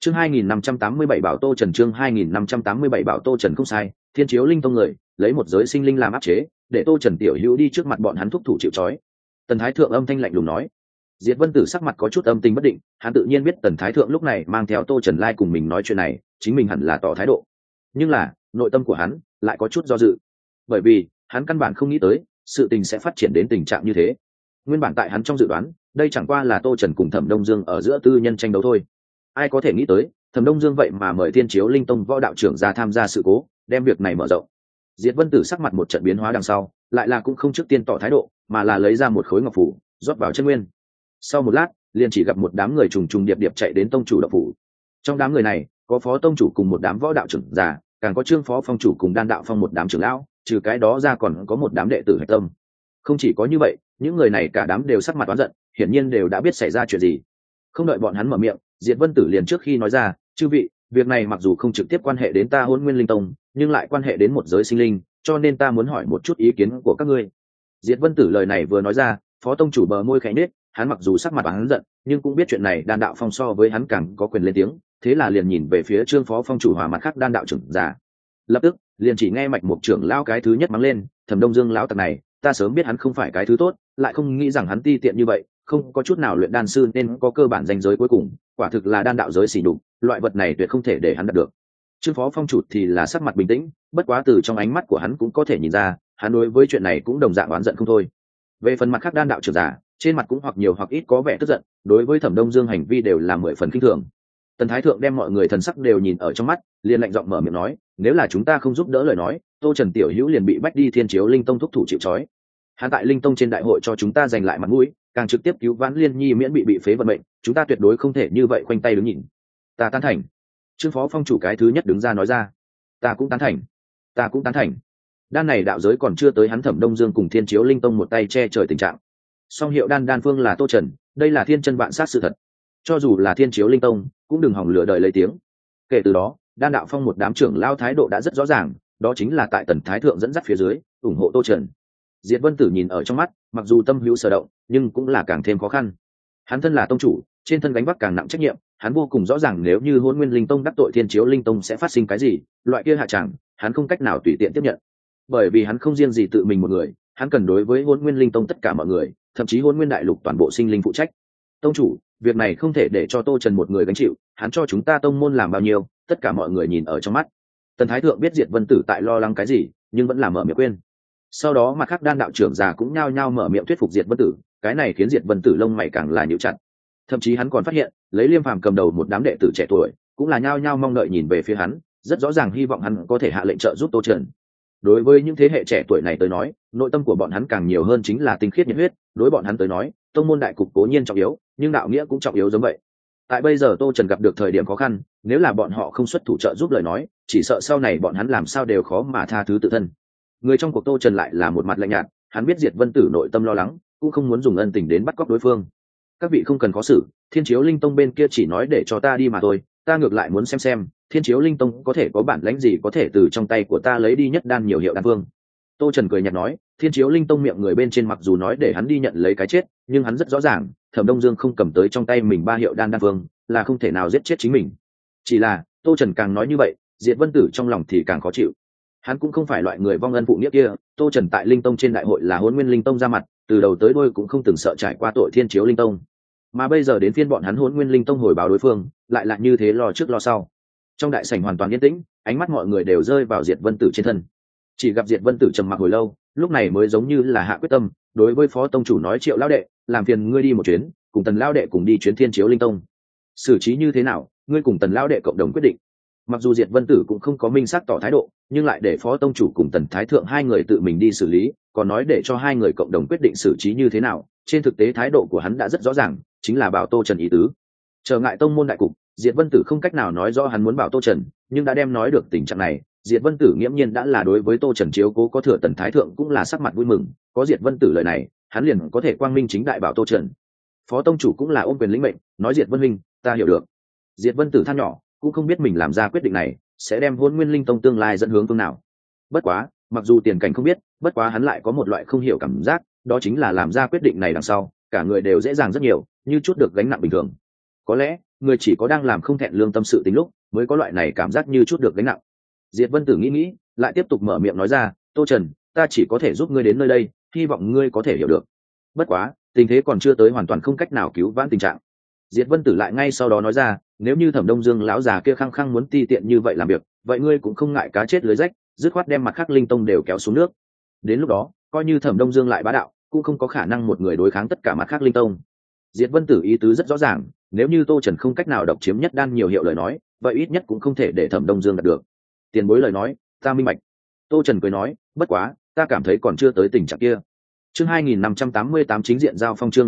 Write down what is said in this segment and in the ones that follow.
chương 2587 bảo Tô Trần, chương 2587 bảo Tô Trần. Không sai, Thiên Chiếu Linh Tông người lấy một giới sinh linh làm áp chế, để Tô Trần tiểu hữu đi trước mặt bọn hắn thúc thủ chịu trói. Tần Thái Thượng âm thanh lạnh lùng nói. Diệt Vân Tử sắc mặt có chút âm tình bất định, hắn tự nhiên biết Tần Thái Thượng lúc này mang theo Tô Trần lai cùng mình nói chuyện này, chính mình hẳn là tỏ thái độ. Nhưng là, nội tâm của hắn lại có chút do dự. Bởi vì, hắn căn bản không nghĩ tới, sự tình sẽ phát triển đến tình trạng như thế. Nguyên bản tại hắn trong dự đoán, đây chẳng qua là Tô Trần cùng Thẩm Đông Dương ở giữa tư nhân tranh đấu thôi. Ai có thể nghĩ tới, Thẩm Đông Dương vậy mà mời Thiên Chiếu Linh Tông võ đạo trưởng ra tham gia sự cố, đem việc này mở rộng. Diệt Vân Tử sắc mặt một trận biến hóa đằng sau, lại là cũng không trước tiên tỏ thái độ, mà là lấy ra một khối ngọc phủ, rót vào chân nguyên. Sau một lát, liền chỉ gặp một đám người trùng trùng điệp điệp chạy đến tông chủ động phủ. Trong đám người này, có phó tông chủ cùng một đám võ đạo trưởng già, càng có trương phó phong chủ cùng đan đạo phong một đám trưởng lão, trừ cái đó ra còn có một đám đệ tử hạch tâm. Không chỉ có như vậy, những người này cả đám đều sắc mặt oán giận, hiển nhiên đều đã biết xảy ra chuyện gì. Không đợi bọn hắn mở miệng, Diệt Vân Tử liền trước khi nói ra, chư vị, việc này mặc dù không trực tiếp quan hệ đến ta Hỗn Nguyên Linh Tông, nhưng lại quan hệ đến một giới sinh linh, cho nên ta muốn hỏi một chút ý kiến của các ngươi. Diệt Vân Tử lời này vừa nói ra, phó tông chủ bờ môi khẽ nhếch, hắn mặc dù sắc mặt oán giận, nhưng cũng biết chuyện này đan đạo phong so với hắn càng có quyền lên tiếng, thế là liền nhìn về phía trương phó phong chủ hòa mặt khác đan đạo trưởng già. Lập tức, liền chỉ nghe mạch một trưởng lão cái thứ nhất mắng lên, Thẩm Đông Dương lão tặc này, ta sớm biết hắn không phải cái thứ tốt, lại không nghĩ rằng hắn ti tiện như vậy, không có chút nào luyện đan sư nên có cơ bản danh giới cuối cùng, quả thực là đan đạo giới xỉ nhục, loại vật này tuyệt không thể để hắn đạt được. Trương phó phong chủ thì là sắc mặt bình tĩnh, bất quá từ trong ánh mắt của hắn cũng có thể nhìn ra, hắn đối với chuyện này cũng đồng dạng oán giận không thôi. Về phần mặt khác đan đạo trưởng giả, trên mặt cũng hoặc nhiều hoặc ít có vẻ tức giận, đối với Thẩm Đông Dương hành vi đều là 10 phần khinh thường. Tần Thái Thượng đem mọi người thần sắc đều nhìn ở trong mắt, liền lạnh giọng mở miệng nói, nếu là chúng ta không giúp đỡ lời nói, Tô Trần tiểu hữu liền bị bách đi Thiên Chiếu Linh Tông thúc thủ chịu trói. Hắn tại Linh Tông trên đại hội cho chúng ta giành lại mặt mũi, càng trực tiếp cứu vãn Liên Nhi miễn bị phế vận mệnh, chúng ta tuyệt đối không thể như vậy khoanh tay đứng nhìn. Ta tán thành. Trương phó phong chủ cái thứ nhất đứng ra nói ra. Ta cũng tán thành. Ta cũng tán thành. Đan này đạo giới còn chưa tới hắn Thẩm Đông Dương cùng Thiên Chiếu Linh Tông một tay che trời tình trạng. Song hiệu đan phương là Tô Trần, đây là thiên chân vạn sát sự thật. Cho dù là Thiên Chiếu Linh Tông, cũng đừng hòng lừa đời lấy tiếng. Kể từ đó, đan đạo phong một đám trưởng lao thái độ đã rất rõ ràng, đó chính là tại Tần Thái Thượng dẫn dắt phía dưới, ủng hộ Tô Trần. Diệt Vân Tử nhìn ở trong mắt, mặc dù tâm hữu sở động, nhưng cũng là càng thêm khó khăn. Hắn thân là tông chủ, trên thân gánh vác càng nặng trách nhiệm, hắn vô cùng rõ ràng nếu như Hỗn Nguyên Linh Tông đắc tội Thiên Chiếu Linh Tông sẽ phát sinh cái gì, loại kia hạ tràng, hắn không cách nào tùy tiện tiếp nhận. Bởi vì hắn không riêng gì tự mình một người, hắn cần đối với Hỗn Nguyên Linh Tông tất cả mọi người, thậm chí Hỗn Nguyên Đại Lục toàn bộ sinh linh phụ trách. Tông chủ, việc này không thể để cho Tô Trần một người gánh chịu, hắn cho chúng ta tông môn làm bao nhiêu, tất cả mọi người nhìn ở trong mắt. Tần Thái Thượng biết Diệt Vân Tử tại lo lắng cái gì, nhưng vẫn là mở miệng khuyên. Sau đó mặt khác đan đạo trưởng già cũng nhao nhao mở miệng thuyết phục Diệt Vân Tử, cái này khiến Diệt Vân Tử lông mày càng là nhíu chặt. Thậm chí hắn còn phát hiện, lấy Liêm Phàm cầm đầu một đám đệ tử trẻ tuổi, cũng là nhao nhao mong đợi nhìn về phía hắn, rất rõ ràng hy vọng hắn có thể hạ lệnh trợ giúp Tô Trần. Đối với những thế hệ trẻ tuổi này tới nói, nội tâm của bọn hắn càng nhiều hơn chính là tinh khiết nhiệt huyết, đối bọn hắn tới nói, tông môn đại cục cố nhiên trọng yếu, nhưng đạo nghĩa cũng trọng yếu giống vậy. Tại bây giờ Tô Trần gặp được thời điểm khó khăn, nếu là bọn họ không xuất thủ trợ giúp lời nói, chỉ sợ sau này bọn hắn làm sao đều khó mà tha thứ tự thân. Người trong cuộc Tô Trần lại là một mặt lạnh nhạt, hắn biết Diệt Vân Tử nội tâm lo lắng, cũng không muốn dùng ân tình đến bắt cóc đối phương. Các vị không cần khó xử, Thiên Chiếu Linh Tông bên kia chỉ nói để cho ta đi mà thôi, ta ngược lại muốn xem Thiên Chiếu Linh Tông có thể có bản lãnh gì có thể từ trong tay của ta lấy đi nhất đan nhiều hiệu đan vương. Tô Trần cười nhạt nói, Thiên Chiếu Linh Tông miệng người bên trên mặc dù nói để hắn đi nhận lấy cái chết, nhưng hắn rất rõ ràng, Thẩm Đông Dương không cầm tới trong tay mình 3 hiệu đan vương, là không thể nào giết chết chính mình. Chỉ là, Tô Trần càng nói như vậy, Diệt Vân Tử trong lòng thì càng khó chịu. Hắn cũng không phải loại người vong ân phụ nghĩa kia, Tô Trần tại Linh Tông trên đại hội là Hỗn Nguyên Linh Tông ra mặt, từ đầu tới đuôi cũng không từng sợ trải qua tội Thiên Chiếu Linh Tông. Mà bây giờ đến phiên bọn hắn Hỗn Nguyên Linh Tông hồi báo đối phương, lại là như thế lo trước lo sau. Trong đại sảnh hoàn toàn yên tĩnh, ánh mắt mọi người đều rơi vào Diệt Vân Tử trên thân. Chỉ gặp Diệt Vân Tử trầm mặc hồi lâu, lúc này mới giống như là hạ quyết tâm, đối với phó tông chủ nói, Triệu lão đệ, làm phiền ngươi đi một chuyến, cùng Tần lão đệ cùng đi chuyến Thiên Chiếu Linh Tông. Xử trí như thế nào, ngươi cùng Tần lão đệ cộng đồng quyết định. Mặc dù Diệt Vân Tử cũng không có minh xác tỏ thái độ, nhưng lại để phó tông chủ cùng Tần Thái Thượng hai người tự mình đi xử lý, còn nói để cho hai người cộng đồng quyết định xử trí như thế nào. Trên thực tế thái độ của hắn đã rất rõ ràng, chính là bảo Tô Trần ý tứ. Trở ngại tông môn đại cục, Diệt Vân Tử không cách nào nói rõ hắn muốn bảo Tô Trần, nhưng đã đem nói được tình trạng này, Diệt Vân Tử nghiễm nhiên đã là đối với Tô Trần chiếu cố có thừa. Tần Thái Thượng cũng là sắc mặt vui mừng, có Diệt Vân Tử lời này, hắn liền có thể quang minh chính đại bảo Tô Trần. Phó tông chủ cũng là ôm quyền lĩnh mệnh, nói Diệt Vân huynh, ta hiểu được. Diệt Vân Tử than nhỏ, cũng không biết mình làm ra quyết định này sẽ đem Hỗn Nguyên Linh Tông tương lai dẫn hướng phương nào. Bất quá, mặc dù tiền cảnh không biết, bất quá hắn lại có một loại không hiểu cảm giác, đó chính là làm ra quyết định này đằng sau, cả người đều dễ dàng rất nhiều, như chút được gánh nặng bình thường. Có lẽ, người chỉ có đang làm không thẹn lương tâm sự tính lúc mới có loại này cảm giác như chút được gánh nặng. Diệt Vân Tử nghĩ lại tiếp tục mở miệng nói ra, Tô Trần, ta chỉ có thể giúp ngươi đến nơi đây, hy vọng ngươi có thể hiểu được. Bất quá tình thế còn chưa tới hoàn toàn không cách nào cứu vãn tình trạng. Diệt Vân Tử lại ngay sau đó nói ra, nếu như Thẩm Đông Dương lão già kia khăng khăng muốn ti tiện như vậy làm việc, vậy ngươi cũng không ngại cá chết lưới rách, dứt khoát đem mặt khác linh tông đều kéo xuống nước. Đến lúc đó coi như Thẩm Đông Dương lại bá đạo, cũng không có khả năng một người đối kháng tất cả mặt khác linh tông. Diệt Vân Tử ý tứ rất rõ ràng, nếu như Tô Trần không cách nào độc chiếm nhất đan nhiều hiệu lời nói, vậy ít nhất cũng không thể để Thẩm Đông Dương đạt được. Tiền bối lời nói, ta minh bạch. Tô Trần cười nói, bất quá ta cảm thấy còn chưa tới tình trạng kia. Chương 2588 chính diện giao phong, chương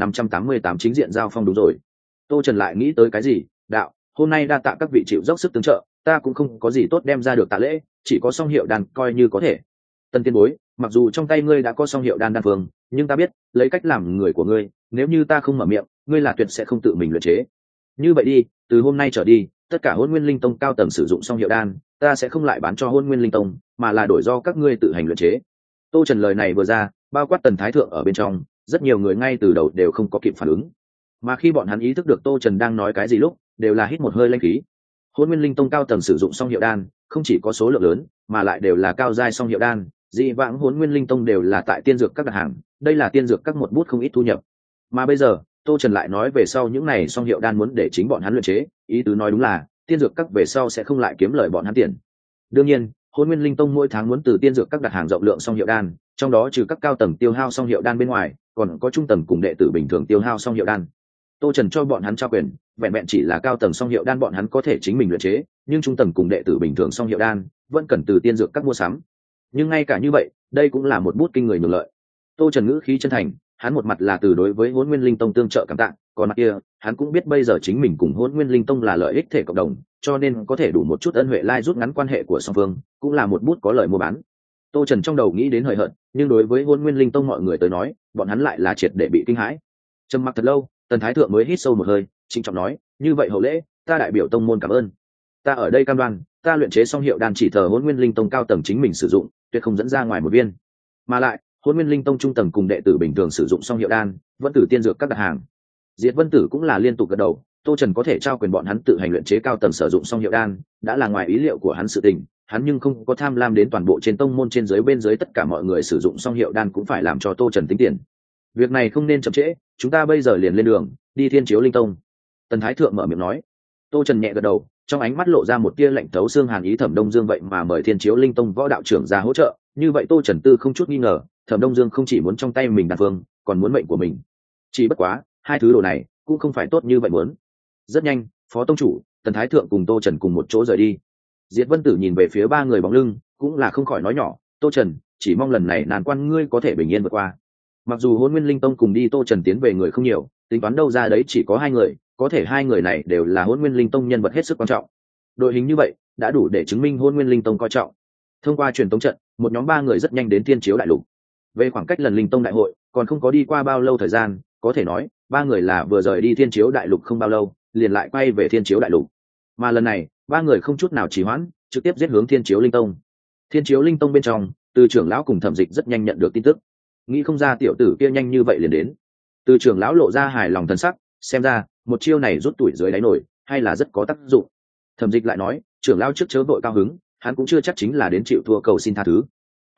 2588 chính diện giao phong. Đúng rồi. Tô Trần lại nghĩ tới cái gì, đạo, hôm nay đa tạ các vị chịu dốc sức tương trợ, ta cũng không có gì tốt đem ra được tạ lễ, chỉ có song hiệu đan coi như có thể. Tân tiên bối, mặc dù trong tay ngươi đã có song hiệu đan đan phương, nhưng ta biết lấy cách làm người của ngươi, nếu như ta không mở miệng, ngươi là tuyệt sẽ không tự mình luyện chế. Như vậy đi, từ hôm nay trở đi, tất cả Hỗn Nguyên Linh Tông cao tầng sử dụng song hiệu đan, ta sẽ không lại bán cho Hỗn Nguyên Linh Tông, mà là đổi do các ngươi tự hành luyện chế. Tô Trần lời này vừa ra, bao quát Tần Thái Thượng ở bên trong, rất nhiều người ngay từ đầu đều không có kịp phản ứng. Mà khi bọn hắn ý thức được Tô Trần đang nói cái gì lúc, đều là hít một hơi lãnh khí. Hỗn Nguyên Linh Tông cao tầng sử dụng song hiệu đan, không chỉ có số lượng lớn, mà lại đều là cao giai song hiệu đan, dị vãng Hỗn Nguyên Linh Tông đều là tại tiên dược các đặt hàng, đây là tiên dược các một bút không ít thu nhập. Mà bây giờ, Tô Trần lại nói về sau những này song hiệu đan muốn để chính bọn hắn luyện chế, ý tứ nói đúng là tiên dược các về sau sẽ không lại kiếm lời bọn hắn tiền. Đương nhiên, Hỗn Nguyên Linh Tông mỗi tháng muốn từ tiên dược các đặt hàng rộng lượng song hiệu đan, trong đó trừ các cao tầng tiêu hao song hiệu đan bên ngoài, còn có trung tầng cùng đệ tử bình thường tiêu hao song hiệu đan. Tô Trần cho bọn hắn trao quyền, vẹn vẹn chỉ là cao tầng song hiệu đan bọn hắn có thể chính mình luyện chế, nhưng trung tầng cùng đệ tử bình thường song hiệu đan vẫn cần từ tiên dược các mua sắm. Nhưng ngay cả như vậy, đây cũng là một bút kinh người nhường lợi. Tô Trần ngữ khí chân thành, hắn một mặt là từ đối với Hỗn Nguyên Linh Tông tương trợ cảm tạ, còn mặt kia, hắn cũng biết bây giờ chính mình cùng Hỗn Nguyên Linh Tông là lợi ích thể cộng đồng, cho nên có thể đủ một chút ân huệ lai rút ngắn quan hệ của song phương, cũng là một bút có lợi mua bán. Tô Trần trong đầu nghĩ đến hời hợt, nhưng đối với Hỗn Nguyên Linh Tông mọi người tới nói, bọn hắn lại là triệt để bị kinh hãi. Trầm mặc thật lâu, Tần Thái Thượng mới hít sâu một hơi, trịnh trọng nói, như vậy hậu lễ, ta đại biểu tông môn cảm ơn. Ta ở đây cam đoan, ta luyện chế song hiệu đan chỉ thờ Hỗn Nguyên Linh Tông cao tầng chính mình sử dụng, tuyệt không dẫn ra ngoài một viên. Mà lại, Hỗn Nguyên Linh Tông trung tầng cùng đệ tử bình thường sử dụng song hiệu đan, vẫn từ tiên dược các đặt hàng. Diệt Vân Tử cũng là liên tục gật đầu, Tô Trần có thể trao quyền bọn hắn tự hành luyện chế cao tầng sử dụng song hiệu đan, đã là ngoài ý liệu của hắn sự tình, hắn nhưng không có tham lam đến toàn bộ trên tông môn trên dưới bên dưới tất cả mọi người sử dụng song hiệu đan cũng phải làm cho Tô Trần tính tiền. Việc này không nên chậm trễ, chúng ta bây giờ liền lên đường, đi Thiên Chiếu Linh Tông. Tần Thái Thượng mở miệng nói. Tô Trần nhẹ gật đầu, trong ánh mắt lộ ra một tia lạnh thấu xương hàn ý. Thẩm Đông Dương vậy mà mời Thiên Chiếu Linh Tông võ đạo trưởng ra hỗ trợ, như vậy Tô Trần tư không chút nghi ngờ, Thẩm Đông Dương không chỉ muốn trong tay mình đan phương, còn muốn mệnh của mình. Chỉ bất quá, hai thứ đồ này cũng không phải tốt như vậy muốn. Rất nhanh, Phó tông chủ, Tần Thái Thượng cùng Tô Trần cùng một chỗ rời đi. Diệt Vân Tử nhìn về phía ba người bóng lưng, cũng là không khỏi nói nhỏ, Tô Trần, chỉ mong lần này nan quan ngươi có thể bình yên vượt qua. Mặc dù Hỗn Nguyên Linh Tông cùng đi Tô Trần tiến về người không nhiều, tính toán đâu ra đấy chỉ có hai người, có thể hai người này đều là Hỗn Nguyên Linh Tông nhân vật hết sức quan trọng. Đội hình như vậy đã đủ để chứng minh Hỗn Nguyên Linh Tông coi trọng. Thông qua truyền tống trận, một nhóm ba người rất nhanh đến Thiên Chiếu Đại Lục. Về khoảng cách lần Linh Tông đại hội, còn không có đi qua bao lâu thời gian, có thể nói ba người là vừa rời đi Thiên Chiếu Đại Lục không bao lâu, liền lại quay về Thiên Chiếu Đại Lục. Mà lần này, ba người không chút nào trì hoãn, trực tiếp giết hướng Thiên Chiếu Linh Tông. Thiên Chiếu Linh Tông bên trong, Từ trưởng lão cùng Thẩm Dịch rất nhanh nhận được tin tức. Nghĩ không ra tiểu tử kia nhanh như vậy liền đến. Từ trưởng lão lộ ra hài lòng thần sắc, xem ra một chiêu này rút tuổi dưới đáy nổi, hay là rất có tác dụng. Thẩm Dịch lại nói, trưởng lão trước chớ vội cao hứng, hắn cũng chưa chắc chính là đến chịu thua cầu xin tha thứ.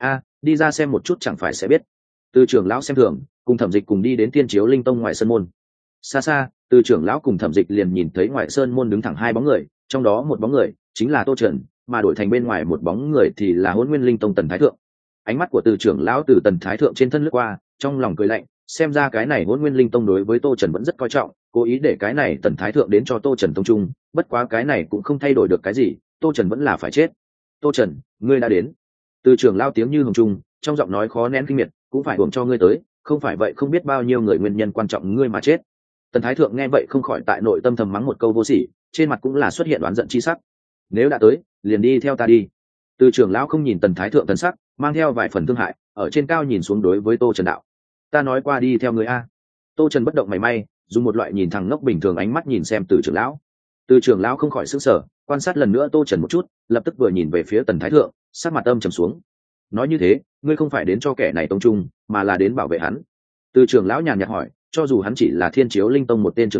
Đi ra xem một chút chẳng phải sẽ biết. Từ trưởng lão xem thường, cùng Thẩm Dịch cùng đi đến Thiên Chiếu Linh Tông ngoài sân môn. Xa xa, Từ trưởng lão cùng Thẩm Dịch liền nhìn thấy ngoài sơn môn đứng thẳng hai bóng người, trong đó một bóng người chính là Tô Trần, mà đổi thành bên ngoài một bóng người thì là Hỗn Nguyên Linh Tông Tần Thái Thượng. Ánh mắt của Từ trưởng lão từ Tần Thái Thượng trên thân lướt qua, trong lòng cười lạnh, xem ra cái này Hỗn Nguyên Linh Tông đối với Tô Trần vẫn rất coi trọng, cố ý để cái này Tần Thái Thượng đến cho Tô Trần tông trung, bất quá cái này cũng không thay đổi được cái gì, Tô Trần vẫn là phải chết. Tô Trần, ngươi đã đến. Từ trưởng lão tiếng như hồng trung, trong giọng nói khó nén kinh miệt, cũng phải hưởng cho ngươi tới, không phải vậy không biết bao nhiêu người nguyên nhân quan trọng ngươi mà chết. Tần Thái Thượng nghe vậy không khỏi tại nội tâm thầm mắng một câu vô sỉ, trên mặt cũng là xuất hiện oán giận chi sắc. Nếu đã tới, liền đi theo ta đi. Từ trưởng lão không nhìn Tần Thái Thượng thần sắc, mang theo vài phần thương hại, ở trên cao nhìn xuống đối với Tô Trần đạo. Ta nói qua đi theo người a. Tô Trần bất động mảy may, dùng một loại nhìn thẳng ngốc bình thường ánh mắt nhìn xem Từ trưởng lão. Từ trưởng lão không khỏi sững sờ, quan sát lần nữa Tô Trần một chút, lập tức vừa nhìn về phía Tần Thái Thượng, sắc mặt âm trầm xuống. Nói như thế, ngươi không phải đến cho kẻ này tông trung, mà là đến bảo vệ hắn. Từ trưởng lão nhàn nhạt hỏi, cho dù hắn chỉ là Thiên Chiếu Linh Tông một tên trưởng lão,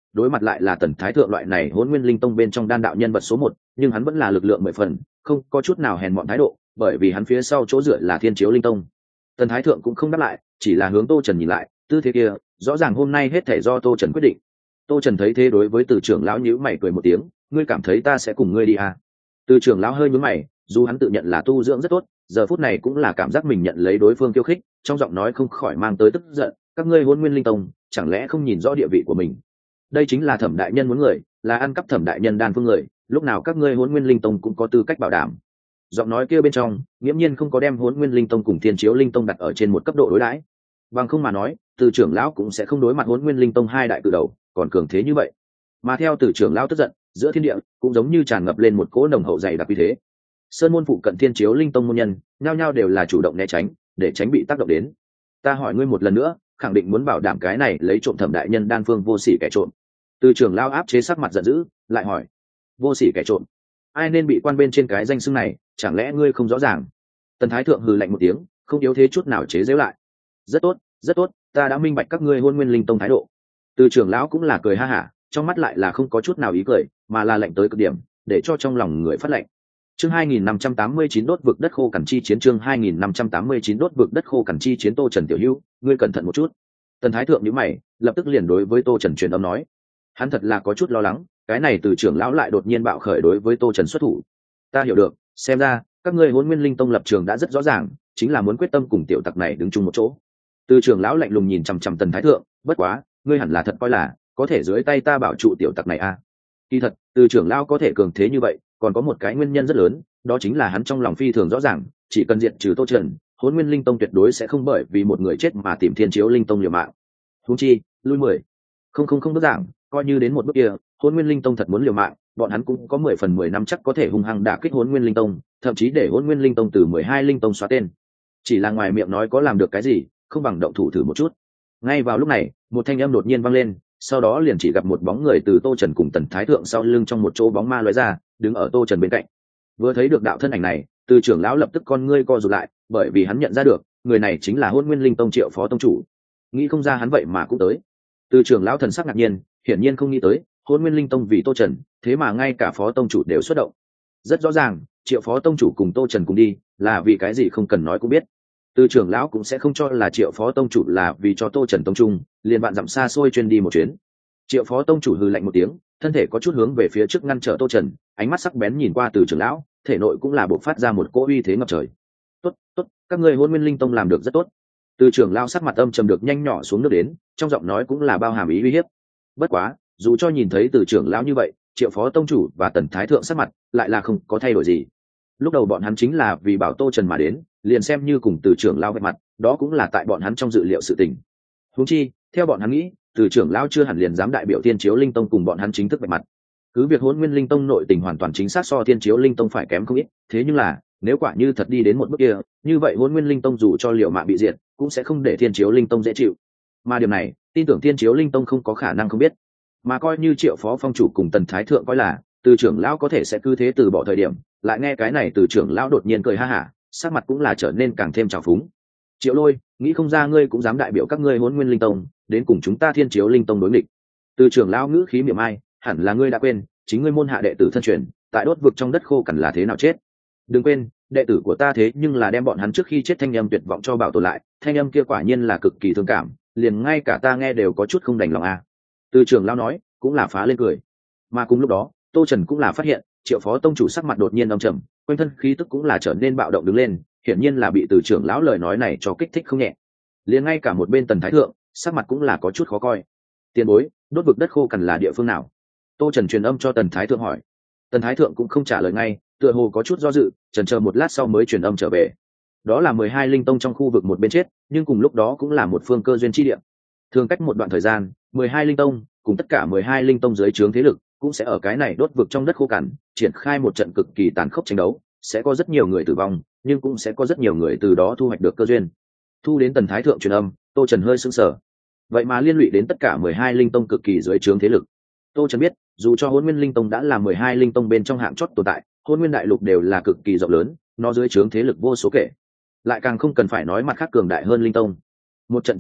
đối mặt lại là tần thái thượng loại này hôn nguyên linh tông bên trong đan đạo nhân vật số 1, nhưng hắn vẫn là lực lượng 10 phần, không có chút nào hèn mọn thái độ, bởi vì hắn phía sau chỗ dựa là thiên chiếu linh tông. Tần thái thượng cũng không đáp lại, chỉ là hướng tô trần nhìn lại, tư thế kia rõ ràng hôm nay hết thể do tô trần quyết định. Tô trần thấy thế đối với từ trưởng lão nhíu mày cười một tiếng, ngươi cảm thấy ta sẽ cùng ngươi đi à? Từ trưởng lão hơi nhướng mày, dù hắn tự nhận là tu dưỡng rất tốt, giờ phút này cũng là cảm giác mình nhận lấy đối phương khiêu khích, trong giọng nói không khỏi mang tới tức giận. Các ngươi hôn nguyên linh tông chẳng lẽ không nhìn rõ địa vị của mình? Đây chính là Thẩm đại nhân muốn người, là ăn cắp Thẩm đại nhân đan phương người, lúc nào các ngươi hôn nguyên linh tông cũng có tư cách bảo đảm. Giọng nói kia bên trong nghiễm nhiên không có đem hôn nguyên linh tông cùng thiên chiếu linh tông đặt ở trên một cấp độ đối đãi, bằng không mà nói từ trưởng lão cũng sẽ không đối mặt hôn nguyên linh tông hai đại cự đầu còn cường thế như vậy. Mà theo từ trưởng lão tức giận, giữa thiên địa cũng giống như tràn ngập lên một cỗ nồng hậu dày đặc uy thế. Sơn môn phụ cận thiên chiếu linh tông môn nhân nhao nhao đều là chủ động né tránh, để tránh bị tác động đến. Ta hỏi ngươi một lần nữa, khẳng định muốn bảo đảm cái này lấy trộm Thẩm đại nhân đan phương vô sỉ kẻ trộm? Từ trưởng lão áp chế sắc mặt giận dữ, lại hỏi, vô sỉ kẻ trộm? Ai nên bị quan bên trên cái danh xưng này, chẳng lẽ ngươi không rõ ràng? Tần thái thượng hừ lạnh một tiếng, không yếu thế chút nào chế giễu lại. Rất tốt, rất tốt, ta đã minh bạch các ngươi hôn nguyên linh tông thái độ. Từ trưởng lão cũng là cười ha hả, trong mắt lại là không có chút nào ý cười, mà là lạnh tới cực điểm, để cho trong lòng người phát lạnh. Chương 2589 đốt vực đất khô cằn chi chiến, chương 2589 đốt vực đất khô cằn chi chiến. Tô Trần tiểu hữu, ngươi cẩn thận một chút. Tần thái thượng nhíu mày, lập tức liền đối với Tô Trần truyền âm nói. Hắn thật là có chút lo lắng, cái này từ trưởng lão lại đột nhiên bạo khởi đối với Tô Trần xuất thủ. Ta hiểu được, xem ra các ngươi hôn nguyên linh tông lập trường đã rất rõ ràng, chính là muốn quyết tâm cùng tiểu tặc này đứng chung một chỗ. Từ trưởng lão lạnh lùng nhìn chằm chằm Tần thái thượng, bất quá ngươi hẳn là thật coi là có thể dưới tay ta bảo trụ tiểu tặc này à? Kỳ thật từ trưởng lão có thể cường thế như vậy còn có một cái nguyên nhân rất lớn, đó chính là hắn trong lòng phi thường rõ ràng, chỉ cần diệt trừ Tô Trần, hôn nguyên linh tông tuyệt đối sẽ không bởi vì một người chết mà tìm thiên chiếu linh tông liều mạng. Huống chi lui 10 không đơn giản, coi như đến một bước kia hôn nguyên linh tông thật muốn liều mạng, bọn hắn cũng có 10 phần 10 năm chắc có thể hung hăng đả kích hôn nguyên linh tông, thậm chí để hôn nguyên linh tông từ 12 linh tông xóa tên. Chỉ là ngoài miệng nói có làm được cái gì, không bằng động thủ thử một chút. Ngay vào lúc này một thanh âm đột nhiên vang lên, sau đó liền chỉ gặp một bóng người từ Tô Trần cùng Tần thái thượng sau lưng trong một chỗ bóng ma lóe ra, đứng ở Tô Trần bên cạnh. Vừa thấy được đạo thân ảnh này, từ trưởng lão lập tức con ngươi co rụt lại, bởi vì hắn nhận ra được người này chính là hôn nguyên linh tông Triệu phó tông chủ. Nghĩ không ra hắn vậy mà cũng tới. Từ trưởng lão thần sắc ngạc nhiên, hiển nhiên không nghĩ tới hôn nguyên linh tông vì Tô Trần, thế mà ngay cả phó tông chủ đều xuất động. Rất rõ ràng Triệu phó tông chủ cùng Tô Trần cùng đi là vì cái gì không cần nói cũng biết. Từ trưởng lão cũng sẽ không cho là Triệu phó tông chủ là vì cho Tô Trần tông trung, liền bạn dặm xa xôi chuyên đi một chuyến. Triệu phó tông chủ hừ lạnh một tiếng, thân thể có chút hướng về phía trước ngăn trở Tô Trần, ánh mắt sắc bén nhìn qua từ trưởng lão, thể nội cũng là bộc phát ra một cỗ uy thế ngập trời. Tốt, tốt, các ngươi hôn nguyên linh tông làm được rất tốt. Từ trưởng lão sắc mặt âm trầm được nhanh nhỏ xuống nước đến, trong giọng nói cũng là bao hàm ý uy hiếp. Bất quá dù cho nhìn thấy từ trưởng lão như vậy, Triệu phó tông chủ và Tần thái thượng sắc mặt lại là không có thay đổi gì. Lúc đầu bọn hắn chính là vì bảo Tô Trần mà đến, liền xem như cùng từ trưởng lão vạch mặt, đó cũng là tại bọn hắn trong dự liệu sự tình. Huống chi theo bọn hắn nghĩ, từ trưởng lão chưa hẳn liền dám đại biểu thiên chiếu linh tông cùng bọn hắn chính thức vạch mặt. Cứ việc hôn nguyên linh tông nội tình hoàn toàn chính xác so thiên chiếu linh tông phải kém không ít, thế nhưng là nếu quả như thật đi đến một bước kia, như vậy hôn nguyên linh tông dù cho liệu mạng bị diệt cũng sẽ không để thiên chiếu linh tông dễ chịu. Mà điều này tin tưởng thiên chiếu linh tông không có khả năng không biết. Mà coi như Triệu phó phong chủ cùng Tần thái thượng coi là từ trưởng lão có thể sẽ cứ thế từ bỏ thời điểm, lại nghe cái này từ trưởng lão đột nhiên cười ha hả, sắc mặt cũng là trở nên càng thêm trào phúng. Triệu Lôi, nghĩ không ra ngươi cũng dám đại biểu các ngươi hôn nguyên linh tông đến cùng chúng ta thiên chiếu linh tông đối nghịch. Từ trưởng lão ngữ khí mỉa mai, hẳn là ngươi đã quên chính ngươi môn hạ đệ tử thân truyền tại đốt vực trong đất khô cằn là thế nào chết. Đừng quên đệ tử của ta thế nhưng là đem bọn hắn trước khi chết thanh âm tuyệt vọng cho bảo tồn lại, thanh âm kia quả nhiên là cực kỳ thương cảm, liền ngay cả ta nghe đều có chút không đành lòng à. Từ trưởng lão nói cũng là phá lên cười. Mà cùng lúc đó Tô Trần cũng là phát hiện Triệu phó tông chủ sắc mặt đột nhiên âm trầm, quanh thân khí tức cũng là trở nên bạo động đứng lên, hiển nhiên là bị từ trưởng lão lời nói này cho kích thích không nhẹ. Liền ngay cả một bên Tần thái thượng sắc mặt cũng là có chút khó coi. Tiền bối, đốt vực đất khô cằn là địa phương nào? Tô Trần truyền âm cho Tần thái thượng hỏi. Tần thái thượng cũng không trả lời ngay, tựa hồ có chút do dự, chần chờ một lát sau mới truyền âm trở về. Đó là 12 linh tông trong khu vực một bên chết, nhưng cùng lúc đó cũng là một phương cơ duyên chi địa. Thường cách một đoạn thời gian, 12 linh tông cùng tất cả 12 linh tông dưới trướng thế lực cũng sẽ ở cái này đốt vực trong đất khô cằn triển khai một trận cực kỳ tàn khốc tranh đấu, sẽ có rất nhiều người tử vong, nhưng cũng sẽ có rất nhiều người từ đó thu hoạch được cơ duyên. Thu đến Tần thái thượng truyền âm, Tô Trần hơi sững sờ. Vậy mà liên lụy đến tất cả 12 linh tông cực kỳ dưới trướng thế lực. Tô Trần biết, dù cho Hỗn Nguyên Linh Tông đã là 12 linh tông bên trong hạng chót tồn tại, Hỗn Nguyên Đại Lục đều là cực kỳ rộng lớn, nó dưới trướng thế lực vô số kể. Lại càng không cần phải nói mặt khác cường đại hơn linh tông. Một trận tranh đấu,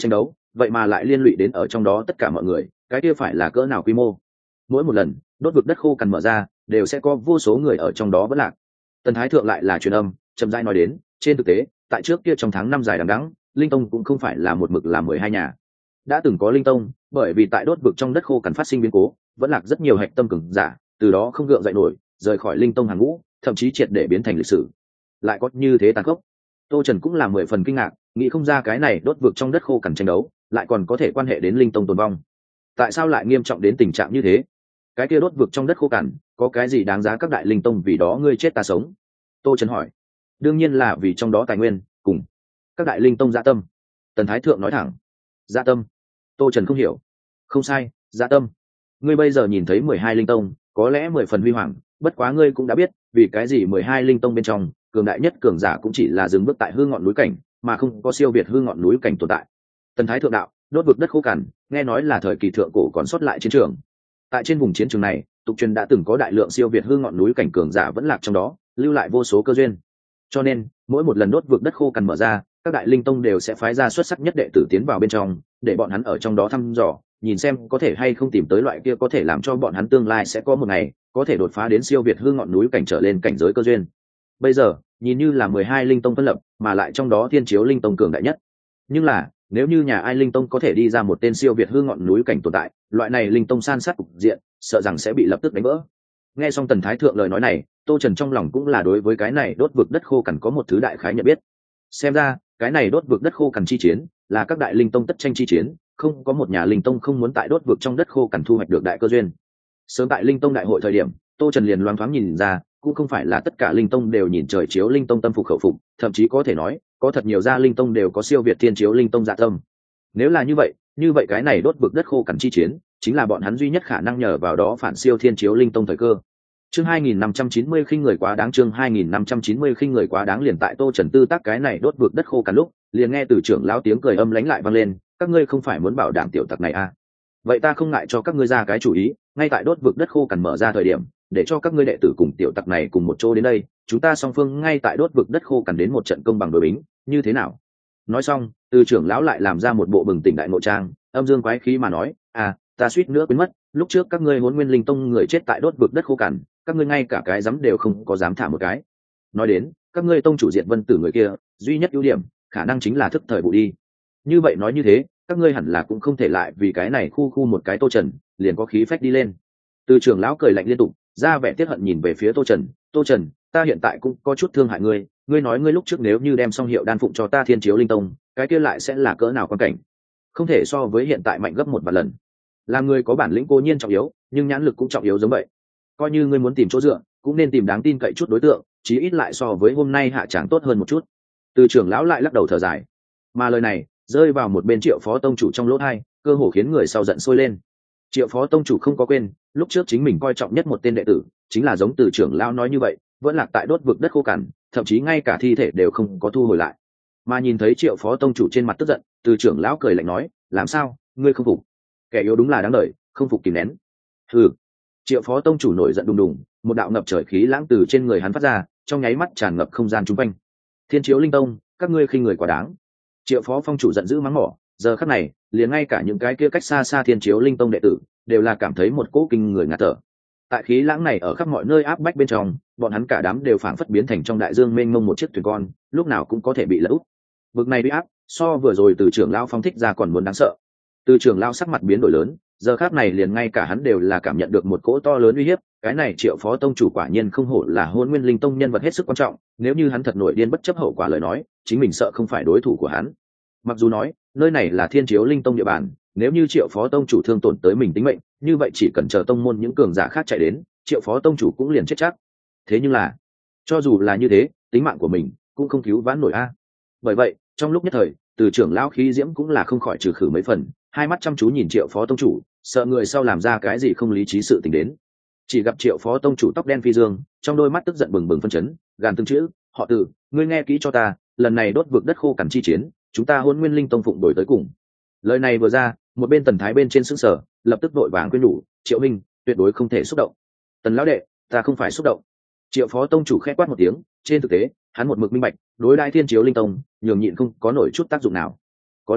vậy mà lại liên lụy đến ở trong đó tất cả mọi người, cái kia phải là cỡ nào quy mô. Mỗi một lần đốt vực đất khô cằn mở ra đều sẽ có vô số người ở trong đó vẫn lạc. Tần thái thượng lại là truyền âm chậm rãi nói đến, trên thực tế tại trước kia trong tháng 5 dài đằng đẵng, linh tông cũng không phải là một mực là 12 nhà. Đã từng có linh tông bởi vì tại đốt vực trong đất khô cằn phát sinh biến cố, vẫn lạc rất nhiều hạch tâm cường giả, từ đó không gượng dậy nổi, rời khỏi linh tông hàng ngũ, thậm chí triệt để biến thành lịch sử. Lại có như thế tàn khốc. Tô Trần cũng là 10 phần kinh ngạc, nghĩ không ra cái này đốt vực trong đất khô cằn tranh đấu lại còn có thể quan hệ đến linh tông tồn vong. Tại sao lại nghiêm trọng đến tình trạng như thế? Cái kia đốt vực trong đất khô cằn có cái gì đáng giá các đại linh tông vì đó ngươi chết ta sống? Tô Trần hỏi. Đương nhiên là vì trong đó tài nguyên cùng các đại linh tông dạ tâm. Tần thái thượng nói thẳng. Dạ tâm? Tô Trần không hiểu. Không sai, dạ tâm. Ngươi bây giờ nhìn thấy 12 linh tông có lẽ 10 phần huy hoàng, bất quá ngươi cũng đã biết vì cái gì 12 linh tông bên trong cường đại nhất cường giả cũng chỉ là dừng bước tại hư ngọn núi cảnh, mà không có siêu việt hư ngọn núi cảnh tồn tại. Tần thái thượng đạo, đốt vực đất khô cằn nghe nói là thời kỳ thượng cổ còn sót lại chiến trường. Tại trên vùng chiến trường này, tục truyền đã từng có đại lượng siêu việt hư ngọn núi cảnh cường giả vẫn lạc trong đó, lưu lại vô số cơ duyên. Cho nên mỗi một lần đốt vực đất khô cằn mở ra, các đại linh tông đều sẽ phái ra xuất sắc nhất đệ tử tiến vào bên trong, để bọn hắn ở trong đó thăm dò, nhìn xem có thể hay không tìm tới loại kia có thể làm cho bọn hắn tương lai sẽ có một ngày có thể đột phá đến siêu việt hư ngọn núi cảnh trở lên cảnh giới cơ duyên. Bây giờ nhìn như là 12 linh tông phân lập, mà lại trong đó thiên chiếu linh tông cường đại nhất. Nhưng là nếu như nhà ai linh tông có thể đi ra một tên siêu việt hư ngọn núi cảnh tồn tại, loại này linh tông san sát cục diện sợ rằng sẽ bị lập tức đánh vỡ. Nghe xong Tần thái thượng lời nói này, Tô Trần trong lòng cũng là đối với cái này đốt vực đất khô cằn có một thứ đại khái nhận biết. Xem ra cái này đốt vực đất khô cằn chi chiến là các đại linh tông tất tranh chi chiến, không có một nhà linh tông không muốn tại đốt vực trong đất khô cằn thu hoạch được đại cơ duyên. Sớm tại linh tông đại hội thời điểm, Tô Trần liền loáng thoáng nhìn ra, cũng không phải là tất cả linh tông đều nhìn trời chiếu linh tông tâm phục khẩu phục, thậm chí có thể nói có thật nhiều gia linh tông đều có siêu việt thiên chiếu linh tông dạ tâm. Nếu là như vậy cái này đốt vực đất khô cằn chi chiến chính là bọn hắn duy nhất khả năng nhờ vào đó phản siêu thiên chiếu linh tông thời cơ. Chương 2590 khinh người quá đáng. Chương 2590 khinh người quá đáng. Liền tại Tô Trần tư tác cái này đốt vực đất khô cằn lúc, liền nghe từ trưởng lão tiếng cười âm lãnh lại vang lên, các ngươi không phải muốn bảo đảm tiểu tặc này à? Vậy ta không ngại cho các ngươi ra cái chủ ý, ngay tại đốt vực đất khô cằn mở ra thời điểm, để cho các ngươi đệ tử cùng tiểu tặc này cùng một chỗ đến đây, chúng ta song phương ngay tại đốt vực đất khô cằn đến một trận công bằng đối bính, như thế nào? Nói xong, từ trưởng lão lại làm ra một bộ bừng tỉnh đại ngộ trang, âm dương quái khí mà nói, à, ta suýt nữa quên mất, lúc trước các ngươi Hỗn Nguyên Linh Tông người chết tại đốt vực đất khô cằn, các ngươi ngay cả cái dám đều không có dám thả một cái. Nói đến, các ngươi tông chủ Diệt Vân Tử người kia, duy nhất ưu điểm, khả năng chính là thức thời vụ đi. Như vậy nói như thế, các ngươi hẳn là cũng không thể lại vì cái này khu một cái Tô Trần, liền có khí phách đi lên. Từ trưởng lão cười lạnh liên tục, ra vẻ tiết hận nhìn về phía Tô Trần, Tô Trần, ta hiện tại cũng có chút thương hại ngươi, ngươi nói ngươi lúc trước nếu như đem xong hiệu đan phụng cho ta Thiên Chiếu Linh Tông, cái kia lại sẽ là cỡ nào quan cảnh? Không thể so với hiện tại mạnh gấp 1 vạn lần. Làm người có bản lĩnh cố nhiên trọng yếu, nhưng nhãn lực cũng trọng yếu giống vậy. Coi như ngươi muốn tìm chỗ dựa, cũng nên tìm đáng tin cậy chút đối tượng, chí ít lại so với hôm nay hạ tràng tốt hơn một chút. Từ trưởng lão lại lắc đầu thở dài, mà lời này rơi vào một bên Triệu phó tông chủ trong lỗ tai, cơ hồ khiến người sau giận sôi lên. Triệu phó tông chủ không có quên, lúc trước chính mình coi trọng nhất một tên đệ tử, chính là giống từ trưởng lão nói như vậy, vẫn lạc tại đốt vực đất khô cằn, thậm chí ngay cả thi thể đều không có thu hồi lại. Mà nhìn thấy Triệu phó tông chủ trên mặt tức giận, từ trưởng lão cười lạnh nói, làm sao, ngươi không phục? Kẻ yếu đúng là đáng đời, không phục kìm nén. Hừ. Triệu phó tông chủ nổi giận đùng đùng, một đạo ngập trời khí lãng từ trên người hắn phát ra, trong nháy mắt tràn ngập không gian chung quanh. Thiên Chiếu Linh Tông, các ngươi khinh người quá đáng. Triệu phó phong chủ giận dữ mắng mỏ, giờ khắc này liền ngay cả những cái kia cách xa xa Thiên Chiếu Linh Tông đệ tử đều là cảm thấy một cỗ kinh người ngạt thở. Tại khí lãng này ở khắp mọi nơi áp bách bên trong, bọn hắn cả đám đều phảng phất biến thành trong đại dương mênh mông một chiếc thuyền con, lúc nào cũng có thể bị lật úp. Vực này bị áp, so vừa rồi từ trưởng lão phong thích ra còn muốn đáng sợ. Từ trưởng lão sắc mặt biến đổi lớn, giờ khắc này liền ngay cả hắn đều là cảm nhận được một cỗ to lớn uy hiếp. Cái này Triệu phó tông chủ quả nhiên không hổ là Hỗn Nguyên Linh Tông nhân vật hết sức quan trọng, nếu như hắn thật nổi điên bất chấp hậu quả lời nói, chính mình sợ không phải đối thủ của hắn. Mặc dù nói nơi này là Thiên Chiếu Linh Tông địa bàn, nếu như Triệu phó tông chủ thương tổn tới mình tính mệnh, như vậy chỉ cần chờ tông môn những cường giả khác chạy đến, Triệu phó tông chủ cũng liền chết chắc. Thế nhưng là, cho dù là như thế, tính mạng của mình cũng không cứu vãn nổi a. Bởi vậy, trong lúc nhất thời, từ trưởng lão khí diễm cũng là không khỏi trừ khử mấy phần, hai mắt chăm chú nhìn Triệu phó tông chủ, sợ người sau làm ra cái gì không lý trí sự tình đến. Chỉ gặp Triệu phó tông chủ tóc đen phi dương, trong đôi mắt tức giận bừng bừng phân chấn, gàn từng chữ, họ Từ, ngươi nghe kỹ cho ta, lần này đốt vực đất khô cằn chi chiến, chúng ta Hỗn Nguyên Linh Tông phụng đổi tới cùng. Lời này vừa ra, một bên Tần Thái bên trên sững sờ, lập tức vội vàng khuyên nhủ, Triệu minh, tuyệt đối không thể xúc động. Tần lão đệ, ta không phải xúc động. Triệu phó tông chủ khẽ quát một tiếng, trên thực tế hắn một mực minh bạch, đối đãi Thiên Chiếu Linh Tông nhường nhịn không có nổi chút tác dụng nào. Có lẽ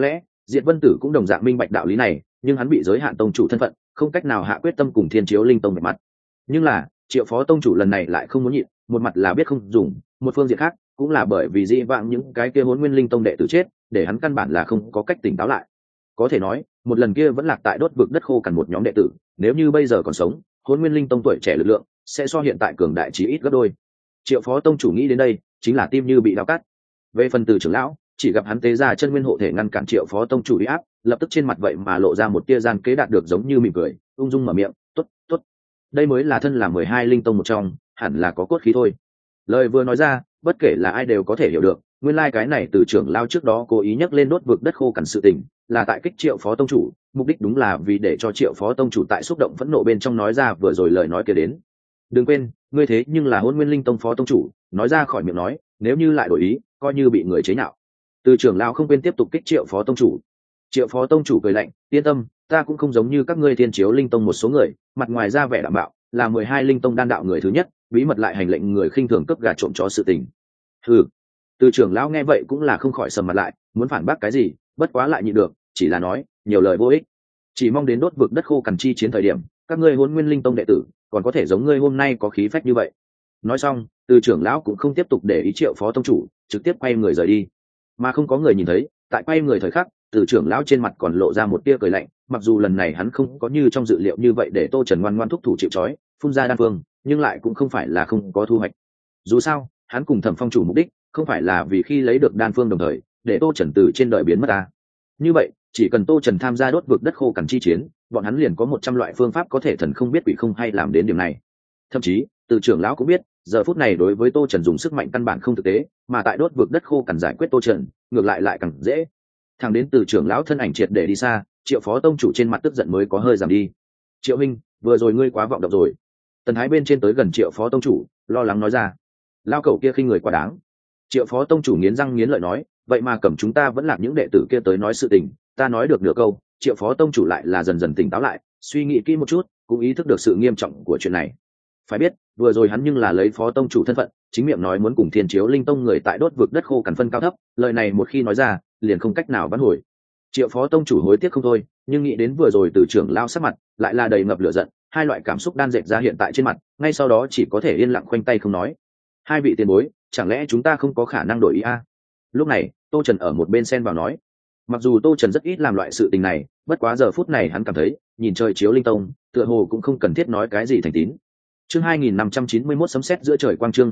Diệt Vân Tử cũng đồng dạng minh bạch đạo lý này, nhưng hắn bị giới hạn tông chủ thân phận, không cách nào hạ quyết tâm cùng Thiên Chiếu Linh Tông về mặt. Nhưng là Triệu Phó tông chủ lần này lại không muốn nhịn, một mặt là biết không dùng, một phương diện khác cũng là bởi vì dĩ vãng những cái kia Hỗn Nguyên Linh Tông đệ tử chết, để hắn căn bản là không có cách tỉnh táo lại. Có thể nói, một lần kia vẫn lạc tại đốt vực đất khô cằn một nhóm đệ tử, nếu như bây giờ còn sống, Hỗn Nguyên Linh Tông tuổi trẻ lực lượng sẽ so hiện tại cường đại chí ít gấp đôi. Triệu Phó tông chủ nghĩ đến đây, chính là tim như bị đau cắt. Về phần Từ trưởng lão, chỉ gặp hắn tế ra chân nguyên hộ thể ngăn cản Triệu Phó tông chủ uy áp, lập tức trên mặt vậy mà lộ ra một tia gian kế đạt được giống như mỉm cười, ung dung mở miệng, "Tốt, tốt. Đây mới là thân là 12 linh tông một trong, hẳn là có cốt khí thôi." Lời vừa nói ra, bất kể là ai đều có thể hiểu được, nguyên lai cái này Từ trưởng lao trước đó cố ý nhắc lên đốt vực đất khô cằn sự tình, là tại kích Triệu Phó tông chủ, mục đích đúng là vì để cho Triệu Phó tông chủ tại xúc động phẫn nộ bên trong nói ra vừa rồi lời nói kia đến. "Đừng quên, ngươi thế nhưng là Hỗn Nguyên Linh Tông phó tông chủ." Nói ra khỏi miệng nói, nếu như lại đổi ý, coi như bị người chế nhạo. Từ trưởng lão không quên tiếp tục kích Triệu Phó tông chủ. Triệu Phó tông chủ cười lạnh, "Yên tâm, ta cũng không giống như các ngươi Thiên Chiếu Linh Tông một số người, mặt ngoài ra vẻ đạm bạo, là 12 linh tông đan đạo người thứ nhất, bí mật lại hành lệnh người khinh thường cướp gà trộm chó sự tình." Hừ. Từ trưởng lão nghe vậy cũng là không khỏi sầm mặt lại, muốn phản bác cái gì, bất quá lại nhịn được, chỉ là nói, nhiều lời vô ích. Chỉ mong đến đốt vực đất khô cằn chi chiến thời điểm, các ngươi Hỗn Nguyên Linh Tông đệ tử, còn có thể giống ngươi hôm nay có khí phách như vậy. Nói xong, Từ trưởng lão cũng không tiếp tục để ý Triệu Phó tông chủ, trực tiếp quay người rời đi. Mà không có người nhìn thấy, tại quay người thời khắc, Từ trưởng lão trên mặt còn lộ ra một tia cười lạnh, mặc dù lần này hắn không có như trong dự liệu như vậy để Tô Trần ngoan ngoãn thúc thủ chịu trói, phun ra đan phương, nhưng lại cũng không phải là không có thu hoạch. Dù sao, hắn cùng Thẩm Phong chủ mục đích không phải là vì khi lấy được đan phương đồng thời để Tô Trần từ trên đời biến mất ta. Như vậy, chỉ cần Tô Trần tham gia đốt vực đất khô cằn chi chiến, bọn hắn liền có 100 loại phương pháp có thể thần không biết quỷ không hay làm đến điểm này. Thậm chí, Từ trưởng lão cũng biết, giờ phút này đối với Tô Trần dùng sức mạnh căn bản không thực tế, mà tại đốt vực đất khô cằn giải quyết Tô Trần, ngược lại càng dễ. Thằng đến Từ trưởng lão thân ảnh triệt để đi xa, Triệu Phó tông chủ trên mặt tức giận mới có hơi giảm đi. "Triệu huynh, vừa rồi ngươi quá vọng động rồi." Tần Thái bên trên tới gần Triệu Phó tông chủ, lo lắng nói ra. "Lao cẩu kia khinh người quá đáng." Triệu Phó tông chủ nghiến răng nghiến lợi nói, "Vậy mà cầm chúng ta vẫn là những đệ tử kia tới nói sự tình, ta nói được nửa câu." Triệu Phó tông chủ lại là dần dần tỉnh táo lại, suy nghĩ kỹ một chút, cũng ý thức được sự nghiêm trọng của chuyện này. Phải biết, vừa rồi hắn nhưng là lấy phó tông chủ thân phận, chính miệng nói muốn cùng Thiên Chiếu Linh Tông người tại đốt vực đất khô cằn phân cao thấp, lời này một khi nói ra, liền không cách nào vãn hồi. Triệu Phó tông chủ hối tiếc không thôi, nhưng nghĩ đến vừa rồi Từ trưởng lao sắc mặt, lại là đầy ngập lửa giận, hai loại cảm xúc đan dệt ra hiện tại trên mặt, ngay sau đó chỉ có thể yên lặng khoanh tay không nói. "Hai vị tiền bối, chẳng lẽ chúng ta không có khả năng đổi ý a?" Lúc này, Tô Trần ở một bên xen vào nói. Mặc dù Tô Trần rất ít làm loại sự tình này, bất quá giờ phút này hắn cảm thấy, nhìn trời Chiếu Linh Tông, tựa hồ cũng không cần thiết nói cái gì thành tín. Chương 2591 sấm sét giữa trời quang, chương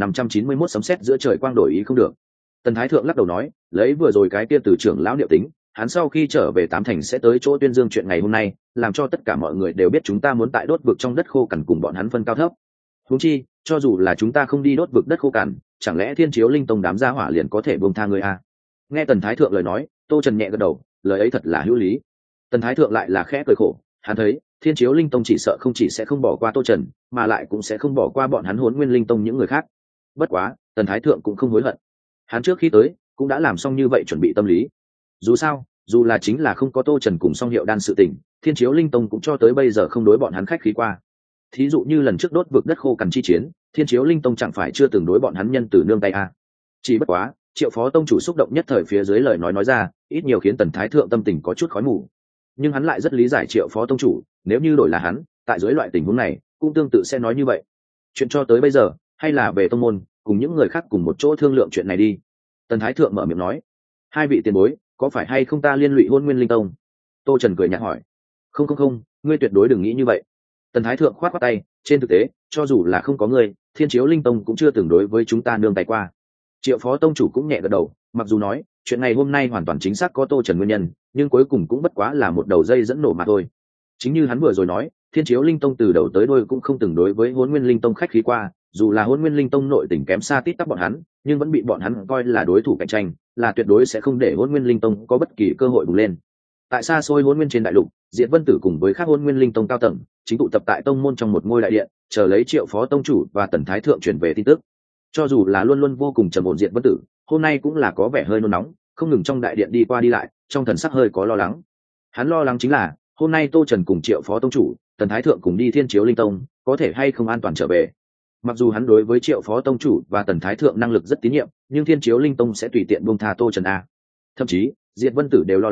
2591 sấm sét giữa trời quang, đổi ý không được. Tần Thái thượng lắc đầu nói, lấy vừa rồi cái kia Từ trưởng lão niệm tính, hắn sau khi trở về Tám Thành sẽ tới chỗ tuyên dương chuyện ngày hôm nay, làm cho tất cả mọi người đều biết chúng ta muốn tại đốt vực trong đất khô cằn cùng bọn hắn phân cao thấp. Huống chi, cho dù là chúng ta không đi đốt vực đất khô cằn, chẳng lẽ Thiên Chiếu Linh Tông đám gia hỏa liền có thể buông tha người a? Nghe Tần Thái thượng lời nói, Tô Trần nhẹ gật đầu, lời ấy thật là hữu lý. Tần Thái thượng lại là khẽ cười khổ, hắn thấy Thiên Chiếu Linh Tông chỉ sợ không chỉ sẽ không bỏ qua Tô Trần, mà lại cũng sẽ không bỏ qua bọn hắn Hỗn Nguyên Linh Tông những người khác. Bất quá, Tần Thái thượng cũng không hối hận. Hắn trước khi tới, cũng đã làm xong như vậy chuẩn bị tâm lý. Dù sao, dù là chính là không có Tô Trần cùng Song Hiệu Đan sự tình, Thiên Chiếu Linh Tông cũng cho tới bây giờ không đối bọn hắn khách khí qua. Thí dụ như lần trước đốt vực đất khô cằn chi chiến, Thiên Chiếu Linh Tông chẳng phải chưa từng đối bọn hắn nhân từ nương tay a. Chỉ bất quá, Triệu Phó tông chủ xúc động nhất thời phía dưới lời nói ra, ít nhiều khiến Tần Thái thượng tâm tình có chút khói mù. Nhưng hắn lại rất lý giải Triệu Phó tông chủ, nếu như đổi là hắn, tại dưới loại tình huống này, cũng tương tự sẽ nói như vậy. Chuyện cho tới bây giờ, hay là về tông môn, cùng những người khác cùng một chỗ thương lượng chuyện này đi. Tần Thái thượng mở miệng nói, hai vị tiền bối, có phải hay không ta liên lụy Hỗn Nguyên Linh Tông? Tô Trần cười nhạt hỏi. Không, ngươi tuyệt đối đừng nghĩ như vậy. Tần Thái thượng khoát khoát tay, trên thực tế, cho dù là không có ngươi, Thiên Chiếu Linh Tông cũng chưa từng đối với chúng ta nương tay qua. Triệu Phó tông chủ cũng nhẹ gật đầu, mặc dù nói chuyện này hôm nay hoàn toàn chính xác có Tô Trần nguyên nhân, nhưng cuối cùng cũng bất quá là một đầu dây dẫn nổ mà thôi. Chính như hắn vừa rồi nói, Thiên Chiếu Linh Tông từ đầu tới đuôi cũng không từng đối với Hỗn Nguyên Linh Tông khách khí qua, dù là Hỗn Nguyên Linh Tông nội tình kém xa tít tắp bọn hắn, nhưng vẫn bị bọn hắn coi là đối thủ cạnh tranh, là tuyệt đối sẽ không để Hỗn Nguyên Linh Tông có bất kỳ cơ hội bùng lên. Tại xa xôi Hỗn Nguyên trên đại lục, Diệt Vân Tử cùng với các Hỗn Nguyên Linh Tông cao tầng chính tụ tập tại tông môn trong một ngôi đại điện, chờ lấy Triệu Phó tông chủ và Tần Thái thượng chuyển về tin tức. Cho dù là luôn luôn vô cùng trầm ổn Diệt Vân Tử, hôm nay cũng là có vẻ hơi nôn nóng, không ngừng trong đại điện đi qua đi lại, trong thần sắc hơi có lo lắng. Hắn lo lắng chính là hôm nay Tô Trần cùng Triệu Phó tông chủ, Tần Thái thượng cùng đi Thiên Chiếu Linh Tông, có thể hay không an toàn trở về. Mặc dù hắn đối với Triệu Phó tông chủ và Tần Thái thượng năng lực rất tín nhiệm, nhưng Thiên Chiếu Linh Tông sẽ tùy tiện buông tha Tô Trần a. Thậm chí, Diệt Vân Tử đều lo lắng,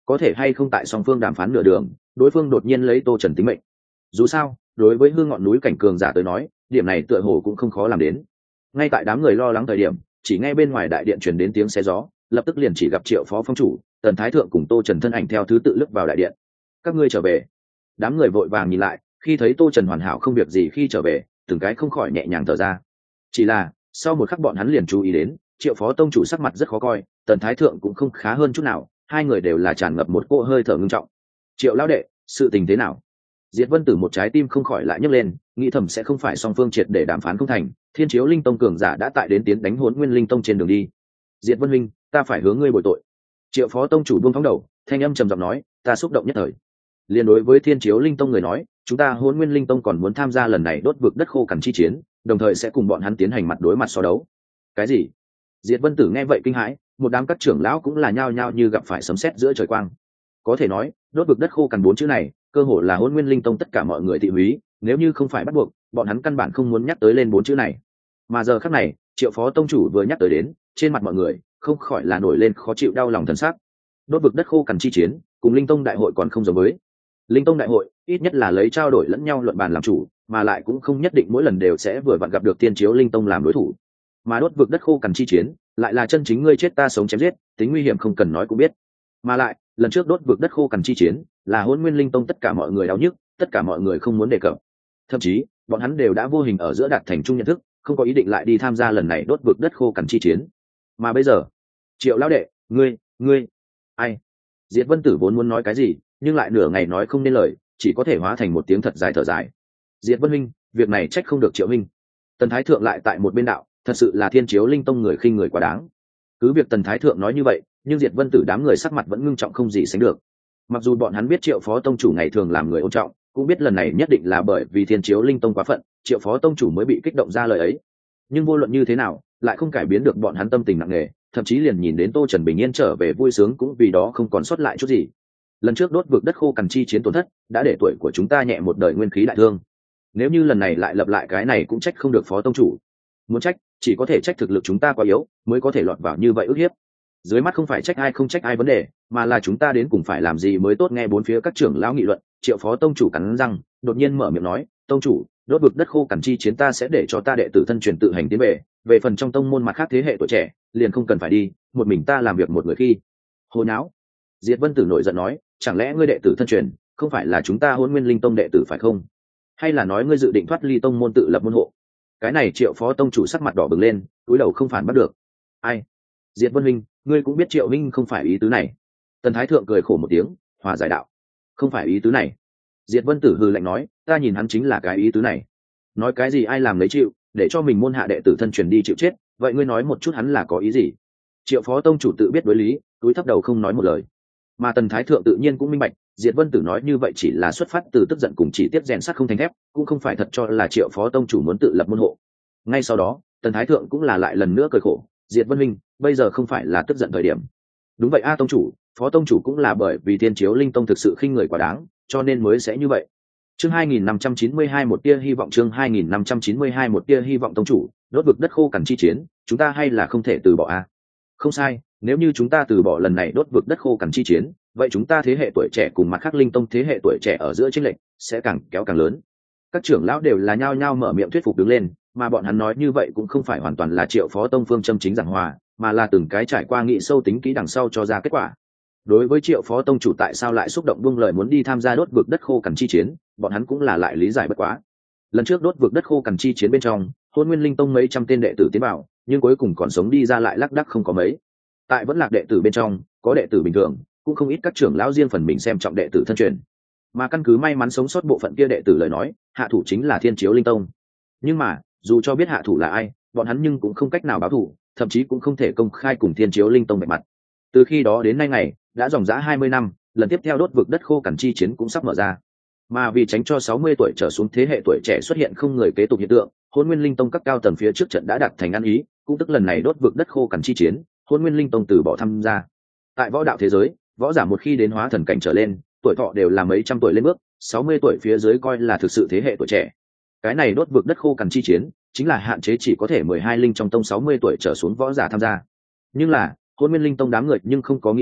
có thể hay không tại song phương đàm phán nửa đường đối phương đột nhiên lấy Tô Trần tính mệnh. Dù sao đối với hương ngọn núi cảnh cường giả tới nói, điểm này tựa hồ cũng không khó làm đến. Ngay tại đám người lo lắng thời điểm, chỉ nghe bên ngoài đại điện truyền đến tiếng xé gió, lập tức liền chỉ gặp Triệu phó phong chủ, Tần Thái thượng cùng Tô Trần thân ảnh theo thứ tự lướt vào đại điện. Các ngươi trở về. Đám người vội vàng nhìn lại, khi thấy Tô Trần hoàn hảo không việc gì khi trở về, từng cái không khỏi nhẹ nhàng thở ra. Chỉ là sau một khắc bọn hắn liền chú ý đến, Triệu phó tông chủ sắc mặt rất khó coi, Tần Thái thượng cũng không khá hơn chút nào, hai người đều là tràn ngập một cỗ hơi thở ngưng trọng. Triệu lão đệ, sự tình thế nào? Diệt Vân Tử một trái tim không khỏi lại nhấc lên, nghĩ thầm sẽ không phải song phương triệt để đàm phán không thành, Thiên Chiếu Linh Tông cường giả đã tại đến tiến đánh Hỗn Nguyên Linh Tông trên đường đi. Diệt Vân huynh, ta phải hướng ngươi bồi tội. Triệu phó tông chủ buông thõng đầu, thanh âm trầm giọng nói, ta xúc động nhất thời. Liên đối với Thiên Chiếu Linh Tông người nói, chúng ta Hỗn Nguyên Linh Tông còn muốn tham gia lần này đốt vực đất khô cằn chi chiến, đồng thời sẽ cùng bọn hắn tiến hành mặt đối mặt so đấu. Cái gì? Diệt Vân Tử nghe vậy kinh hãi, một đám các trưởng lão cũng là nhao nhao như gặp phải sấm sét giữa trời quang. Có thể nói, đốt vực đất khô cằn 4 chữ này, cơ hồ là Hỗn Nguyên Linh Tông tất cả mọi người thị húy, nếu như không phải bắt buộc, bọn hắn căn bản không muốn nhắc tới lên 4 chữ này. Mà giờ khắc này, Triệu phó tông chủ vừa nhắc tới đến, trên mặt mọi người không khỏi là nổi lên khó chịu đau lòng thần sắc. Đốt vực đất khô cằn chi chiến, cùng Linh Tông đại hội còn không giống với. Linh Tông đại hội, ít nhất là lấy trao đổi lẫn nhau luận bàn làm chủ, mà lại cũng không nhất định mỗi lần đều sẽ vừa vặn gặp được Tiên Chiếu Linh Tông làm đối thủ. Mà đốt vực đất khô cằn chi chiến, lại là chân chính ngươi chết ta sống chém giết, tính nguy hiểm không cần nói cũng biết. Mà lại, lần trước đốt vực đất khô cằn chi chiến, là Hỗn Nguyên Linh Tông tất cả mọi người đau nhức, tất cả mọi người không muốn đề cập. Thậm chí, bọn hắn đều đã vô hình ở giữa đạt thành chung nhận thức, không có ý định lại đi tham gia lần này đốt vực đất khô cằn chi chiến. Mà bây giờ, Triệu lão đệ, ngươi, ai? Diệt Vân Tử vốn muốn nói cái gì, nhưng lại nửa ngày nói không nên lời, chỉ có thể hóa thành một tiếng thật dài thở dài. Diệt Vân huynh, việc này trách không được Triệu huynh. Tần Thái thượng lại tại một bên đạo, thật sự là Thiên Chiếu Linh Tông người khinh người quá đáng. Cứ việc Tần Thái thượng nói như vậy, nhưng Diệt Vân Tử đám người sắc mặt vẫn ngưng trọng không gì sánh được. Mặc dù bọn hắn biết Triệu phó tông chủ ngày thường làm người ôn trọng, cũng biết lần này nhất định là bởi vì Thiên Chiếu Linh Tông quá phận, Triệu phó tông chủ mới bị kích động ra lời ấy. Nhưng vô luận như thế nào, lại không cải biến được bọn hắn tâm tình nặng nề, thậm chí liền nhìn đến Tô Trần bình yên trở về vui sướng cũng vì đó không còn sót lại chút gì. Lần trước đốt vực đất khô cằn chi chiến tổn thất, đã để tuổi của chúng ta nhẹ một đời nguyên khí đại thương. Nếu như lần này lại lập lại cái này cũng trách không được phó tông chủ. Muốn trách, chỉ có thể trách thực lực chúng ta quá yếu, mới có thể lọt vào như vậy ức hiếp. Dưới mắt không phải trách ai không trách ai vấn đề, mà là chúng ta đến cùng phải làm gì mới tốt. Nghe bốn phía các trưởng lão nghị luận, Triệu phó tông chủ cắn răng, đột nhiên mở miệng nói, tông chủ, đốt vực đất khô cằn chi chiến ta sẽ để cho ta đệ tử thân truyền tự hành tiến về phần trong tông môn mặt khác thế hệ tuổi trẻ, liền không cần phải đi, một mình ta làm việc một người khi. Hồ nháo. Diệt Vân Tử nổi giận nói, chẳng lẽ ngươi đệ tử thân truyền không phải là chúng ta Hỗn Nguyên Linh Tông đệ tử phải không? Hay là nói ngươi dự định thoát ly tông môn tự lập môn hộ? Cái này Triệu phó tông chủ sắc mặt đỏ bừng lên, cúi đầu không phản bắt được. Ai? Diệt Vân huynh, ngươi cũng biết Triệu huynh không phải ý tứ này. Tần Thái thượng cười khổ một tiếng, hòa giải đạo, không phải ý tứ này. Diệt Vân Tử hừ lạnh nói, ta nhìn hắn chính là cái ý tứ này. Nói cái gì ai làm lấy chịu, để cho mình môn hạ đệ tử thân truyền đi chịu chết, vậy ngươi nói một chút hắn là có ý gì? Triệu phó tông chủ tự biết đối lý, cúi thấp đầu không nói một lời. Mà Tần Thái thượng tự nhiên cũng minh bạch, Diệt Vân Tử nói như vậy chỉ là xuất phát từ tức giận cùng chỉ tiếp rèn sắt không thành thép, cũng không phải thật cho là Triệu phó tông chủ muốn tự lập môn hộ. Ngay sau đó, Tần Thái thượng cũng là lại lần nữa cười khổ, Diệt Vân huynh, bây giờ không phải là tức giận thời điểm. Đúng vậy a tông chủ, phó tông chủ cũng là bởi vì Thiên Chiếu Linh Tông thực sự khinh người quá đáng, cho nên mới sẽ như vậy. Chương 2592 một tia hy vọng, chương 2592 một tia hy vọng tông chủ, đốt vực đất khô cằn chi chiến, chúng ta hay là không thể từ bỏ a? Không sai, nếu như chúng ta từ bỏ lần này đốt vực đất khô cằn chi chiến, vậy chúng ta thế hệ tuổi trẻ cùng mặt khác Linh Tông thế hệ tuổi trẻ ở giữa chênh lệch sẽ càng kéo càng lớn. Các trưởng lão đều là nhao nhao mở miệng thuyết phục đứng lên, mà bọn hắn nói như vậy cũng không phải hoàn toàn là Triệu phó tông phương châm chính giảng hòa, mà là từng cái trải qua nghị sâu tính kỹ đằng sau cho ra kết quả. Đối với Triệu phó tông chủ tại sao lại xúc động buông lời muốn đi tham gia đốt vực đất khô cằn chi chiến, bọn hắn cũng là lại lý giải bất quá. Lần trước đốt vực đất khô cằn chi chiến bên trong, Hỗn Nguyên Linh Tông mấy trăm tên đệ tử tiến vào, nhưng cuối cùng còn sống đi ra lại lác đác không có mấy. Tại vẫn lạc đệ tử bên trong, có đệ tử bình thường, cũng không ít các trưởng lão riêng phần mình xem trọng đệ tử thân truyền. Mà căn cứ may mắn sống sót bộ phận kia đệ tử lời nói, hạ thủ chính là Thiên Chiếu Linh Tông. Nhưng mà, dù cho biết hạ thủ là ai, bọn hắn nhưng cũng không cách nào báo thù, thậm chí cũng không thể công khai cùng Thiên Chiếu Linh Tông bạch mặt. Từ khi đó đến nay ngày, đã dòng dã 20 năm, lần tiếp theo đốt vực đất khô cằn chi chiến cũng sắp mở ra. Mà vì tránh cho 60 tuổi trở xuống thế hệ tuổi trẻ xuất hiện không người kế tục hiện tượng, Hỗn Nguyên Linh Tông các cao tầng phía trước trận đã đạt thành ăn ý, cũng tức lần này đốt vực đất khô cằn chi chiến, Hỗn Nguyên Linh Tông từ bỏ tham gia. Tại võ đạo thế giới, võ giả một khi đến hóa thần cảnh trở lên, tuổi thọ đều là mấy trăm tuổi lên bước, 60 tuổi phía dưới coi là thực sự thế hệ tuổi trẻ. Cái này đốt vực đất khô cằn chi chiến, chính là hạn chế chỉ có thể 12 linh trong tông 60 tuổi trở xuống võ giả tham gia. Nhưng là, Hỗn Nguyên Linh Tông đám người nhưng không có nghĩ đến,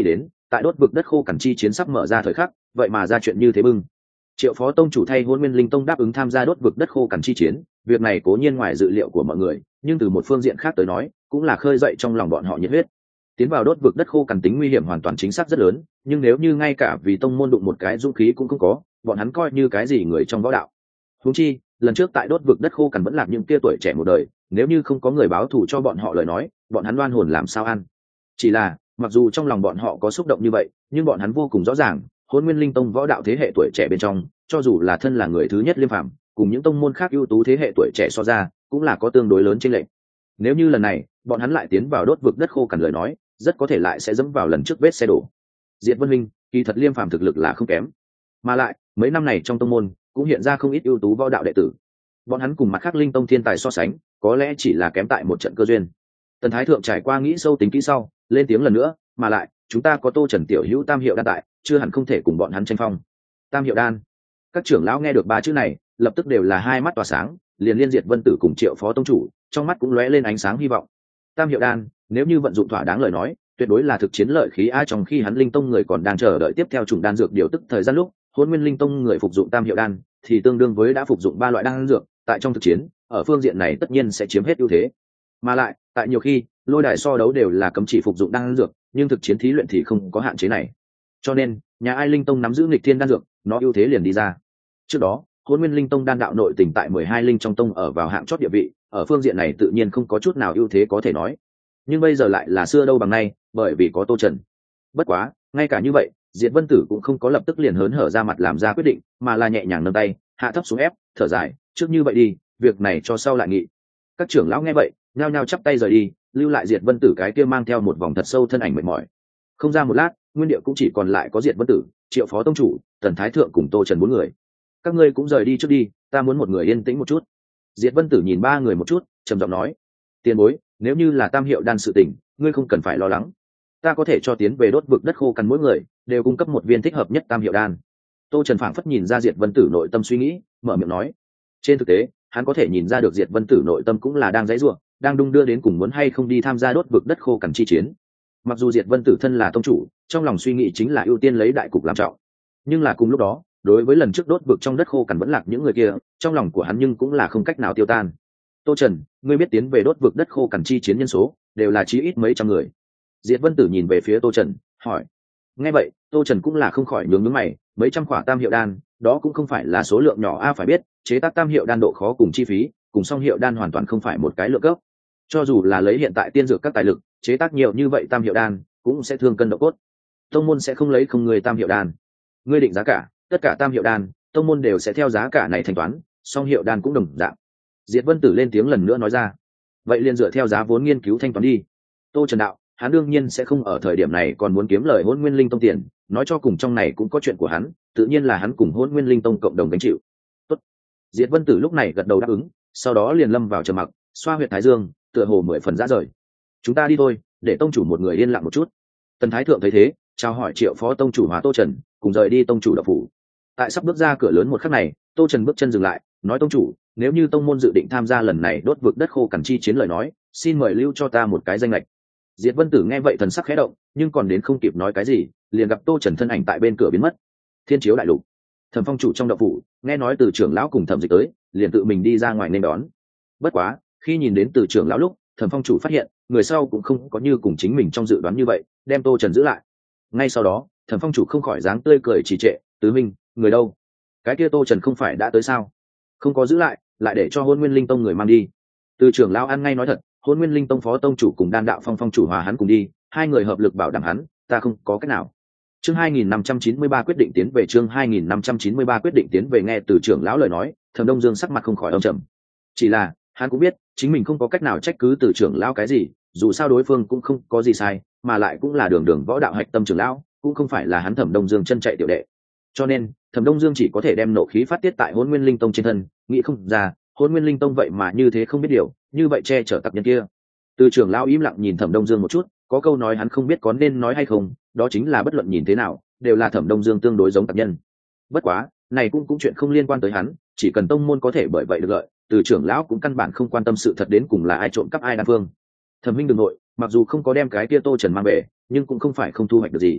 tại đốt vực đất khô cằn chi chiến sắp mở ra thời khắc, vậy mà ra chuyện như thế bưng. Triệu phó tông chủ thay Hôn Nguyên Linh Tông đáp ứng tham gia đốt vực đất khô cằn chi chiến, việc này cố nhiên ngoài dự liệu của mọi người, nhưng từ một phương diện khác tới nói, cũng là khơi dậy trong lòng bọn họ nhiệt huyết. Tiến vào đốt vực đất khô cằn tính nguy hiểm hoàn toàn chính xác rất lớn, nhưng nếu như ngay cả vì tông môn đụng một cái dũng khí cũng không có, bọn hắn coi như cái gì người trong võ đạo. Huống chi, lần trước tại đốt vực đất khô cằn vẫn là những kia tuổi trẻ một đời, nếu như không có người báo thù cho bọn họ lời nói, bọn hắn oan hồn làm sao ăn. Chỉ là, mặc dù trong lòng bọn họ có xúc động như vậy, nhưng bọn hắn vô cùng rõ ràng, Hôn Nguyên Linh Tông võ đạo thế hệ tuổi trẻ bên trong, cho dù là thân là người thứ nhất Liêm Phàm, cùng những tông môn khác ưu tú thế hệ tuổi trẻ so ra, cũng là có tương đối lớn chênh lệch. Nếu như lần này, bọn hắn lại tiến vào đốt vực đất khô cằn lời nói, rất có thể lại sẽ dẫm vào lần trước vết xe đổ. Diệt Vân Minh, kỳ thật Liêm Phàm thực lực là không kém, mà lại, mấy năm này trong tông môn cũng hiện ra không ít ưu tú võ đạo đệ tử. Bọn hắn cùng mặt khác linh tông thiên tài so sánh, có lẽ chỉ là kém tại một trận cơ duyên. Tần Thái Thượng trải qua nghĩ sâu tính kỹ sau, lên tiếng lần nữa, mà lại, chúng ta có Tô Trần tiểu hữu Tam Hiệu đan tại, chưa hẳn không thể cùng bọn hắn tranh phong. Tam Hiệu đan. Các trưởng lão nghe được ba chữ này, lập tức đều là hai mắt tỏa sáng, liền liên Diệt Vân Tử cùng Triệu phó tông chủ, trong mắt cũng lóe lên ánh sáng hy vọng. Tam Hiệu đan, nếu như vận dụng thỏa đáng lời nói, tuyệt đối là thực chiến lợi khí a. Trong khi hắn linh tông người còn đang chờ đợi tiếp theo chủng đan dược điều tức thời gian lúc, Hôn Nguyên Linh Tông người phục dụng Tam Hiệu đan, thì tương đương với đã phục dụng ba loại đan dược, tại trong thực chiến, ở phương diện này tất nhiên sẽ chiếm hết ưu thế. Mà lại, tại nhiều khi, lôi đài so đấu đều là cấm chỉ phục dụng đan dược, nhưng thực chiến thí luyện thì không có hạn chế này. Cho nên, nhà ai linh tông nắm giữ nghịch thiên đan dược, nó ưu thế liền đi ra. Trước đó, Hôn Nguyên Linh Tông đan đạo nội tình tại 12 linh trong tông ở vào hạng chót địa vị, ở phương diện này tự nhiên không có chút nào ưu thế có thể nói. Nhưng bây giờ lại là xưa đâu bằng nay, bởi vì có Tô Trần. Bất quá, ngay cả như vậy, Diệt Vân Tử cũng không có lập tức liền hớn hở ra mặt làm ra quyết định, mà là nhẹ nhàng nâng tay, hạ thấp xuống ép, thở dài, trước như vậy đi, việc này cho sau lại nghị. Các trưởng lão nghe vậy, nhao nhao chắp tay rời đi, lưu lại Diệt Vân Tử cái kia mang theo một vòng thật sâu thân ảnh mệt mỏi. Không ra một lát, nguyên địa cũng chỉ còn lại có Diệt Vân Tử, Triệu phó tông chủ, Tần Thái Thượng cùng Tô Trần bốn người. Các ngươi cũng rời đi trước đi, ta muốn một người yên tĩnh một chút. Diệt Vân Tử nhìn ba người một chút, trầm giọng nói: tiền bối, nếu như là Tam Hiệu đan sự tình, ngươi không cần phải lo lắng, ta có thể cho tiến về đốt vực đất khô cằn mỗi người đều cung cấp một viên thích hợp nhất Tam Hiệu đan. Tô Trần phảng phất nhìn ra Diệt Vân Tử nội tâm suy nghĩ, mở miệng nói. Trên thực tế, hắn có thể nhìn ra được Diệt Vân Tử nội tâm cũng là đang giãy giụa, đang đung đưa đến cùng muốn hay không đi tham gia đốt vực đất khô cằn chi chiến. Mặc dù Diệt Vân Tử thân là tông chủ, trong lòng suy nghĩ chính là ưu tiên lấy đại cục làm trọng, nhưng là cùng lúc đó, đối với lần trước đốt vực trong đất khô cằn vẫn lạc những người kia, trong lòng của hắn nhưng cũng là không cách nào tiêu tan. Tô Trần, ngươi biết tiến về đốt vực đất khô cằn chi chiến nhân số đều là chí ít mấy trăm người. Diệt Vân Tử nhìn về phía Tô Trần, hỏi. Nghe vậy, Tô Trần cũng là không khỏi nhướng nhướng mày, mấy trăm khỏa Tam Hiệu đan, đó cũng không phải là số lượng nhỏ a. Phải biết, chế tác Tam Hiệu đan độ khó cùng chi phí, cùng Song Hiệu đan hoàn toàn không phải một cái lượng cấp. Cho dù là lấy hiện tại tiên dược các tài lực, chế tác nhiều như vậy Tam Hiệu đan, cũng sẽ thương cân độ cốt. Tông môn sẽ không lấy không người Tam Hiệu đan. Ngươi định giá cả, tất cả Tam Hiệu đan, tông môn đều sẽ theo giá cả này thanh toán, Song Hiệu đan cũng đồng dạng. Diệt Vân Tử lên tiếng lần nữa nói ra. Vậy liền dựa theo giá vốn nghiên cứu thanh toán đi. Tô Trần đạo, hắn đương nhiên sẽ không ở thời điểm này còn muốn kiếm lời Hôn Nguyên Linh Tông tiền, nói cho cùng trong này cũng có chuyện của hắn, tự nhiên là hắn cùng Hôn Nguyên Linh Tông cộng đồng gánh chịu. Tốt. Diệt Vân Tử lúc này gật đầu đáp ứng, sau đó liền lâm vào trầm mặc, xoa huyệt thái dương, tựa hồ mười phần rã rời. Chúng ta đi thôi, để tông chủ một người yên lặng một chút. Tần Thái Thượng thấy thế, chào hỏi Triệu phó tông chủ Hóa Tô Trần, cùng rời đi tông chủ đạo phủ. Tại sắp bước ra cửa lớn một khắc này, Tô Trần bước chân dừng lại, nói: tông chủ, nếu như tông môn dự định tham gia lần này đốt vực đất khô cằn chi chiến lời nói, xin mời lưu cho ta một cái danh lệch. Diệt Vân Tử nghe vậy thần sắc khẽ động, nhưng còn đến không kịp nói cái gì, liền gặp Tô Trần thân ảnh tại bên cửa biến mất. Thiên Chiếu đại lục, Thẩm Phong chủ trong đạo phủ, nghe nói từ trưởng lão cùng Thẩm Dịch tới, liền tự mình đi ra ngoài nên đón. Bất quá, khi nhìn đến từ trưởng lão lúc, Thẩm Phong chủ phát hiện, người sau cũng không có như cùng chính mình trong dự đoán như vậy, đem Tô Trần giữ lại. Ngay sau đó, Thẩm Phong chủ không khỏi dáng tươi cười trì trệ, "Tứ minh, người đâu? Cái kia Tô Trần không phải đã tới sao? Không có giữ lại, lại để cho Hôn Nguyên Linh Tông người mang đi." Từ trưởng lão ăn ngay nói thật, Hôn Nguyên Linh Tông phó tông chủ cùng Đan đạo phong phong chủ hòa hắn cùng đi, hai người hợp lực bảo đảm hắn, ta không có cách nào. Chương 2593 quyết định tiến về, chương 2593 quyết định tiến về. Nghe từ trưởng lão lời nói, Thẩm Đông Dương sắc mặt không khỏi âm trầm. Chỉ là, hắn cũng biết, chính mình không có cách nào trách cứ từ trưởng lão cái gì, dù sao đối phương cũng không có gì sai, mà lại cũng là đường đường võ đạo hạch tâm trưởng lão, cũng không phải là hắn Thẩm Đông Dương chân chạy tiểu đệ. Cho nên, Thẩm Đông Dương chỉ có thể đem nộ khí phát tiết tại Hôn Nguyên Linh Tông trên thân, nghĩ không ra, Hôn Nguyên Linh Tông vậy mà như thế không biết điều, như vậy che chở tặc nhân kia. Từ trưởng lão im lặng nhìn Thẩm Đông Dương một chút, có câu nói hắn không biết có nên nói hay không, đó chính là bất luận nhìn thế nào, đều là Thẩm Đông Dương tương đối giống tặc nhân. Bất quá, này cũng chuyện không liên quan tới hắn, chỉ cần tông môn có thể bởi vậy được lợi, từ trưởng lão cũng căn bản không quan tâm sự thật đến cùng là ai trộm cắp ai đan phương. Thẩm Minh đừng nội, mặc dù không có đem cái kia Tô Trần mang về, nhưng cũng không phải không thu hoạch được gì.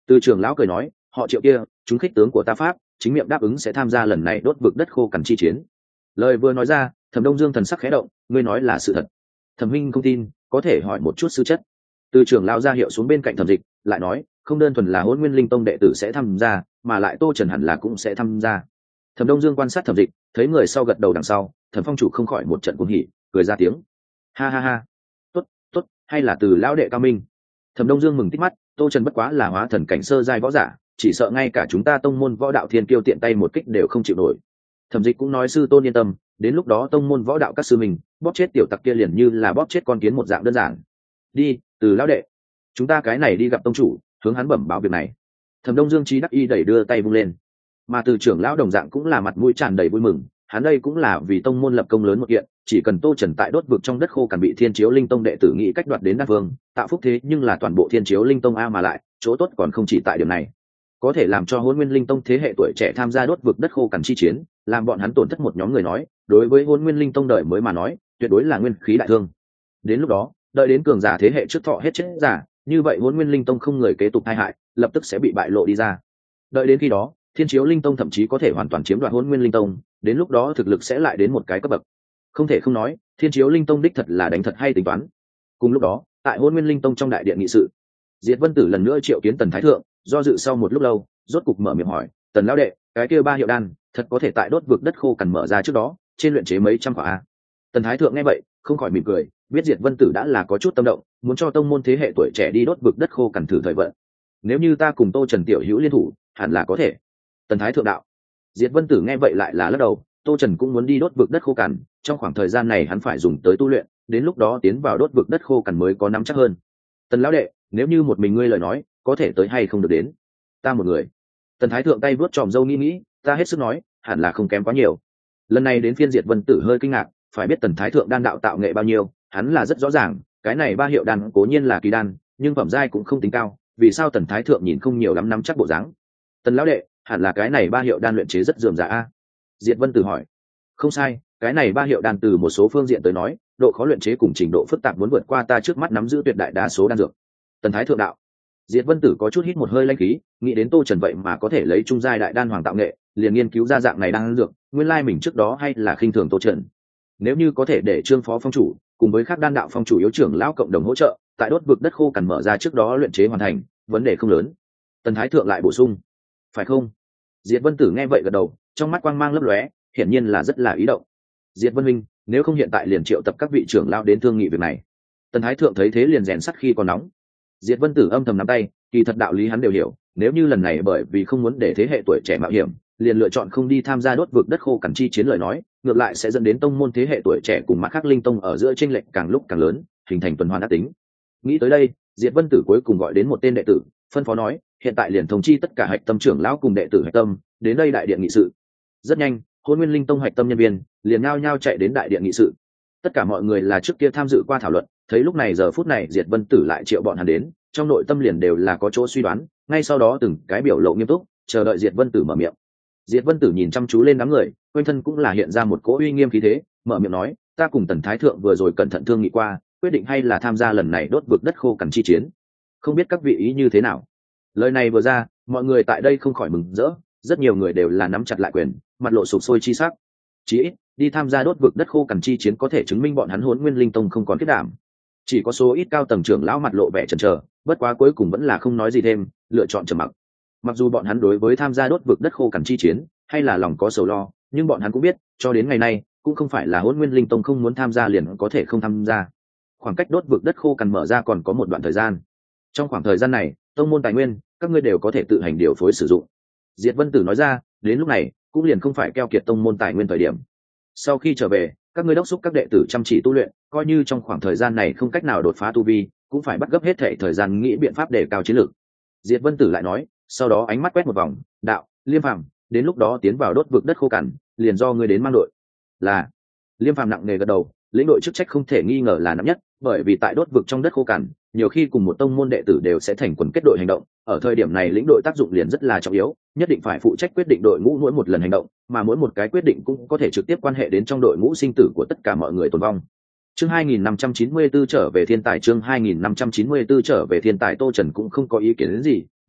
Từ trưởng lão cười nói, họ Triệu kia chúng khích tướng của ta Pháp chính miệng đáp ứng sẽ tham gia lần này đốt vực đất khô cằn chi chiến. Lời vừa nói ra, Thẩm Đông Dương thần sắc khẽ động, ngươi nói là sự thật. Thẩm Minh không tin, có thể hỏi một chút sư chất. Từ trưởng lão ra hiệu xuống bên cạnh Thẩm Dịch, lại nói, không đơn thuần là Hỗn Nguyên Linh Tông đệ tử sẽ tham gia, mà lại Tô Trần hẳn là cũng sẽ tham gia. Thẩm Đông Dương quan sát Thẩm Dịch, thấy người sau gật đầu đằng sau, Thẩm Phong chủ không khỏi một trận cuồng hỉ, cười ra tiếng. Ha ha ha, tốt, tốt, hay là Từ lão đệ cao minh. Thẩm Đông Dương mừng tít mắt, Tô Trần bất quá là hóa thần cảnh sơ giai võ giả, chỉ sợ ngay cả chúng ta tông môn võ đạo thiên kiêu tiện tay một kích đều không chịu nổi. Thẩm Dịch cũng nói sư tôn yên tâm, đến lúc đó tông môn võ đạo các sư mình bóp chết tiểu tặc kia liền như là bóp chết con kiến một dạng đơn giản. Đi, Từ lão đệ, chúng ta cái này đi gặp tông chủ, hướng hắn bẩm báo việc này. Thẩm Đông Dương trí đắc y đẩy đưa tay vung lên, mà Từ trưởng lão đồng dạng cũng là mặt mũi tràn đầy vui mừng, hắn đây cũng là vì tông môn lập công lớn một kiện, chỉ cần Tô Trần tại đốt vực trong đất khô cằn bị Thiên Chiếu Linh Tông đệ tử nghĩ cách đoạt đến đan vương, tạo phúc thế nhưng là toàn bộ Thiên Chiếu Linh Tông a, mà lại chỗ tốt còn không chỉ tại điểm này, có thể làm cho Hỗn Nguyên Linh Tông thế hệ tuổi trẻ tham gia đốt vực đất khô cằn chi chiến, làm bọn hắn tổn thất một nhóm người nói, đối với Hỗn Nguyên Linh Tông đời mới mà nói, tuyệt đối là nguyên khí đại thương. Đến lúc đó, đợi đến cường giả thế hệ trước thọ hết chết giả, như vậy Hỗn Nguyên Linh Tông không người kế tục tai hại, lập tức sẽ bị bại lộ đi ra. Đợi đến khi đó, Thiên Chiếu Linh Tông thậm chí có thể hoàn toàn chiếm đoạt Hỗn Nguyên Linh Tông, đến lúc đó thực lực sẽ lại đến một cái cấp bậc. Không thể không nói, Thiên Chiếu Linh Tông đích thật là đánh thật hay tính toán. Cùng lúc đó, tại Hỗn Nguyên Linh Tông trong đại điện nghị sự, Diệt Vân Tử lần nữa triệu kiến Tần Thái Thượng, do dự sau một lúc lâu, rốt cục mở miệng hỏi, Tần lão đệ, cái kia ba hiệu đan, thật có thể tại đốt vực đất khô cằn mở ra trước đó, trên luyện chế mấy trăm quả a? Tần Thái Thượng nghe vậy, không khỏi mỉm cười, biết Diệt Vân Tử đã là có chút tâm động, muốn cho tông môn thế hệ tuổi trẻ đi đốt vực đất khô cằn thử thời vận. Nếu như ta cùng Tô Trần tiểu hữu liên thủ, hẳn là có thể. Tần Thái Thượng đạo. Diệt Vân Tử nghe vậy lại là lắc đầu, Tô Trần cũng muốn đi đốt vực đất khô cằn, trong khoảng thời gian này hắn phải dùng tới tu luyện, đến lúc đó tiến vào đốt vực đất khô cằn mới có nắm chắc hơn. Tần lão đệ, nếu như một mình ngươi lời nói, có thể tới hay không được đến? Ta một người. Tần Thái Thượng tay vuốt tròm râu nghĩ, ta hết sức nói, hẳn là không kém quá nhiều. Lần này đến phiên Diệt Vân Tử hơi kinh ngạc, phải biết Tần Thái Thượng đan đạo tạo nghệ bao nhiêu, hắn là rất rõ ràng, cái này ba hiệu đan cố nhiên là kỳ đan, nhưng phẩm giai cũng không tính cao, vì sao Tần Thái Thượng nhìn không nhiều lắm nắm chắc bộ dáng? Tần lão đệ, hẳn là cái này ba hiệu đan luyện chế rất rườm rà a. Diệt Vân Tử hỏi. Không sai, cái này ba hiệu đan từ một số phương diện tới nói, độ khó luyện chế cùng trình độ phức tạp muốn vượt qua ta trước mắt nắm giữ tuyệt đại đa số đan dược. Tần Thái Thượng đạo. Diệt Vân Tử có chút hít một hơi lãnh khí, nghĩ đến Tô Trần vậy mà có thể lấy trung giai đại đan hoàng tạo nghệ, liền nghiên cứu ra dạng này đan dược, nguyên lai mình trước đó hay là khinh thường Tô Trần. Nếu như có thể để Trương phó phong chủ cùng với các đan đạo phong chủ yếu trưởng lão cộng đồng hỗ trợ, tại đốt vực đất khô cằn mở ra trước đó luyện chế hoàn thành, vấn đề không lớn. Tần Thái Thượng lại bổ sung, phải không? Diệt Vân Tử nghe vậy gật đầu, trong mắt quang mang lấp lóe, hiển nhiên là rất là ý động. Diệt Vân Minh, nếu không hiện tại liền triệu tập các vị trưởng lão đến thương nghị việc này. Tần Thái Thượng thấy thế liền rèn sắt khi còn nóng. Diệt Vân Tử âm thầm nắm tay, kỳ thật đạo lý hắn đều hiểu, nếu như lần này bởi vì không muốn để thế hệ tuổi trẻ mạo hiểm, liền lựa chọn không đi tham gia đốt vực đất khô cằn chi chiến lời nói, ngược lại sẽ dẫn đến tông môn thế hệ tuổi trẻ cùng mặt khác linh tông ở giữa chênh lệch càng lúc càng lớn, hình thành tuần hoàn ác tính. Nghĩ tới đây, Diệt Vân Tử cuối cùng gọi đến một tên đệ tử, phân phó nói, hiện tại liền thông chi tất cả hạch tâm trưởng lão cùng đệ tử hạch tâm đến đây đại điện nghị sự. Rất nhanh, Hỗn Nguyên Linh Tông hạch tâm nhân viên liền nhao nhao chạy đến đại điện nghị sự. Tất cả mọi người là trước kia tham dự qua thảo luận, thấy lúc này giờ phút này Diệt Vân Tử lại triệu bọn hắn đến, trong nội tâm liền đều là có chỗ suy đoán, ngay sau đó từng cái biểu lộ nghiêm túc, chờ đợi Diệt Vân Tử mở miệng. Diệt Vân Tử nhìn chăm chú lên đám người, quanh thân cũng là hiện ra một cỗ uy nghiêm khí thế, mở miệng nói, ta cùng Tần Thái Thượng vừa rồi cẩn thận thương nghị qua, quyết định hay là tham gia lần này đốt vực đất khô cằn chi chiến. Không biết các vị ý như thế nào? Lời này vừa ra, mọi người tại đây không khỏi mừng rỡ, rất nhiều người đều là nắm chặt lại quyền, mặt lộ sục sôi chi sắc. Chí ít, đi tham gia đốt vực đất khô cằn chi chiến có thể chứng minh bọn hắn Hỗn Nguyên Linh Tông không còn kết đảm. Chỉ có số ít cao tầng trưởng lão mặt lộ vẻ chần chờ, bất quá cuối cùng vẫn là không nói gì thêm, lựa chọn trầm mặc. Mặc dù bọn hắn đối với tham gia đốt vực đất khô cằn chi chiến hay là lòng có sầu lo, nhưng bọn hắn cũng biết, cho đến ngày nay, cũng không phải là Hỗn Nguyên Linh Tông không muốn tham gia liền có thể không tham gia. Khoảng cách đốt vực đất khô cằn mở ra còn có một đoạn thời gian. Trong khoảng thời gian này, tông môn tài nguyên, các ngươi đều có thể tự hành điều phối sử dụng. Diệt Vân Tử nói ra, đến lúc này, cũng liền không phải keo kiệt tông môn tài nguyên thời điểm. Sau khi trở về, các ngươi đốc thúc các đệ tử chăm chỉ tu luyện, coi như trong khoảng thời gian này không cách nào đột phá tu vi, cũng phải bắt gấp hết thể thời gian nghĩ biện pháp để cao chiến lược. Diệt Vân Tử lại nói, sau đó ánh mắt quét một vòng, đạo, Liêm Phàm, đến lúc đó tiến vào đốt vực đất khô cằn, liền do ngươi đến mang đội. Là. Liêm Phàm nặng nề gật đầu, lĩnh đội chức trách không thể nghi ngờ là nặng nhất, bởi vì tại đốt vực trong đất khô cằn, nhiều khi cùng một tông môn đệ tử đều sẽ thành quần kết đội hành động, ở thời điểm này lĩnh đội tác dụng liền rất là trọng yếu, nhất định phải phụ trách quyết định đội ngũ mỗi một lần hành động, mà mỗi một cái quyết định cũng có thể trực tiếp quan hệ đến trong đội ngũ sinh tử của tất cả mọi người tồn vong. Chương 2594 trở về thiên tài, chương 2594 trở về thiên tài. Tô Trần cũng không có ý kiến đến gì,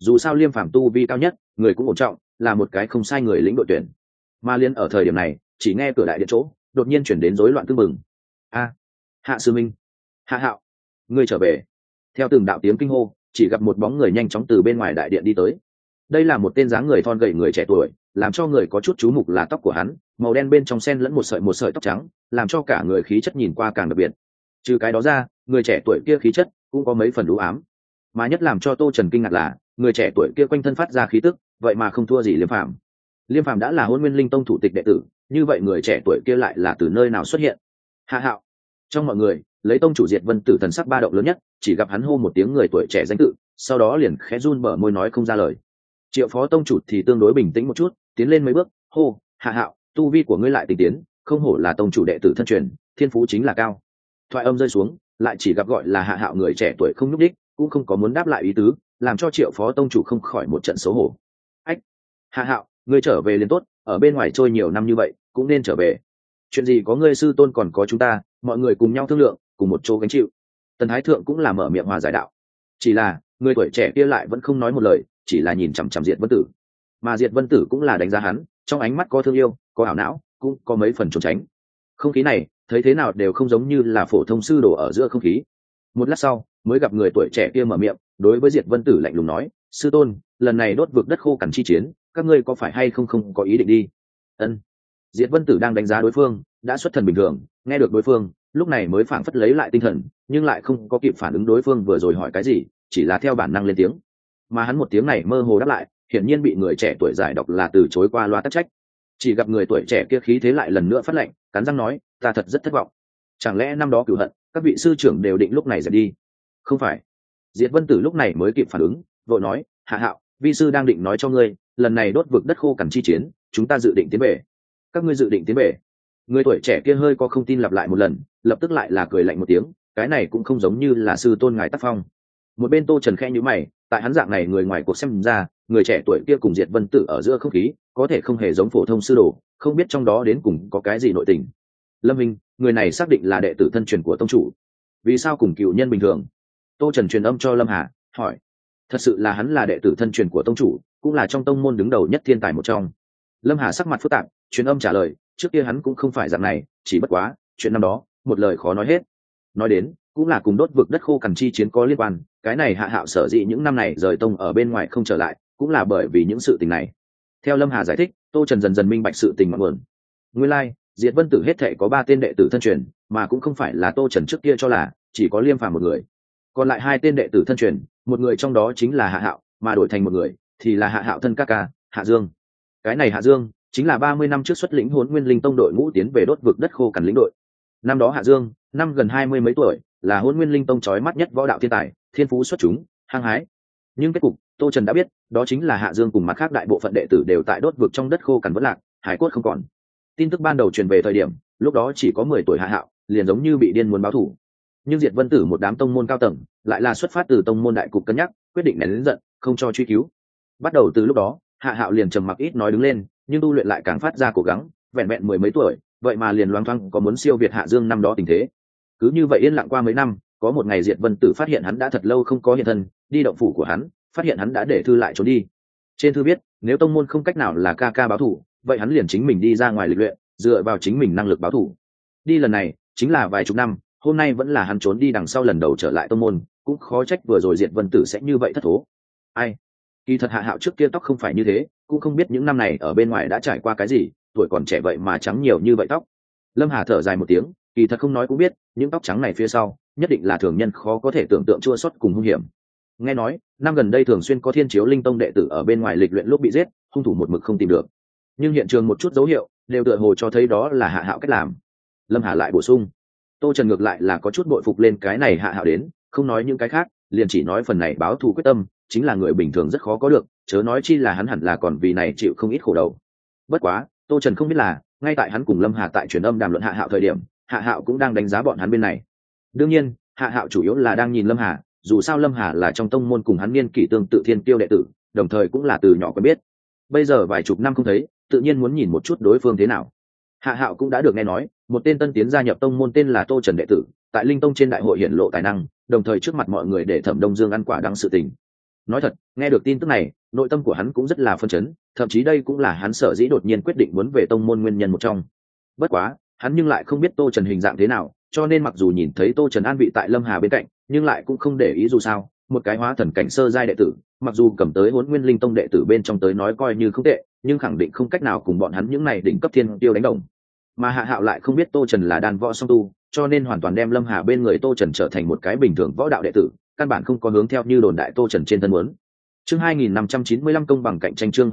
dù sao Liêm Phàm tu vi cao nhất, người cũng ổn trọng, là một cái không sai người lĩnh đội tuyển. Mà liên ở thời điểm này, chỉ nghe cửa đại điện chỗ đột nhiên chuyển đến rối loạn tương mừng. A, Hạ sư minh, Hạ Hạo, ngươi trở về. Theo từng đạo tiếng kinh hô, chỉ gặp một bóng người nhanh chóng từ bên ngoài đại điện đi tới. Đây là một tên dáng người thon gầy người trẻ tuổi, làm cho người có chút chú mục là tóc của hắn, màu đen bên trong xen lẫn một sợi tóc trắng, làm cho cả người khí chất nhìn qua càng đặc biệt. Trừ cái đó ra, người trẻ tuổi kia khí chất cũng có mấy phần u ám. Mà nhất làm cho Tô Trần kinh ngạc là, người trẻ tuổi kia quanh thân phát ra khí tức, vậy mà không thua gì Liêm Phàm. Liêm Phàm đã là Hôn Nguyên Linh Tông thủ tịch đệ tử, như vậy người trẻ tuổi kia lại là từ nơi nào xuất hiện? Hạ Hạo. Trong mọi người, lấy tông chủ Diệt Vân Tử thần sắc ba động lớn nhất, chỉ gặp hắn hô một tiếng người tuổi trẻ danh tự, sau đó liền khẽ run bờ môi nói không ra lời. Triệu phó tông chủ thì tương đối bình tĩnh một chút, tiến lên mấy bước, hô: Hạ Hạo, tu vi của ngươi lại tinh tiến, không hổ là tông chủ đệ tử thân truyền, thiên phú chính là cao. Thoại âm rơi xuống, lại chỉ gặp gọi là Hạ Hạo người trẻ tuổi không nhúc đích, cũng không có muốn đáp lại ý tứ, làm cho Triệu phó tông chủ không khỏi một trận xấu hổ. Ách, Hạ Hạo, ngươi trở về liền tốt, ở bên ngoài trôi nhiều năm như vậy, cũng nên trở về. Chuyện gì có ngươi sư tôn còn có chúng ta, mọi người cùng nhau thương lượng, cùng một chỗ gánh chịu. Tần Thái Thượng cũng là mở miệng hòa giải đạo. Chỉ là người tuổi trẻ kia lại vẫn không nói một lời, chỉ là nhìn chằm chằm Diệt Vân Tử. Mà Diệt Vân Tử cũng là đánh giá hắn, trong ánh mắt có thương yêu, có ảo não, cũng có mấy phần trốn tránh. Không khí này, thấy thế nào đều không giống như là phổ thông sư đồ ở giữa không khí. Một lát sau, mới gặp người tuổi trẻ kia mở miệng, đối với Diệt Vân Tử lạnh lùng nói: "Sư tôn, lần này đốt vực đất khô cằn chi chiến, các ngươi có phải hay không có ý định đi?" Ân. Diệt Vân Tử đang đánh giá đối phương, đã xuất thần bình thường, nghe được đối phương, lúc này mới phảng phất lấy lại tinh thần, nhưng lại không có kịp phản ứng đối phương vừa rồi hỏi cái gì, chỉ là theo bản năng lên tiếng. Mà hắn một tiếng này mơ hồ đáp lại, hiển nhiên bị người trẻ tuổi giải đọc là từ chối qua loa tắc trách. Chỉ gặp người tuổi trẻ kia khí thế lại lần nữa phát lệnh, cắn răng nói: "Ta thật rất thất vọng. Chẳng lẽ năm đó cửu hận, các vị sư trưởng đều định lúc này dẹp đi?" Không phải. Diệt Vân Tử lúc này mới kịp phản ứng, vội nói: "Hạ Hạo, vi sư đang định nói cho ngươi, lần này đốt vực đất khô cằn chi chiến, chúng ta dự định tiến về." Các ngươi dự định tiến về? Người tuổi trẻ kia hơi có không tin lặp lại một lần, lập tức lại là cười lạnh một tiếng, cái này cũng không giống như là sư tôn ngài tác phong. Một bên Tô Trần khẽ nhíu mày, tại hắn dạng này người ngoài cuộc xem ra, người trẻ tuổi kia cùng Diệt Vân Tử ở giữa không khí, có thể không hề giống phổ thông sư đồ, không biết trong đó đến cùng có cái gì nội tình. Lâm Minh, người này xác định là đệ tử thân truyền của tông chủ, vì sao cùng cựu nhân bình thường? Tô Trần truyền âm cho Lâm Hà, hỏi. Thật sự là hắn là đệ tử thân truyền của tông chủ, cũng là trong tông môn đứng đầu nhất thiên tài một trong. Lâm Hà sắc mặt phức tạp, truyền âm trả lời, trước kia hắn cũng không phải dạng này, chỉ bất quá chuyện năm đó một lời khó nói hết. Nói đến cũng là cùng đốt vực đất khô cằn chi chiến có liên quan, cái này Hạ Hạo sở dĩ những năm này rời tông ở bên ngoài không trở lại, cũng là bởi vì những sự tình này. Theo Lâm Hà giải thích, Tô Trần dần dần minh bạch sự tình ngọn nguồn. Nguyên lai, Diệt Vân Tử hết thảy có 3 tên đệ tử thân truyền, mà cũng không phải là Tô Trần trước kia cho là chỉ có Liêm Phàm một người. Còn lại 2 tên đệ tử thân truyền, một người trong đó chính là Hạ Hạo, mà đổi thành một người thì là Hạ Hạo thân ca ca, Hạ Dương. Cái này Hạ Dương chính là 30 năm trước xuất lĩnh Hỗn Nguyên Linh Tông đội ngũ tiến về đốt vực đất khô cằn lĩnh đội. Năm đó Hạ Dương, năm gần 20 mấy tuổi, là Hỗn Nguyên Linh Tông chói mắt nhất võ đạo thiên tài, thiên phú xuất chúng, hăng hái. Nhưng kết cục, Tô Trần đã biết, đó chính là Hạ Dương cùng mặt khác đại bộ phận đệ tử đều tại đốt vực trong đất khô cằn vỡ lạc, hải cốt không còn. Tin tức ban đầu truyền về thời điểm, lúc đó chỉ có 10 tuổi Hạ Hạo, liền giống như bị điên muốn báo thù. Nhưng Diệt Vân Tử một đám tông môn cao tầng, lại là xuất phát từ tông môn đại cục cân nhắc, quyết định nén lớn giận, không cho truy cứu. Bắt đầu từ lúc đó, Hạ Hạo liền trầm mặc ít nói đứng lên, nhưng tu luyện lại càng phát ra cố gắng, vẹn vẹn 10 mấy tuổi, vậy mà liền loang thoáng có muốn siêu việt Hạ Dương năm đó tình thế. Cứ như vậy yên lặng qua mấy năm, có một ngày Diệt Vân Tử phát hiện hắn đã thật lâu không có hiện thân, đi động phủ của hắn, phát hiện hắn đã để thư lại trốn đi. Trên thư viết, nếu tông môn không cách nào là ca ca báo thủ, vậy hắn liền chính mình đi ra ngoài lịch luyện, dựa vào chính mình năng lực báo thủ. Đi lần này, chính là vài chục năm, hôm nay vẫn là hắn trốn đi đằng sau lần đầu trở lại tông môn, cũng khó trách vừa rồi Diệt Vân Tử sẽ như vậy thất thố. Ai? Kỳ thật Hạ Hạo trước kia tóc không phải như thế, cũng không biết những năm này ở bên ngoài đã trải qua cái gì, tuổi còn trẻ vậy mà trắng nhiều như vậy tóc. Lâm Hà thở dài một tiếng, kỳ thật không nói cũng biết, những tóc trắng này phía sau, nhất định là thường nhân khó có thể tưởng tượng chua xót cùng hung hiểm. Nghe nói, năm gần đây thường xuyên có Thiên Chiếu Linh Tông đệ tử ở bên ngoài lịch luyện lúc bị giết, hung thủ một mực không tìm được. Nhưng hiện trường một chút dấu hiệu, đều tựa hồ cho thấy đó là Hạ Hạo cách làm. Lâm Hà lại bổ sung, Tô Trần ngược lại là có chút bội phục lên cái này Hạ Hạo đến, không nói những cái khác, liền chỉ nói phần này báo thù quyết tâm, chính là người bình thường rất khó có được, chớ nói chi là hắn hẳn là còn vì này chịu không ít khổ đầu. Bất quá, Tô Trần không biết là, ngay tại hắn cùng Lâm Hà tại truyền âm đàm luận Hạ Hạo thời điểm, Hạ Hạo cũng đang đánh giá bọn hắn bên này. Đương nhiên, Hạ Hạo chủ yếu là đang nhìn Lâm Hà, dù sao Lâm Hà là trong tông môn cùng hắn niên kỷ tương tự thiên kiêu đệ tử, đồng thời cũng là từ nhỏ quen biết. Bây giờ vài chục năm không thấy, tự nhiên muốn nhìn một chút đối phương thế nào. Hạ Hạo cũng đã được nghe nói, một tên tân tiến gia nhập tông môn tên là Tô Trần đệ tử, tại Linh Tông trên đại hội hiển lộ tài năng, đồng thời trước mặt mọi người để Thẩm Đông Dương ăn quả đắng sự tình. Nói thật, nghe được tin tức này, nội tâm của hắn cũng rất là phân chấn, thậm chí đây cũng là hắn sở dĩ đột nhiên quyết định muốn về tông môn nguyên nhân một trong. Bất quá, hắn nhưng lại không biết Tô Trần hình dạng thế nào, cho nên mặc dù nhìn thấy Tô Trần an vị tại Lâm Hà bên cạnh, nhưng lại cũng không để ý dù sao, một cái hóa thần cảnh sơ giai đệ tử, mặc dù cầm tới Hỗn Nguyên Linh Tông đệ tử bên trong tới nói coi như không tệ, nhưng khẳng định không cách nào cùng bọn hắn những này đỉnh cấp thiên tiêu đánh đồng. Mà Hạ Hạo lại không biết Tô Trần là đan võ song tu, cho nên hoàn toàn đem Lâm Hà bên người Tô Trần trở thành một cái bình thường võ đạo đệ tử, căn bản không có hướng theo như đồn đại Tô Trần trên thân muốn. Chương 2595 công bằng cạnh tranh, chương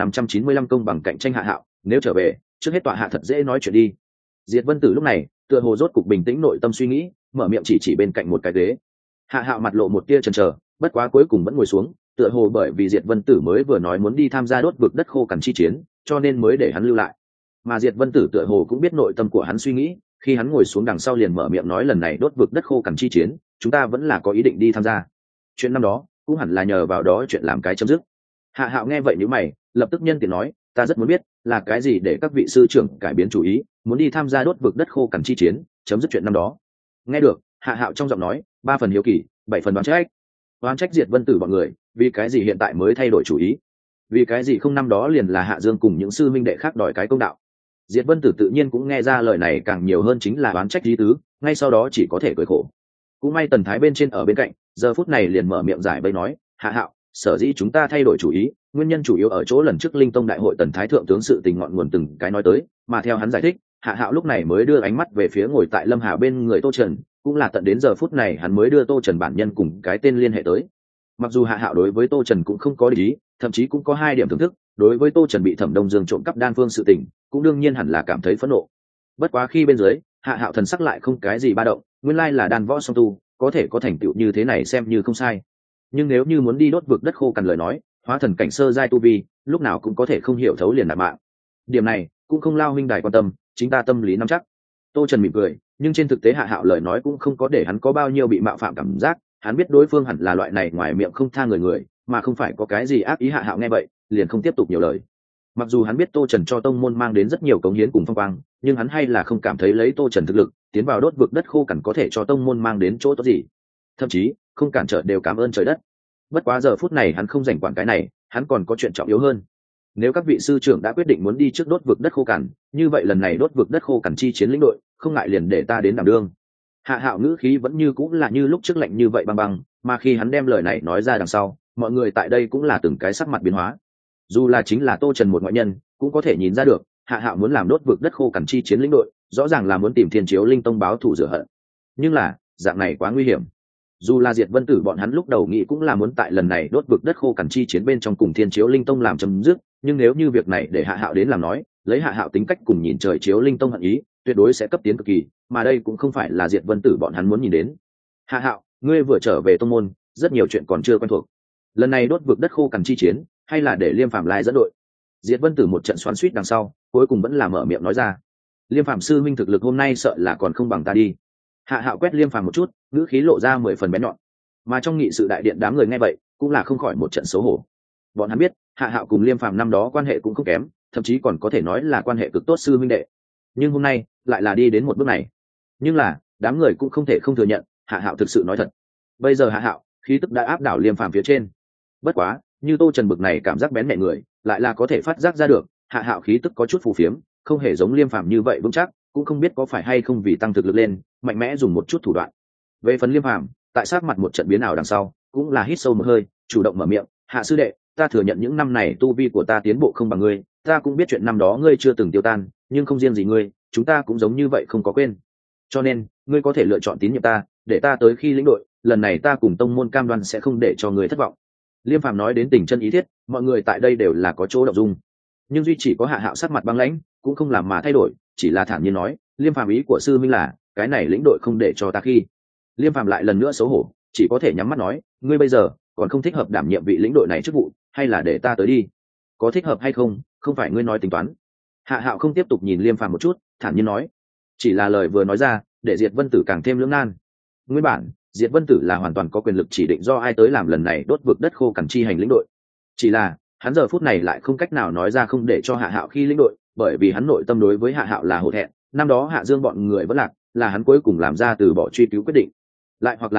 2595 công bằng cạnh tranh. Hạ Hạo, nếu trở về, trước hết tọa hạ thật dễ nói chuyện đi. Diệt Vân Tử lúc này, tựa hồ rốt cục bình tĩnh nội tâm suy nghĩ, mở miệng chỉ bên cạnh một cái ghế. Hạ Hạo mặt lộ một tia chần chờ, bất quá cuối cùng vẫn ngồi xuống, tựa hồ bởi vì Diệt Vân Tử mới vừa nói muốn đi tham gia đốt vực đất khô cằn chi chiến, cho nên mới để hắn lưu lại. Mà Diệt Vân Tử tựa hồ cũng biết nội tâm của hắn suy nghĩ, khi hắn ngồi xuống đằng sau liền mở miệng nói lần này đốt vực đất khô cằn chi chiến, chúng ta vẫn là có ý định đi tham gia. Chuyện năm đó, cũng hẳn là nhờ vào đó chuyện làm cái chấm dứt. Hạ Hạo nghe vậy nhíu mày, lập tức nhân tiện nói, ta rất muốn biết, là cái gì để các vị sư trưởng cải biến chủ ý, muốn đi tham gia đốt vực đất khô cằn chi chiến, chấm dứt chuyện năm đó. Nghe được, Hạ Hạo trong giọng nói, 3 phần hiếu kỳ, 7 phần đoán trách. Đoán trách Diệt Vân Tử bọn người, vì cái gì hiện tại mới thay đổi chủ ý? Vì cái gì không năm đó liền là Hạ Dương cùng những sư minh đệ khác đòi cái công đạo? Diệt Vân Tử tự nhiên cũng nghe ra lời này càng nhiều hơn chính là đoán trách lý tứ, ngay sau đó chỉ có thể cười khổ. Cũng may Tần Thái bên trên ở bên cạnh, giờ phút này liền mở miệng giải bày nói, Hạ Hạo, sở dĩ chúng ta thay đổi chủ ý, nguyên nhân chủ yếu ở chỗ lần trước Linh Tông đại hội Tần Thái thượng tướng sự tình ngọn nguồn từng cái nói tới, mà theo hắn giải thích, Hạ Hạo lúc này mới đưa ánh mắt về phía ngồi tại Lâm Hà bên người Tô Trần, cũng là tận đến giờ phút này hắn mới đưa Tô Trần bản nhân cùng cái tên liên hệ tới. Mặc dù Hạ Hạo đối với Tô Trần cũng không có ý, thậm chí cũng có 2 điểm thưởng thức, đối với Tô Trần bị Thẩm Đông Dương trộm cắp đan phương sự tình, cũng đương nhiên hẳn là cảm thấy phẫn nộ. Bất quá khi bên dưới, Hạ Hạo thần sắc lại không cái gì ba động, nguyên lai là đan võ song tu, có thể có thành tựu như thế này xem như không sai. Nhưng nếu như muốn đi đốt vực đất khô cằn lời nói, hóa thần cảnh sơ giai tu vi, lúc nào cũng có thể không hiểu thấu liền nạp mạng. Điểm này cũng không lao huynh đài quan tâm, chính ta tâm lý nắm chắc. Tô Trần mỉm cười, nhưng trên thực tế Hạ Hạo lời nói cũng không có để hắn có bao nhiêu bị mạo phạm cảm giác, hắn biết đối phương hẳn là loại này ngoài miệng không tha người, mà không phải có cái gì ác ý. Hạ Hạo nghe vậy, liền không tiếp tục nhiều lời. Mặc dù hắn biết Tô Trần cho tông môn mang đến rất nhiều cống hiến cùng phong quang, nhưng hắn hay là không cảm thấy lấy Tô Trần thực lực tiến vào đốt vực đất khô cằn có thể cho tông môn mang đến chỗ tốt gì, thậm chí không cản trở đều cảm ơn trời đất. Bất quá giờ phút này hắn không rảnh quản cái này, hắn còn có chuyện trọng yếu hơn. Nếu các vị sư trưởng đã quyết định muốn đi trước đốt vực đất khô cằn, như vậy lần này đốt vực đất khô cằn chi chiến lĩnh đội, không ngại liền để ta đến đảm đương. Hạ Hạo ngữ khí vẫn như cũng là như lúc trước lạnh như vậy băng băng, mà khi hắn đem lời này nói ra đằng sau, mọi người tại đây cũng là từng cái sắc mặt biến hóa. Dù là chính là Tô Trần một ngoại nhân, cũng có thể nhìn ra được, Hạ Hạo muốn làm đốt vực đất khô cằn chi chiến lĩnh đội, rõ ràng là muốn tìm Thiên Chiếu Linh Tông báo thù rửa hận. Nhưng là, dạng này quá nguy hiểm. Dù là Diệt Vân Tử bọn hắn lúc đầu nghĩ cũng là muốn tại lần này đốt vực đất khô cằn chi chiến bên trong cùng Thiên Chiếu Linh Tông làm chấm dứt, nhưng nếu như việc này để Hạ Hạo đến làm nói, lấy Hạ Hạo tính cách cùng nhìn trời Chiếu Linh Tông hận ý, tuyệt đối sẽ cấp tiến cực kỳ, mà đây cũng không phải là Diệt Vân Tử bọn hắn muốn nhìn đến. Hạ Hạo, ngươi vừa trở về tông môn, rất nhiều chuyện còn chưa quen thuộc. Lần này đốt vực đất khô cằn chi chiến, hay là để Liêm Phàm lai dẫn đội? Diệt Vân Tử một trận xoắn xuýt đằng sau, cuối cùng vẫn là mở miệng nói ra. Liêm Phàm sư minh thực lực hôm nay sợ là còn không bằng ta đi. Hạ Hạo quét Liêm Phàm một chút, ngữ khí lộ ra 10 phần bén nhọn. Mà trong nghị sự đại điện đám người nghe vậy, cũng là không khỏi một trận xấu hổ. Bọn hắn biết, Hạ Hạo cùng Liêm Phàm năm đó quan hệ cũng không kém, thậm chí còn có thể nói là quan hệ cực tốt sư minh đệ. Nhưng hôm nay, lại là đi đến một bước này. Nhưng là, đám người cũng không thể không thừa nhận, Hạ Hạo thực sự nói thật. Bây giờ Hạ Hạo, khí tức đã áp đảo Liêm Phàm phía trên. Bất quá, như Tô Trần bực này cảm giác bén mẹ người, lại là có thể phát giác ra được, Hạ Hạo khí tức có chút phù phiếm, không hề giống Liêm Phàm như vậy vững chắc, cũng không biết có phải hay không vì tăng thực lực lên, mạnh mẽ dùng một chút thủ đoạn. Về phần Liêm Phàm, tại sát mặt một trận biến ảo đằng sau, cũng là hít sâu một hơi, chủ động mở miệng, "Hạ sư đệ, ta thừa nhận những năm này tu vi của ta tiến bộ không bằng ngươi, ta cũng biết chuyện năm đó ngươi chưa từng tiêu tan, nhưng không riêng gì ngươi, chúng ta cũng giống như vậy không có quên. Cho nên, ngươi có thể lựa chọn tín nhiệm ta, để ta tới khi lĩnh đội, lần này ta cùng tông môn cam đoan sẽ không để cho ngươi thất vọng." Liêm Phàm nói đến tình chân ý thiết, mọi người tại đây đều là có chỗ động dung. Nhưng duy chỉ có Hạ Hạo sắc mặt băng lãnh, cũng không làm mà thay đổi, chỉ là thản nhiên nói, "Liêm Phàm ý của sư minh là, cái này lĩnh đội không để cho ta khi." Liêm Phàm lại lần nữa xấu hổ, chỉ có thể nhắm mắt nói, "Ngươi bây giờ còn không thích hợp đảm nhiệm vị lĩnh đội này chức vụ, hay là để ta tới đi? Có thích hợp hay không, không phải ngươi nói tính toán." Hạ Hạo không tiếp tục nhìn Liêm Phàm một chút, thản nhiên nói, chỉ là lời vừa nói ra, để Diệt Vân Tử càng thêm lưỡng nan. Nguyên bản, Diệt Vân Tử là hoàn toàn có quyền lực chỉ định do ai tới làm lần này đốt vực đất khô cằn chi hành lĩnh đội. Chỉ là, hắn giờ phút này lại không cách nào nói ra không để cho Hạ Hạo khi lĩnh đội, bởi vì hắn nội tâm đối với Hạ Hạo là hổ thẹn, năm đó Hạ Dương bọn người vẫn lạc, là hắn cuối cùng làm ra từ bỏ truy cứu quyết định. Lại hoặc là nói,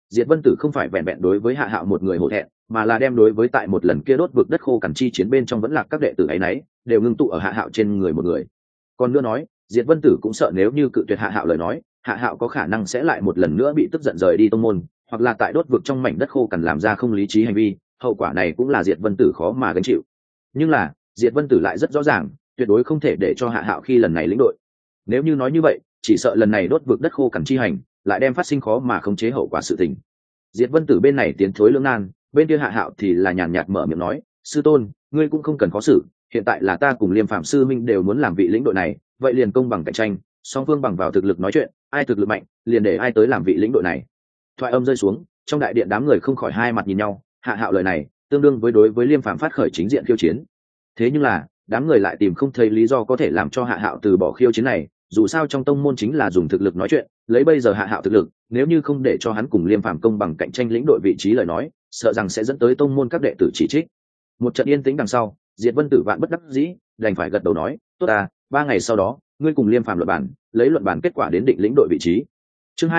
Diệt Vân Tử không phải vẹn vẹn đối với Hạ Hạo một người hổ thẹn, mà là đem đối với tại một lần kia đốt vực đất khô cằn chi chiến bên trong vẫn lạc các đệ tử ấy nấy, đều ngưng tụ ở Hạ Hạo trên người một người. Còn nữa nói, Diệt Vân Tử cũng sợ nếu như cự tuyệt Hạ Hạo lời nói, Hạ Hạo có khả năng sẽ lại một lần nữa bị tức giận rời đi tông môn, hoặc là tại đốt vực trong mảnh đất khô cằn làm ra không lý trí hành vi, hậu quả này cũng là Diệt Vân Tử khó mà gánh chịu. Nhưng là, Diệt Vân Tử lại rất rõ ràng, tuyệt đối không thể để cho Hạ Hạo khi lần này lĩnh đội. Nếu như nói như vậy, chỉ sợ lần này đốt vực đất khô cằn chi hành, lại đem phát sinh khó mà khống chế hậu quả sự tình. Diệt Vân Tử bên này tiến thối lưỡng nan, bên kia Hạ Hạo thì là nhàn nhạt mở miệng nói, sư tôn, ngươi cũng không cần khó xử, hiện tại là ta cùng Liêm Phạm sư minh đều muốn làm vị lĩnh đội này, vậy liền công bằng cạnh tranh, song phương bằng vào thực lực nói chuyện, ai thực lực mạnh, liền để ai tới làm vị lĩnh đội này. Thoại âm rơi xuống, trong đại điện đám người không khỏi hai mặt nhìn nhau, Hạ Hạo lời này, tương đương với đối với Liêm Phạm phát khởi chính diện khiêu chiến. Thế nhưng là, đám người lại tìm không thấy lý do có thể làm cho Hạ Hạo từ bỏ khiêu chiến này, dù sao trong tông môn chính là dùng thực lực nói chuyện, lấy bây giờ Hạ Hạo thực lực, nếu như không để cho hắn cùng Liêm Phàm công bằng cạnh tranh lĩnh đội vị trí lời nói, sợ rằng sẽ dẫn tới tông môn các đệ tử chỉ trích. Một trận yên tĩnh đằng sau, Diệt Vân Tử vạn bất đắc dĩ, đành phải gật đầu nói, tốt à, 3 ngày sau đó, ngươi cùng Liêm Phàm luận bản, lấy luận bản kết quả đến định lĩnh đội vị trí. Chương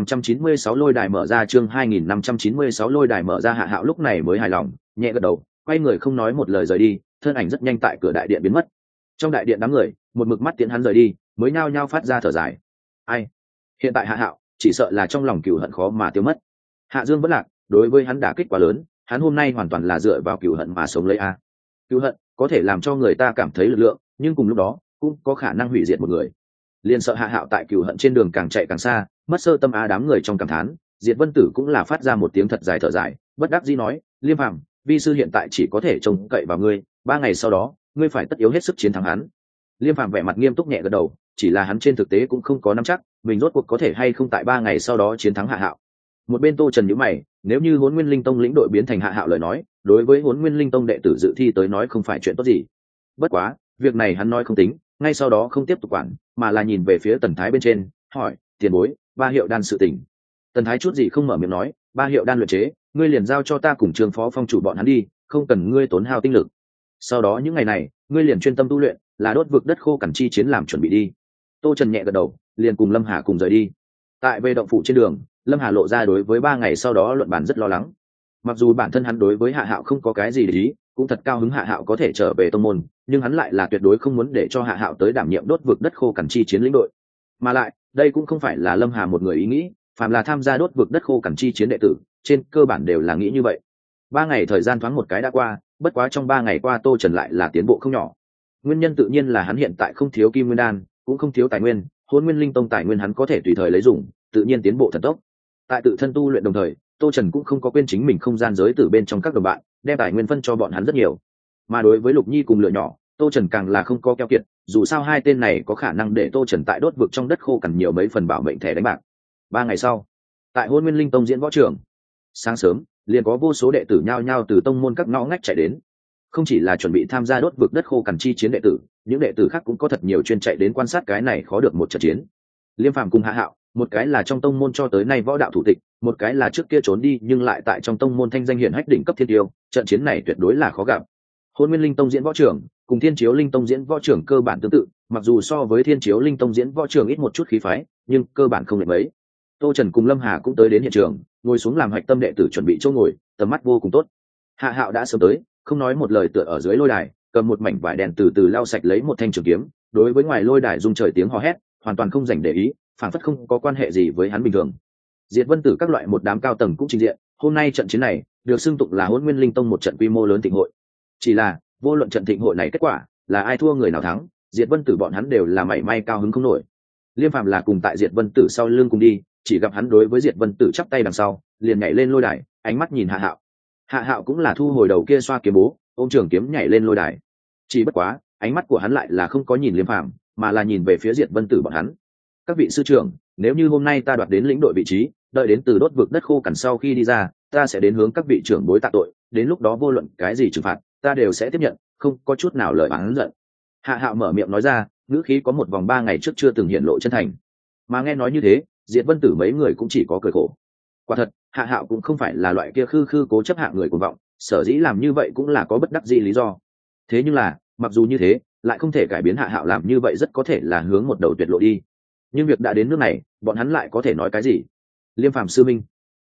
2596 lôi đài mở ra, chương 2596 lôi đài mở ra. Hạ Hạo lúc này mới hài lòng, nhẹ gật đầu, quay người không nói một lời rời đi, thân ảnh rất nhanh tại cửa đại điện biến mất. Trong đại điện đám người, một mực mắt tiễn hắn rời đi, mới nhao nhao phát ra thở dài. Ai? Hiện tại Hạ Hạo, chỉ sợ là trong lòng cừu hận khó mà tiêu mất. Hạ Dương vẫn lạc, đối với hắn đả kích quá lớn, hắn hôm nay hoàn toàn là dựa vào cừu hận mà sống lấy a. Cừu hận có thể làm cho người ta cảm thấy lực lượng, nhưng cùng lúc đó cũng có khả năng hủy diệt một người. Liên sợ Hạ Hạo tại cừu hận trên đường càng chạy càng xa, mất sơ tâm á. Đám người trong cảm thán, Diệt Vân Tử cũng là phát ra một tiếng thật dài thở dài, bất đắc dĩ nói, Liêm Phàm, vi sư hiện tại chỉ có thể trông cậy vào ngươi, 3 ngày sau đó, ngươi phải tất yếu hết sức chiến thắng hắn. Liêm Phàm vẻ mặt nghiêm túc nhẹ gật đầu, chỉ là hắn trên thực tế cũng không có nắm chắc mình rốt cuộc có thể hay không tại 3 ngày sau đó chiến thắng Hạ Hạo. Một bên Tô Trần nhíu mày, nếu như Hỗn Nguyên Linh Tông lĩnh đội biến thành Hạ Hạo lời nói, đối với Hỗn Nguyên Linh Tông đệ tử dự thi tới nói không phải chuyện tốt gì. Bất quá, việc này hắn nói không tính, ngay sau đó không tiếp tục quản, mà là nhìn về phía Tần Thái bên trên, hỏi, tiền bối, 3 hiệu đan sự tình. Tần Thái chút gì không mở miệng nói, 3 hiệu đan luyện chế, ngươi liền giao cho ta cùng Trương Phó Phong chủ bọn hắn đi, không cần ngươi tốn hao tinh lực. Sau đó những ngày này, ngươi liền chuyên tâm tu luyện, là đốt vực đất khô cằn chi chiến làm chuẩn bị đi. Tô Trần nhẹ gật đầu, liền cùng Lâm Hà cùng rời đi. Tại về động phủ trên đường, Lâm Hà lộ ra đối với 3 ngày sau đó luận bàn rất lo lắng. Mặc dù bản thân hắn đối với Hạ Hạo không có cái gì để ý, cũng thật cao hứng Hạ Hạo có thể trở về tông môn, nhưng hắn lại là tuyệt đối không muốn để cho Hạ Hạo tới đảm nhiệm đốt vực đất khô cằn chi chiến lĩnh đội. Mà lại, đây cũng không phải là Lâm Hà một người ý nghĩ, phàm là tham gia đốt vực đất khô cằn chi chiến đệ tử, trên cơ bản đều là nghĩ như vậy. 3 ngày thời gian thoáng một cái đã qua, bất quá trong 3 ngày qua Tô Trần lại là tiến bộ không nhỏ. Nguyên nhân tự nhiên là hắn hiện tại không thiếu kim nguyên đan, cũng không thiếu tài nguyên, Hỗn Nguyên Linh Tông tài nguyên hắn có thể tùy thời lấy dùng, tự nhiên tiến bộ thần tốc. Tại tự thân tu luyện đồng thời, Tô Trần cũng không có quên chính mình không gian giới tử bên trong các đồng bạn, đem tài nguyên phân cho bọn hắn rất nhiều. Mà đối với Lục Nhi cùng Lửa Nhỏ, Tô Trần càng là không có keo kiệt, dù sao hai tên này có khả năng để Tô Trần tại đốt vực trong đất khô cằn nhiều mấy phần bảo mệnh thẻ đánh bạc. 3 ngày sau, tại Hỗn Nguyên Linh Tông diễn võ trường, sáng sớm, liền có vô số đệ tử nhao nhao từ tông môn các ngõ ngách chạy đến. Không chỉ là chuẩn bị tham gia đốt vực đất khô cằn chi chiến đệ tử, những đệ tử khác cũng có thật nhiều chuyên chạy đến quan sát cái này khó được một trận chiến. Liêm Phàm cùng Hạ Hạo, một cái là trong tông môn cho tới nay võ đạo thủ tịch, một cái là trước kia trốn đi nhưng lại tại trong tông môn thanh danh hiển hách đỉnh cấp thiên tiêu, trận chiến này tuyệt đối là khó gặp. Hỗn Nguyên Linh Tông diễn võ trưởng cùng Thiên Chiếu Linh Tông diễn võ trưởng cơ bản tương tự, mặc dù so với Thiên Chiếu Linh Tông diễn võ trưởng ít một chút khí phái, nhưng cơ bản không lệch mấy. Tô Trần cùng Lâm Hà cũng tới đến hiện trường, ngồi xuống làm hạch tâm đệ tử chuẩn bị chỗ ngồi, tầm mắt vô cùng tốt. Hạ Hạo đã sớm tới, không nói một lời tựa ở dưới lôi đài, cầm một mảnh vải đèn từ từ lau sạch lấy một thanh trường kiếm, đối với ngoài lôi đài rung trời tiếng hò hét, hoàn toàn không dành để ý, phản phất không có quan hệ gì với hắn bình thường. Diệt Vân Tử các loại một đám cao tầng cũng trình diện, hôm nay trận chiến này được xưng tụng là Hỗn Nguyên Linh Tông một trận quy mô lớn thịnh hội. Chỉ là, vô luận trận thịnh hội này kết quả là ai thua người nào thắng, Diệt Vân Tử bọn hắn đều là mảy may cao hứng không nổi. Liêm Phàm là cùng tại Diệt Vân Tử sau lưng cùng đi, chỉ gặp hắn đối với Diệt Vân Tử chắp tay đằng sau, liền nhảy lên lôi đài, ánh mắt nhìn Hạ Hạo. Hạ Hạo cũng là thu hồi đầu kia xoa kiếm bố, ôm trường kiếm nhảy lên lôi đài. Chỉ bất quá, ánh mắt của hắn lại là không có nhìn Liêm Phàm, mà là nhìn về phía Diệt Vân Tử bọn hắn. Các vị sư trưởng, nếu như hôm nay ta đoạt đến lĩnh đội vị trí, đợi đến từ đốt vực đất khô cằn sau khi đi ra, ta sẽ đến hướng các vị trưởng bối tạ tội, đến lúc đó vô luận cái gì trừng phạt, ta đều sẽ tiếp nhận, không có chút nào lời oán giận. Hạ Hạo mở miệng nói ra, ngữ khí có một vòng 3 ngày trước chưa từng hiện lộ chân thành. Mà nghe nói như thế, Diệt Vân Tử mấy người cũng chỉ có cười khổ. Quả thật, Hạ Hạo cũng không phải là loại kia khư khư cố chấp hạng người cuồng vọng, sở dĩ làm như vậy cũng là có bất đắc dĩ lý do. Thế nhưng là, mặc dù như thế, lại không thể cải biến Hạ Hạo làm như vậy rất có thể là hướng một đầu tuyệt lộ đi. Nhưng việc đã đến nước này, bọn hắn lại có thể nói cái gì? Liêm Phàm sư minh,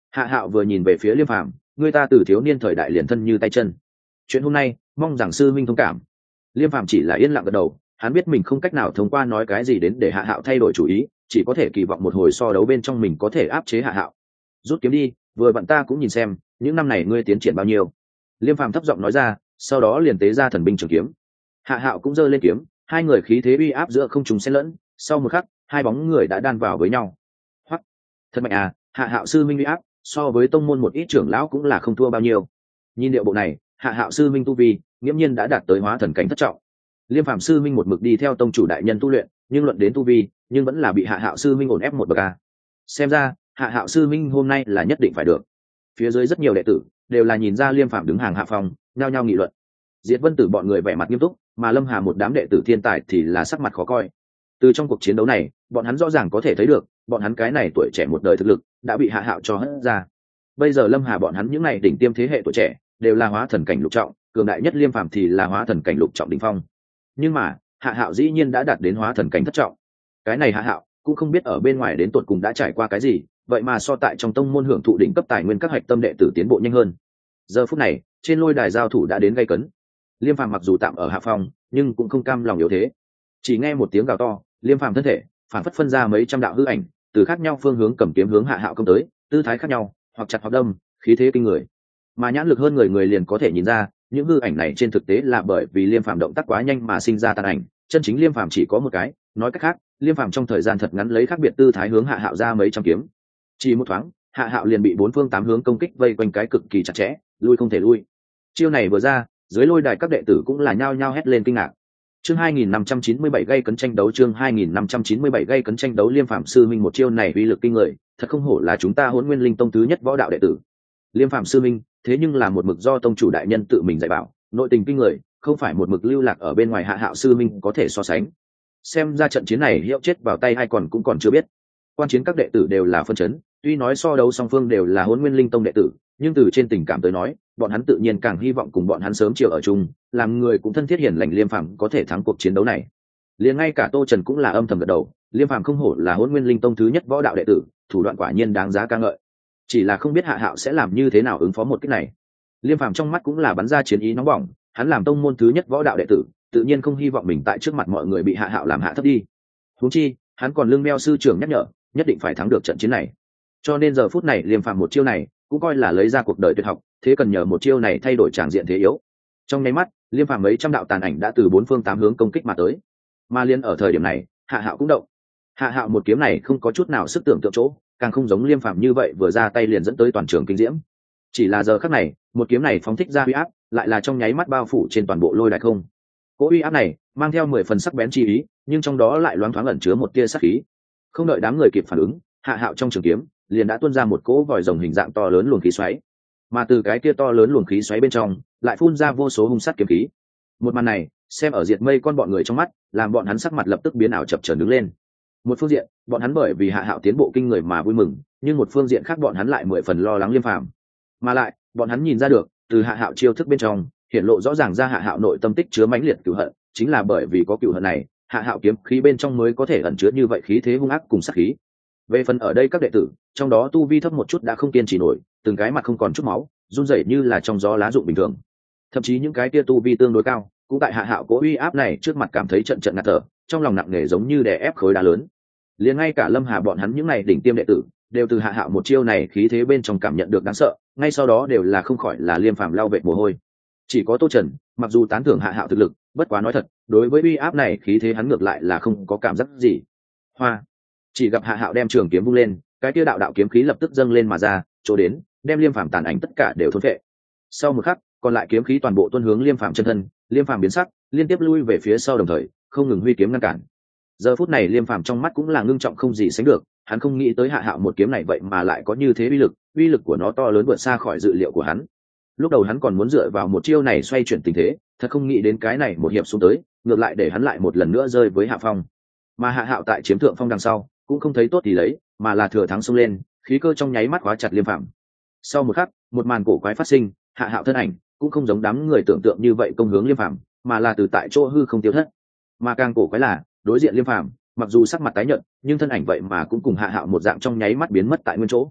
Hạ Hạo vừa nhìn về phía Liêm Phàm, người ta từ thiếu niên thời đại liền thân như tay chân, chuyện hôm nay mong rằng sư minh thông cảm. Liêm Phàm chỉ là yên lặng gật đầu, hắn biết mình không cách nào thông qua nói cái gì đến để Hạ Hạo thay đổi chủ ý, chỉ có thể kỳ vọng một hồi so đấu bên trong mình có thể áp chế Hạ Hạo. Rút kiếm đi, vừa vặn ta cũng nhìn xem những năm này ngươi tiến triển bao nhiêu. Liêm Phàm thấp giọng nói ra, sau đó liền tế ra thần binh trường kiếm. Hạ Hạo cũng giơ lên kiếm, hai người khí thế uy áp giữa không trùng xen lẫn, sau một khắc hai bóng người đã đan vào với nhau. Hoắc, thật mạnh à, Hạ Hạo sư minh uy áp so với tông môn một ít trưởng lão cũng là không thua bao nhiêu. Nhìn điệu bộ này, Hạ Hạo sư minh tu vi nghiễm nhiên đã đạt tới hóa thần cảnh thất trọng. Liêm Phàm sư minh một mực đi theo tông chủ đại nhân tu luyện, nhưng luận đến tu vi nhưng vẫn là bị Hạ Hạo sư minh ổn ép một bậc a. Xem ra Hạ Hạo sư minh hôm nay là nhất định phải được. Phía dưới rất nhiều đệ tử đều là nhìn ra Liêm Phàm đứng hàng hạ phòng, nhao nhao nghị luận. Diệt Vân Tử bọn người vẻ mặt nghiêm túc, mà Lâm Hà một đám đệ tử thiên tài thì là sắc mặt khó coi. Từ trong cuộc chiến đấu này, bọn hắn rõ ràng có thể thấy được, bọn hắn cái này tuổi trẻ một đời thực lực đã bị Hạ Hạo cho hất ra. Bây giờ Lâm Hà bọn hắn những này đỉnh tiêm thế hệ tuổi trẻ đều là hóa thần cảnh lục trọng, cường đại nhất Liêm Phàm thì là hóa thần cảnh lục trọng đỉnh phong. Nhưng mà Hạ Hạo dĩ nhiên đã đạt đến hóa thần cảnh thất trọng. Cái này Hạ Hạo cũng không biết ở bên ngoài đến tột cùng đã trải qua cái gì, vậy mà so tại trong tông môn hưởng thụ đỉnh cấp tài nguyên các hạch tâm đệ tử tiến bộ nhanh hơn. Giờ phút này trên lôi đài giao thủ đã đến gay cấn. Liêm Phàm mặc dù tạm ở hạ phong nhưng cũng không cam lòng yếu thế. Chỉ nghe một tiếng gào to, Liêm Phàm thân thể phản phất phân ra mấy trăm đạo hư ảnh, từ khác nhau phương hướng cầm kiếm hướng Hạ Hạo công tới, tư thái khác nhau, hoặc chặt hoặc đâm, khí thế kinh người. Mà nhãn lực hơn người liền có thể nhìn ra, những hư ảnh này trên thực tế là bởi vì Liêm Phàm động tác quá nhanh mà sinh ra tàn ảnh, chân chính Liêm Phàm chỉ có một cái, nói cách khác, Liêm Phàm trong thời gian thật ngắn lấy khác biệt tư thái hướng Hạ Hạo ra mấy trăm kiếm. Chỉ một thoáng, Hạ Hạo liền bị bốn phương tám hướng công kích vây quanh cái cực kỳ chặt chẽ, lui không thể lui. Chiêu này vừa ra, dưới lôi đài các đệ tử cũng là nhao nhao hét lên kinh ngạc. Chương 2597 gây cấn tranh đấu, chương 2597 gây cấn tranh đấu. Liêm Phàm sư minh một chiêu này uy lực kinh người, thật không hổ là chúng ta Hỗn Nguyên Linh Tông thứ nhất võ đạo đệ tử. Liêm Phàm sư minh, thế nhưng là một mực do tông chủ đại nhân tự mình dạy bảo, nội tình kinh người, không phải một mực lưu lạc ở bên ngoài Hạ Hạo sư minh có thể so sánh. Xem ra trận chiến này hiệu chết vào tay hay còn chưa biết. Quan chiến các đệ tử đều là phân chấn, tuy nói so đấu song phương đều là Hỗn Nguyên Linh Tông đệ tử, nhưng từ trên tình cảm tới nói, bọn hắn tự nhiên càng hy vọng cùng bọn hắn sớm chiều ở chung, làm người cũng thân thiết hiền lành. Liêm Phàm có thể thắng cuộc chiến đấu này, liền ngay cả Tô Trần cũng là âm thầm gật đầu. Liêm Phàm không hổ là Hỗn Nguyên Linh Tông thứ nhất võ đạo đệ tử, thủ đoạn quả nhiên đáng giá ca ngợi. Chỉ là không biết Hạ Hạo sẽ làm như thế nào ứng phó một cái này. Liêm Phàm trong mắt cũng là bắn ra chiến ý nóng bỏng, hắn làm tông môn thứ nhất võ đạo đệ tử, tự nhiên không hy vọng mình tại trước mặt mọi người bị Hạ Hạo làm hạ thấp đi. Huống chi, hắn còn lương meo sư trưởng nhắc nhở, nhất định phải thắng được trận chiến này. Cho nên giờ phút này Liêm Phàm một chiêu này cũng coi là lấy ra cuộc đời tuyệt học, thế cần nhờ một chiêu này thay đổi tràng diện thế yếu. Trong nháy mắt, Liêm Phàm mấy trăm đạo tàn ảnh đã từ bốn phương tám hướng công kích mà tới. Mà liên ở thời điểm này, Hạ Hạo cũng động. Hạ Hạo một kiếm này không có chút nào sức tưởng tượng chỗ, càng không giống Liêm Phàm như vậy vừa ra tay liền dẫn tới toàn trường kinh diễm. Chỉ là giờ khắc này, một kiếm này phóng thích ra uy áp, lại là trong nháy mắt bao phủ trên toàn bộ lôi đài không. Cỗ uy áp này mang theo 10 phần sắc bén chi ý, nhưng trong đó lại loáng thoáng ẩn chứa một tia sát khí. Không đợi đám người kịp phản ứng, Hạ Hạo trong trường kiếm liền đã tuôn ra một cỗ vòi rồng hình dạng to lớn luồng khí xoáy, mà từ cái kia to lớn luồng khí xoáy bên trong lại phun ra vô số hung sát kiếm khí. Một màn này xem ở Diệt Mây con bọn người trong mắt, làm bọn hắn sắc mặt lập tức biến ảo chập chờn đứng lên. Một phương diện, bọn hắn bởi vì Hạ Hạo tiến bộ kinh người mà vui mừng, nhưng một phương diện khác bọn hắn lại 10 phần lo lắng Liêm Phàm. Mà lại, bọn hắn nhìn ra được, từ Hạ Hạo chiêu thức bên trong, hiển lộ rõ ràng ra Hạ Hạo nội tâm tích chứa mãnh liệt cừu hận, chính là bởi vì có cừu hận này, Hạ Hạo kiếm khí bên trong mới có thể ẩn chứa như vậy khí thế hung ác cùng sát khí. Về phần ở đây các đệ tử, trong đó tu vi thấp một chút đã không kiên trì nổi, từng cái mặt không còn chút máu, run rẩy như là trong gió lá rụng bình thường. Thậm chí những cái kia tu vi tương đối cao, cũng tại Hạ Hạo cố uy áp này trước mặt cảm thấy trận trận ngạt thở, trong lòng nặng nề giống như đè ép khối đá lớn. Liền ngay cả Lâm Hà bọn hắn những này đỉnh tiêm đệ tử, đều từ Hạ Hạo một chiêu này khí thế bên trong cảm nhận được đáng sợ, ngay sau đó đều là không khỏi là Liêm Phàm lau vệt mồ hôi. Chỉ có Tô Trần, mặc dù tán thưởng Hạ Hạo thực lực, bất quá nói thật, đối với uy áp này khí thế hắn ngược lại là không có cảm giác gì. Hoa, chỉ gặp Hạ Hạo đem trường kiếm vung lên, cái kia đạo đạo kiếm khí lập tức dâng lên mà ra, chỗ đến, đem Liêm Phàm tàn ảnh tất cả đều thôn phệ. Sau một khắc, còn lại kiếm khí toàn bộ tuôn hướng Liêm Phàm chân thân, Liêm Phàm biến sắc, liên tiếp lui về phía sau đồng thời, không ngừng huy kiếm ngăn cản. Giờ phút này Liêm Phàm trong mắt cũng là ngưng trọng không gì sánh được, hắn không nghĩ tới Hạ Hạo một kiếm này vậy mà lại có như thế uy lực của nó to lớn vượt xa khỏi dự liệu của hắn. Lúc đầu hắn còn muốn dựa vào một chiêu này xoay chuyển tình thế, thật không nghĩ đến cái này một hiệp xuống tới, ngược lại để hắn lại một lần nữa rơi với hạ phong. Mà Hạ Hạo tại chiếm thượng phong đằng sau, cũng không thấy tốt thì lấy, mà là thừa thắng xông lên, khí cơ trong nháy mắt khóa chặt Liêm Phàm. Sau một khắc, một màn cổ quái phát sinh, Hạ Hạo thân ảnh cũng không giống đám người tưởng tượng như vậy công hướng Liêm Phàm, mà là từ tại chỗ hư không tiêu thất. Mà càng cổ quái là, đối diện Liêm Phàm, mặc dù sắc mặt tái nhợt, nhưng thân ảnh vậy mà cũng cùng Hạ Hạo một dạng trong nháy mắt biến mất tại nguyên chỗ.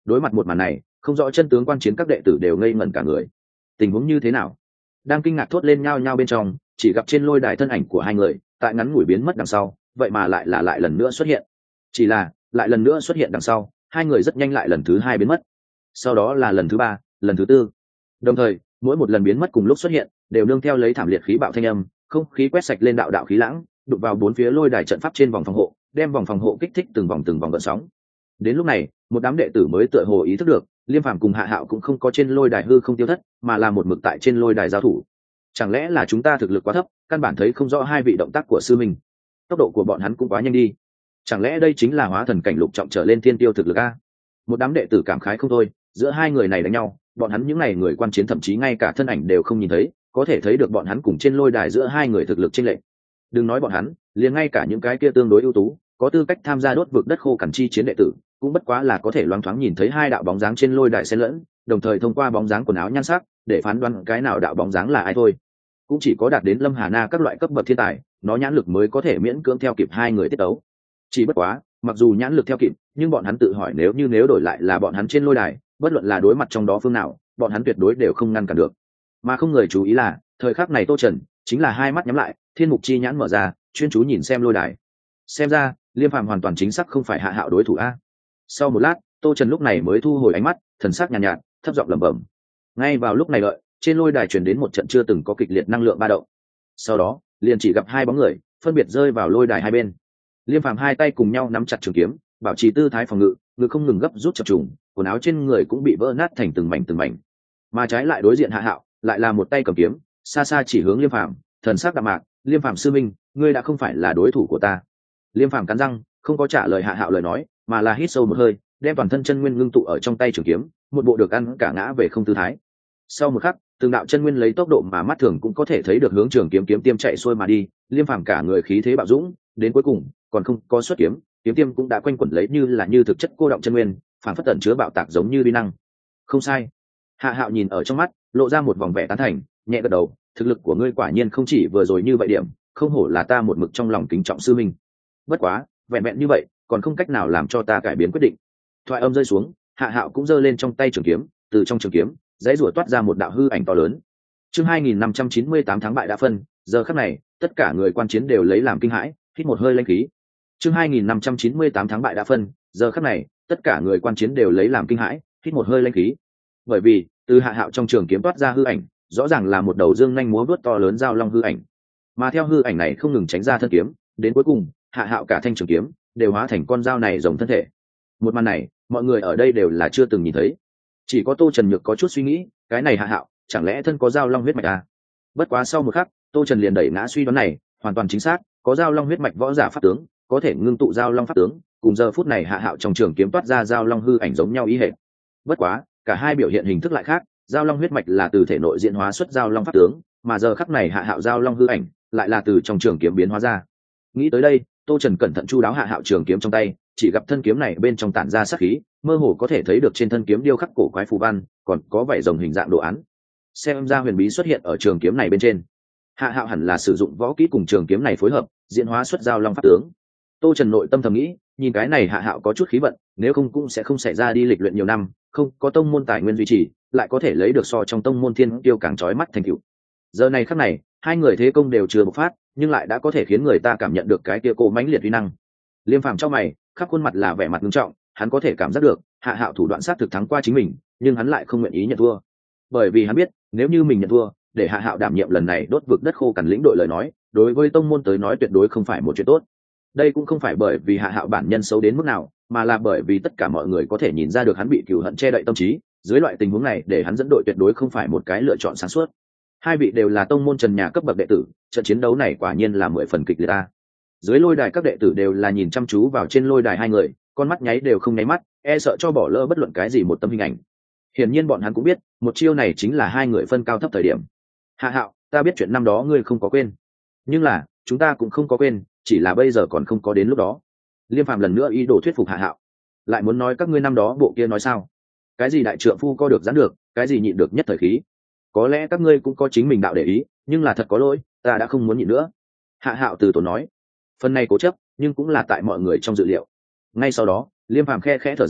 Đối mặt một màn này, không rõ chân tướng quan chiến các đệ tử đều ngây ngẩn cả người. Tình huống như thế nào? Đang kinh ngạc thốt lên nhao nhao bên trong, chỉ gặp trên lôi đài thân ảnh của hai người tại ngắn ngủi biến mất đằng sau, vậy mà lại lần nữa xuất hiện. Chỉ là lại lần nữa xuất hiện đằng sau, hai người rất nhanh lại lần thứ hai biến mất. Sau đó là lần thứ ba, lần thứ tư. Đồng thời, mỗi một lần biến mất cùng lúc xuất hiện, đều nương theo lấy thảm liệt khí bạo thanh âm, không khí quét sạch lên đạo đạo khí lãng, đụng vào bốn phía lôi đài trận pháp trên vòng phòng hộ, đem vòng phòng hộ kích thích từng vòng gợn sóng. Đến lúc này, một đám đệ tử mới tựa hồ ý thức được, Liêm Phàm cùng Hạ Hạo cũng không có trên lôi đài hư không tiêu thất, mà là một mực tại trên lôi đài giao thủ. Chẳng lẽ là chúng ta thực lực quá thấp, căn bản thấy không rõ hai vị động tác của sư minh? Tốc độ của bọn hắn cũng quá nhanh đi. Chẳng lẽ đây chính là hóa thần cảnh lục trọng trở lên thiên tiêu thực lực a? Một đám đệ tử cảm khái không thôi, giữa hai người này đánh nhau, bọn hắn những này người quan chiến thậm chí ngay cả thân ảnh đều không nhìn thấy, có thể thấy được bọn hắn cùng trên lôi đài giữa hai người thực lực chênh lệch. Đừng nói bọn hắn, liền ngay cả những cái kia tương đối ưu tú, có tư cách tham gia đốt vực đất khô cằn chi chiến đệ tử, cũng bất quá là có thể loáng thoáng nhìn thấy hai đạo bóng dáng trên lôi đài xen lẫn, đồng thời thông qua bóng dáng quần áo nhan sắc để phán đoán cái nào đạo bóng dáng là ai thôi. Cũng chỉ có đạt đến Lâm Hà Na các loại cấp bậc thiên tài, nó nhãn lực mới có thể miễn cưỡng theo kịp hai người tiết tấu. Chỉ bất quá, mặc dù nhãn lực theo kịp, nhưng bọn hắn tự hỏi nếu đổi lại là bọn hắn trên lôi đài, bất luận là đối mặt trong đó phương nào, bọn hắn tuyệt đối đều không ngăn cản được. Mà không người chú ý là, thời khắc này Tô Trần chính là hai mắt nhắm lại, thiên mục chi nhãn mở ra, chuyên chú nhìn xem lôi đài. Xem ra, Liêm Phàm hoàn toàn chính xác không phải Hạ Hạo đối thủ a. Sau một lát, Tô Trần lúc này mới thu hồi ánh mắt, thần sắc nhàn nhạt, thấp giọng lẩm bẩm. Ngay vào lúc này đợi, trên lôi đài truyền đến một trận chưa từng có kịch liệt năng lượng ba động. Sau đó, liền chỉ gặp hai bóng người phân biệt rơi vào lôi đài hai bên. Liêm Phàm hai tay cùng nhau nắm chặt trường kiếm, bảo trì tư thái phòng ngự, ngực không ngừng gấp rút chập trùng, quần áo trên người cũng bị vỡ nát thành từng mảnh. Mà trái lại đối diện Hạ Hạo, lại là một tay cầm kiếm, xa xa chỉ hướng Liêm Phàm, thần sắc đạm mạc, "Liêm Phàm sư minh, ngươi đã không phải là đối thủ của ta." Liêm Phàm cắn răng, không có trả lời Hạ Hạo lời nói, mà là hít sâu một hơi, đem toàn thân chân nguyên ngưng tụ ở trong tay trường kiếm, một bộ được ăn cả ngã về không tư thái. Sau một khắc, từng đạo chân nguyên lấy tốc độ mà mắt thường cũng có thể thấy được hướng trường kiếm tiêm chạy xuôi mà đi, Liêm Phàm cả người khí thế bạo dũng, đến cuối cùng còn không có xuất kiếm, kiếm tiêm cũng đã quanh quẩn lấy như thực chất cô động chân nguyên, phản phất tẩn chứa bạo tạc giống như uy năng. Không sai. Hạ Hạo nhìn ở trong mắt, lộ ra một vòng vẻ tán thành, nhẹ gật đầu, thực lực của ngươi quả nhiên không chỉ vừa rồi như vậy điểm, không hổ là ta một mực trong lòng kính trọng sư minh. Bất quá, vẹn vẹn như vậy, còn không cách nào làm cho ta cải biến quyết định. Thoại âm rơi xuống, Hạ Hạo cũng giơ lên trong tay trường kiếm, từ trong trường kiếm, dãy rủa toát ra một đạo hư ảnh to lớn. Chương 2598 tháng bại đã phân, giờ khắc này, tất cả người quan chiến đều lấy làm kinh hãi, hít một hơi lãnh khí. Chương 2598 tháng bại đã phân, giờ khắc này, tất cả người quan chiến đều lấy làm kinh hãi, hít một hơi lãnh khí. Bởi vì, từ Hạ Hạo trong trường kiếm toát ra hư ảnh, rõ ràng là một đầu dương nhanh múa vuốt to lớn giao long hư ảnh. Mà theo hư ảnh này không ngừng tránh ra thân kiếm, đến cuối cùng, Hạ Hạo cả thanh trường kiếm đều hóa thành con dao này rồng thân thể. Một màn này, mọi người ở đây đều là chưa từng nhìn thấy. Chỉ có Tô Trần Nhược có chút suy nghĩ, cái này Hạ Hạo, chẳng lẽ thân có giao long huyết mạch à? Bất quá sau một khắc, Tô Trần liền đẩy ngã suy đoán này, hoàn toàn chính xác, có giao long huyết mạch võ giả pháp tướng, có thể ngưng tụ giao long pháp tướng, cùng giờ phút này Hạ Hạo trong trường kiếm toát ra giao long hư ảnh giống nhau ý hệt. Bất quá, cả hai biểu hiện hình thức lại khác, giao long huyết mạch là từ thể nội diễn hóa xuất giao long pháp tướng, mà giờ khắc này Hạ Hạo giao long hư ảnh lại là từ trong trường kiếm biến hóa ra. Nghĩ tới đây, Tô Trần cẩn thận chu đáo Hạ Hạo trường kiếm trong tay, chỉ gặp thân kiếm này bên trong tản ra sát khí, mơ hồ có thể thấy được trên thân kiếm điêu khắc cổ quái phù văn, còn có vảy rồng hình dạng đồ án. Xem ra huyền bí xuất hiện ở trường kiếm này bên trên. Hạ Hạo hẳn là sử dụng võ kỹ cùng trường kiếm này phối hợp, diễn hóa xuất giao long pháp tướng. Tô Trần nội tâm thầm nghĩ, nhìn cái này Hạ Hạo có chút khí vận, nếu không cũng sẽ không xảy ra đi lịch luyện nhiều năm, không có tông môn tài nguyên duy trì, lại có thể lấy được so trong tông môn thiên tiêu càng chói mắt thành tựu. Giờ này khắc này, hai người thế công đều chưa bộc phát, nhưng lại đã có thể khiến người ta cảm nhận được cái kia cổ mãnh liệt uy năng. Liêm Phàm trong mày, khắp khuôn mặt là vẻ mặt nghiêm trọng, hắn có thể cảm giác được, Hạ Hạo thủ đoạn sát thực thắng qua chính mình, nhưng hắn lại không nguyện ý nhận thua. Bởi vì hắn biết, nếu như mình nhận thua, để Hạ Hạo đảm nhiệm lần này đốt vực đất khô cằn lĩnh đội lời nói, đối với tông môn tới nói tuyệt đối không phải một chuyện tốt. Đây cũng không phải bởi vì Hạ Hạo bản nhân xấu đến mức nào, mà là bởi vì tất cả mọi người có thể nhìn ra được hắn bị cừu hận che đậy tâm trí, dưới loại tình huống này để hắn dẫn đội tuyệt đối không phải một cái lựa chọn sáng suốt. Hai vị đều là tông môn trần nhà cấp bậc đệ tử, trận chiến đấu này quả nhiên là 10 phần kịch liệt ta. Dưới lôi đài các đệ tử đều là nhìn chăm chú vào trên lôi đài hai người, con mắt nháy đều không nháy mắt, e sợ cho bỏ lỡ bất luận cái gì một tấm hình ảnh. Hiển nhiên bọn hắn cũng biết, một chiêu này chính là hai người phân cao thấp thời điểm. Hạ Hạo, ta biết chuyện năm đó ngươi không có quên, nhưng là chúng ta cũng không có quên, chỉ là bây giờ còn không có đến lúc đó. Liêm Phàm lần nữa ý đồ thuyết phục Hạ Hạo, lại muốn nói các ngươi năm đó bộ kia nói sao? Cái gì đại trượng phu co được giãn được, cái gì nhịn được nhất thời khí. Có lẽ các ngươi cũng có chính mình đạo để ý, nhưng là thật có lỗi, ta đã không muốn nhịn nữa. Hạ Hạo từ tốn nói, phần này cố chấp, nhưng cũng là tại mọi người trong dự liệu. Ngay sau đó, Liêm Phàm khe khẽ thở dài,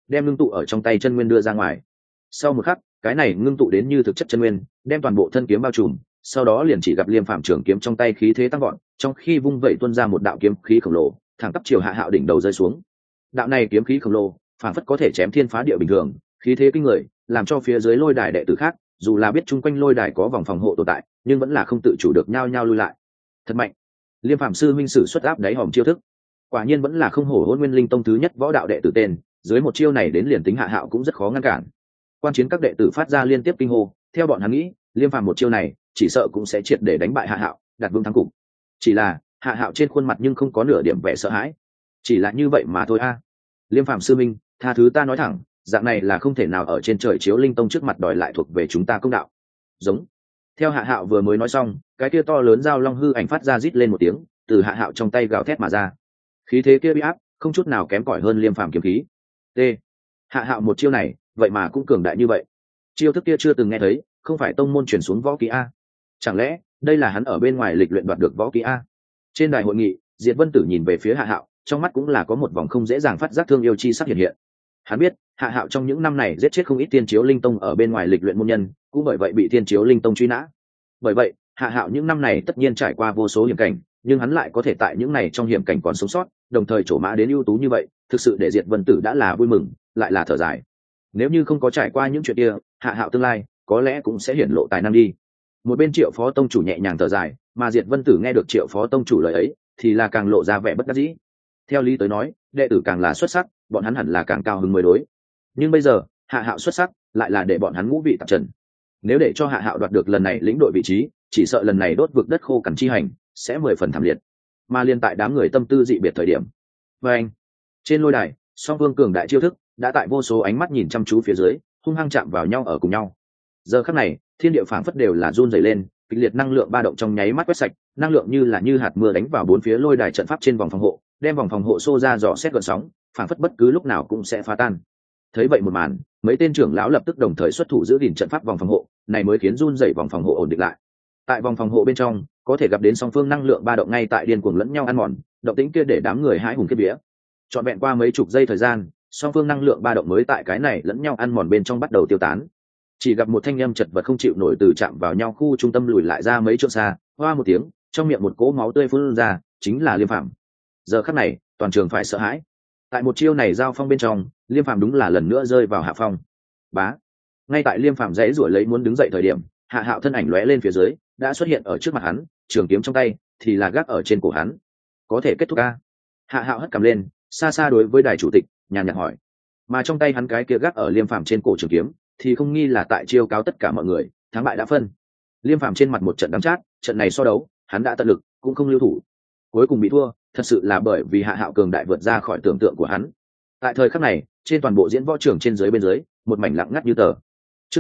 đem ngưng tụ ở trong tay chân nguyên đưa ra ngoài. Sau một khắc, cái này ngưng tụ đến như thực chất chân nguyên, đem toàn bộ thân kiếm bao trùm, sau đó liền chỉ gặp Liêm Phàm trường kiếm trong tay khí thế tăng vọt, trong khi vung vẩy tuôn ra một đạo kiếm khí khổng lồ, thẳng tắp chiều Hạ Hạo đỉnh đầu rơi xuống. Đạo này kiếm khí khổng lồ, phản phất có thể chém thiên phá địa bình thường, khí thế kinh người, làm cho phía dưới lôi đài đệ tử khác, dù là biết chung quanh lôi đài có vòng phòng hộ tồn tại, nhưng vẫn là không tự chủ được nhao nhao lui lại. Thật mạnh. Liêm Phàm sư minh sử xuất áp đáy hòm chiêu thức, quả nhiên vẫn là không hổ Hỗn Nguyên Linh Tông thứ nhất võ đạo đệ tử tên, dưới một chiêu này đến liền tính Hạ Hạo cũng rất khó ngăn cản. Quan chiến các đệ tử phát ra liên tiếp kinh hô, theo bọn hắn nghĩ, Liêm Phàm một chiêu này chỉ sợ cũng sẽ triệt để đánh bại Hạ Hạo, đặt vững thắng cục. Chỉ là Hạ Hạo trên khuôn mặt nhưng không có nửa điểm vẻ sợ hãi, chỉ là như vậy mà thôi a. Liêm Phàm sư minh, tha thứ ta nói thẳng, dạng này là không thể nào ở trên trời chiếu linh tông trước mặt đòi lại thuộc về chúng ta công đạo. Giống. Theo Hạ Hạo vừa mới nói xong, cái kia to lớn dao long hư ảnh phát ra rít lên một tiếng, từ Hạ Hạo trong tay gào thét mà ra. Khí thế kia uy áp, không chút nào kém cỏi hơn Liêm Phàm kiếm khí. T. Hạ Hạo một chiêu này, vậy mà cũng cường đại như vậy. Chiêu thức kia chưa từng nghe thấy, không phải tông môn truyền xuống võ kỹ a? Chẳng lẽ đây là hắn ở bên ngoài lịch luyện đoạt được võ kỹ a? Trên đài hội nghị, Diệt Vân Tử nhìn về phía Hạ Hạo, trong mắt cũng là có một vòng không dễ dàng phát giác thương yêu chi sắc hiện hiện. Hắn biết, Hạ Hạo trong những năm này giết chết không ít Thiên Chiếu Linh Tông ở bên ngoài lịch luyện môn nhân, cũng bởi vậy bị Thiên Chiếu Linh Tông truy nã. Bởi vậy, Hạ Hạo những năm này tất nhiên trải qua vô số hiểm cảnh, nhưng hắn lại có thể tại những này trong hiểm cảnh còn sống sót, đồng thời trổ mã đến ưu tú như vậy, thực sự để Diệt Vân Tử đã là vui mừng, lại là thở dài. Nếu như không có trải qua những chuyện kia, Hạ Hạo tương lai có lẽ cũng sẽ hiển lộ tài năng đi. Một bên Triệu Phó tông chủ nhẹ nhàng thở dài, mà Diệt Vân Tử nghe được Triệu Phó tông chủ lời ấy, thì là càng lộ ra vẻ bất đắc dĩ. Theo lý tới nói, đệ tử càng là xuất sắc, bọn hắn hẳn là càng cao hứng mới đối. Nhưng bây giờ, Hạ Hạo xuất sắc, lại là để bọn hắn ngũ vị tạp trần. Nếu để cho Hạ Hạo đoạt được lần này lĩnh đội vị trí, chỉ sợ lần này đốt vực đất khô cằn chi hành sẽ 10 phần thảm liệt. Mà liên tại đám người tâm tư dị biệt thời điểm, và anh trên lôi đài, song phương cường đại chiêu thức đã tại vô số ánh mắt nhìn chăm chú phía dưới, hung hăng chạm vào nhau ở cùng nhau. Giờ khắc này, thiên địa phảng phất đều là run rẩy lên, kịch liệt năng lượng ba động trong nháy mắt quét sạch, năng lượng như là hạt mưa đánh vào bốn phía lôi đài trận pháp trên vòng phòng hộ, đem vòng phòng hộ xô ra dò xét gợn sóng, phảng phất bất cứ lúc nào cũng sẽ phá tan. Thấy vậy một màn, mấy tên trưởng lão lập tức đồng thời xuất thủ giữ gìn trận pháp vòng phòng hộ, này mới khiến run rẩy vòng phòng hộ ổn định lại. Tại vòng phòng hộ bên trong, có thể gặp đến song phương năng lượng ba động ngay tại điên cuồng lẫn nhau ăn mòn, động tĩnh kia để đám người hãi hùng kiếp vía. Trọn vẹn qua mấy chục giây thời gian, song phương năng lượng ba động mới tại cái này lẫn nhau ăn mòn bên trong bắt đầu tiêu tán. Chỉ gặp một thanh âm chật vật không chịu nổi từ chạm vào nhau khu trung tâm lùi lại ra mấy trượng xa, hoa một tiếng, trong miệng một cỗ máu tươi phun ra, chính là Liêm Phàm. Giờ khắc này, toàn trường phải sợ hãi. Tại một chiêu này giao phong bên trong, Liêm Phàm đúng là lần nữa rơi vào hạ phong. Bá. Ngay tại Liêm Phàm dãy rủa lấy muốn đứng dậy thời điểm, Hạ Hạo thân ảnh lóe lên phía dưới, đã xuất hiện ở trước mặt hắn, trường kiếm trong tay thì là gác ở trên cổ hắn. Có thể kết thúc a? Hạ Hạo hất cằm lên, xa xa đối với đài chủ tịch nhàn nhạt hỏi. Mà trong tay hắn cái kia gác ở Liêm Phàm trên cổ trường kiếm thì không nghi là tại chiêu cáo tất cả mọi người, thắng bại đã phân. Liêm Phàm trên mặt một trận đắng chát, trận này so đấu hắn đã tận lực cũng không lưu thủ, cuối cùng bị thua, thật sự là bởi vì Hạ Hạo cường đại vượt ra khỏi tưởng tượng của hắn. Tại thời khắc này, trên toàn bộ diễn võ trường trên dưới bên dưới, một mảnh lặng ngắt như tờ. Chương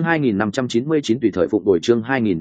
2599 tùy thời phụng bồi, chương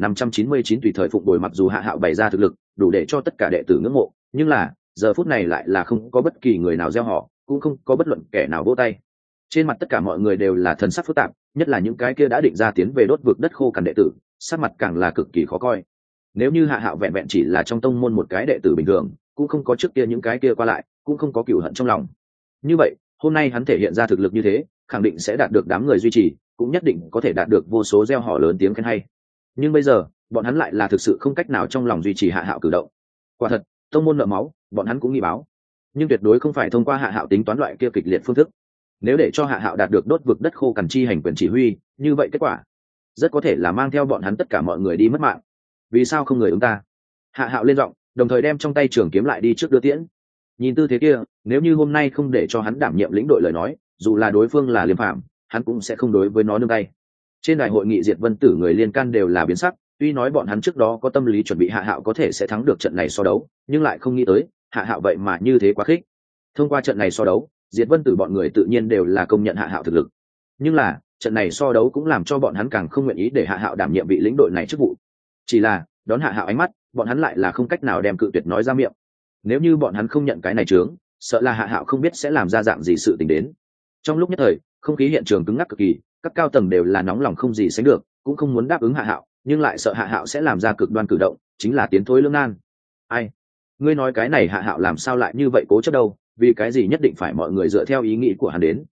2599 tùy thời phụng bồi. Mặc dù Hạ Hạo bày ra thực lực đủ để cho tất cả đệ tử ngưỡng mộ, nhưng là giờ phút này lại là không có bất kỳ người nào gieo họ, cũng không có bất luận kẻ nào vỗ tay. Trên mặt tất cả mọi người đều là thần sắc phức tạp, nhất là những cái kia đã định ra tiến về đốt vực đất khô cằn đệ tử, sắc mặt càng là cực kỳ khó coi. Nếu như Hạ Hạo vẹn vẹn chỉ là trong tông môn một cái đệ tử bình thường, cũng không có trước kia những cái kia qua lại, cũng không có cừu hận trong lòng. Như vậy, hôm nay hắn thể hiện ra thực lực như thế, khẳng định sẽ đạt được đám người duy trì, cũng nhất định có thể đạt được vô số gieo họ lớn tiếng khen hay. Nhưng bây giờ, bọn hắn lại là thực sự không cách nào trong lòng duy trì Hạ Hạo cử động. Quả thật, tông môn nợ máu, bọn hắn cũng nghi báo, nhưng tuyệt đối không phải thông qua Hạ Hạo tính toán loại kia kịch liệt phương thức. Nếu để cho Hạ Hạo đạt được đốt vực đất khô cằn chi hành quyền chỉ huy, như vậy kết quả rất có thể là mang theo bọn hắn tất cả mọi người đi mất mạng. Vì sao không người ứng ta? Hạ Hạo lên giọng, đồng thời đem trong tay trường kiếm lại đi trước đưa tiễn. Nhìn tư thế kia, nếu như hôm nay không để cho hắn đảm nhiệm lĩnh đội lời nói, dù là đối phương là Liêm Phàm, hắn cũng sẽ không đối với nó nương tay. Trên đại hội nghị Diệt Vân Tử người liên can đều là biến sắc, tuy nói bọn hắn trước đó có tâm lý chuẩn bị Hạ Hạo có thể sẽ thắng được trận này so đấu, nhưng lại không nghĩ tới Hạ Hạo vậy mà như thế quá khích. Thông qua trận này so đấu, Diệt Vân Tử bọn người tự nhiên đều là công nhận Hạ Hạo thực lực, nhưng là trận này so đấu cũng làm cho bọn hắn càng không nguyện ý để Hạ Hạo đảm nhiệm vị lĩnh đội này chức vụ. Chỉ là đón Hạ Hạo ánh mắt, bọn hắn lại là không cách nào đem cự tuyệt nói ra miệng. Nếu như bọn hắn không nhận cái này trướng, sợ là Hạ Hạo không biết sẽ làm ra dạng gì sự tình đến. Trong lúc nhất thời, không khí hiện trường cứng ngắc cực kỳ, các cao tầng đều là nóng lòng không gì sánh được, cũng không muốn đáp ứng Hạ Hạo, nhưng lại sợ Hạ Hạo sẽ làm ra cực đoan cử động, chính là tiến thối lưỡng nan. Ai? Ngươi nói cái này Hạ Hạo làm sao lại như vậy cố chấp đâu? Vì cái gì nhất định phải mọi người dựa theo ý nghĩ của hắn đến,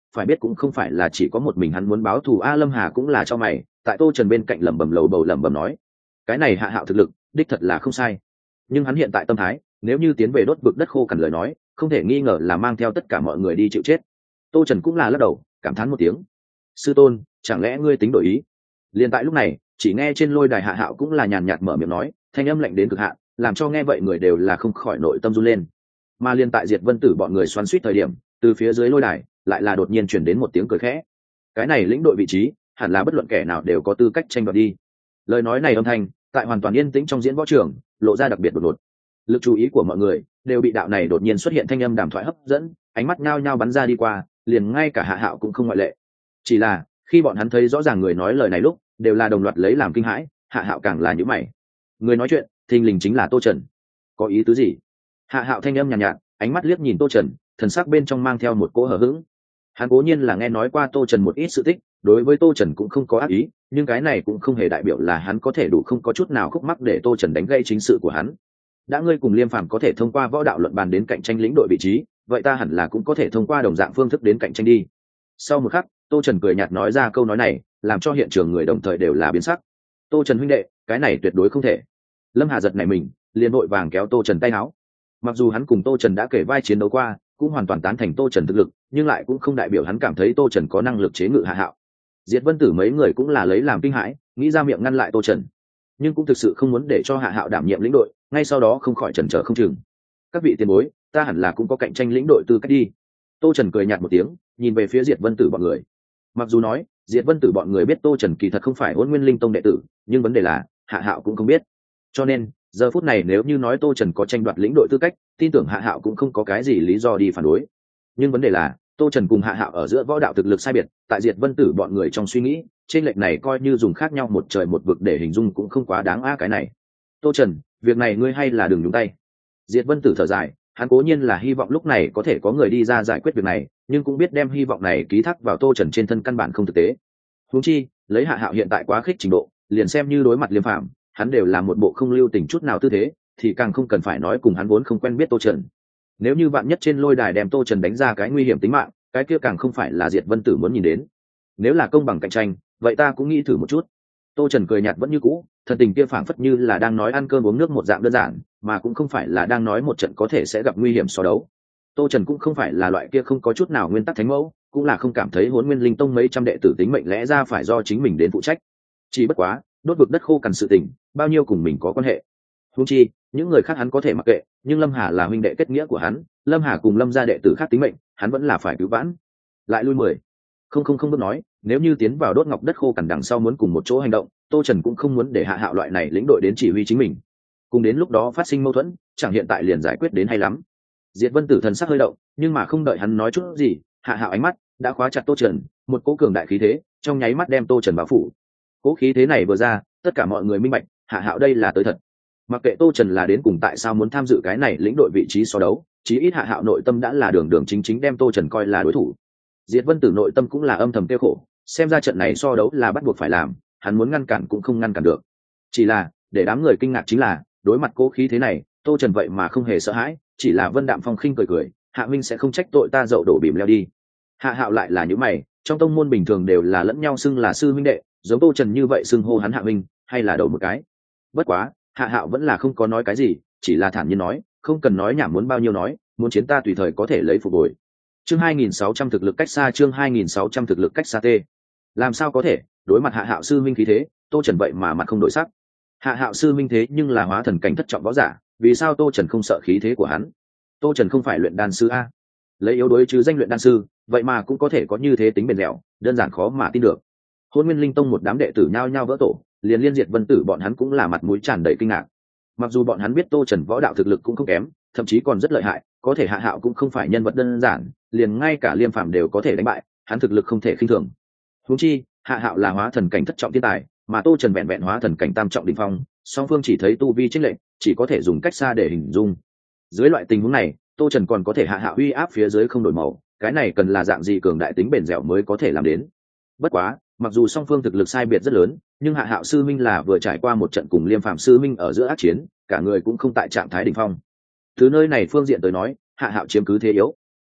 phải biết cũng không phải là chỉ có một mình hắn muốn báo thù. Lâm Hà cũng là cho mày, tại Tô Trần bên cạnh lẩm bẩm lầu bầu lẩm bẩm nói, cái này Hạ Hạo thực lực đích thật là không sai, nhưng hắn hiện tại tâm thái nếu như tiến về đốt vực đất khô cằn lời nói, không thể nghi ngờ là mang theo tất cả mọi người đi chịu chết. Tô Trần cũng là lắc đầu cảm thán một tiếng, sư tôn, chẳng lẽ ngươi tính đổi ý? Liền tại lúc này, chỉ nghe trên lôi đài Hạ Hạo cũng là nhàn nhạt mở miệng nói, thanh âm lạnh đến cực hạn, làm cho nghe vậy người đều là không khỏi nội tâm run lên. Mà liên tại Diệt Vân Tử bọn người xoắn xuýt thời điểm, từ phía dưới lôi đài lại là đột nhiên chuyển đến một tiếng cười khẽ. Cái này lĩnh đội vị trí hẳn là bất luận kẻ nào đều có tư cách tranh đoạt đi. Lời nói này âm thanh tại hoàn toàn yên tĩnh trong diễn võ trường lộ ra đặc biệt đột ngột. Lực chú ý của mọi người đều bị đạo này đột nhiên xuất hiện thanh âm đàm thoại hấp dẫn, ánh mắt nhao nhao bắn ra đi qua, liền ngay cả Hạ Hạo cũng không ngoại lệ. Chỉ là khi bọn hắn thấy rõ ràng người nói lời này lúc, đều là đồng loạt lấy làm kinh hãi. Hạ Hạo càng là nhíu mày. Người nói chuyện thình lình chính là Tô Trần. Có ý tứ gì? Hạ Hạo thanh âm nhàn nhạt, ánh mắt liếc nhìn Tô Trần, thần sắc bên trong mang theo một cỗ hờ hững. Hắn cố nhiên là nghe nói qua Tô Trần một ít sự tích, đối với Tô Trần cũng không có ác ý, nhưng cái này cũng không hề đại biểu là hắn có thể đủ không có chút nào khúc mắc để Tô Trần đánh gây chính sự của hắn. Đã ngươi cùng Liêm Phàm có thể thông qua võ đạo luận bàn đến cạnh tranh lĩnh đội vị trí, vậy ta hẳn là cũng có thể thông qua đồng dạng phương thức đến cạnh tranh đi. Sau một khắc, Tô Trần cười nhạt nói ra câu nói này, làm cho hiện trường người đồng thời đều là biến sắc. Tô Trần huynh đệ, cái này tuyệt đối không thể. Lâm Hà giật nảy mình, liền vội vàng kéo Tô Trần tay áo. Mặc dù hắn cùng Tô Trần đã kể vai chiến đấu qua, cũng hoàn toàn tán thành Tô Trần thực lực, nhưng lại cũng không đại biểu hắn cảm thấy Tô Trần có năng lực chế ngự Hạ Hạo. Diệt Vân Tử mấy người cũng là lấy làm kinh hãi, nghĩ ra miệng ngăn lại Tô Trần, nhưng cũng thực sự không muốn để cho Hạ Hạo đảm nhiệm lĩnh đội, ngay sau đó không khỏi chần chờ không chừng. Các vị tiền bối, ta hẳn là cũng có cạnh tranh lĩnh đội tư cách đi. Tô Trần cười nhạt một tiếng, nhìn về phía Diệt Vân Tử bọn người. Mặc dù nói Diệt Vân Tử bọn người biết Tô Trần kỳ thật không phải Hỗn Nguyên Linh Tông đệ tử, nhưng vấn đề là Hạ Hạo cũng không biết. Cho nên giờ phút này nếu như nói Tô Trần có tranh đoạt lĩnh đội tư cách, tin tưởng Hạ Hạo cũng không có cái gì lý do đi phản đối. Nhưng vấn đề là Tô Trần cùng Hạ Hạo ở giữa võ đạo thực lực sai biệt, tại Diệt Vân Tử bọn người trong suy nghĩ, trên lệch này coi như dùng khác nhau một trời một vực để hình dung cũng không quá đáng cái này. Tô Trần, việc này ngươi hay là đừng nhúng tay. Diệt Vân Tử thở dài, hắn cố nhiên là hy vọng lúc này có thể có người đi ra giải quyết việc này, nhưng cũng biết đem hy vọng này ký thác vào Tô Trần trên thân căn bản không thực tế. Huống chi, lấy Hạ Hạo hiện tại quá khích trình độ, liền xem như đối mặt Liêm Phàm, hắn đều là một bộ không lưu tình chút nào tư thế, thì càng không cần phải nói cùng hắn vốn không quen biết Tô Trần. Nếu như bạn nhất trên lôi đài đem Tô Trần đánh ra cái nguy hiểm tính mạng, cái kia càng không phải là Diệt Vân Tử muốn nhìn đến. Nếu là công bằng cạnh tranh, vậy ta cũng nghĩ thử một chút. Tô Trần cười nhạt vẫn như cũ, thần tình kia phảng phất như là đang nói ăn cơm uống nước một dạng đơn giản, mà cũng không phải là đang nói một trận có thể sẽ gặp nguy hiểm so đấu. Tô Trần cũng không phải là loại kia không có chút nào nguyên tắc thánh mẫu, cũng là không cảm thấy Hỗn Nguyên Linh Tông mấy trăm đệ tử tính mệnh lẽ ra phải do chính mình đến phụ trách. Chỉ bất quá, đốt vực đất khô cằn sự tình, bao nhiêu cùng mình có quan hệ. Huống chi, những người khác hắn có thể mặc kệ, nhưng Lâm Hà là huynh đệ kết nghĩa của hắn, Lâm Hà cùng Lâm gia đệ tử khác tính mệnh, hắn vẫn là phải cứu vãn. Lại lui 10. Không bước nói, nếu như tiến vào đốt ngọc đất khô cằn đằng sau muốn cùng một chỗ hành động, Tô Trần cũng không muốn để Hạ Hạo loại này lĩnh đội đến chỉ huy chính mình. Cùng đến lúc đó phát sinh mâu thuẫn, chẳng hiện tại liền giải quyết đến hay lắm. Diệt Vân Tử thần sắc hơi động, nhưng mà không đợi hắn nói chút gì, Hạ Hạo ánh mắt đã khóa chặt Tô Trần, một cỗ cường đại khí thế, trong nháy mắt đem Tô Trần bao phủ. Cỗ khí thế này vừa ra, tất cả mọi người minh bạch, Hạ Hạo đây là tới thật. Mặc kệ Tô Trần là đến cùng tại sao muốn tham dự cái này lĩnh đội vị trí so đấu, chí ít Hạ Hạo nội tâm đã là đường đường chính chính đem Tô Trần coi là đối thủ. Diệt Vân Tử nội tâm cũng là âm thầm tiêu khổ, xem ra trận này so đấu là bắt buộc phải làm, hắn muốn ngăn cản cũng không ngăn cản được. Chỉ là, để đám người kinh ngạc chính là, đối mặt cố khí thế này, Tô Trần vậy mà không hề sợ hãi, chỉ là Vân Đạm Phong khinh cười cười, Hạ Minh sẽ không trách tội ta dậu đổ bìm leo đi. Hạ Hạo lại là những mày, trong tông môn bình thường đều là lẫn nhau xưng là sư minh đệ, giống Tô Trần như vậy xưng hô hắn Hạ Minh, hay là đầu một cái. Bất quá, Hạ Hạo vẫn là không có nói cái gì, chỉ là thản nhiên nói, không cần nói nhảm, muốn bao nhiêu nói, muốn chiến ta tùy thời có thể lấy phục hồi. Chương 2600 thực lực cách xa, chương 2600 thực lực cách xa tê. Làm sao có thể, đối mặt Hạ Hạo sư minh khí thế, Tô Trần vậy mà mặt không đổi sắc. Hạ Hạo sư minh thế nhưng là hóa thần cảnh thất trọng võ giả, vì sao Tô Trần không sợ khí thế của hắn? Tô Trần không phải luyện đan sư a? Lấy yếu đối chứ danh luyện đan sư, vậy mà cũng có thể có như thế tính bền dẻo, đơn giản khó mà tin được. Hỗn Nguyên Linh Tông một đám đệ tử nhao nhao vỡ tổ, liền liên Diệt Vân Tử bọn hắn cũng là mặt mũi tràn đầy kinh ngạc. Mặc dù bọn hắn biết Tô Trần võ đạo thực lực cũng không kém, thậm chí còn rất lợi hại, có thể Hạ Hạo cũng không phải nhân vật đơn giản, liền ngay cả Liêm Phàm đều có thể đánh bại, hắn thực lực không thể khinh thường. Huống chi, Hạ Hạo là hóa thần cảnh thất trọng thiên tài, mà Tô Trần vẹn vẹn hóa thần cảnh tam trọng đỉnh phong, song phương chỉ thấy tu vi chênh lệch, chỉ có thể dùng cách xa để hình dung. Dưới loại tình huống này, Tô Trần còn có thể Hạ Hạo uy áp phía dưới không đổi màu, cái này cần là dạng gì cường đại tính bền dẻo mới có thể làm đến. Bất quá, mặc dù song phương thực lực sai biệt rất lớn, nhưng Hạ Hạo sư minh là vừa trải qua một trận cùng Liêm Phàm sư minh ở giữa ác chiến, cả người cũng không tại trạng thái đỉnh phong. Từ nơi này phương diện tới nói, Hạ Hạo chiếm cứ thế yếu.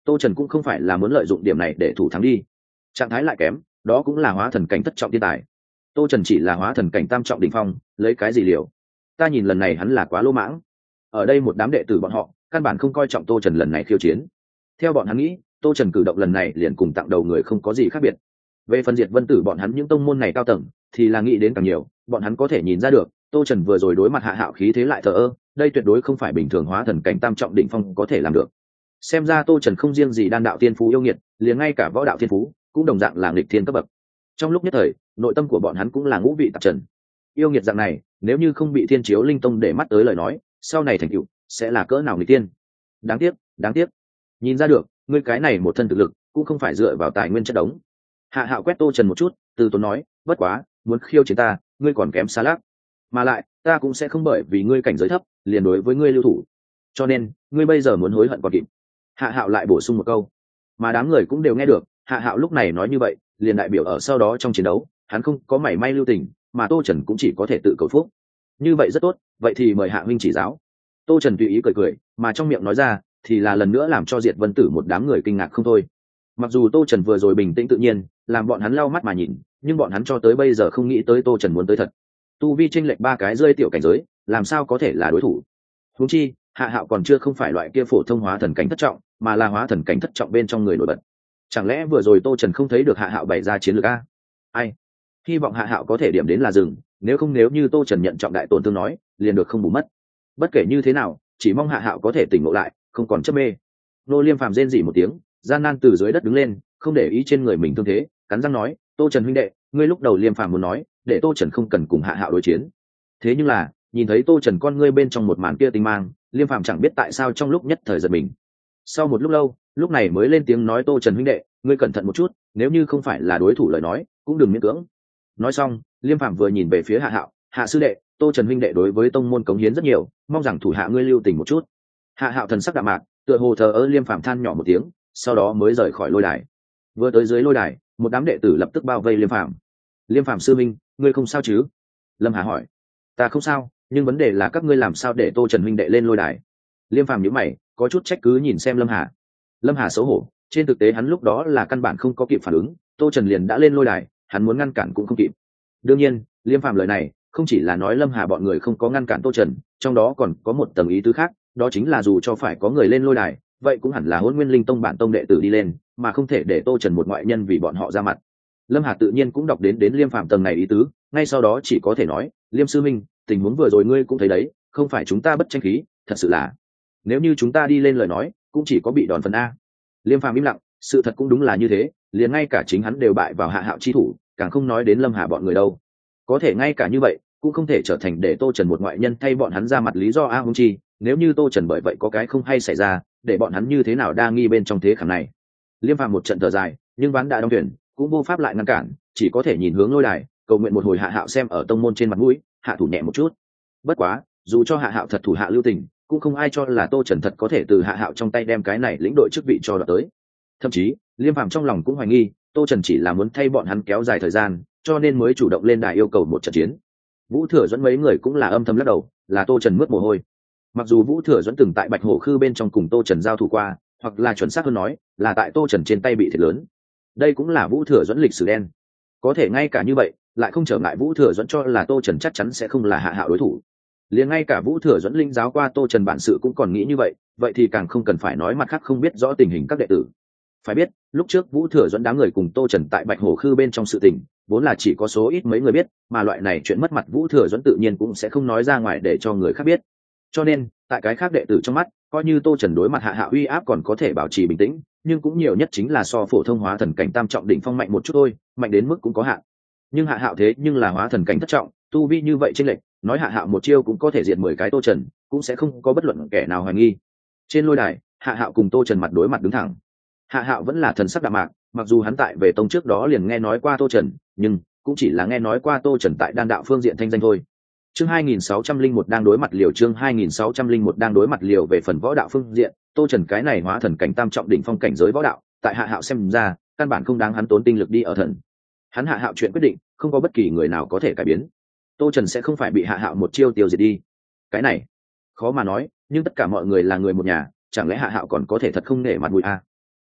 Tô Trần cũng không phải là muốn lợi dụng điểm này để thủ thắng đi, trạng thái lại kém, đó cũng là hóa thần cảnh thất trọng thiên tài. Tô Trần chỉ là hóa thần cảnh tam trọng đỉnh phong, lấy cái gì liều? Ta nhìn lần này hắn là quá lỗ mãng. Ở đây một đám đệ tử bọn họ căn bản không coi trọng Tô Trần lần này khiêu chiến. Theo bọn hắn nghĩ, Tô Trần cử động lần này liền cùng tặng đầu người không có gì khác biệt. Về phần Diệt Vân Tử bọn hắn những tông môn này cao tầng thì là nghĩ đến càng nhiều, bọn hắn có thể nhìn ra được, Tô Trần vừa rồi đối mặt Hạ Hạo khí thế lại thờ ơ, đây tuyệt đối không phải bình thường hóa thần cảnh tam trọng đỉnh phong có thể làm được. Xem ra Tô Trần không riêng gì đan đạo tiên phú yêu nghiệt, liền ngay cả võ đạo tiên phú cũng đồng dạng là nghịch thiên cấp bậc. Trong lúc nhất thời, nội tâm của bọn hắn cũng là ngũ vị tạp trần. Yêu nghiệt dạng này, nếu như không bị Thiên Chiếu Linh Tông để mắt tới lời nói, sau này thành tựu sẽ là cỡ nào nghịch tiên. Đáng tiếc, đáng tiếc. Nhìn ra được, ngươi cái này một thân thực lực cũng không phải dựa vào tài nguyên chất đống. Hạ Hạo quét Tô Trần một chút, từ tốn nói, bất quá, muốn khiêu chiến ta, ngươi còn kém xa lắm. Mà lại, ta cũng sẽ không bởi vì ngươi cảnh giới thấp, liền đối với ngươi lưu thủ. Cho nên, ngươi bây giờ muốn hối hận còn kịp. Hạ Hạo lại bổ sung một câu, mà đám người cũng đều nghe được, Hạ Hạo lúc này nói như vậy, liền đại biểu ở sau đó trong chiến đấu, hắn không có mảy may lưu tình, mà Tô Trần cũng chỉ có thể tự cầu phúc. Như vậy rất tốt, vậy thì mời Hạ huynh chỉ giáo. Tô Trần tùy ý cười cười, mà trong miệng nói ra, thì là lần nữa làm cho Diệt Vân Tử một đám người kinh ngạc không thôi. Mặc dù Tô Trần vừa rồi bình tĩnh tự nhiên, làm bọn hắn lau mắt mà nhìn, nhưng bọn hắn cho tới bây giờ không nghĩ tới Tô Trần muốn tới thật. Tu vi chênh lệch 3 cái rơi tiểu cảnh giới, làm sao có thể là đối thủ? Huống chi, Hạ Hạo còn chưa không phải loại kia phổ thông hóa thần cảnh thất trọng, mà là hóa thần cảnh thất trọng bên trong người nổi bật. Chẳng lẽ vừa rồi Tô Trần không thấy được Hạ Hạo bày ra chiến lược a? Ai? Hy vọng Hạ Hạo có thể điểm đến là dừng, nếu như Tô Trần nhận trọng đại tổn thương nói, liền được không bù mất. Bất kể như thế nào, chỉ mong Hạ Hạo có thể tỉnh ngộ lại, không còn chấp mê. Nô Liêm Phàm rên rỉ một tiếng, gian nan từ dưới đất đứng lên, không để ý trên người mình thương thế, cắn răng nói, Tô Trần huynh đệ, ngươi lúc đầu Liêm Phàm muốn nói, để Tô Trần không cần cùng Hạ Hạo đối chiến. Thế nhưng là, nhìn thấy Tô Trần con ngươi bên trong một màn kia tinh mang, Liêm Phàm chẳng biết tại sao trong lúc nhất thời giật mình. Sau một lúc lâu, lúc này mới lên tiếng nói, Tô Trần huynh đệ, ngươi cẩn thận một chút, nếu như không phải là đối thủ lời nói, cũng đừng miễn cưỡng. Nói xong, Liêm Phàm vừa nhìn về phía Hạ Hạo, Hạ sư đệ, Tô Trần huynh đệ đối với tông môn cống hiến rất nhiều, mong rằng thủ hạ ngươi lưu tình một chút. Hạ Hạo thần sắc đạm mạc, tựa hồ thờ ơ. Liêm Phàm than nhỏ một tiếng, sau đó mới rời khỏi lôi đài. Vừa tới dưới lôi đài, một đám đệ tử lập tức bao vây Liêm Phàm. Liêm Phàm sư minh, ngươi không sao chứ? Lâm Hà hỏi. Ta không sao, nhưng vấn đề là các ngươi làm sao để Tô Trần huynh đệ lên lôi đài? Liêm Phàm nhíu mày, có chút trách cứ nhìn xem Lâm Hà. Lâm Hà xấu hổ, trên thực tế hắn lúc đó là căn bản không có kịp phản ứng, Tô Trần liền đã lên lôi đài, hắn muốn ngăn cản cũng không kịp. Đương nhiên, Liêm Phàm lời này không chỉ là nói Lâm Hà bọn người không có ngăn cản Tô Trần, trong đó còn có một tầng ý tứ khác, đó chính là dù cho phải có người lên lôi đài, vậy cũng hẳn là Hỗn Nguyên Linh Tông bản tông đệ tử đi lên, mà không thể để Tô Trần một ngoại nhân vì bọn họ ra mặt. Lâm Hà tự nhiên cũng đọc đến Liêm Phàm tầng này ý tứ, ngay sau đó chỉ có thể nói, Liêm sư minh, tình huống vừa rồi ngươi cũng thấy đấy, không phải chúng ta bất tranh khí, thật sự là nếu như chúng ta đi lên lời nói, cũng chỉ có bị đòn phần a. Liêm Phàm im lặng, sự thật cũng đúng là như thế, liền ngay cả chính hắn đều bại vào Hạ Hạo chi thủ, càng không nói đến Lâm Hà bọn người đâu. Có thể ngay cả như vậy, cũng không thể trở thành để Tô Trần một ngoại nhân thay bọn hắn ra mặt lý do a. Huống chi, nếu như Tô Trần bởi vậy có cái không hay xảy ra, để bọn hắn như thế nào đa nghi bên trong thế khảm này. Liêm Phàm một trận thở dài, nhưng ván đã đóng thuyền, cũng vô pháp lại ngăn cản, chỉ có thể nhìn hướng lôi đài, cầu nguyện một hồi Hạ Hạo xem ở tông môn trên mặt mũi, hạ thủ nhẹ một chút. Bất quá, dù cho Hạ Hạo thật thủ hạ lưu tình, cũng không ai cho là Tô Trần thật có thể từ Hạ Hạo trong tay đem cái này lĩnh đội chức vị cho đoạt tới. Thậm chí, Liêm Phàm trong lòng cũng hoài nghi, Tô Trần chỉ là muốn thay bọn hắn kéo dài thời gian, cho nên mới chủ động lên đài yêu cầu một trận chiến. Vũ Thừa Dẫn mấy người cũng là âm thầm lắc đầu, là Tô Trần mướt mồ hôi. Mặc dù Vũ Thừa Dẫn từng tại Bạch Hổ Khư bên trong cùng Tô Trần giao thủ qua, hoặc là chuẩn xác hơn nói, là tại Tô Trần trên tay bị thiệt lớn. Đây cũng là Vũ Thừa Dẫn lịch sử đen. Có thể ngay cả như vậy, lại không trở ngại Vũ Thừa Dẫn cho là Tô Trần chắc chắn sẽ không là Hạ Hạo đối thủ. Liền ngay cả Vũ Thừa Dẫn linh giáo qua Tô Trần bản sự cũng còn nghĩ như vậy, vậy thì càng không cần phải nói mặt khác không biết rõ tình hình các đệ tử. Phải biết, lúc trước Vũ Thừa Dẫn đám người cùng Tô Trần tại Bạch Hổ Khư bên trong sự tình, vốn là chỉ có số ít mấy người biết, mà loại này chuyện mất mặt Vũ Thừa Dẫn tự nhiên cũng sẽ không nói ra ngoài để cho người khác biết. Cho nên, tại cái khác đệ tử trong mắt, coi như Tô Trần đối mặt Hạ Hạo uy áp còn có thể bảo trì bình tĩnh, nhưng cũng nhiều nhất chính là so phổ thông hóa thần cảnh tam trọng đỉnh phong mạnh một chút thôi, mạnh đến mức cũng có hạn. Nhưng Hạ Hạo thế nhưng là hóa thần cảnh thất trọng, tu vi như vậy chênh lệch, nói Hạ Hạo một chiêu cũng có thể diệt 10 cái Tô Trần, cũng sẽ không có bất luận kẻ nào hoài nghi. Trên lôi đài, Hạ Hạo cùng Tô Trần mặt đối mặt đứng thẳng. Hạ Hạo vẫn là thần sắc đạm mạc, mặc dù hắn tại về tông trước đó liền nghe nói qua Tô Trần, nhưng cũng chỉ là nghe nói qua Tô Trần tại đan đạo phương diện thanh danh thôi. Chương 2601 đang đối mặt liều, chương 2601 đang đối mặt liều. Về phần võ đạo phương diện, Tô Trần cái này hóa thần cảnh tam trọng đỉnh phong cảnh giới võ đạo, tại Hạ Hạo xem ra, căn bản không đáng hắn tốn tinh lực đi ở thần. Hắn Hạ Hạo chuyện quyết định, không có bất kỳ người nào có thể cải biến. Tô Trần sẽ không phải bị Hạ Hạo một chiêu tiêu diệt đi. Cái này, khó mà nói, nhưng tất cả mọi người là người một nhà, chẳng lẽ Hạ Hạo còn có thể thật không nể mặt mũi a?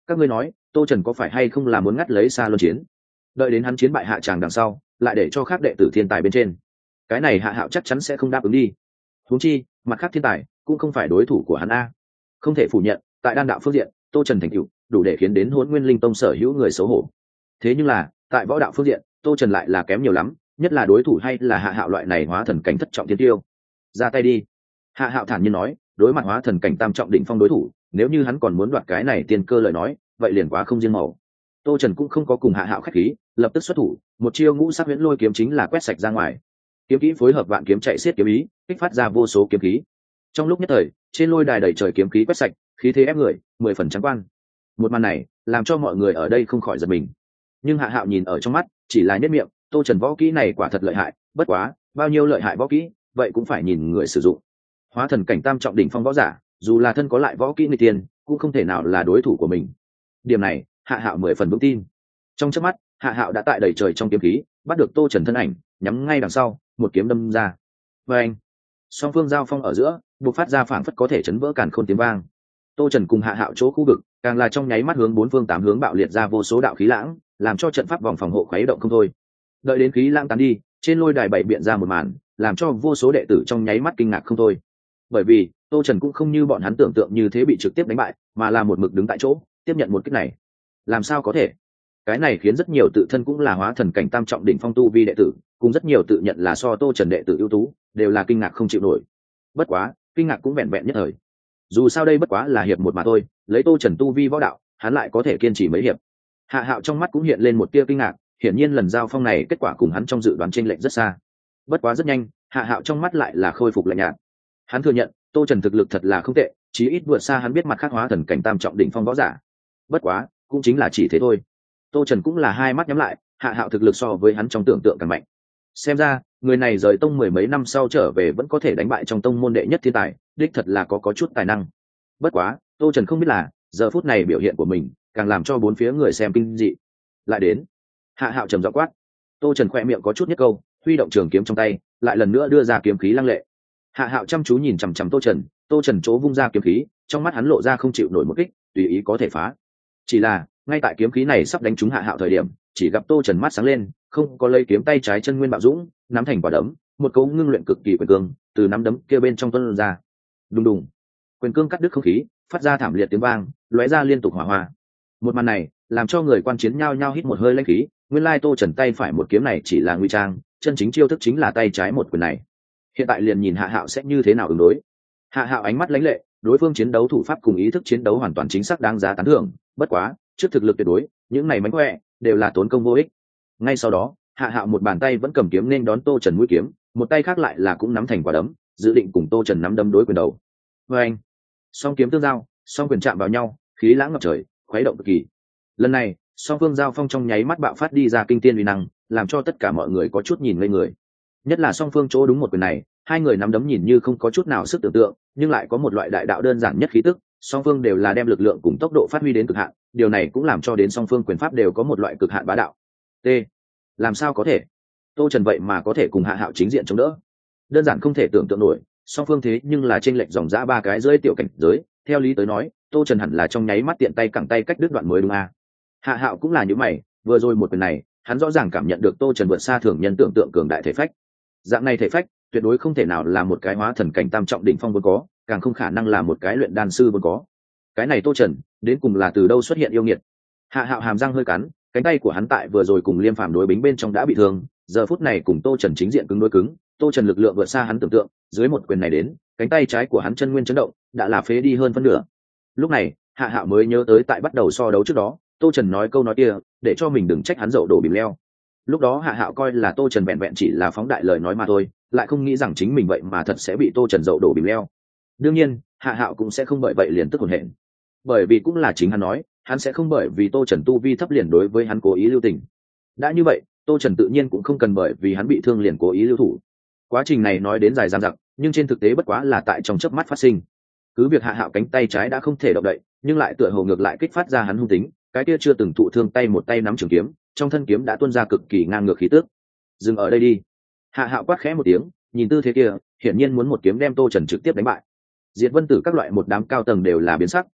các ngươi nói tô trần có phải hay không là muốn ngắt lấy xa luân chiến, đợi đến hắn chiến bại hạ tràng đằng sau lại để cho khác đệ tử thiên tài bên trên, cái này hạ hạo chắc chắn sẽ không đáp ứng đi. huống chi mặt khác thiên tài cũng không phải đối thủ của hắn a. Không thể phủ nhận tại đan đạo phương diện tô trần thành cựu đủ để khiến đến Hỗn Nguyên Linh Tông sở hữu người xấu hổ. Thế nhưng là tại võ đạo phương diện tô trần lại là kém nhiều lắm, nhất là đối thủ hay là hạ hạo loại này hóa thần cảnh thất trọng thiên tiêu. Ra tay đi, hạ hạo thản nhiên nói. Đối mặt hóa thần cảnh tam trọng đỉnh phong đối thủ, nếu như hắn còn muốn đoạt cái này tiên cơ lời nói, vậy liền quá không riêng màu. Tô trần cũng không có cùng hạ hạo khách khí, lập tức xuất thủ, một chiêu ngũ sắc huyễn lôi kiếm chính là quét sạch ra ngoài. Kiếm kỹ phối hợp vạn kiếm chạy xiết kiếm ý, kích phát ra vô số kiếm khí. Trong lúc nhất thời trên lôi đài đầy trời kiếm khí quét sạch, khí thế ép người, 10 phần trắng quan. Một màn này làm cho mọi người ở đây không khỏi giật mình, nhưng hạ hạo nhìn ở trong mắt chỉ là nhất miệng. Tô trần võ kỹ này quả thật lợi hại, bất quá bao nhiêu lợi hại võ kỹ vậy cũng phải nhìn người sử dụng. Hóa thần cảnh tam trọng đỉnh phong võ giả dù là thân có lại võ kỹ người tiền cũng không thể nào là đối thủ của mình. Điểm này hạ hạo 10 phần vững tin. Trong chớp mắt hạ hạo đã tại đầy trời trong kiếm khí bắt được tô trần thân ảnh, nhắm ngay đằng sau một kiếm đâm ra. Và anh song phương giao phong ở giữa buộc phát ra phảng phất có thể chấn vỡ càn khôn tiếng vang. Tô trần cùng hạ hạo chỗ khu vực càng là trong nháy mắt hướng bốn phương tám hướng bạo liệt ra vô số đạo khí lãng, làm cho trận pháp vòng phòng hộ khuấy động không thôi. Đợi đến khí lãng tán đi, trên lôi đài bày biện ra một màn làm cho vô số đệ tử trong nháy mắt kinh ngạc không thôi. Bởi vì tô trần cũng không như bọn hắn tưởng tượng như thế bị trực tiếp đánh bại, mà là một mực đứng tại chỗ tiếp nhận một kích này. Làm sao có thể? Cái này khiến rất nhiều tự thân cũng là hóa thần cảnh tam trọng đỉnh phong tu vi đệ tử, cùng rất nhiều tự nhận là so tô trần đệ tử ưu tú, đều là kinh ngạc không chịu nổi. Bất quá kinh ngạc cũng vẹn vẹn nhất thời, dù sao đây bất quá là hiệp một mà thôi, lấy tô trần tu vi võ đạo hắn lại có thể kiên trì mấy hiệp. Hạ hạo trong mắt cũng hiện lên một tia kinh ngạc, hiển nhiên lần giao phong này kết quả cùng hắn trong dự đoán chênh lệch rất xa. Bất quá rất nhanh hạ hạo trong mắt lại là khôi phục lạnh nhạt. Hắn thừa nhận tô trần thực lực thật là không tệ, chí ít vượt xa hắn biết mặt khác hóa thần cảnh tam trọng đỉnh phong võ giả. Bất quá cũng chính là chỉ thế thôi. Tô trần cũng là hai mắt nhắm lại, hạ hạo thực lực so với hắn trong tưởng tượng càng mạnh. Xem ra người này rời tông 10 mấy năm sau trở về vẫn có thể đánh bại trong tông môn đệ nhất thiên tài, đích thật là có chút tài năng. Bất quá tô trần không biết là giờ phút này biểu hiện của mình càng làm cho bốn phía người xem kinh dị. Lại đến, hạ hạo trầm giọng quát. Tô trần khoe miệng có chút nhất câu, huy động trường kiếm trong tay lại lần nữa đưa ra kiếm khí lăng lệ. Hạ hạo chăm chú nhìn chằm chằm tô trần chỗ vung ra kiếm khí, trong mắt hắn lộ ra không chịu nổi một kích tùy ý có thể phá. Chỉ là ngay tại kiếm khí này sắp đánh trúng hạ hạo thời điểm, chỉ gặp tô trần mắt sáng lên, không có lấy kiếm tay trái chân nguyên bạo dũng nắm thành quả đấm, một cấu ngưng luyện cực kỳ quyền cương từ nắm đấm kia bên trong tuôn ra. Đùng đùng, quyền cương cắt đứt không khí, phát ra thảm liệt tiếng vang, lóe ra liên tục hỏa hoa. Một màn này làm cho người quan chiến nhao nhao hít một hơi lãnh khí, nguyên lai tô trần tay phải một kiếm này chỉ là nguy trang, chân chính chiêu thức chính là tay trái một quyền này. Hiện tại liền nhìn hạ hạo sẽ như thế nào ứng đối. Hạ hạo ánh mắt lãnh lệ, đối phương chiến đấu thủ pháp cùng ý thức chiến đấu hoàn toàn chính xác đáng giá tán thưởng, bất quá trước thực lực tuyệt đối những này mánh khỏe đều là tốn công vô ích. Ngay sau đó hạ hạo một bàn tay vẫn cầm kiếm nên đón tô trần mũi kiếm, một tay khác lại là cũng nắm thành quả đấm, dự định cùng tô trần nắm đấm đối quyền đầu. Và anh song kiếm tương giao, song quyền chạm vào nhau, khí lãng ngập trời, khuấy động cực kỳ. Lần này song phương giao phong trong nháy mắt bạo phát đi ra kinh tiên uy năng, làm cho tất cả mọi người có chút nhìn ngây người. Nhất là song phương chỗ đúng một quyền này, hai người nắm đấm nhìn như không có chút nào sức tưởng tượng, nhưng lại có một loại đại đạo đơn giản nhất khí tức. Song phương đều là đem lực lượng cùng tốc độ phát huy đến cực hạn, điều này cũng làm cho đến song phương quyền pháp đều có một loại cực hạn bá đạo. T, làm sao có thể? Tô Trần vậy mà có thể cùng Hạ Hạo chính diện chống đỡ, đơn giản không thể tưởng tượng nổi. Song phương thế nhưng là chênh lệch dòng dã 3 cái rưỡi tiểu cảnh giới, theo lý tới nói, Tô Trần hẳn là trong nháy mắt tiện tay cẳng tay cách đứt đoạn mới đúng à? Hạ Hạo cũng là như mày, vừa rồi một quyền này, hắn rõ ràng cảm nhận được Tô Trần vượt xa thường nhân tưởng tượng cường đại thể phách. Dạng này thể phách tuyệt đối không thể nào là một cái hóa thần cảnh tam trọng đỉnh phong vốn có, càng không khả năng là một cái luyện đan sư vốn có. Cái này Tô Trần đến cùng là từ đâu xuất hiện yêu nghiệt? Hạ Hạo hàm răng hơi cắn, cánh tay của hắn tại vừa rồi cùng Liêm Phàm đối bính bên trong đã bị thương, giờ phút này cùng Tô Trần chính diện cứng đối cứng, Tô Trần lực lượng vượt xa hắn tưởng tượng, dưới một quyền này đến, cánh tay trái của hắn chân nguyên chấn động, đã là phế đi hơn phân nửa. Lúc này, Hạ Hạo mới nhớ tới tại bắt đầu so đấu trước đó, Tô Trần nói câu nói kia, để cho mình đừng trách hắn dậu đổ bìm leo. Lúc đó Hạ Hạo coi là Tô Trần vẹn vẹn chỉ là phóng đại lời nói mà thôi, lại không nghĩ rằng chính mình vậy mà thật sẽ bị Tô Trần dậu đổ bìm leo. Đương nhiên, Hạ Hạo cũng sẽ không bởi vậy liền tức hổn hển, bởi vì cũng là chính hắn nói, hắn sẽ không bởi vì Tô Trần tu vi thấp liền đối với hắn cố ý lưu tình. Đã như vậy, Tô Trần tự nhiên cũng không cần bởi vì hắn bị thương liền cố ý lưu thủ. Quá trình này nói đến dài dằng dặc, nhưng trên thực tế bất quá là tại trong chớp mắt phát sinh. Cứ việc Hạ Hạo cánh tay trái đã không thể động đậy, nhưng lại tựa hồ ngược lại kích phát ra hắn hung tính, cái kia chưa từng thụ thương tay một tay nắm trường kiếm, trong thân kiếm đã tuôn ra cực kỳ ngang ngược khí tức. Dừng ở đây đi. Hạ Hạo quát khẽ một tiếng, nhìn tư thế kia, hiển nhiên muốn một kiếm đem Tô Trần trực tiếp đánh bại. Diệt Vân Tử các loại một đám cao tầng đều là biến sắc,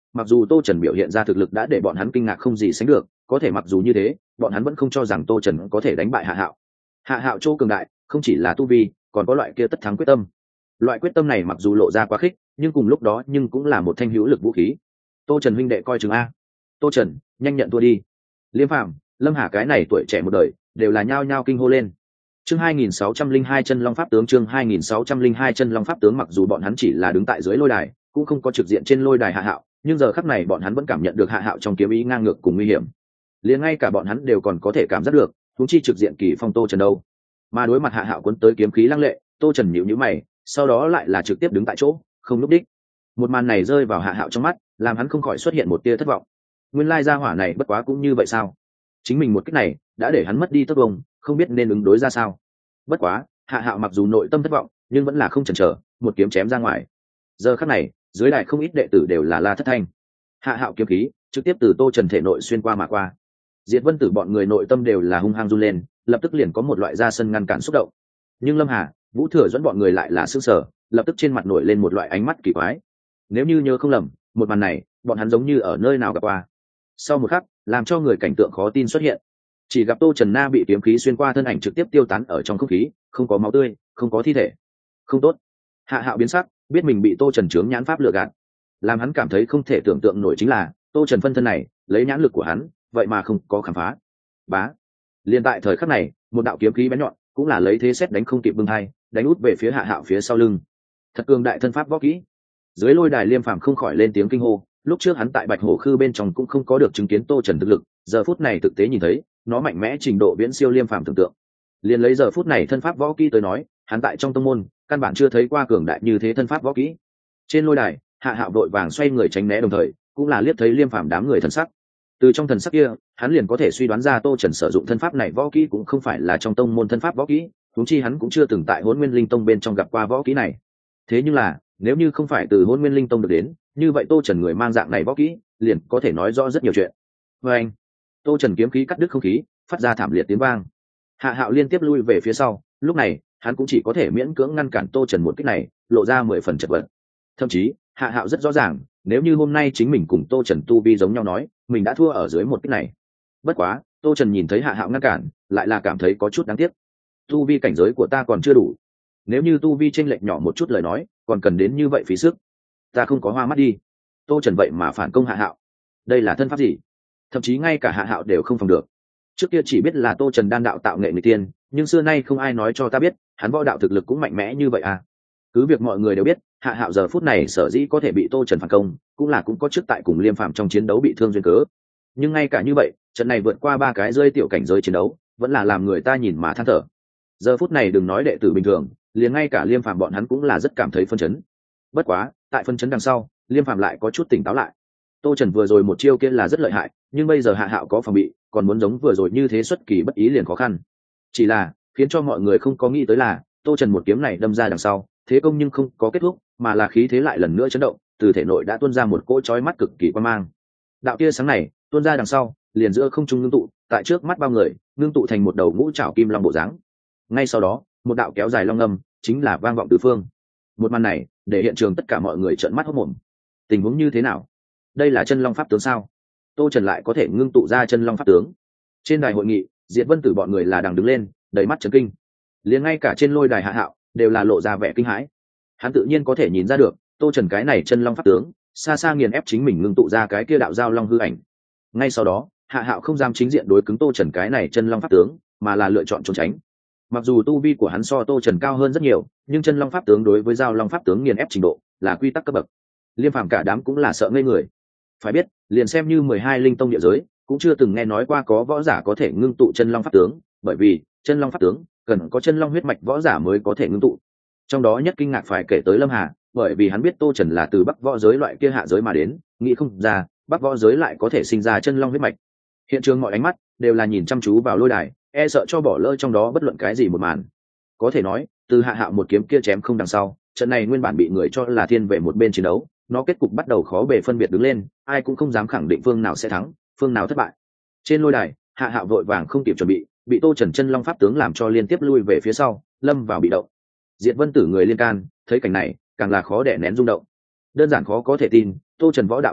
mặc dù tô trần biểu hiện ra thực lực đã để bọn hắn kinh ngạc không gì sánh được, có thể mặc dù như thế bọn hắn vẫn không cho rằng tô trần có thể đánh bại hạ hạo. Hạ hạo chỗ cường đại không chỉ là tu vi, còn có loại kia tất thắng quyết tâm. Loại quyết tâm này mặc dù lộ ra quá khích, nhưng cùng lúc đó nhưng cũng là một thanh hữu lực vũ khí. Tô trần huynh đệ coi chừng a. Tô trần nhanh nhận thua đi. Liêm Phàm, Lâm Hà cái này tuổi trẻ một đời đều là nhao nhao kinh hô lên. Chương 2602 chân long pháp tướng, chương 2602 chân long pháp tướng. Mặc dù bọn hắn chỉ là đứng tại dưới lôi đài, cũng không có trực diện trên lôi đài hạ hạo, nhưng giờ khắc này bọn hắn vẫn cảm nhận được hạ hạo trong kiếm ý ngang ngược cùng nguy hiểm. Liền ngay cả bọn hắn đều còn có thể cảm giác được, huống chi trực diện kỳ phong Tô Trần đâu. Mà đối mặt hạ hạo cuốn tới kiếm khí lăng lệ, Tô Trần nhíu nhíu mày, sau đó lại là trực tiếp đứng tại chỗ, không lúc đích. Một màn này rơi vào hạ hạo trong mắt, làm hắn không khỏi xuất hiện một tia thất vọng. Nguyên lai gia hỏa này bất quá cũng như vậy sao? Chính mình một cách này đã để hắn mất đi tốc độ, không biết nên ứng đối ra sao. Bất quá hạ hạo mặc dù nội tâm thất vọng, nhưng vẫn là không chần chờ, một kiếm chém ra ngoài. Giờ khắc này dưới đài không ít đệ tử đều là la thất thanh. Hạ hạo kiếm khí trực tiếp từ Tô Trần thể nội xuyên qua mà qua. Diệt Vân Tử bọn người nội tâm đều là hung hăng run lên, lập tức liền có một loại ra sân ngăn cản xúc động. Nhưng Lâm Hà, Vũ Thừa dẫn bọn người lại là sững sờ, lập tức trên mặt nổi lên một loại ánh mắt kỳ quái. Nếu như nhớ không lầm, một màn này bọn hắn giống như ở nơi nào gặp qua. Sau một khắc, làm cho người cảnh tượng khó tin xuất hiện. Chỉ gặp Tô Trần Na bị kiếm khí xuyên qua thân ảnh trực tiếp tiêu tán ở trong không khí, không có máu tươi, không có thi thể. Không tốt. Hạ hạo biến sắc, biết mình bị Tô Trần chướng nhãn pháp lừa gạt. Làm hắn cảm thấy không thể tưởng tượng nổi chính là Tô Trần phân thân này lấy nhãn lực của hắn, vậy mà không có khám phá. Bá. Liên tại thời khắc này, một đạo kiếm khí bén nhọn cũng là lấy thế xét đánh không kịp bưng hai, đánh út về phía hạ hạo phía sau lưng. Thật cường đại thân pháp võ kỹ. Dưới lôi đài Liêm Phàm không khỏi lên tiếng kinh hô. Lúc trước hắn tại Bạch Hổ Khư bên trong cũng không có được chứng kiến Tô Trần thực lực, giờ phút này thực tế nhìn thấy, nó mạnh mẽ trình độ viễn siêu Liêm Phàm tưởng tượng. Liền lấy giờ phút này thân pháp võ kỹ tới nói, hắn tại trong tông môn căn bản chưa thấy qua cường đại như thế thân pháp võ kỹ. Trên lôi đài, hạ hạo vội vàng xoay người tránh né, đồng thời cũng là liếc thấy Liêm Phàm đám người thần sắc. Từ trong thần sắc kia, hắn liền có thể suy đoán ra Tô Trần sử dụng thân pháp này võ kỹ cũng không phải là trong tông môn thân pháp võ kỹ, huống chi hắn cũng chưa từng tại Hỗn Nguyên Linh Tông bên trong gặp qua võ kỹ này. Thế nhưng là, nếu như không phải từ Hỗn Nguyên Linh Tông được đến, như vậy Tô Trần người mang dạng này võ kỹ, liền có thể nói rõ rất nhiều chuyện. Và anh, Tô Trần kiếm khí cắt đứt không khí, phát ra thảm liệt tiếng vang. Hạ hạo liên tiếp lui về phía sau, lúc này hắn cũng chỉ có thể miễn cưỡng ngăn cản Tô Trần một kích này, lộ ra 10 phần chật vật. Thậm chí hạ hạo rất rõ ràng, nếu như hôm nay chính mình cùng Tô Trần tu vi giống nhau nói, mình đã thua ở dưới một kích này. Bất quá Tô Trần nhìn thấy hạ hạo ngăn cản, lại là cảm thấy có chút đáng tiếc. Tu vi cảnh giới của ta còn chưa đủ, nếu như tu vi chênh lệch nhỏ một chút lời nói, còn cần đến như vậy phí sức. Ta không có hoa mắt đi. Tô Trần vậy mà phản công hạ hạo, đây là thân pháp gì? Thậm chí ngay cả hạ hạo đều không phòng được. Trước kia chỉ biết là Tô Trần đan đạo tạo nghệ người tiên, nhưng xưa nay không ai nói cho ta biết hắn võ đạo thực lực cũng mạnh mẽ như vậy à. Cứ việc mọi người đều biết hạ hạo giờ phút này sở dĩ có thể bị Tô Trần phản công, cũng có trước tại cùng Liêm Phàm trong chiến đấu bị thương duyên cớ. Nhưng ngay cả như vậy, trận này vượt qua 3 cái rơi tiểu cảnh giới chiến đấu, vẫn là làm người ta nhìn mà than thở. Giờ phút này đừng nói đệ tử bình thường, liền ngay cả Liêm Phàm bọn hắn cũng là rất cảm thấy phân chấn. Bất quá tại phân chấn đằng sau, Liêm Phàm lại có chút tỉnh táo lại. Tô Trần vừa rồi một chiêu kia là rất lợi hại, nhưng bây giờ hạ hạo có phòng bị, còn muốn giống vừa rồi như thế xuất kỳ bất ý liền khó khăn. Chỉ là khiến cho mọi người không có nghĩ tới là Tô Trần một kiếm này đâm ra đằng sau, thế công nhưng không có kết thúc, mà là khí thế lại lần nữa chấn động, từ thể nội đã tuôn ra một cỗ chói mắt cực kỳ quang mang. Đạo tia sáng này tuôn ra đằng sau, liền giữa không trung ngưng tụ, tại trước mắt bao người, ngưng tụ thành một đầu ngũ trảo kim long bộ dáng. Ngay sau đó, một đạo kéo dài long âm, chính là vang vọng tứ phương. Một màn này để hiện trường tất cả mọi người trợn mắt hốt mồm. Tình huống như thế nào? Đây là chân long pháp tướng sao? Tô Trần lại có thể ngưng tụ ra chân long pháp tướng? Trên đài hội nghị, Diệt Vân Tử bọn người là đằng đứng lên, đầy mắt chấn kinh. Liền ngay cả trên lôi đài hạ hạo đều là lộ ra vẻ kinh hãi. Hắn tự nhiên có thể nhìn ra được, Tô Trần cái này chân long pháp tướng, xa xa nghiền ép chính mình ngưng tụ ra cái kia đạo giao long hư ảnh. Ngay sau đó, hạ hạo không dám chính diện đối cứng Tô Trần cái này chân long pháp tướng, mà là lựa chọn trốn tránh. Mặc dù tu vi của hắn so Tô Trần cao hơn rất nhiều, nhưng chân long pháp tướng đối với giao long pháp tướng nghiền ép trình độ là quy tắc cấp bậc. Liêm Phàm cả đám cũng là sợ ngây người. Phải biết, liền xem như 12 linh tông địa giới, cũng chưa từng nghe nói qua có võ giả có thể ngưng tụ chân long pháp tướng, bởi vì chân long pháp tướng cần có chân long huyết mạch võ giả mới có thể ngưng tụ. Trong đó nhất kinh ngạc phải kể tới Lâm Hà, bởi vì hắn biết Tô Trần là từ Bắc võ giới loại kia hạ giới mà đến, nghĩ không ra Bắc võ giới lại có thể sinh ra chân long huyết mạch. Hiện trường mọi ánh mắt đều là nhìn chăm chú vào lôi đài, e sợ cho bỏ lỡ trong đó bất luận cái gì một màn. Có thể nói, từ hạ hạo một kiếm kia chém không đằng sau, trận này nguyên bản bị người cho là thiên về một bên chiến đấu, nó kết cục bắt đầu khó bề phân biệt đứng lên, ai cũng không dám khẳng định phương nào sẽ thắng, phương nào thất bại. Trên lôi đài, hạ hạo vội vàng không kịp chuẩn bị Tô Trần chân long pháp tướng làm cho liên tiếp lui về phía sau, lâm vào bị động. Diệt Vân Tử người liên can thấy cảnh này, càng là khó đè nén rung động. Đơn giản khó có thể tin, Tô Trần võ đạo thực lực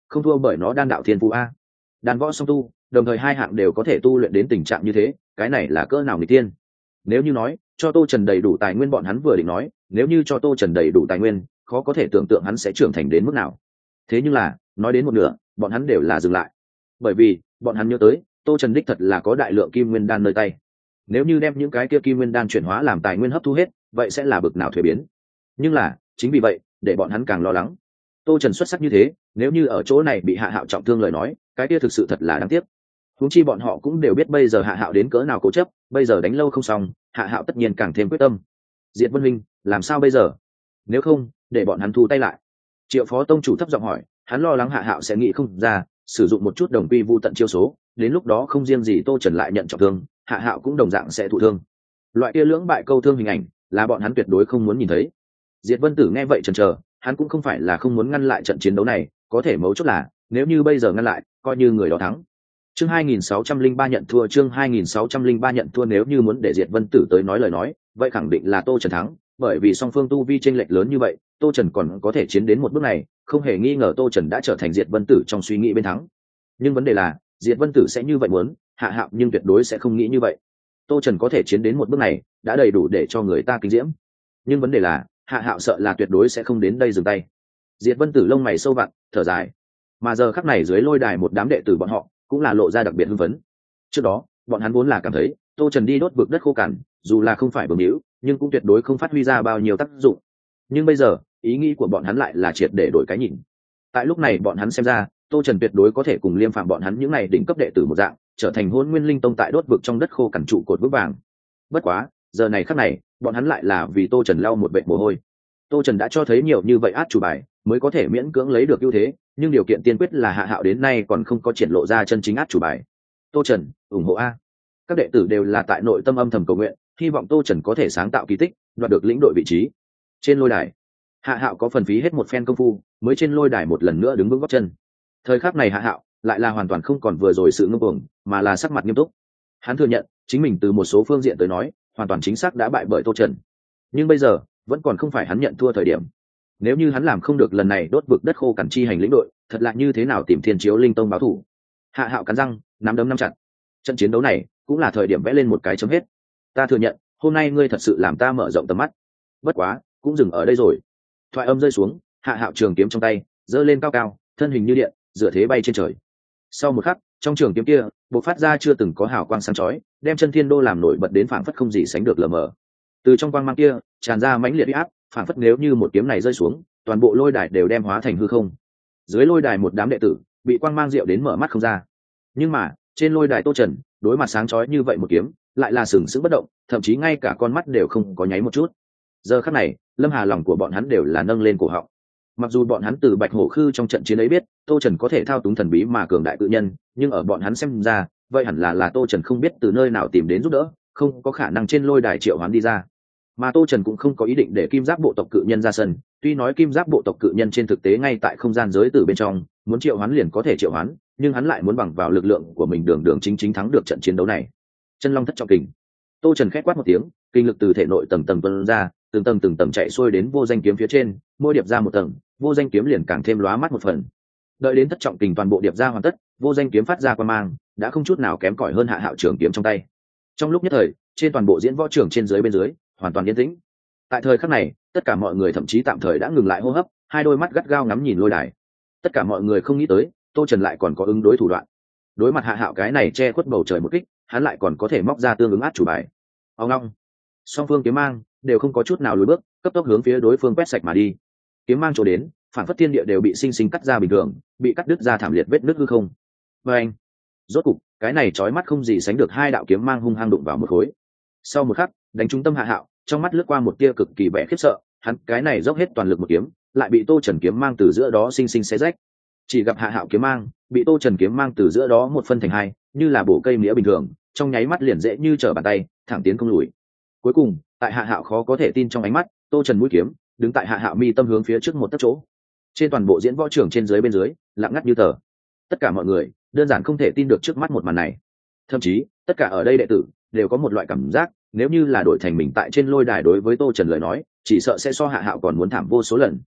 không thua bởi nó đan đạo thiên phú a. Đan võ song tu, đồng thời hai hạng đều có thể tu luyện đến tình trạng như thế, cái này là cỡ nào người tiên. Nếu như nói cho Tô Trần đầy đủ tài nguyên, bọn hắn vừa định nói nếu như cho Tô Trần đầy đủ tài nguyên, khó có thể tưởng tượng hắn sẽ trưởng thành đến mức nào. Thế nhưng là nói đến một nửa, bọn hắn đều là dừng lại, bởi vì bọn hắn nhớ tới Tô Trần đích thật là có đại lượng kim nguyên đan nơi tay. Nếu như đem những cái kia kim nguyên đan chuyển hóa làm tài nguyên hấp thu hết, vậy sẽ là bực nào thuế biến. Nhưng là chính vì vậy, để bọn hắn càng lo lắng. Tô Trần xuất sắc như thế, nếu như ở chỗ này bị Hạ Hạo trọng thương lời nói, cái kia thực sự thật là đáng tiếc. Huống chi bọn họ cũng đều biết bây giờ Hạ Hạo đến cỡ nào cố chấp, bây giờ đánh lâu không xong, Hạ Hạo tất nhiên càng thêm quyết tâm. Diệt Vân Minh, làm sao bây giờ? Nếu không, để bọn hắn thu tay lại. Triệu Phó tông chủ thấp giọng hỏi, hắn lo lắng Hạ Hạo sẽ nghĩ không ra, sử dụng một chút đồng quy vu tận chiêu số, đến lúc đó không riêng gì Tô Trần lại nhận trọng thương, Hạ Hạo cũng đồng dạng sẽ thụ thương. Loại kia lưỡng bại câu thương hình ảnh, là bọn hắn tuyệt đối không muốn nhìn thấy. Diệt Vân Tử nghe vậy chần chờ, hắn cũng không phải là không muốn ngăn lại trận chiến đấu này, có thể mấu chốt là nếu như bây giờ ngăn lại, coi như người đó thắng. Chương 2603 nhận thua, chương 2603 nhận thua. Nếu như muốn để Diệt Vân Tử tới nói lời nói, vậy khẳng định là Tô Trần thắng, bởi vì song phương tu vi chênh lệch lớn như vậy, Tô Trần còn có thể chiến đến một bước này, không hề nghi ngờ Tô Trần đã trở thành Diệt Vân Tử trong suy nghĩ bên thắng. Nhưng vấn đề là, Diệt Vân Tử sẽ như vậy muốn, Hạ Hạo nhưng tuyệt đối sẽ không nghĩ như vậy. Tô Trần có thể chiến đến một bước này, đã đầy đủ để cho người ta kinh diễm. Nhưng vấn đề là, Hạ Hạo sợ là tuyệt đối sẽ không đến đây dừng tay. Diệt Vân Tử lông mày sâu vặn, thở dài. Mà giờ khắc này dưới lôi đài một đám đệ tử bọn họ cũng là lộ ra đặc biệt hưng phấn. Trước đó, bọn hắn vốn là cảm thấy Tô Trần đi đốt vực đất khô cằn, dù là không phải bướng hữu, nhưng cũng tuyệt đối không phát huy ra bao nhiêu tác dụng. Nhưng bây giờ, ý nghĩ của bọn hắn lại là triệt để đổi cái nhìn. Tại lúc này bọn hắn xem ra, Tô Trần tuyệt đối có thể cùng Liêm Phàm bọn hắn những này đỉnh cấp đệ tử một dạng, trở thành Hỗn Nguyên Linh Tông tại đốt vực trong đất khô cằn trụ cột vững vàng. Bất quá, giờ này khắc này, bọn hắn lại là vì Tô Trần lau một vệt mồ hôi. Tô Trần đã cho thấy nhiều như vậy át chủ bài, mới có thể miễn cưỡng lấy được ưu thế, nhưng điều kiện tiên quyết là Hạ Hạo đến nay còn không có triển lộ ra chân chính át chủ bài. Tô Trần, ủng hộ a. Các đệ tử đều là tại nội tâm âm thầm cầu nguyện, hy vọng Tô Trần có thể sáng tạo kỳ tích, đoạt được lĩnh đội vị trí. Trên lôi đài, Hạ Hạo có phần phí hết một phen công phu, mới trên lôi đài một lần nữa đứng vững gót chân. Thời khắc này Hạ Hạo lại là hoàn toàn không còn vừa rồi sự ngông cuồng, mà là sắc mặt nghiêm túc. Hắn thừa nhận, chính mình từ một số phương diện tới nói, hoàn toàn chính xác đã bại bởi Tô Trần. Nhưng bây giờ, vẫn còn không phải hắn nhận thua thời điểm. Nếu như hắn làm không được lần này đốt vực đất khô cằn chi hành lĩnh đội, thật là như thế nào tìm Thiên Chiếu Linh Tông báo thù. Hạ Hạo cắn răng, nắm đấm nắm chặt. Trận chiến đấu này cũng là thời điểm vẽ lên một cái chấm hết. Ta thừa nhận, hôm nay ngươi thật sự làm ta mở rộng tầm mắt. Bất quá, cũng dừng ở đây rồi. Thoại âm rơi xuống, Hạ Hạo trường kiếm trong tay giơ lên cao cao, thân hình như điện, dựa thế bay trên trời. Sau một khắc, trong trường kiếm kia bộc phát ra chưa từng có hào quang sáng chói, đem chân thiên đô làm nổi bật đến phảng phất không gì sánh được lờ mờ. Từ trong quang mang kia tràn ra mãnh liệt uy áp, phảng phất nếu như một kiếm này rơi xuống, toàn bộ lôi đài đều đem hóa thành hư không. Dưới lôi đài một đám đệ tử bị quang mang diệu đến mở mắt không ra. Nhưng mà trên lôi đài Tô Trần đối mặt sáng chói như vậy một kiếm, lại là sừng sững bất động, thậm chí ngay cả con mắt đều không có nháy một chút. Giờ khắc này, Lâm Hà lòng của bọn hắn đều là nâng lên cổ họng. Mặc dù bọn hắn từ Bạch Hổ Khư trong trận chiến ấy biết Tô Trần có thể thao túng thần bí mà cường đại tự nhân, nhưng ở bọn hắn xem ra, vậy hẳn là Tô Trần không biết từ nơi nào tìm đến giúp đỡ, không có khả năng trên lôi đài triệu hoán đi ra. Mà Tô Trần cũng không có ý định để kim giáp bộ tộc cự nhân ra sân, tuy nói kim giáp bộ tộc cự nhân trên thực tế ngay tại không gian giới tử bên trong, muốn triệu hoán liền có thể triệu hoán, nhưng hắn lại muốn bằng vào lực lượng của mình đường đường chính chính thắng được trận chiến đấu này. Chân long thất trọng kình. Tô Trần khẽ quát một tiếng, kinh lực từ thể nội tầng tầng tuôn ra, từng tầng chạy xuôi đến vô danh kiếm phía trên, mỗi điệp ra một tầng, vô danh kiếm liền càng thêm lóa mắt một phần. Đợi đến thất trọng kình toàn bộ điệp ra hoàn tất, vô danh kiếm phát ra quang mang, đã không chút nào kém cỏi hơn Hạ Hạo trường kiếm trong tay. Trong lúc nhất thời, trên toàn bộ diễn võ trường trên dưới bên dưới, hoàn toàn yên tĩnh. Tại thời khắc này, tất cả mọi người thậm chí tạm thời đã ngừng lại hô hấp, hai đôi mắt gắt gao ngắm nhìn lôi đài. Tất cả mọi người không nghĩ tới, Tô Trần lại còn có ứng đối thủ đoạn. Đối mặt Hạ Hạo cái này che khuất bầu trời một kích, hắn lại còn có thể móc ra tương ứng át chủ bài. Ông long, song phương kiếm mang đều không có chút nào lùi bước, cấp tốc hướng phía đối phương quét sạch mà đi. Kiếm mang chỗ đến, phản phất thiên địa đều bị sinh sinh cắt ra bình thường, bị cắt đứt ra thảm liệt vết nứt hư không. Và anh, rốt cục, cái này chói mắt không gì sánh được hai đạo kiếm mang hung hăng đụng vào một khối. Sau một khắc, đánh trúng tâm Hạ Hạo, trong mắt lướt qua một tia cực kỳ vẻ khiếp sợ, hắn cái này dốc hết toàn lực một kiếm, lại bị Tô Trần kiếm mang từ giữa đó sinh sinh xé rách. Chỉ gặp Hạ Hạo kiếm mang bị Tô Trần kiếm mang từ giữa đó một phân thành hai, như là bổ cây mía bình thường, trong nháy mắt liền dễ như trở bàn tay, thẳng tiến không lùi. Cuối cùng, tại Hạ Hạo khó có thể tin trong ánh mắt, Tô Trần mũi kiếm đứng tại Hạ Hạo mi tâm hướng phía trước một tấc chỗ. Trên toàn bộ diễn võ trường trên dưới bên dưới, lặng ngắt như tờ. Tất cả mọi người đơn giản không thể tin được trước mắt một màn này. Thậm chí, tất cả ở đây đệ tử đều có một loại cảm giác, nếu như là đổi thành mình tại trên lôi đài đối với Tô Trần lời nói, chỉ sợ sẽ so Hạ Hạo còn muốn thảm vô số lần.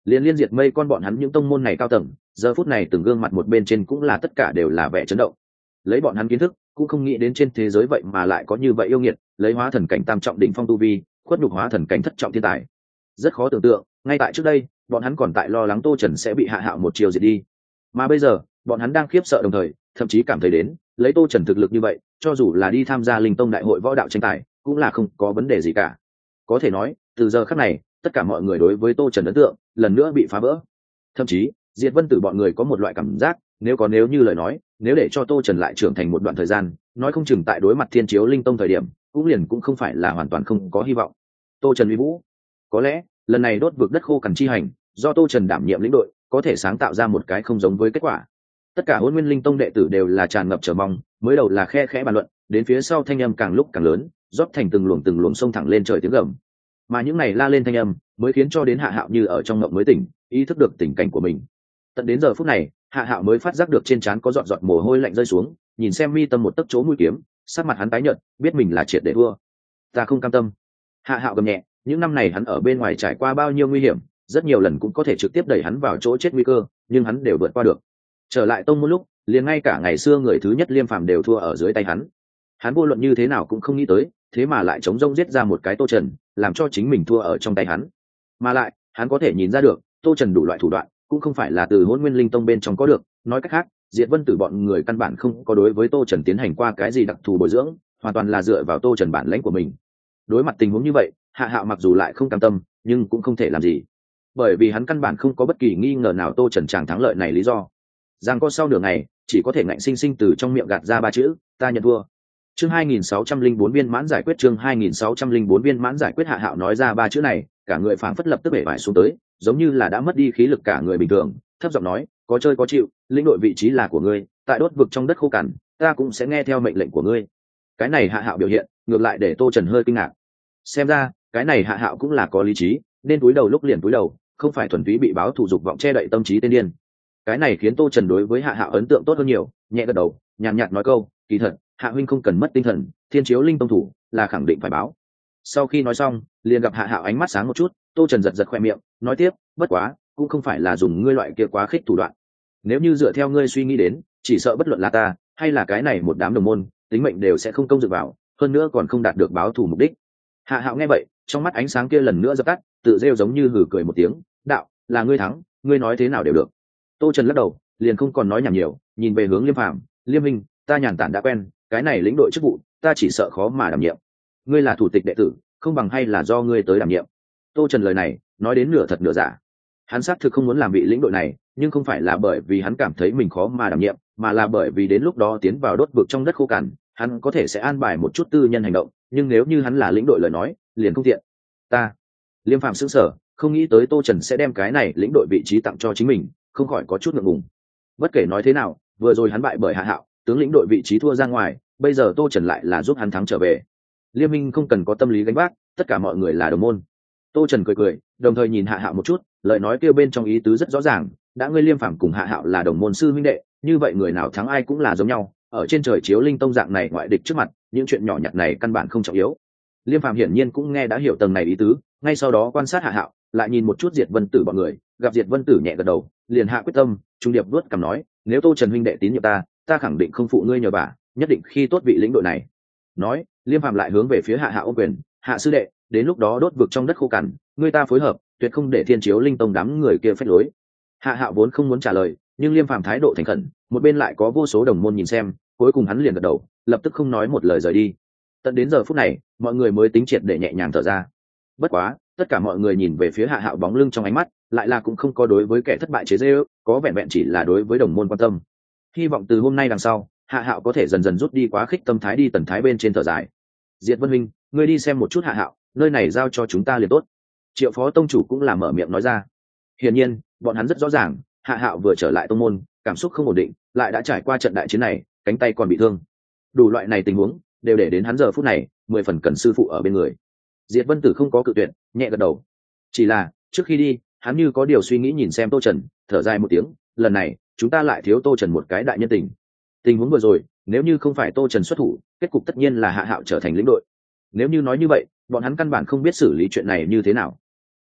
Liên liên diệt mây con bọn hắn những tông môn này cao tầng, giờ phút này từng gương mặt một bên trên cũng là tất cả đều là vẻ chấn động. Lấy bọn hắn kiến thức cũng không nghĩ đến trên thế giới vậy mà lại có như vậy yêu nghiệt, lấy hóa thần cảnh tam trọng đỉnh phong tu vi khuất nhục hóa thần cảnh thất trọng thiên tài. Rất khó tưởng tượng, ngay tại trước đây bọn hắn còn tại lo lắng Tô Trần sẽ bị Hạ Hạo một chiều diệt đi, mà bây giờ bọn hắn đang khiếp sợ đồng thời thậm chí cảm thấy đến lấy Tô Trần thực lực như vậy, cho dù là đi tham gia linh tông đại hội võ đạo tranh tài cũng là không có vấn đề gì cả. Có thể nói từ giờ khắc này tất cả mọi người đối với Tô Trần ấn tượng lần nữa bị phá vỡ. Thậm chí Diệt Vân Tử bọn người có một loại cảm giác, nếu như lời nói, nếu để cho Tô Trần lại trưởng thành một đoạn thời gian, nói không chừng tại đối mặt Thiên Chiếu Linh Tông thời điểm cũng không phải là hoàn toàn không có hy vọng. Tô Trần uy vũ, có lẽ lần này đốt vực đất khô cằn chi hành do Tô Trần đảm nhiệm lĩnh đội có thể sáng tạo ra một cái không giống với kết quả. Tất cả Hỗn Nguyên Linh Tông đệ tử đều là tràn ngập chờ mong, mới đầu là khe khẽ bàn luận, đến phía sau thanh âm càng lúc càng lớn, rót thành từng luồng xông thẳng lên trời tiếng gầm. Mà những này la lên thanh âm mới khiến cho đến Hạ Hạo như ở trong mộng mới tỉnh, ý thức được tình cảnh của mình. Tận đến giờ phút này, Hạ Hạo mới phát giác được trên trán có giọt mồ hôi lạnh rơi xuống, nhìn xem mi tâm một tấc chỗ mũi kiếm, sắc mặt hắn tái nhợt, biết mình là triệt để thua. Ta không cam tâm. Hạ Hạo gầm nhẹ, những năm này hắn ở bên ngoài trải qua bao nhiêu nguy hiểm, rất nhiều lần cũng có thể trực tiếp đẩy hắn vào chỗ chết nguy cơ, nhưng hắn đều vượt qua được. Trở lại tông môn lúc, liền ngay cả ngày xưa người thứ nhất Liêm Phàm đều thua ở dưới tay hắn. Hắn vô luận như thế nào cũng không nghĩ tới, thế mà lại chống rông giết ra một cái Tô Trần, làm cho chính mình thua ở trong tay hắn. Mà lại, hắn có thể nhìn ra được, Tô Trần đủ loại thủ đoạn, cũng không phải là từ Hỗn Nguyên Linh Tông bên trong có được, nói cách khác, Diệt Vân Tử bọn người căn bản không có đối với Tô Trần tiến hành qua cái gì đặc thù bồi dưỡng, hoàn toàn là dựa vào Tô Trần bản lĩnh của mình. Đối mặt tình huống như vậy, Hạ Hạo mặc dù lại không cam tâm, nhưng cũng không thể làm gì, bởi vì hắn căn bản không có bất kỳ nghi ngờ nào Tô Trần chàng thắng lợi này lý do. Giang có sau nửa ngày, chỉ có thể ngạnh sinh sinh từ trong miệng gạt ra ba chữ: ta nhận thua. Chương 2604 viên mãn giải quyết, chương 2604 viên mãn giải quyết. Hạ Hạo nói ra ba chữ này, cả người phảng phất lập tức bể bại xuống tới, giống như là đã mất đi khí lực cả người bình thường, thấp giọng nói: có chơi có chịu, lĩnh đội vị trí là của ngươi, tại đốt vực trong đất khô cằn, ta cũng sẽ nghe theo mệnh lệnh của ngươi. Cái này Hạ Hạo biểu hiện, ngược lại để Tô Trần hơi kinh ngạc. Xem ra, cái này Hạ Hạo cũng là có lý trí, nên túi đầu lúc liền túi đầu, không phải thuần túy bị báo thù dục vọng che đậy tâm trí tên điên. Cái này khiến Tô Trần đối với Hạ Hạo ấn tượng tốt hơn nhiều, nhẹ gật đầu, nhàn nhạt nói câu: kỳ thật, Hạ huynh không cần mất tinh thần, Thiên Chiếu Linh Tông thủ là khẳng định phải báo. Sau khi nói xong, liền gặp Hạ Hạo ánh mắt sáng một chút, Tô Trần giật khoe miệng, nói tiếp: bất quá, cũng không phải là dùng ngươi loại kia quá khích thủ đoạn. Nếu như dựa theo ngươi suy nghĩ đến, chỉ sợ bất luận là ta hay là cái này một đám đồng môn, tính mệnh đều sẽ không công dự vào, hơn nữa còn không đạt được báo thù mục đích. Hạ Hạo nghe vậy, trong mắt ánh sáng kia lần nữa dập tắt, tự rêu giống như hừ cười một tiếng: đạo, là ngươi thắng, ngươi nói thế nào đều được. Tô Trần lắc đầu, liền không còn nói nhảm nhiều, nhìn về hướng Liêm Phàm: Liêm huynh, ta nhàn tản đã quen, cái này lĩnh đội chức vụ, ta chỉ sợ khó mà đảm nhiệm. Ngươi là thủ tịch đệ tử, không bằng hay là do ngươi tới đảm nhiệm. Tô Trần lời này nói đến nửa thật nửa giả. Hắn xác thực không muốn làm vị lĩnh đội này, nhưng không phải là bởi vì hắn cảm thấy mình khó mà đảm nhiệm, mà là bởi vì đến lúc đó tiến vào đốt vực trong đất khô cằn, hắn có thể sẽ an bài một chút tư nhân hành động, nhưng nếu như hắn là lĩnh đội lời nói, liền không tiện. Ta, Liêm Phàm sững sờ, không nghĩ tới Tô Trần sẽ đem cái này lĩnh đội vị trí tặng cho chính mình, không khỏi có chút ngượng ngùng. Bất kể nói thế nào, vừa rồi hắn bại bởi Hạ Hạo, tướng lĩnh đội vị trí thua ra ngoài, bây giờ Tô Trần lại là giúp hắn thắng trở về. Liêm minh không cần có tâm lý gánh vác, tất cả mọi người là đồng môn. Tô Trần cười, đồng thời nhìn Hạ Hạo một chút, lời nói kêu bên trong ý tứ rất rõ ràng, đã ngươi Liêm Phàm cùng Hạ Hạo là đồng môn sư huynh đệ, như vậy người nào thắng ai cũng là giống nhau, ở trên trời chiếu linh tông dạng này ngoại địch trước mặt, những chuyện nhỏ nhặt này căn bản không trọng yếu. Liêm Phàm hiển nhiên cũng nghe đã hiểu tầng này ý tứ, ngay sau đó quan sát Hạ Hạo, lại nhìn một chút Diệt Vân Tử bọn người, gặp Diệt Vân Tử nhẹ gật đầu, liền hạ quyết tâm, trung điệp vuốt cằm nói: nếu Tô Trần huynh đệ tín nhiệm ta khẳng định không phụ ngươi nhờ vả, nhất định khi tốt vị lĩnh đội này. Nói, Liêm Phàm lại hướng về phía Hạ Hạo ôm quyền: Hạ sư đệ, đến lúc đó đốt vực trong đất khô cằn, ngươi ta phối hợp, tuyệt không để Thiên Chiếu Linh Tông đám người kia phách lối. Hạ Hạo vốn không muốn trả lời, nhưng Liêm Phàm thái độ thành khẩn, một bên lại có vô số đồng môn nhìn xem, cuối cùng hắn liền gật đầu, lập tức không nói một lời rời đi. Tận đến giờ phút này, mọi người mới tính triệt để nhẹ nhàng thở ra. Bất quá, tất cả mọi người nhìn về phía Hạ Hạo bóng lưng trong ánh mắt, lại là cũng không có đối với kẻ thất bại chế giễu, có vẹn vẹn chỉ là đối với đồng môn quan tâm. Hy vọng từ hôm nay đằng sau, Hạ Hạo có thể dần dần rút đi quá khích tâm thái, đi tần thái bên trên thở dài. Diệt Vân huynh, ngươi đi xem một chút Hạ Hạo, nơi này giao cho chúng ta liền tốt. Triệu phó tông chủ cũng là mở miệng nói ra. Hiển nhiên, bọn hắn rất rõ ràng, Hạ Hạo vừa trở lại tông môn, cảm xúc không ổn định, lại đã trải qua trận đại chiến này, cánh tay còn bị thương. Đủ loại này tình huống, đều để đến hắn giờ phút này, 10 phần cần sư phụ ở bên người. Diệt Vân Tử không có cự tuyệt, nhẹ gật đầu. Chỉ là, trước khi đi, hắn như có điều suy nghĩ nhìn xem Tô Trần, thở dài một tiếng, lần này, chúng ta lại thiếu Tô Trần một cái đại nhân tình. Tình huống vừa rồi, nếu như không phải Tô Trần xuất thủ, kết cục tất nhiên là Hạ Hạo trở thành lĩnh đội. Nếu như nói như vậy, bọn hắn căn bản không biết xử lý chuyện này như thế nào.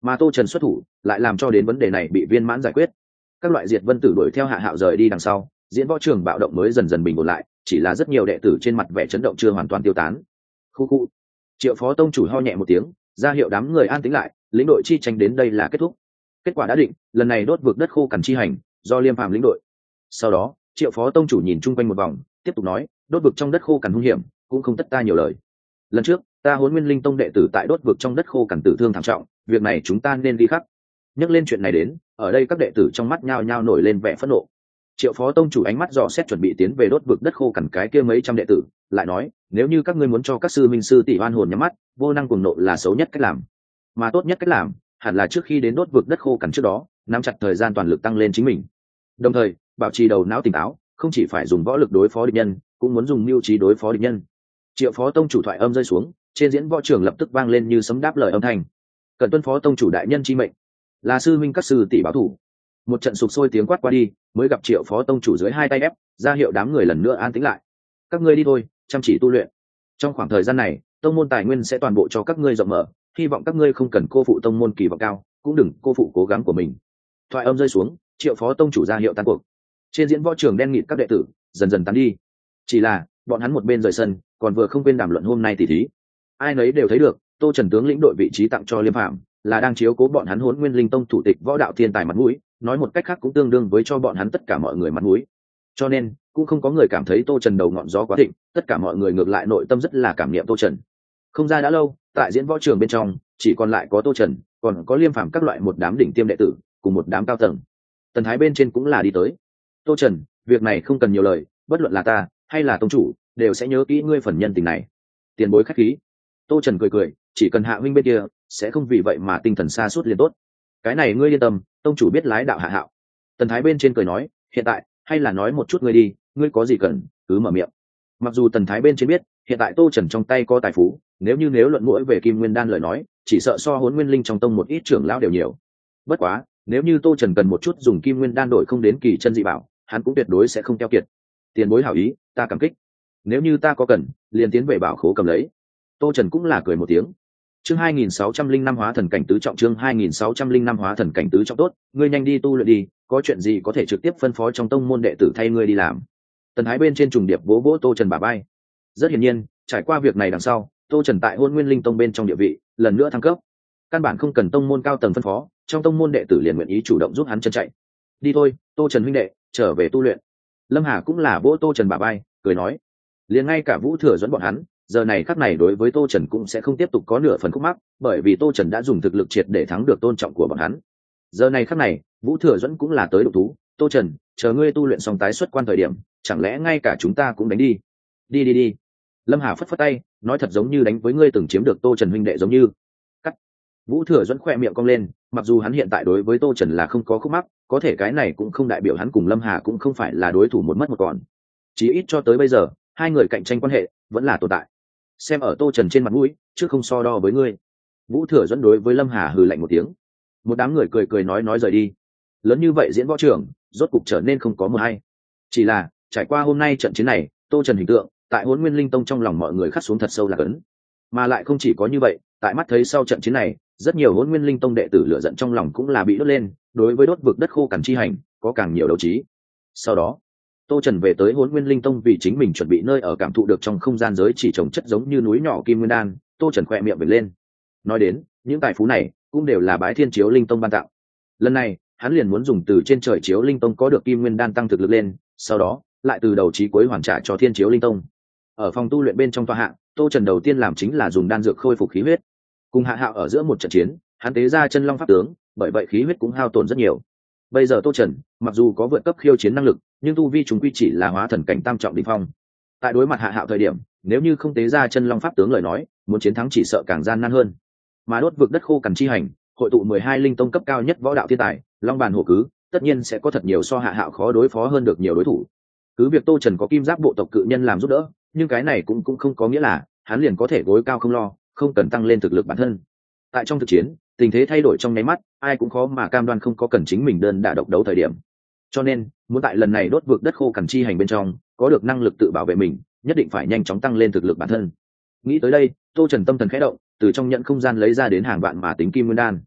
mà Tô Trần xuất thủ lại làm cho đến vấn đề này bị viên mãn giải quyết. Các loại diệt vân tử đuổi theo Hạ Hạo rời đi đằng sau, diễn võ trường bạo động mới dần dần bình ổn lại, chỉ là rất nhiều đệ tử trên mặt vẻ chấn động chưa hoàn toàn tiêu tán. Khu khu. Triệu phó tông chủ ho nhẹ một tiếng, ra hiệu đám người an tĩnh lại, lĩnh đội chi tranh đến đây là kết thúc. Kết quả đã định, lần này đốt vực đất khô cằn chi hành do Liêm Phàm lĩnh đội. Sau đó, Triệu phó tông chủ nhìn chung quanh một vòng, tiếp tục nói, đốt vực trong đất khô cằn hung hiểm, cũng không tất ta nhiều lời. Lần trước, ta Hỗn Nguyên Linh Tông đệ tử tại đốt vực trong đất khô cằn tử thương thảm trọng, việc này chúng ta nên ghi khắc. Nhắc lên chuyện này đến, ở đây các đệ tử trong mắt nhao nhao nổi lên vẻ phẫn nộ. Triệu phó tông chủ ánh mắt dò xét chuẩn bị tiến về đốt vực đất khô cằn cái kia mấy trăm đệ tử, lại nói, nếu như các ngươi muốn cho các sư minh sư tỷ oan hồn nhắm mắt, vô năng cuồng nộ là xấu nhất cách làm, mà tốt nhất cách làm hẳn là trước khi đến đốt vực đất khô cằn trước đó, nắm chặt thời gian toàn lực tăng lên chính mình, đồng thời bảo trì đầu não tỉnh táo, không chỉ phải dùng võ lực đối phó địch nhân, cũng muốn dùng mưu trí đối phó địch nhân. Triệu phó tông chủ thoại âm rơi xuống, trên diễn võ trường lập tức vang lên như sấm đáp lời âm thanh. Cần tuân phó tông chủ đại nhân chi mệnh, là sư minh các sư tỷ báo thủ. Một trận sục sôi tiếng quát qua đi, mới gặp Triệu phó tông chủ dưới hai tay ép, ra hiệu đám người lần nữa an tĩnh lại. Các ngươi đi thôi, chăm chỉ tu luyện. Trong khoảng thời gian này, tông môn tài nguyên sẽ toàn bộ cho các ngươi rộng mở, hy vọng các ngươi không cần cô phụ tông môn kỳ vọng cao, cũng đừng cô phụ cố gắng của mình. Thoại âm rơi xuống, Triệu phó tông chủ ra hiệu tan cuộc. Trên diễn võ trường đen nghịt các đệ tử dần dần tán đi. Chỉ là bọn hắn một bên rời sân, còn vừa không quên đàm luận hôm nay tỉ thí. Ai nấy đều thấy được, Tô Trần tướng lĩnh đội vị trí tặng cho Liêm Phàm, là đang chiếu cố bọn hắn Hỗn Nguyên Linh Tông thủ tịch võ đạo thiên tài mặt mũi, nói một cách khác cũng tương đương với cho bọn hắn tất cả mọi người mặt mũi. Cho nên, cũng không có người cảm thấy Tô Trần đầu ngọn gió quá thịnh, tất cả mọi người ngược lại nội tâm rất là cảm niệm Tô Trần. Không ra đã lâu, tại diễn võ trường bên trong, chỉ còn lại có Tô Trần, còn có Liêm Phàm các loại một đám đỉnh tiêm đệ tử, cùng một đám cao tầng. Tần Thái bên trên cũng là đi tới. Tô Trần, việc này không cần nhiều lời, bất luận là ta hay là tông chủ, đều sẽ nhớ kỹ ngươi phần nhân tình này. Tiền bối khách khí. Tô Trần cười cười, chỉ cần Hạ huynh bên kia sẽ không vì vậy mà tinh thần sa sút liền tốt. Cái này ngươi yên tâm, tông chủ biết lái đạo Hạ Hạo. Tần Thái bên trên cười nói, hiện tại hay là nói một chút ngươi đi, ngươi có gì cần cứ mở miệng. Mặc dù Tần Thái bên trên biết hiện tại Tô Trần trong tay có tài phú, nếu luận mũi về Kim Nguyên Đan lời nói, chỉ sợ so Hỗn Nguyên Linh trong tông một ít trưởng lão đều nhiều. Bất quá, nếu như Tô Trần cần một chút dùng Kim Nguyên Đan đổi không đến kỳ chân dị bảo, hắn cũng tuyệt đối sẽ không keo kiệt. Tiền bối hảo ý, ta cảm kích. Nếu như ta có cần, liền tiến về bảo khố cầm lấy. Tô Trần cũng là cười một tiếng. Chương 2605 hóa thần cảnh tứ trọng, chương 2605 hóa thần cảnh tứ trọng. Tốt, ngươi nhanh đi tu luyện đi, có chuyện gì có thể trực tiếp phân phó trong tông môn đệ tử thay ngươi đi làm. Tần Thái bên trên trùng điệp vỗ vỗ Tô Trần bả vai. Rất hiển nhiên, trải qua việc này đằng sau, Tô Trần tại Hỗn Nguyên Linh Tông bên trong địa vị lần nữa thăng cấp. Căn bản không cần tông môn cao tầng phân phó, trong tông môn đệ tử liền nguyện ý chủ động giúp hắn chân chạy. Đi thôi, Tô Trần huynh đệ, trở về tu luyện. Lâm Hà cũng là vỗ Tô Trần bả vai, cười nói, liền ngay cả Vũ Thừa dẫn bọn hắn, giờ này khắc này đối với Tô Trần cũng sẽ không tiếp tục có nửa phần khúc mắc, bởi vì Tô Trần đã dùng thực lực triệt để thắng được tôn trọng của bọn hắn. Giờ này khắc này, Vũ Thừa dẫn cũng là tới độc thú, Tô Trần, chờ ngươi tu luyện xong tái xuất quan thời điểm, chẳng lẽ ngay cả chúng ta cũng đánh đi? Đi. Lâm Hà phất phất tay, nói thật giống như đánh với ngươi từng chiếm được Tô Trần huynh đệ giống như. Cắt. Vũ Thừa dẫn khỏe miệng cong lên, mặc dù hắn hiện tại đối với Tô Trần là không có khúc mắc, có thể cái này cũng không đại biểu hắn cùng Lâm Hà cũng không phải là đối thủ một mất một còn. Chí ít cho tới bây giờ, hai người cạnh tranh quan hệ vẫn là tồn tại. Xem ở Tô Trần trên mặt mũi, chứ không so đo với ngươi. Vũ Thừa dẫn đối với Lâm Hà hừ lạnh một tiếng. Một đám người cười nói rời đi. Lớn như vậy diễn võ trường, rốt cục trở nên không có mưa hay. Chỉ là trải qua hôm nay trận chiến này, Tô Trần hình tượng tại Hỗn Nguyên Linh Tông trong lòng mọi người khắc xuống thật sâu là cấn. Mà lại không chỉ có như vậy, tại mắt thấy sau trận chiến này, rất nhiều Hỗn Nguyên Linh Tông đệ tử lửa giận trong lòng cũng là bị đốt lên, đối với đốt vực đất khô cằn chi hành có càng nhiều đấu trí. Sau đó, Tô Trần về tới Hỗn Nguyên Linh Tông vì chính mình chuẩn bị nơi ở cảm thụ được trong không gian giới chỉ trồng chất giống như núi nhỏ Kim Nguyên Đan, Tô Trần khỏe miệng vểnh lên. Nói đến, những tài phú này cũng đều là bái Thiên Chiếu Linh Tông ban tặng. Lần này, hắn liền muốn dùng từ trên trời Chiếu Linh Tông có được Kim Nguyên Đan tăng thực lực lên, sau đó lại từ đầu chí cuối hoàn trả cho Thiên Chiếu Linh Tông. Ở phòng tu luyện bên trong tòa hạng, Tô Trần đầu tiên làm chính là dùng đan dược khôi phục khí huyết. Cùng Hạ Hạo ở giữa một trận chiến, hắn tế ra chân long pháp tướng, bởi vậy khí huyết cũng hao tổn rất nhiều. Bây giờ Tô Trần, mặc dù có vượt cấp khiêu chiến năng lực, nhưng tu vi chúng quy chỉ là hóa thần cảnh tam trọng đỉnh phong. Tại đối mặt Hạ Hạo thời điểm, nếu như không tế ra chân long pháp tướng lời nói, muốn chiến thắng chỉ sợ càng gian nan hơn. Mà đốt vực đất khô cằn chi hành, hội tụ 12 linh tông cấp cao nhất võ đạo thiên tài, long bàn hổ cứ, tất nhiên sẽ có thật nhiều so Hạ Hạo khó đối phó hơn được nhiều đối thủ. Cứ việc Tô Trần có kim giáp bộ tộc cự nhân làm giúp đỡ, nhưng cái này cũng không có nghĩa là hắn liền có thể gối cao không lo, không cần tăng lên thực lực bản thân. Tại trong thực chiến, tình thế thay đổi trong nháy mắt, ai cũng khó mà cam đoan không có cần chính mình đơn đả độc đấu thời điểm. Cho nên, muốn tại lần này đốt vực đất khô cằn chi hành bên trong, có được năng lực tự bảo vệ mình, nhất định phải nhanh chóng tăng lên thực lực bản thân. Nghĩ tới đây, Tô Trần tâm thần khẽ động, từ trong nhận không gian lấy ra đến hàng vạn mà tính Kim Nguyên Đan.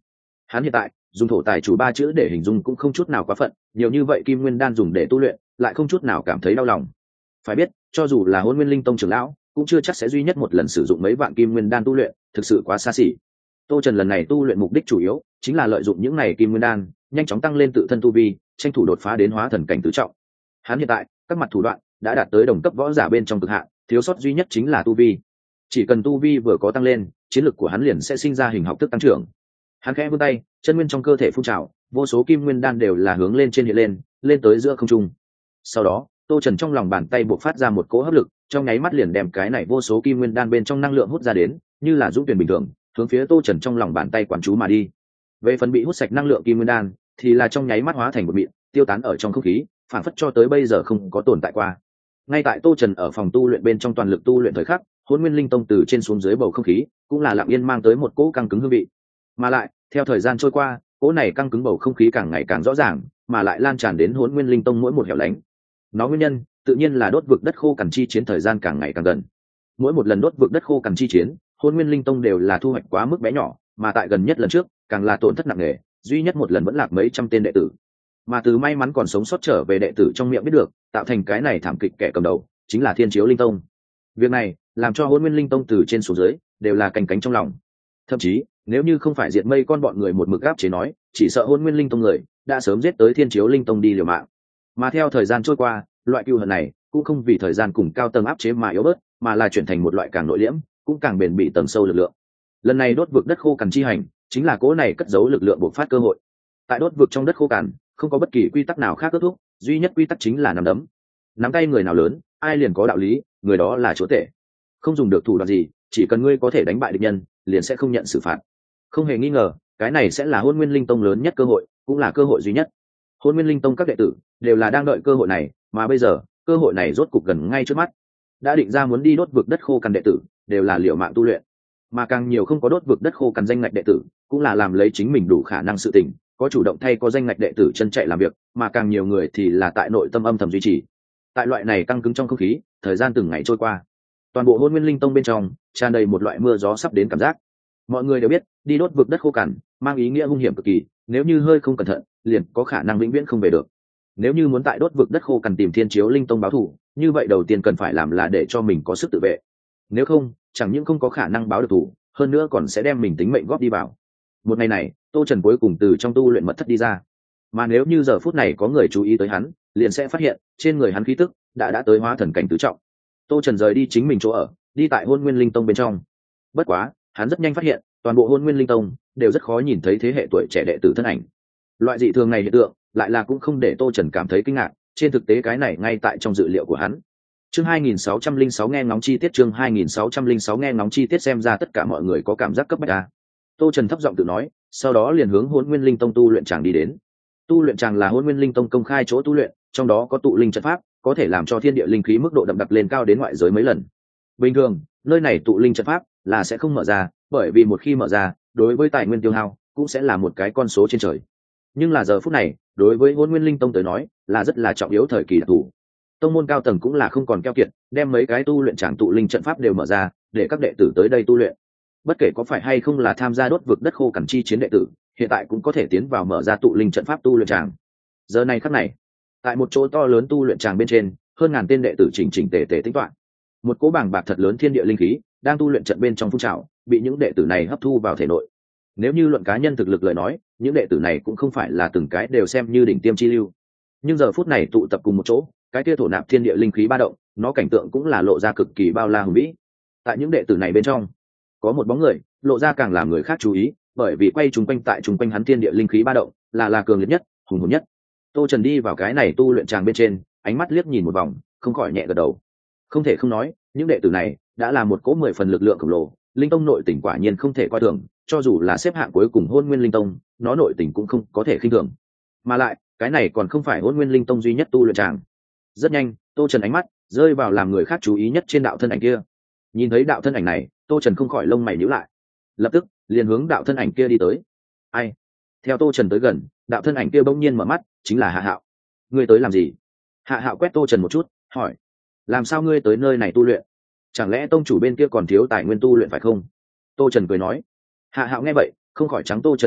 Hắn hiện tại dùng thổ tài chủ ba chữ để hình dung cũng không chút nào quá phận, nhiều như vậy kim nguyên đan dùng để tu luyện lại không chút nào cảm thấy đau lòng. Phải biết cho dù là Hôn Nguyên Linh Tông trưởng lão cũng chưa chắc sẽ duy nhất một lần sử dụng mấy vạn kim nguyên đan tu luyện, thực sự quá xa xỉ. Tô Trần lần này tu luyện mục đích chủ yếu chính là lợi dụng những này kim nguyên đan nhanh chóng tăng lên tự thân tu vi, tranh thủ đột phá đến hóa thần cảnh tứ trọng. Hắn hiện tại các mặt thủ đoạn đã đạt tới đồng cấp võ giả bên trong cực hạn, thiếu sót duy nhất chính là tu vi. Chỉ cần tu vi vừa có tăng lên, chiến lực của hắn liền sẽ sinh ra hình học thức tăng trưởng. Hắn khẽ vươn tay, chân nguyên trong cơ thể phun trào, vô số kim nguyên đan đều là hướng lên trên hiện lên tới giữa không trung. Sau đó Tô Trần trong lòng bàn tay bộc phát ra một cỗ hấp lực, trong nháy mắt liền đem cái này vô số kim nguyên đan bên trong năng lượng hút ra đến, như là dũng tuyển bình thường hướng phía Tô Trần trong lòng bàn tay quán chú mà đi. Về phần bị hút sạch năng lượng kim nguyên đan thì là trong nháy mắt hóa thành một mịn, tiêu tán ở trong không khí, phản phất cho tới bây giờ không có tồn tại qua. Ngay tại Tô Trần ở phòng tu luyện bên trong toàn lực tu luyện thời khắc, Hỗn Nguyên Linh Tông từ trên xuống dưới bầu không khí cũng là lặng yên mang tới một cỗ căng cứng hương vị. Mà lại theo thời gian trôi qua, cỗ này căng cứng bầu không khí càng ngày càng rõ ràng, mà lại lan tràn đến Hỗn Nguyên Linh Tông mỗi một hẻo lánh. Nó nguyên nhân tự nhiên là đốt vực đất khô cằn chi chiến thời gian càng ngày càng gần. Mỗi một lần đốt vực đất khô cằn chi chiến, Hôn Nguyên Linh Tông đều là thu hoạch quá mức bé nhỏ, mà tại gần nhất lần trước càng là tổn thất nặng nề, duy nhất một lần vẫn lạc mấy trăm tên đệ tử. Mà từ may mắn còn sống sót trở về đệ tử trong miệng biết được, tạo thành cái này thảm kịch kẻ cầm đầu chính là Thiên Chiếu Linh Tông. Việc này làm cho Hôn Nguyên Linh Tông từ trên xuống dưới đều là canh cánh trong lòng. Thậm chí nếu như không phải diệt mây con bọn người một mực áp chế nói, chỉ sợ Hôn Nguyên Linh Tông người đã sớm giết tới Thiên Chiếu Linh Tông đi liều mạng. Mà theo thời gian trôi qua, loại cừu hận này cũng không vì thời gian cùng cao tầng áp chế mà yếu bớt, mà là chuyển thành một loại càng nội liễm cũng càng bền bỉ tầng sâu lực lượng. Lần này đốt vực đất khô cằn chi hành chính là cỗ này cất giấu lực lượng bộc phát cơ hội. Tại đốt vực trong đất khô cằn không có bất kỳ quy tắc nào khác kết thúc, duy nhất quy tắc chính là nắm đấm. Nắm tay người nào lớn ai liền có đạo lý, người đó là chúa tể. Không dùng được thủ đoạn gì, chỉ cần ngươi có thể đánh bại địch nhân liền sẽ không nhận xử phạt. Không hề nghi ngờ cái này sẽ là Hôn Nguyên Linh Tông lớn nhất cơ hội, cũng là cơ hội duy nhất. Hôn Nguyên Linh Tông các đệ tử đều là đang đợi cơ hội này, mà bây giờ cơ hội này rốt cục gần ngay trước mắt. Đã định ra muốn đi đốt vực đất khô cằn đệ tử đều là liều mạng tu luyện, mà càng nhiều không có đốt vực đất khô cằn danh ngạch đệ tử cũng là làm lấy chính mình đủ khả năng sự tình, có chủ động thay có danh ngạch đệ tử chân chạy làm việc, mà càng nhiều người thì là tại nội tâm âm thầm duy trì. Tại loại này căng cứng trong không khí, thời gian từng ngày trôi qua, toàn bộ Hôn Nguyên Linh Tông bên trong tràn đầy một loại mưa gió sắp đến cảm giác. Mọi người đều biết đi đốt vực đất khô cằn mang ý nghĩa hung hiểm cực kỳ, nếu như hơi không cẩn thận liền có khả năng vĩnh viễn không về được. Nếu như muốn tại đốt vực đất khô cằn tìm Thiên Chiếu Linh Tông báo thù, như vậy đầu tiên cần phải làm là để cho mình có sức tự vệ. Nếu không, chẳng những không có khả năng báo được thù, hơn nữa còn sẽ đem mình tính mệnh góp đi vào. Một ngày này, Tô Trần cuối cùng từ trong tu luyện mật thất đi ra. Mà nếu như giờ phút này có người chú ý tới hắn, liền sẽ phát hiện trên người hắn khí tức đã tới hóa thần cảnh tứ trọng. Tô Trần rời đi chính mình chỗ ở, đi tại Hôn Nguyên Linh Tông bên trong. Bất quá, hắn rất nhanh phát hiện, toàn bộ Hôn Nguyên Linh Tông đều rất khó nhìn thấy thế hệ tuổi trẻ đệ tử thân ảnh. Loại dị thường này hiện tượng lại là cũng không để Tô Trần cảm thấy kinh ngạc, trên thực tế cái này ngay tại trong dự liệu của hắn. Chương 2606 nghe ngóng chi tiết, chương 2606 nghe ngóng chi tiết, xem ra tất cả mọi người có cảm giác cấp bách a. Tô Trần thấp giọng tự nói, sau đó liền hướng Hỗn Nguyên Linh Tông tu luyện tràng đi đến. Tu luyện tràng là Hỗn Nguyên Linh Tông công khai chỗ tu luyện, trong đó có tụ linh trận pháp, có thể làm cho thiên địa linh khí mức độ đậm đặc lên cao đến ngoại giới mấy lần. Bình thường, nơi này tụ linh trận pháp là sẽ không mở ra, bởi vì một khi mở ra, đối với tài nguyên tiêu hao cũng sẽ là một cái con số trên trời. Nhưng là giờ phút này, đối với Hỗn Nguyên Linh Tông tới nói, là rất là trọng yếu thời kỳ đặc thù. Tông môn cao tầng cũng là không còn keo kiệt, đem mấy cái tu luyện tràng tụ linh trận pháp đều mở ra, để các đệ tử tới đây tu luyện. Bất kể có phải hay không là tham gia đốt vực đất khô cằn chi chiến đệ tử, hiện tại cũng có thể tiến vào mở ra tụ linh trận pháp tu luyện tràng. Giờ này khắc này, tại một chỗ to lớn tu luyện tràng bên trên, hơn ngàn tên đệ tử chỉnh chỉnh tề tề tính toán. Một cỗ bảng bạc thật lớn thiên địa linh khí đang tu luyện trận bên trong phun trào, bị những đệ tử này hấp thu vào thể nội. Nếu như luận cá nhân thực lực lời nói, những đệ tử này cũng không phải là từng cái đều xem như đỉnh tiêm chi lưu. Nhưng giờ phút này tụ tập cùng một chỗ, cái kia thổ nạp thiên địa linh khí ba động, nó cảnh tượng cũng là lộ ra cực kỳ bao la hùng vĩ. Tại những đệ tử này bên trong, có một bóng người, lộ ra càng làm người khác chú ý, bởi vì quay chúng quanh tại chúng quanh hắn thiên địa linh khí ba động, là cường liệt nhất, hùng hồn nhất. Tô Trần đi vào cái này tu luyện tràng bên trên, ánh mắt liếc nhìn một vòng, không khỏi nhẹ gật đầu. Không thể không nói, những đệ tử này đã là một cỗ 10 phần lực lượng khổng lồ, linh tông nội tình quả nhiên không thể coi thường, cho dù là xếp hạng cuối cùng Hôn Nguyên Linh Tông, nó nội tình cũng không có thể khinh thường. Mà lại, cái này còn không phải Hôn Nguyên Linh Tông duy nhất tu luyện tràng. Rất nhanh, Tô Trần ánh mắt rơi vào làm người khác chú ý nhất trên đạo thân ảnh kia. Nhìn thấy đạo thân ảnh này, Tô Trần không khỏi lông mày nhíu lại, lập tức liền hướng đạo thân ảnh kia đi tới. Ai? Theo Tô Trần tới gần, đạo thân ảnh kia bỗng nhiên mở mắt, chính là Hạ Hạo. Ngươi tới làm gì? Hạ Hạo quét Tô Trần một chút, hỏi: làm sao ngươi tới nơi này tu luyện? Chẳng lẽ tông chủ bên kia còn thiếu tài nguyên tu luyện phải không? Tô Trần cười nói. Hạ Hạo nghe vậy, không khỏi trắng Tô Trần một chút,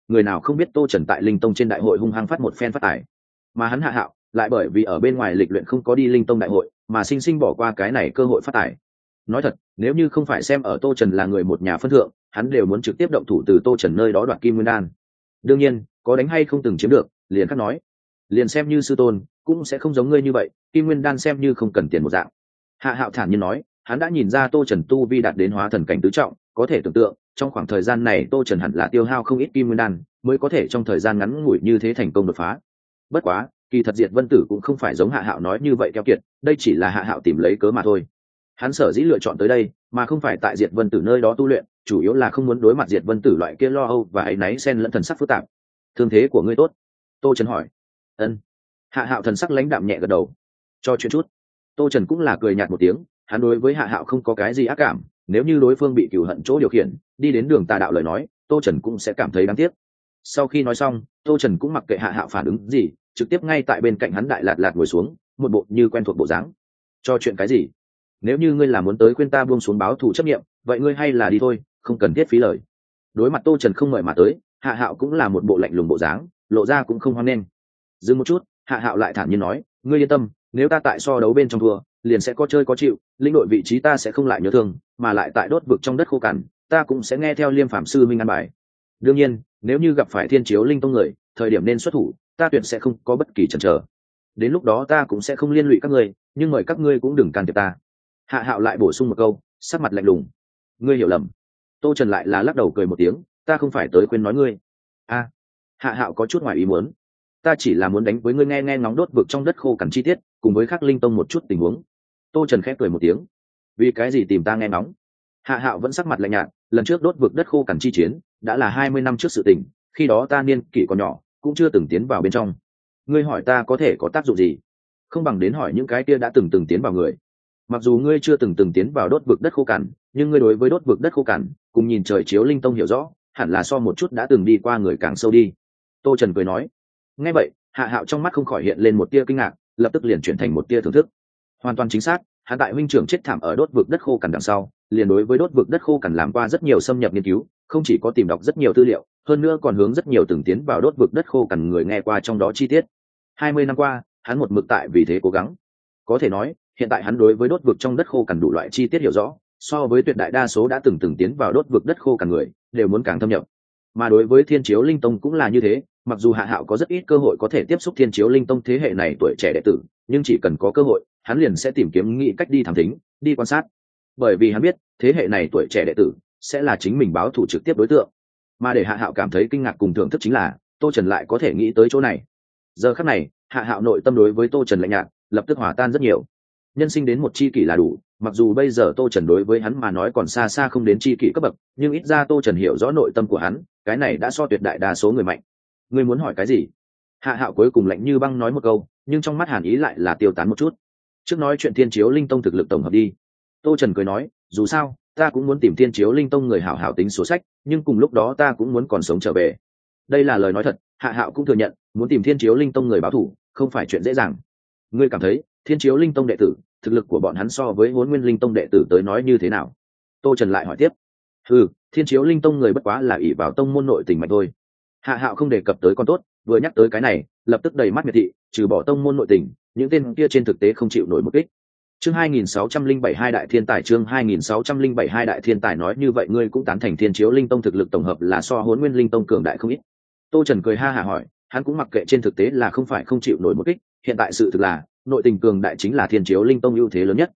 người nào không biết tô trần tại linh tông trên đại hội hung hăng phát một phen phát tài, mà hắn Hạ Hạo lại bởi vì ở bên ngoài lịch luyện không có đi linh tông đại hội mà sinh sinh bỏ qua cái này cơ hội phát tài. Nói thật, nếu như không phải xem ở tô trần là người một nhà phân thượng, hắn đều muốn trực tiếp động thủ từ tô trần nơi đó đoạt kim nguyên đan. Đương nhiên, có đánh hay không từng chiếm được liền khác nói, liền xem như sư tôn cũng sẽ không giống ngươi như vậy, kim nguyên đan xem như không cần tiền một dạng. Hạ Hạo thản nhiên nói, hắn đã nhìn ra tô trần tu vi đạt đến hóa thần cảnh tứ trọng, có thể tưởng tượng trong khoảng thời gian này tô trần hẳn là tiêu hao không ít kim nguyên đan mới có thể trong thời gian ngắn ngủi như thế thành công đột phá. Bất quá kỳ thật Diệt Vân Tử cũng không phải giống Hạ Hạo nói như vậy keo kiệt, đây chỉ là Hạ Hạo tìm lấy cớ mà thôi. Hắn sở dĩ lựa chọn tới đây mà không phải tại Diệt Vân Tử nơi đó tu luyện, chủ yếu là không muốn đối mặt Diệt Vân Tử loại kia lo âu và áy náy xen lẫn thần sắc phức tạp. Thương thế của ngươi tốt? Tô Trần hỏi. Ân. Hạ Hạo thần sắc lãnh đạm nhẹ gật đầu. Cho chuyện chút. Tô Trần cũng là cười nhạt một tiếng, hắn đối với Hạ Hạo không có cái gì ác cảm, nếu như đối phương bị cừu hận chỗ điều khiển đi đến đường tà đạo lời nói, Tô Trần cũng sẽ cảm thấy đáng tiếc. Sau khi nói xong, Tô Trần cũng mặc kệ Hạ Hạo phản ứng gì, trực tiếp ngay tại bên cạnh hắn đại lạt lạt ngồi xuống, một bộ như quen thuộc bộ dáng. Cho chuyện cái gì? Nếu như ngươi là muốn tới khuyên ta buông xuống báo thù chấp nghiệm, vậy ngươi hay là đi thôi, không cần thiết phí lời. Đối mặt Tô Trần không mời mà tới, Hạ Hạo cũng là một bộ lạnh lùng bộ dáng, lộ ra cũng không hoan nghênh. Dừng một chút, Hạ Hạo lại thản nhiên nói, ngươi yên tâm, nếu ta tại so đấu bên trong thua, liền sẽ có chơi có chịu, lĩnh đội vị trí ta sẽ không lại nhớ thương, mà lại tại đốt vực trong đất khô cằn, ta cũng sẽ nghe theo Liêm Phạm sư minh an bài. Đương nhiên, nếu như gặp phải Thiên Chiếu Linh Tông người, thời điểm nên xuất thủ, ta tuyệt sẽ không có bất kỳ chần chờ. Đến lúc đó ta cũng sẽ không liên lụy các ngươi, nhưng mời các ngươi cũng đừng can thiệp ta. Hạ Hạo lại bổ sung một câu, sắc mặt lạnh lùng. Ngươi hiểu lầm. Tô Trần lại là lắc đầu cười một tiếng, ta không phải tới khuyên nói ngươi. A. Hạ Hạo có chút ngoài ý muốn. Ta chỉ là muốn đánh với ngươi nghe nghe ngóng đốt vực trong đất khô cằn chi tiết, cùng với Khắc Linh Tông một chút tình huống. Tô Trần khẽ cười một tiếng. Vì cái gì tìm ta nghe ngóng? Hạ Hạo vẫn sắc mặt lạnh nhạt, lần trước đốt vực đất khô cằn chi chiến đã là 20 năm trước sự tình, khi đó ta niên kỷ còn nhỏ, cũng chưa từng tiến vào bên trong. Ngươi hỏi ta có thể có tác dụng gì? Không bằng đến hỏi những cái kia đã từng tiến vào người. Mặc dù ngươi chưa từng tiến vào đốt vực đất khô cằn, nhưng ngươi đối với đốt vực đất khô cằn cùng nhìn trời chiếu linh tông hiểu rõ, hẳn là so một chút đã từng đi qua người càng sâu đi. Tô Trần cười nói. Nghe vậy, Hạ Hạo trong mắt không khỏi hiện lên một tia kinh ngạc, lập tức liền chuyển thành một tia thưởng thức. Hoàn toàn chính xác, hắn tại huynh trưởng chết thảm ở đốt vực đất khô cằn đằng sau, liền đối với đốt vực đất khô cằn làm qua rất nhiều xâm nhập nghiên cứu, không chỉ có tìm đọc rất nhiều tư liệu, hơn nữa còn hướng rất nhiều từng tiến vào đốt vực đất khô cằn người nghe qua trong đó chi tiết. 20 năm qua, hắn một mực tại vì thế cố gắng. Có thể nói, hiện tại hắn đối với đốt vực trong đất khô cằn đủ loại chi tiết hiểu rõ, so với tuyệt đại đa số đã từng tiến vào đốt vực đất khô cằn người, đều muốn càng thâm nhập. Mà đối với Thiên Chiếu Linh Tông cũng là như thế, mặc dù Hạ Hạo có rất ít cơ hội có thể tiếp xúc Thiên Chiếu Linh Tông thế hệ này tuổi trẻ đệ tử, nhưng chỉ cần có cơ hội, hắn liền sẽ tìm kiếm nghĩ cách đi thám thính, đi quan sát. Bởi vì hắn biết, thế hệ này tuổi trẻ đệ tử sẽ là chính mình báo thủ trực tiếp đối tượng. Mà để Hạ Hạo cảm thấy kinh ngạc cùng thưởng thức chính là, Tô Trần lại có thể nghĩ tới chỗ này. Giờ khắc này, Hạ Hạo nội tâm đối với Tô Trần lạnh nhạt, lập tức hòa tan rất nhiều. Nhân sinh đến một chi kỷ là đủ, mặc dù bây giờ Tô Trần đối với hắn mà nói còn xa xa không đến chi kỷ cấp bậc, nhưng ít ra Tô Trần hiểu rõ nội tâm của hắn, cái này đã so tuyệt đại đa số người mạnh. Ngươi muốn hỏi cái gì? Hạ Hạo cuối cùng lạnh như băng nói một câu, nhưng trong mắt hàn ý lại là tiêu tán một chút. Trước nói chuyện Thiên Chiếu Linh Tông thực lực tổng hợp đi. Tô Trần cười nói, dù sao ta cũng muốn tìm Thiên Chiếu Linh Tông người hảo hảo tính số sách, nhưng cùng lúc đó ta cũng muốn còn sống trở về. Đây là lời nói thật, Hạ Hạo cũng thừa nhận, muốn tìm Thiên Chiếu Linh Tông người báo thù không phải chuyện dễ dàng. Ngươi cảm thấy Thiên Chiếu Linh Tông đệ tử thực lực của bọn hắn so với Hỗn Nguyên Linh Tông đệ tử tới nói như thế nào? Tô Trần lại hỏi tiếp. Thiên Chiếu Linh Tông người bất quá là ỷ vào tông môn nội tình mạnh thôi. Hạ Hạo không đề cập tới con tốt, vừa nhắc tới cái này, lập tức đầy mắt miệt thị, trừ bỏ tông môn nội tình, những tên kia trên thực tế không chịu nổi một kích. Chương 2607 hai đại thiên tài, chương 2607 hai đại thiên tài. Nói như vậy ngươi cũng tán thành Thiên Chiếu Linh Tông thực lực tổng hợp là so Hỗn Nguyên Linh Tông cường đại không ít. Tô Trần cười ha hả hỏi, hắn cũng mặc kệ trên thực tế là không phải không chịu nổi một kích, hiện tại sự thực là nội tình cường đại chính là Thiên Chiếu Linh Tông ưu thế lớn nhất.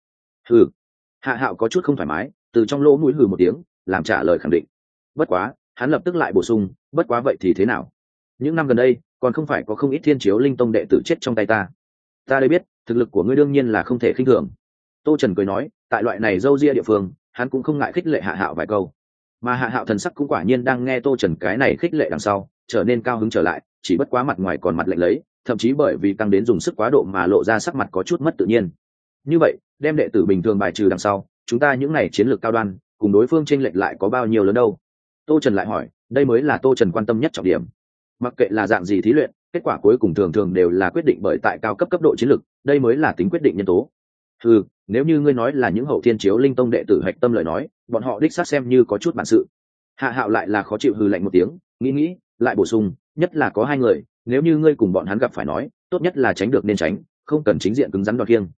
Hạ Hạo có chút không thoải mái, từ trong lỗ mũi hừ một tiếng, làm trả lời khẳng định. Bất quá, hắn lập tức lại bổ sung, bất quá vậy thì thế nào? Những năm gần đây, còn không phải có không ít Thiên Chiếu Linh Tông đệ tử chết trong tay ta. Ta đây biết, thực lực của ngươi đương nhiên là không thể khinh thường. Tô Trần cười nói, tại loại này râu ria địa phương, hắn cũng không ngại khích lệ Hạ Hạo vài câu. Mà Hạ Hạo thần sắc cũng quả nhiên đang nghe Tô Trần cái này khích lệ đằng sau, trở nên cao hứng trở lại, chỉ bất quá mặt ngoài còn mặt lạnh lấy, thậm chí bởi vì tăng đến dùng sức quá độ mà lộ ra sắc mặt có chút mất tự nhiên. Như vậy, đem đệ tử bình thường bài trừ đằng sau, chúng ta những này chiến lược cao đoan, cùng đối phương chênh lệch lại có bao nhiêu lớn đâu? Tô Trần lại hỏi, đây mới là Tô Trần quan tâm nhất trọng điểm. Mặc kệ là dạng gì thí luyện, kết quả cuối cùng thường thường đều là quyết định bởi tại cao cấp cấp độ chiến lược, đây mới là tính quyết định nhân tố. Nếu như ngươi nói là những hậu Thiên Chiếu Linh Tông đệ tử hạch tâm lời nói, bọn họ đích xác xem như có chút bản sự. Hạ Hạo lại là khó chịu hừ lạnh một tiếng, nghĩ, lại bổ sung, nhất là có hai người, nếu như ngươi cùng bọn hắn gặp phải nói, tốt nhất là tránh được nên tránh, không cần chính diện cứng rắn đoạt kiêng.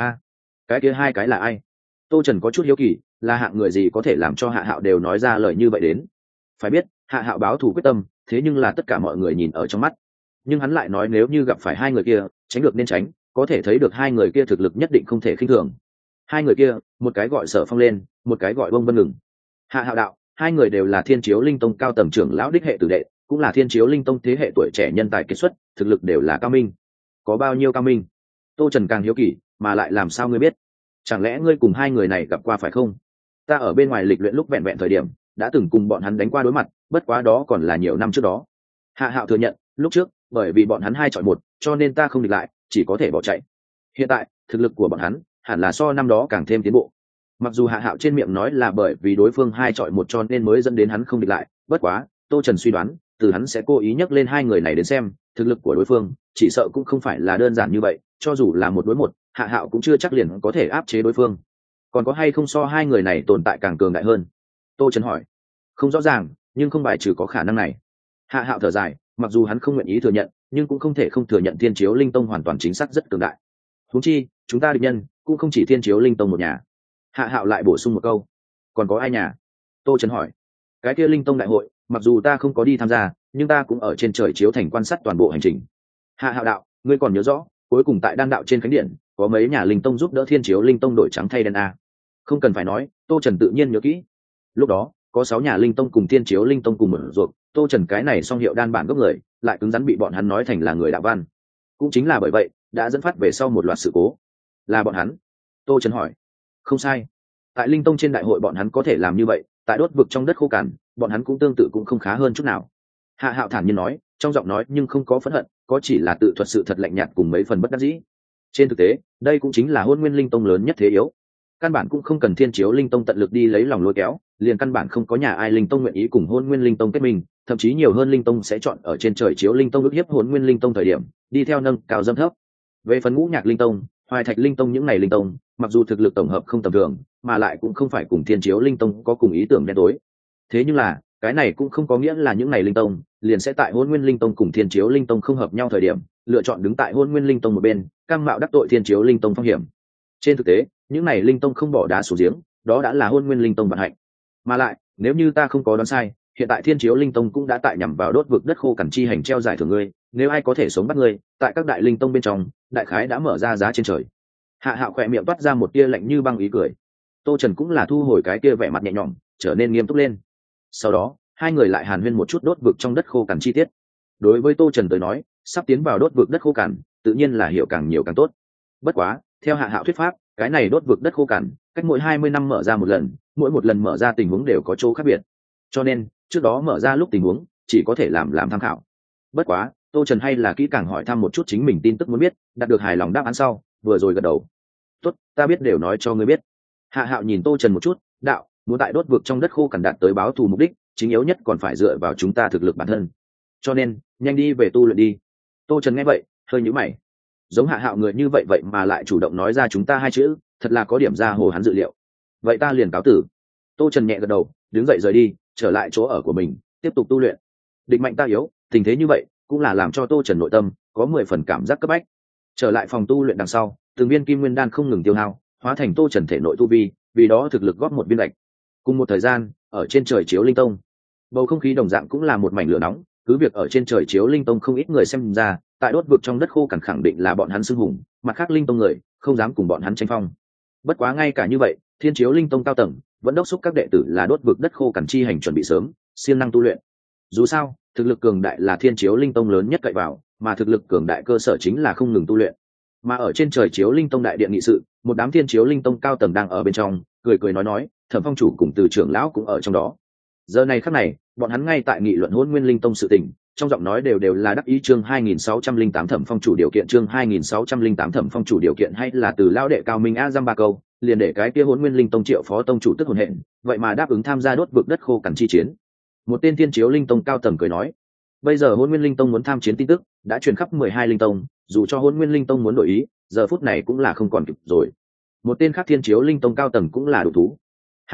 Cái kia hai cái là ai? Tô Trần có chút hiếu kỳ, là hạng người gì có thể làm cho Hạ Hạo đều nói ra lời như vậy đến. Phải biết, Hạ Hạo báo thù quyết tâm, thế nhưng là tất cả mọi người nhìn ở trong mắt. Nhưng hắn lại nói nếu như gặp phải hai người kia, tránh được nên tránh, có thể thấy được hai người kia thực lực nhất định không thể khinh thường. Hai người kia, một cái gọi Sở Phong lên, một cái gọi Bông Vân Ngừng. Hạ Hạo đạo, hai người đều là Thiên Chiếu Linh Tông cao tầng trưởng lão đích hệ tử đệ, cũng là Thiên Chiếu Linh Tông thế hệ tuổi trẻ nhân tài kiệt xuất, thực lực đều là cao minh. Có bao nhiêu cao minh? Tô Trần càng hiếu kỳ, mà lại làm sao ngươi biết? Chẳng lẽ ngươi cùng hai người này gặp qua phải không? Ta ở bên ngoài lịch luyện lúc vẹn vẹn thời điểm, đã từng cùng bọn hắn đánh qua đối mặt, bất quá đó còn là nhiều năm trước đó. Hạ Hạo thừa nhận, lúc trước, bởi vì bọn hắn hai chọi một, cho nên ta không địch lại, chỉ có thể bỏ chạy. Hiện tại, thực lực của bọn hắn hẳn là so năm đó càng thêm tiến bộ. Mặc dù Hạ Hạo trên miệng nói là bởi vì đối phương hai chọi một cho nên mới dẫn đến hắn không địch lại, bất quá, Tô Trần suy đoán, từ hắn sẽ cố ý nhắc lên hai người này đến xem, thực lực của đối phương, chỉ sợ cũng không phải là đơn giản như vậy, cho dù là một đối một, Hạ Hạo cũng chưa chắc liền có thể áp chế đối phương. Còn có hay không so hai người này tồn tại càng cường đại hơn? Tô Trần hỏi. Không rõ ràng, nhưng không bài trừ có khả năng này. Hạ Hạo thở dài, mặc dù hắn không nguyện ý thừa nhận, nhưng cũng không thể không thừa nhận Thiên Chiếu Linh Tông hoàn toàn chính xác rất cường đại. Huống chi, chúng ta địch nhân cũng không chỉ Thiên Chiếu Linh Tông một nhà. Hạ Hạo lại bổ sung một câu. Còn có ai nhà? Tô Trần hỏi. Cái kia Linh Tông đại hội, mặc dù ta không có đi tham gia, nhưng ta cũng ở trên trời chiếu thành quan sát toàn bộ hành trình. Hạ Hạo đạo, ngươi còn nhớ rõ, cuối cùng tại đan đạo trên khánh điện, có mấy nhà Linh Tông giúp đỡ Thiên Chiếu Linh Tông đổi trắng thay đen a? Không cần phải nói, Tô Trần tự nhiên nhớ kỹ. Lúc đó, có 6 nhà Linh Tông cùng Thiên Chiếu Linh Tông cùng mở ruột, Tô Trần cái này song hiệu đan bản gốc người, lại cứng rắn bị bọn hắn nói thành là người đạo văn. Cũng chính là bởi vậy, đã dẫn phát về sau một loạt sự cố. Là bọn hắn? Tô Trần hỏi. Không sai. Tại Linh Tông trên đại hội bọn hắn có thể làm như vậy, tại đốt vực trong đất khô cằn, bọn hắn cũng tương tự cũng không khá hơn chút nào. Hạ Hạo thản nhiên nói, trong giọng nói nhưng không có phẫn hận, có chỉ là tự thuật sự thật lạnh nhạt cùng mấy phần bất đắc dĩ. Trên thực tế, đây cũng chính là Hôn Nguyên Linh Tông lớn nhất thế yếu. Căn bản cũng không cần Thiên Chiếu Linh Tông tận lực đi lấy lòng lôi kéo, liền căn bản không có nhà ai Linh Tông nguyện ý cùng Hôn Nguyên Linh Tông kết minh, thậm chí nhiều hơn Linh Tông sẽ chọn ở trên trời chiếu Linh Tông ức hiếp Hôn Nguyên Linh Tông thời điểm, đi theo nâng cao dâm thấp. Về phần Ngũ Nhạc Linh Tông, Hoài Thạch Linh Tông những này Linh Tông, mặc dù thực lực tổng hợp không tầm thường, mà lại cũng không phải cùng Thiên Chiếu Linh Tông có cùng ý tưởng đen tối. Thế nhưng là, cái này cũng không có nghĩa là những này Linh Tông liền sẽ tại Hôn Nguyên Linh Tông cùng Thiên Chiếu Linh Tông không hợp nhau thời điểm, lựa chọn đứng tại Hôn Nguyên Linh Tông một bên, cam mạo đắc tội Thiên Chiếu Linh Tông phong hiểm. Trên thực tế, những này Linh Tông không bỏ đá xuống giếng, đó đã là Hôn Nguyên Linh Tông vận hạnh. Mà lại, nếu như ta không có đoán sai, hiện tại Thiên Chiếu Linh Tông cũng đã tại nhằm vào đốt vực đất khô cằn chi hành treo giải thưởng ngươi, nếu ai có thể sống bắt ngươi, tại các đại Linh Tông bên trong, đại khái đã mở ra giá trên trời. Hạ Hạo khỏe miệng toát ra một tia lạnh như băng ý cười. Tô Trần cũng là thu hồi cái kia vẻ mặt nhẹ nhõm, trở nên nghiêm túc lên. Sau đó, hai người lại hàn huyên một chút đốt vực trong đất khô cằn chi tiết. Đối với Tô Trần tới nói, sắp tiến vào đốt vực đất khô cằn, tự nhiên là hiểu càng nhiều càng tốt. Bất quá, theo Hạ Hạo thuyết pháp, cái này đốt vực đất khô cằn, cách mỗi 20 năm mở ra một lần, mỗi một lần mở ra tình huống đều có chỗ khác biệt. Cho nên, trước đó mở ra lúc tình huống, chỉ có thể làm tham khảo. Bất quá, Tô Trần hay là kỹ càng hỏi thăm một chút chính mình tin tức muốn biết, đạt được hài lòng đáp án sau, vừa rồi gật đầu. Tốt, ta biết đều nói cho ngươi biết. Hạ Hạo nhìn Tô Trần một chút, đạo, muốn tại đốt vực trong đất khô cằn đạt tới báo thù mục đích, chính yếu nhất còn phải dựa vào chúng ta thực lực bản thân. Cho nên, nhanh đi về tu luyện đi. Tô Trần nghe vậy, hơi nhíu mày. Giống Hạ Hạo người như vậy vậy mà lại chủ động nói ra chúng ta hai chữ, thật là có điểm ra hồ hắn dự liệu. Vậy ta liền cáo tử. Tô Trần nhẹ gật đầu, đứng dậy rời đi, trở lại chỗ ở của mình, tiếp tục tu luyện. Địch mạnh ta yếu, tình thế như vậy cũng là làm cho Tô Trần nội tâm có 10 phần cảm giác cấp bách. Trở lại phòng tu luyện đằng sau, từng viên kim nguyên đan không ngừng tiêu hao, hóa thành Tô Trần thể nội tu vi, vì đó thực lực góp một viên lệch. Cùng một thời gian, ở trên trời chiếu Linh Tông, bầu không khí đồng dạng cũng là một mảnh lửa nóng, cứ việc ở trên trời chiếu Linh Tông không ít người xem ra, tại đốt vực trong đất khô cằn khẳng định là bọn hắn xưng hùng, mặt khác Linh Tông người không dám cùng bọn hắn tranh phong. Bất quá ngay cả như vậy, Thiên Chiếu Linh Tông cao tầng vẫn đốc xúc các đệ tử là đốt vực đất khô cằn chi hành chuẩn bị sớm, siêng năng tu luyện. Dù sao, thực lực cường đại là Thiên Chiếu Linh Tông lớn nhất cậy vào, mà thực lực cường đại cơ sở chính là không ngừng tu luyện. Mà ở trên trời chiếu Linh Tông đại điện nghị sự, một đám Thiên Chiếu Linh Tông cao tầng đang ở bên trong, cười cười nói, Thẩm Phong chủ cùng Từ trưởng lão cũng ở trong đó. Giờ này khắc này, bọn hắn ngay tại nghị luận Hôn Nguyên Linh Tông sự tình, trong giọng nói đều là đắc ý. Chương 2608 Thẩm Phong chủ điều kiện, chương 2608 Thẩm Phong chủ điều kiện, hay là từ lão đệ Cao Minh a dăm ba câu, liền để cái kia Hôn Nguyên Linh Tông Triệu phó tông chủ tức hồn hện, vậy mà đáp ứng tham gia đốt vực đất khô cằn chi chiến. Một tên Thiên Chiếu Linh Tông cao tầng cười nói, bây giờ Hôn Nguyên Linh Tông muốn tham chiến tin tức đã truyền khắp 12 linh tông, dù cho Hôn Nguyên Linh Tông muốn đổi ý, giờ phút này cũng là không còn kịp rồi. Một tên khác Thiên Chiếu Linh Tông cao tầng cũng là đủ thú. Ha ha,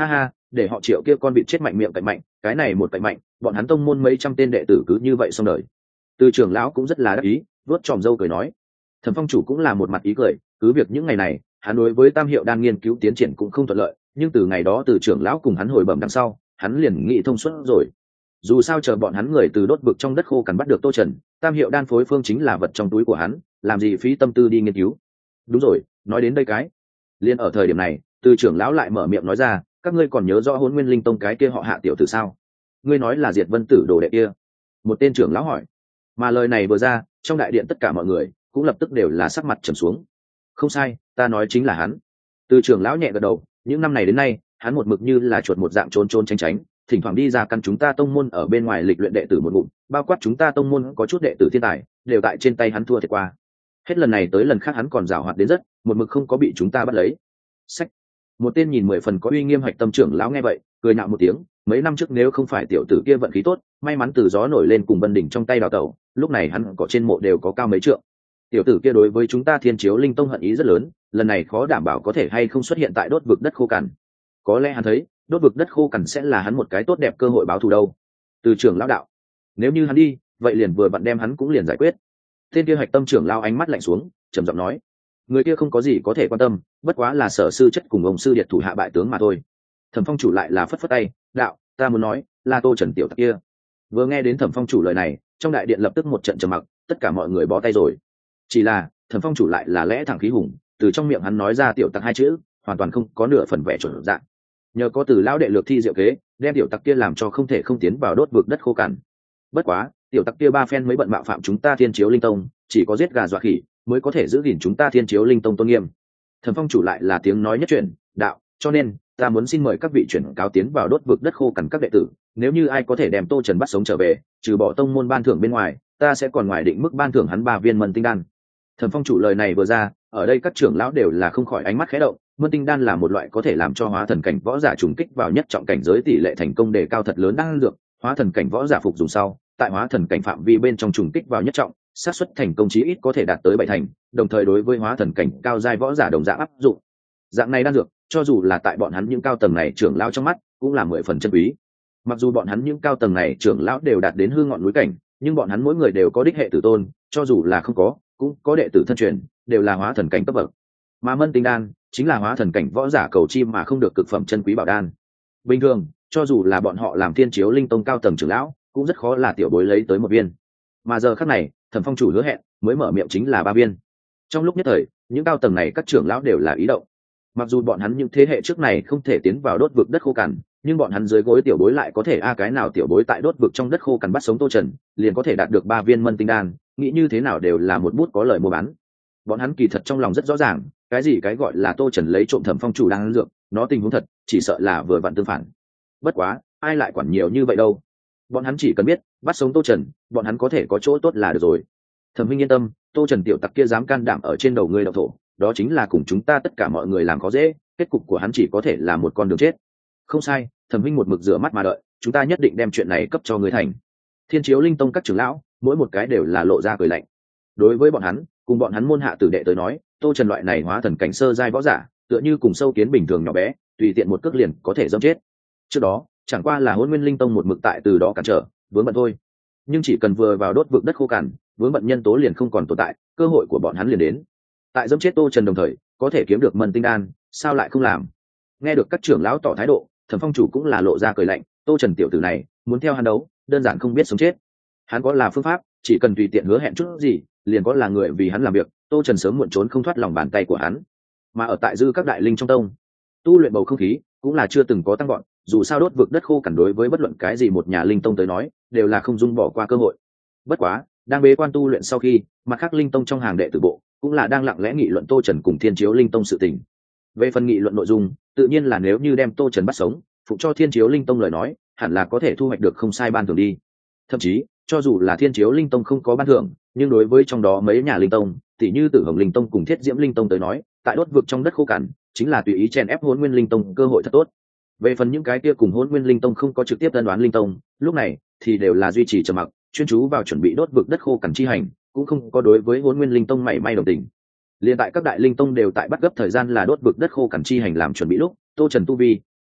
để họ Triệu kia con vịt chết mạnh miệng cạnh mạnh, cái này một cạnh mạnh, bọn hắn tông môn mấy trăm tên đệ tử cứ như vậy xong đời. Từ trưởng lão cũng rất là đắc ý, vuốt tròm râu cười nói. Thẩm Phong chủ cũng là một mặt ý cười, cứ việc những ngày này, hắn đối với Tam Hiệu Đan nghiên cứu tiến triển cũng không thuận lợi, nhưng từ ngày đó từ trưởng lão cùng hắn hồi bẩm đằng sau, hắn liền nghĩ thông suốt rồi. Dù sao chờ bọn hắn người từ đốt vực trong đất khô cằn bắt được Tô Trần, Tam Hiệu Đan phối phương chính là vật trong túi của hắn, làm gì phí tâm tư đi nghiên cứu. Đúng rồi, nói đến đây cái, liền ở thời điểm này, từ trưởng lão lại mở miệng nói ra, các ngươi còn nhớ rõ Hỗn Nguyên Linh Tông cái kia họ Hạ tiểu tử sao? Ngươi nói là Diệt Vân Tử đồ đệ kia? Một tên trưởng lão hỏi. Mà lời này vừa ra, trong đại điện tất cả mọi người cũng lập tức đều là sắc mặt trầm xuống. Không sai, ta nói chính là hắn. Từ trưởng lão nhẹ gật đầu, những năm này đến nay, hắn một mực như là chuột một dạng trốn trốn tránh tránh, thỉnh thoảng đi ra căn chúng ta tông môn ở bên ngoài lịch luyện đệ tử một ngụm, bao quát chúng ta tông môn có chút đệ tử thiên tài, đều tại trên tay hắn thua thiệt qua. Hết lần này tới lần khác hắn còn giàu hoạt đến rất, một mực không có bị chúng ta bắt lấy. Sách. Một tên nhìn 10 phần có uy nghiêm hạch tâm trưởng lão nghe vậy, cười nhạo một tiếng, mấy năm trước nếu không phải tiểu tử kia vận khí tốt, may mắn từ gió nổi lên cùng Vân đỉnh trong tay đào tẩu, lúc này hắn có trên mộ đều có cao mấy trượng. Tiểu tử kia đối với chúng ta Thiên Chiếu Linh Tông hận ý rất lớn, lần này khó đảm bảo có thể hay không xuất hiện tại đốt vực đất khô cằn. Có lẽ hắn thấy, đốt vực đất khô cằn sẽ là hắn một cái tốt đẹp cơ hội báo thù đâu. Từ trưởng lão đạo, nếu như hắn đi, vậy liền vừa vặn đem hắn cũng liền giải quyết. Tên kia hạch tâm trưởng lão ánh mắt lạnh xuống, trầm giọng nói, người kia không có gì có thể quan tâm, bất quá là sở sư chất cùng ông sư điệt thủ hạ bại tướng mà thôi. Thẩm Phong chủ lại là phất phất tay, đạo, ta muốn nói là Tô Trần tiểu tặc kia. Vừa nghe đến Thẩm Phong chủ lời này, trong đại điện lập tức một trận trầm mặc, tất cả mọi người bó tay rồi. Chỉ là Thẩm Phong chủ lại là lẽ thẳng khí hùng, từ trong miệng hắn nói ra tiểu tặc hai chữ, hoàn toàn không có nửa phần vẻ chuẩn dạng. Nhờ có từ lão đệ lược thi diệu kế, đem tiểu tặc kia làm cho không thể không tiến vào đốt vực đất khô cằn. Bất quá, tiểu tặc kia ba phen mới bận mạo phạm chúng ta Thiên Chiếu Linh Tông, chỉ có giết gà dọa khỉ mới có thể giữ gìn chúng ta Thiên Chiếu Linh Tông tôn nghiêm. Thẩm Phong chủ lại là tiếng nói nhất chuyển, đạo, cho nên ta muốn xin mời các vị chuyển cáo tiến vào đốt vực đất khô cằn các đệ tử, nếu như ai có thể đem Tô Trần bắt sống trở về, trừ bỏ tông môn ban thưởng bên ngoài, ta sẽ còn ngoài định mức ban thưởng hắn 3 viên mân tinh đan. Thẩm Phong chủ lời này vừa ra, ở đây các trưởng lão đều là không khỏi ánh mắt khẽ động. Mân tinh đan là một loại có thể làm cho hóa thần cảnh võ giả trùng kích vào nhất trọng cảnh giới tỷ lệ thành công đề cao thật lớn đan dược. Hóa thần cảnh võ giả phục dùng sau, tại hóa thần cảnh phạm vi bên trong trùng kích vào nhất trọng, xác suất thành công chí ít có thể đạt tới 7 thành, đồng thời đối với hóa thần cảnh cao giai võ giả đồng dạng áp dụng. Dạng này đan dược, cho dù là tại bọn hắn những cao tầng này trưởng lão trong mắt, cũng là 10 phần chân quý. Mặc dù bọn hắn những cao tầng này trưởng lão đều đạt đến hư ngọn núi cảnh, nhưng bọn hắn mỗi người đều có đích hệ tử tôn, cho dù là không có, cũng có đệ tử thân truyền, đều là hóa thần cảnh cấp bậc. Mà mân tinh đan chính là hóa thần cảnh võ giả cầu chi mà không được cực phẩm chân quý bảo đan. Bình thường, cho dù là bọn họ làm Thiên Chiếu Linh Tông cao tầng trưởng lão, cũng rất khó là tiểu bối lấy tới một viên. Mà giờ khắc này, Thẩm Phong chủ hứa hẹn, mới mở miệng chính là 3 viên. Trong lúc nhất thời, những cao tầng này các trưởng lão đều là ý động. Mặc dù bọn hắn những thế hệ trước này không thể tiến vào đốt vực đất khô cằn, nhưng bọn hắn dưới gối tiểu bối lại có thể cái nào tiểu bối tại đốt vực trong đất khô cằn bắt sống Tô Trần, liền có thể đạt được 3 viên mân tinh đan, nghĩ như thế nào đều là một bút có lời mua bán. Bọn hắn kỳ thật trong lòng rất rõ ràng, cái gì cái gọi là Tô Trần lấy trộm Thẩm Phong chủ đang ăn dược, nó tình huống thật, chỉ sợ là vừa vặn tương phản. Bất quá, ai lại quản nhiều như vậy đâu. Bọn hắn chỉ cần biết, bắt sống Tô Trần, bọn hắn có thể có chỗ tốt là được rồi. Thẩm Minh yên tâm, Tô Trần tiểu tặc kia dám can đảm ở trên đầu ngươi đậu thổ, đó chính là cùng chúng ta tất cả mọi người làm khó dễ, kết cục của hắn chỉ có thể là một con đường chết. Không sai, Thẩm Minh một mực rửa mắt mà đợi, chúng ta nhất định đem chuyện này cấp cho ngươi thành. Thiên Chiếu Linh Tông các trưởng lão, mỗi một cái đều là lộ ra cười lạnh. Đối với bọn hắn, cùng bọn hắn môn hạ tử đệ tới nói, Tô Trần loại này hóa thần cảnh sơ giai võ giả, tựa như cùng sâu kiến bình thường nhỏ bé, tùy tiện một cước liền có thể dẫm chết. Trước đó, chẳng qua là Hỗn Nguyên Linh Tông một mực tại từ đó cản trở, vướng bận thôi. Nhưng chỉ cần vừa vào đốt vực đất khô cằn, vướng bận nhân tố liền không còn tồn tại, cơ hội của bọn hắn liền đến. Tại dẫm chết Tô Trần đồng thời, có thể kiếm được mân tinh đan, sao lại không làm? Nghe được các trưởng lão tỏ thái độ, Thẩm Phong chủ cũng là lộ ra cười lạnh, Tô Trần tiểu tử này, muốn theo hắn đấu, đơn giản không biết sống chết. Hắn có là phương pháp, chỉ cần tùy tiện hứa hẹn chút gì, liền có là người vì hắn làm việc, Tô Trần sớm muộn trốn không thoát lòng bàn tay của hắn. Mà ở tại dư các đại linh trong tông, tu luyện bầu không khí cũng là chưa từng có tăng gọn, dù sao đốt vực đất khô cằn đối với bất luận cái gì một nhà linh tông tới nói, đều là không dung bỏ qua cơ hội. Bất quá, đang bế quan tu luyện sau khi, mặt khác linh tông trong hàng đệ tử bộ cũng là đang lặng lẽ nghị luận Tô Trần cùng Thiên Chiếu Linh Tông sự tình. Về phần nghị luận nội dung, tự nhiên là nếu như đem Tô Trần bắt sống, phụ cho Thiên Chiếu Linh Tông lời nói, hẳn là có thể thu hoạch được không sai ban thưởng đi. Thậm chí, cho dù là Thiên Chiếu Linh Tông không có ban thưởng, nhưng đối với trong đó mấy nhà linh tông, tỉ như Tử Hồng Linh Tông cùng Thiết Diễm Linh Tông tới nói, tại đốt vực trong đất khô cằn, chính là tùy ý chèn ép Hỗn Nguyên Linh Tông cơ hội thật tốt. Về phần những cái kia cùng Hỗn Nguyên Linh Tông không có trực tiếp tân đoán linh tông, lúc này thì đều là duy trì trầm mặc, chuyên chú vào chuẩn bị đốt vực đất khô cằn chi hành, cũng không có đối với Hỗn Nguyên Linh Tông mảy may đồng tình. Liên tại các đại linh tông đều tại bắt gấp thời gian là đốt vực đất khô cằn chi hành làm chuẩn bị lúc, Tô Trần tu vi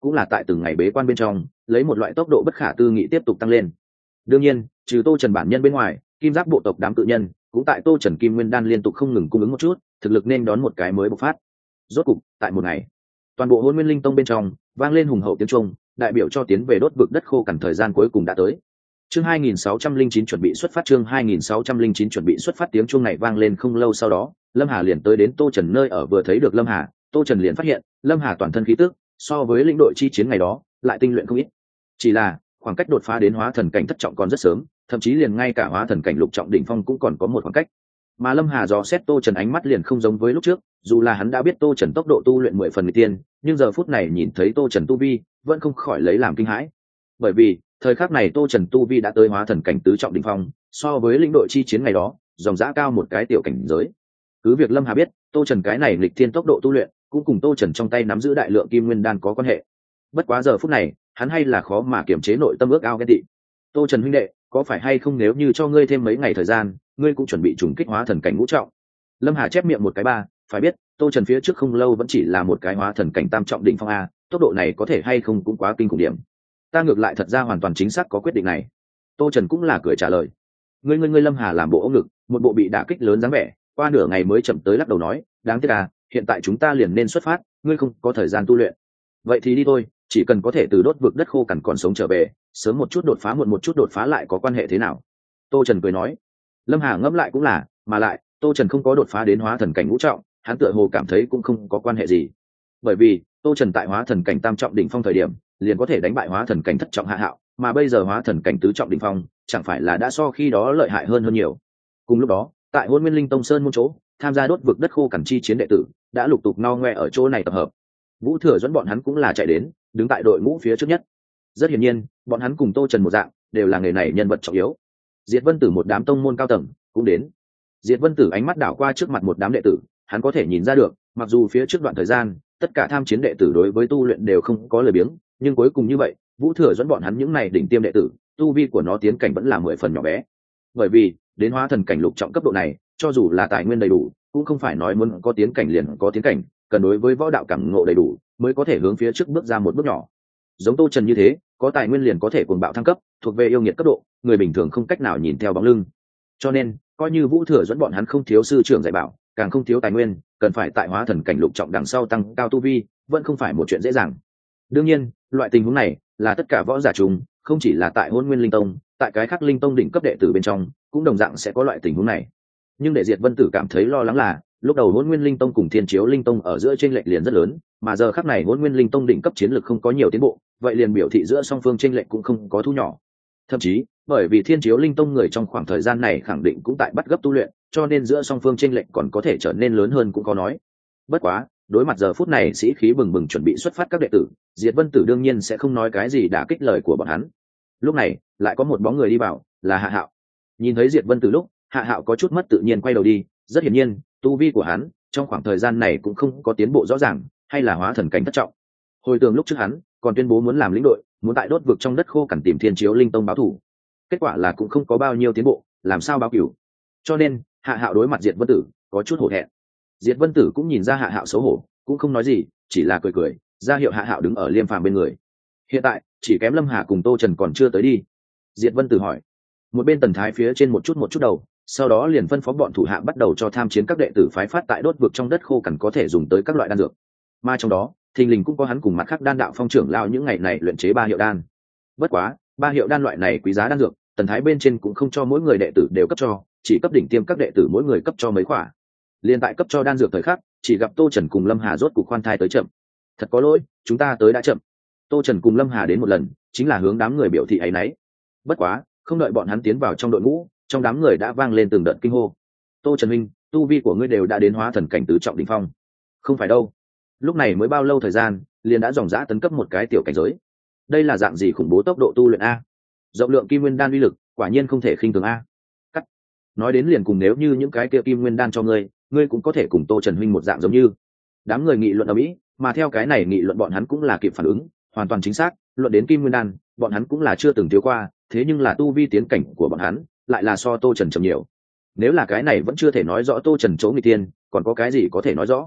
cũng là tại từng ngày bế quan bên trong lấy một loại tốc độ bất khả tư nghị tiếp tục tăng lên. Đương nhiên trừ tô trần bản nhân bên ngoài, kim giáp bộ tộc đám tự nhân cũng tại tô trần kim nguyên đan liên tục không ngừng cung ứng một chút, thực lực nên đón một cái mới bộc phát. Rốt cục tại một ngày, toàn bộ Hôn Nguyên Linh Tông bên trong vang lên hùng hậu tiếng trung, đại biểu cho tiến về đốt vực đất khô cằn thời gian cuối cùng đã tới. Chương 2609 chuẩn bị xuất phát, chương 2609 chuẩn bị xuất phát. Tiếng chuông này vang lên không lâu sau đó, Lâm Hà liền tới đến Tô Trần nơi ở. Vừa thấy được Lâm Hà, Tô Trần liền phát hiện Lâm Hà toàn thân khí tức so với lĩnh đội chi chiến ngày đó lại tinh luyện không ít. Chỉ là khoảng cách đột phá đến hóa thần cảnh thất trọng còn rất sớm, thậm chí liền ngay cả hóa thần cảnh lục trọng đỉnh phong cũng còn có một khoảng cách. Mà Lâm Hà dò xét Tô Trần ánh mắt liền không giống với lúc trước, dù là hắn đã biết Tô Trần tốc độ tu luyện 10 phần người tiên, nhưng giờ phút này nhìn thấy Tô Trần tu vi, vẫn không khỏi lấy làm kinh hãi. Bởi vì thời khắc này Tô Trần tu vi đã tới hóa thần cảnh tứ trọng đỉnh phong, so với lĩnh đội chi chiến ngày đó dòng dã cao một cái tiểu cảnh giới. Cứ việc Lâm Hà biết Tô Trần cái này nghịch thiên tốc độ tu luyện cũng cùng Tô Trần trong tay nắm giữ đại lượng kim nguyên đan có quan hệ, bất quá giờ phút này hắn hay là khó mà kiềm chế nội tâm ước ao ghen tị. Tô Trần huynh đệ, có phải hay không nếu như cho ngươi thêm mấy ngày thời gian, ngươi cũng chuẩn bị trùng kích hóa thần cảnh ngũ trọng? Lâm Hà chép miệng một cái ba, phải biết Tô Trần phía trước không lâu vẫn chỉ là một cái hóa thần cảnh tam trọng đỉnh phong a, tốc độ này có thể hay không cũng quá kinh khủng điểm. Ta ngược lại thật ra hoàn toàn chính xác có quyết định này. Tô Trần cũng là cười trả lời. Ngươi Lâm Hà làm bộ ôm ngực, một bộ bị đả kích lớn dáng vẻ, qua nửa ngày mới chậm tới lắc đầu nói, đáng tiếc à, hiện tại chúng ta liền nên xuất phát, ngươi không có thời gian tu luyện. Vậy thì đi thôi, chỉ cần có thể từ đốt vực đất khô cằn còn sống trở về, sớm một chút đột phá muộn một chút đột phá lại có quan hệ thế nào? Tô Trần cười nói. Lâm Hà ngẫm lại cũng là, mà lại Tô Trần không có đột phá đến hóa thần cảnh ngũ trọng, hắn tựa hồ cảm thấy cũng không có quan hệ gì. Bởi vì Tô Trần tại hóa thần cảnh tam trọng đỉnh phong thời điểm liền có thể đánh bại hóa thần cảnh thất trọng Hạ Hạo, mà bây giờ hóa thần cảnh tứ trọng đỉnh phong chẳng phải là đã so khi đó lợi hại hơn nhiều. Cùng lúc đó tại Hôn Nguyên Linh Tông sơn môn chỗ, tham gia đốt vực đất khô cằn chi chiến đệ tử đã lục tục no ngoe ở chỗ này tập hợp. Vũ Thừa dẫn bọn hắn cũng là chạy đến, đứng tại đội ngũ phía trước nhất. Rất hiển nhiên bọn hắn cùng Tô Trần một dạng, đều là nghề này nhân vật trọng yếu. Diệt Vân Tử một đám tông môn cao tầng cũng đến. Diệt Vân Tử ánh mắt đảo qua trước mặt một đám đệ tử, hắn có thể nhìn ra được, mặc dù phía trước đoạn thời gian tất cả tham chiến đệ tử đối với tu luyện đều không có lời biếng, nhưng cuối cùng như vậy Vũ Thừa dẫn bọn hắn những này đỉnh tiêm đệ tử, tu vi của nó tiến cảnh vẫn là 10 phần nhỏ bé. Bởi vì đến hóa thần cảnh lục trọng cấp độ này, cho dù là tài nguyên đầy đủ cũng không phải nói muốn có tiến cảnh liền có tiến cảnh, cần đối với võ đạo cảm ngộ đầy đủ mới có thể hướng phía trước bước ra một bước nhỏ. Giống Tô Trần như thế, có tài nguyên liền có thể cuồng bạo thăng cấp, thuộc về yêu nghiệt cấp độ, người bình thường không cách nào nhìn theo bóng lưng. Cho nên coi như Vũ Thừa dẫn bọn hắn không thiếu sư trưởng dạy bảo, càng không thiếu tài nguyên, cần phải tại hóa thần cảnh lục trọng đằng sau tăng cao tu vi, vẫn không phải một chuyện dễ dàng. Đương nhiên loại tình huống này là tất cả võ giả chung, không chỉ là tại Hôn Nguyên Linh Tông, tại cái khác linh tông đỉnh cấp đệ tử bên trong cũng đồng dạng sẽ có loại tình huống này. Nhưng để Diệt Vân Tử cảm thấy lo lắng là, lúc đầu Hôn Nguyên Linh Tông cùng Thiên Chiếu Linh Tông ở giữa chênh lệch liền rất lớn, mà giờ khắc này Hôn Nguyên Linh Tông đỉnh cấp chiến lực không có nhiều tiến bộ, vậy liền biểu thị giữa song phương chênh lệch cũng không có thu nhỏ. Thậm chí bởi vì Thiên Chiếu Linh Tông người trong khoảng thời gian này khẳng định cũng tại bắt gấp tu luyện, cho nên giữa song phương chênh lệch còn có thể trở nên lớn hơn cũng có nói. Bất quá đối mặt giờ phút này sĩ khí bừng bừng chuẩn bị xuất phát các đệ tử, Diệt Vân Tử đương nhiên sẽ không nói cái gì đả kích lời của bọn hắn. Lúc này lại có một bóng người đi vào, là Hạ Hạo. Nhìn thấy Diệt Vân Tử lúc, Hạ Hạo có chút mất tự nhiên quay đầu đi, rất hiển nhiên tu vi của hắn trong khoảng thời gian này cũng không có tiến bộ rõ ràng, hay là hóa thần cảnh thất trọng. Hồi tưởng lúc trước hắn còn tuyên bố muốn làm lĩnh đội, muốn tại đốt vực trong đất khô cằn tìm Thiên Chiếu Linh Tông báo thù, kết quả là cũng không có bao nhiêu tiến bộ, làm sao báo cửu. Cho nên Hạ Hạo đối mặt Diệt Vân Tử có chút hổ thẹn. Diệt Vân Tử cũng nhìn ra Hạ Hạo xấu hổ, cũng không nói gì, chỉ là cười cười ra hiệu Hạ Hạo đứng ở Liêm Phàm bên người. Hiện tại chỉ kém Lâm Hà cùng Tô Trần còn chưa tới đi. Diệt Vân Tử hỏi. Một bên Tần Thái phía trên một chút đầu, sau đó liền phân phó bọn thủ hạ bắt đầu cho tham chiến các đệ tử phái phát tại đốt vực trong đất khô cằn có thể dùng tới các loại đan dược, mà trong đó thình lình cũng có hắn cùng mặt khác đan đạo phong trưởng lao những ngày này luyện chế 3 hiệu đan. Bất quá 3 hiệu đan loại này quý giá đan dược, Tần Thái bên trên cũng không cho mỗi người đệ tử đều cấp cho, chỉ cấp đỉnh tiêm các đệ tử mỗi người cấp cho mấy khỏa. Liên tại cấp cho đan dược thời khắc, chỉ gặp Tô Trần cùng Lâm Hà rốt cục khoan thai tới chậm. Thật có lỗi, chúng ta tới đã chậm. Tô Trần cùng Lâm Hà đến một lần, chính là hướng đám người biểu thị áy náy. Bất quá không đợi bọn hắn tiến vào trong đội ngũ, trong đám người đã vang lên từng đợt kinh hô. Tô Trần huynh, tu vi của ngươi đều đã đến hóa thần cảnh tứ trọng đỉnh phong. Không phải đâu, lúc này mới bao lâu thời gian liền đã dòng dã tấn cấp một cái tiểu cảnh giới. Đây là dạng gì khủng bố tốc độ tu luyện a? Rộng lượng kim nguyên đan uy lực quả nhiên không thể khinh thường a. Cắt. Nói đến liền cùng nếu như những cái kia kim nguyên đan cho ngươi, ngươi cũng có thể cùng Tô Trần huynh một dạng giống như. Đám người nghị luận ở mỹ, mà theo cái này nghị luận bọn hắn cũng là kịp phản ứng, hoàn toàn chính xác, luận đến kim nguyên đan bọn hắn cũng là chưa từng thiếu qua, thế nhưng là tu vi tiến cảnh của bọn hắn lại là so Tô Trần chậm nhiều. Nếu là cái này vẫn chưa thể nói rõ Tô Trần chỗ nghịch tiên, còn có cái gì có thể nói rõ?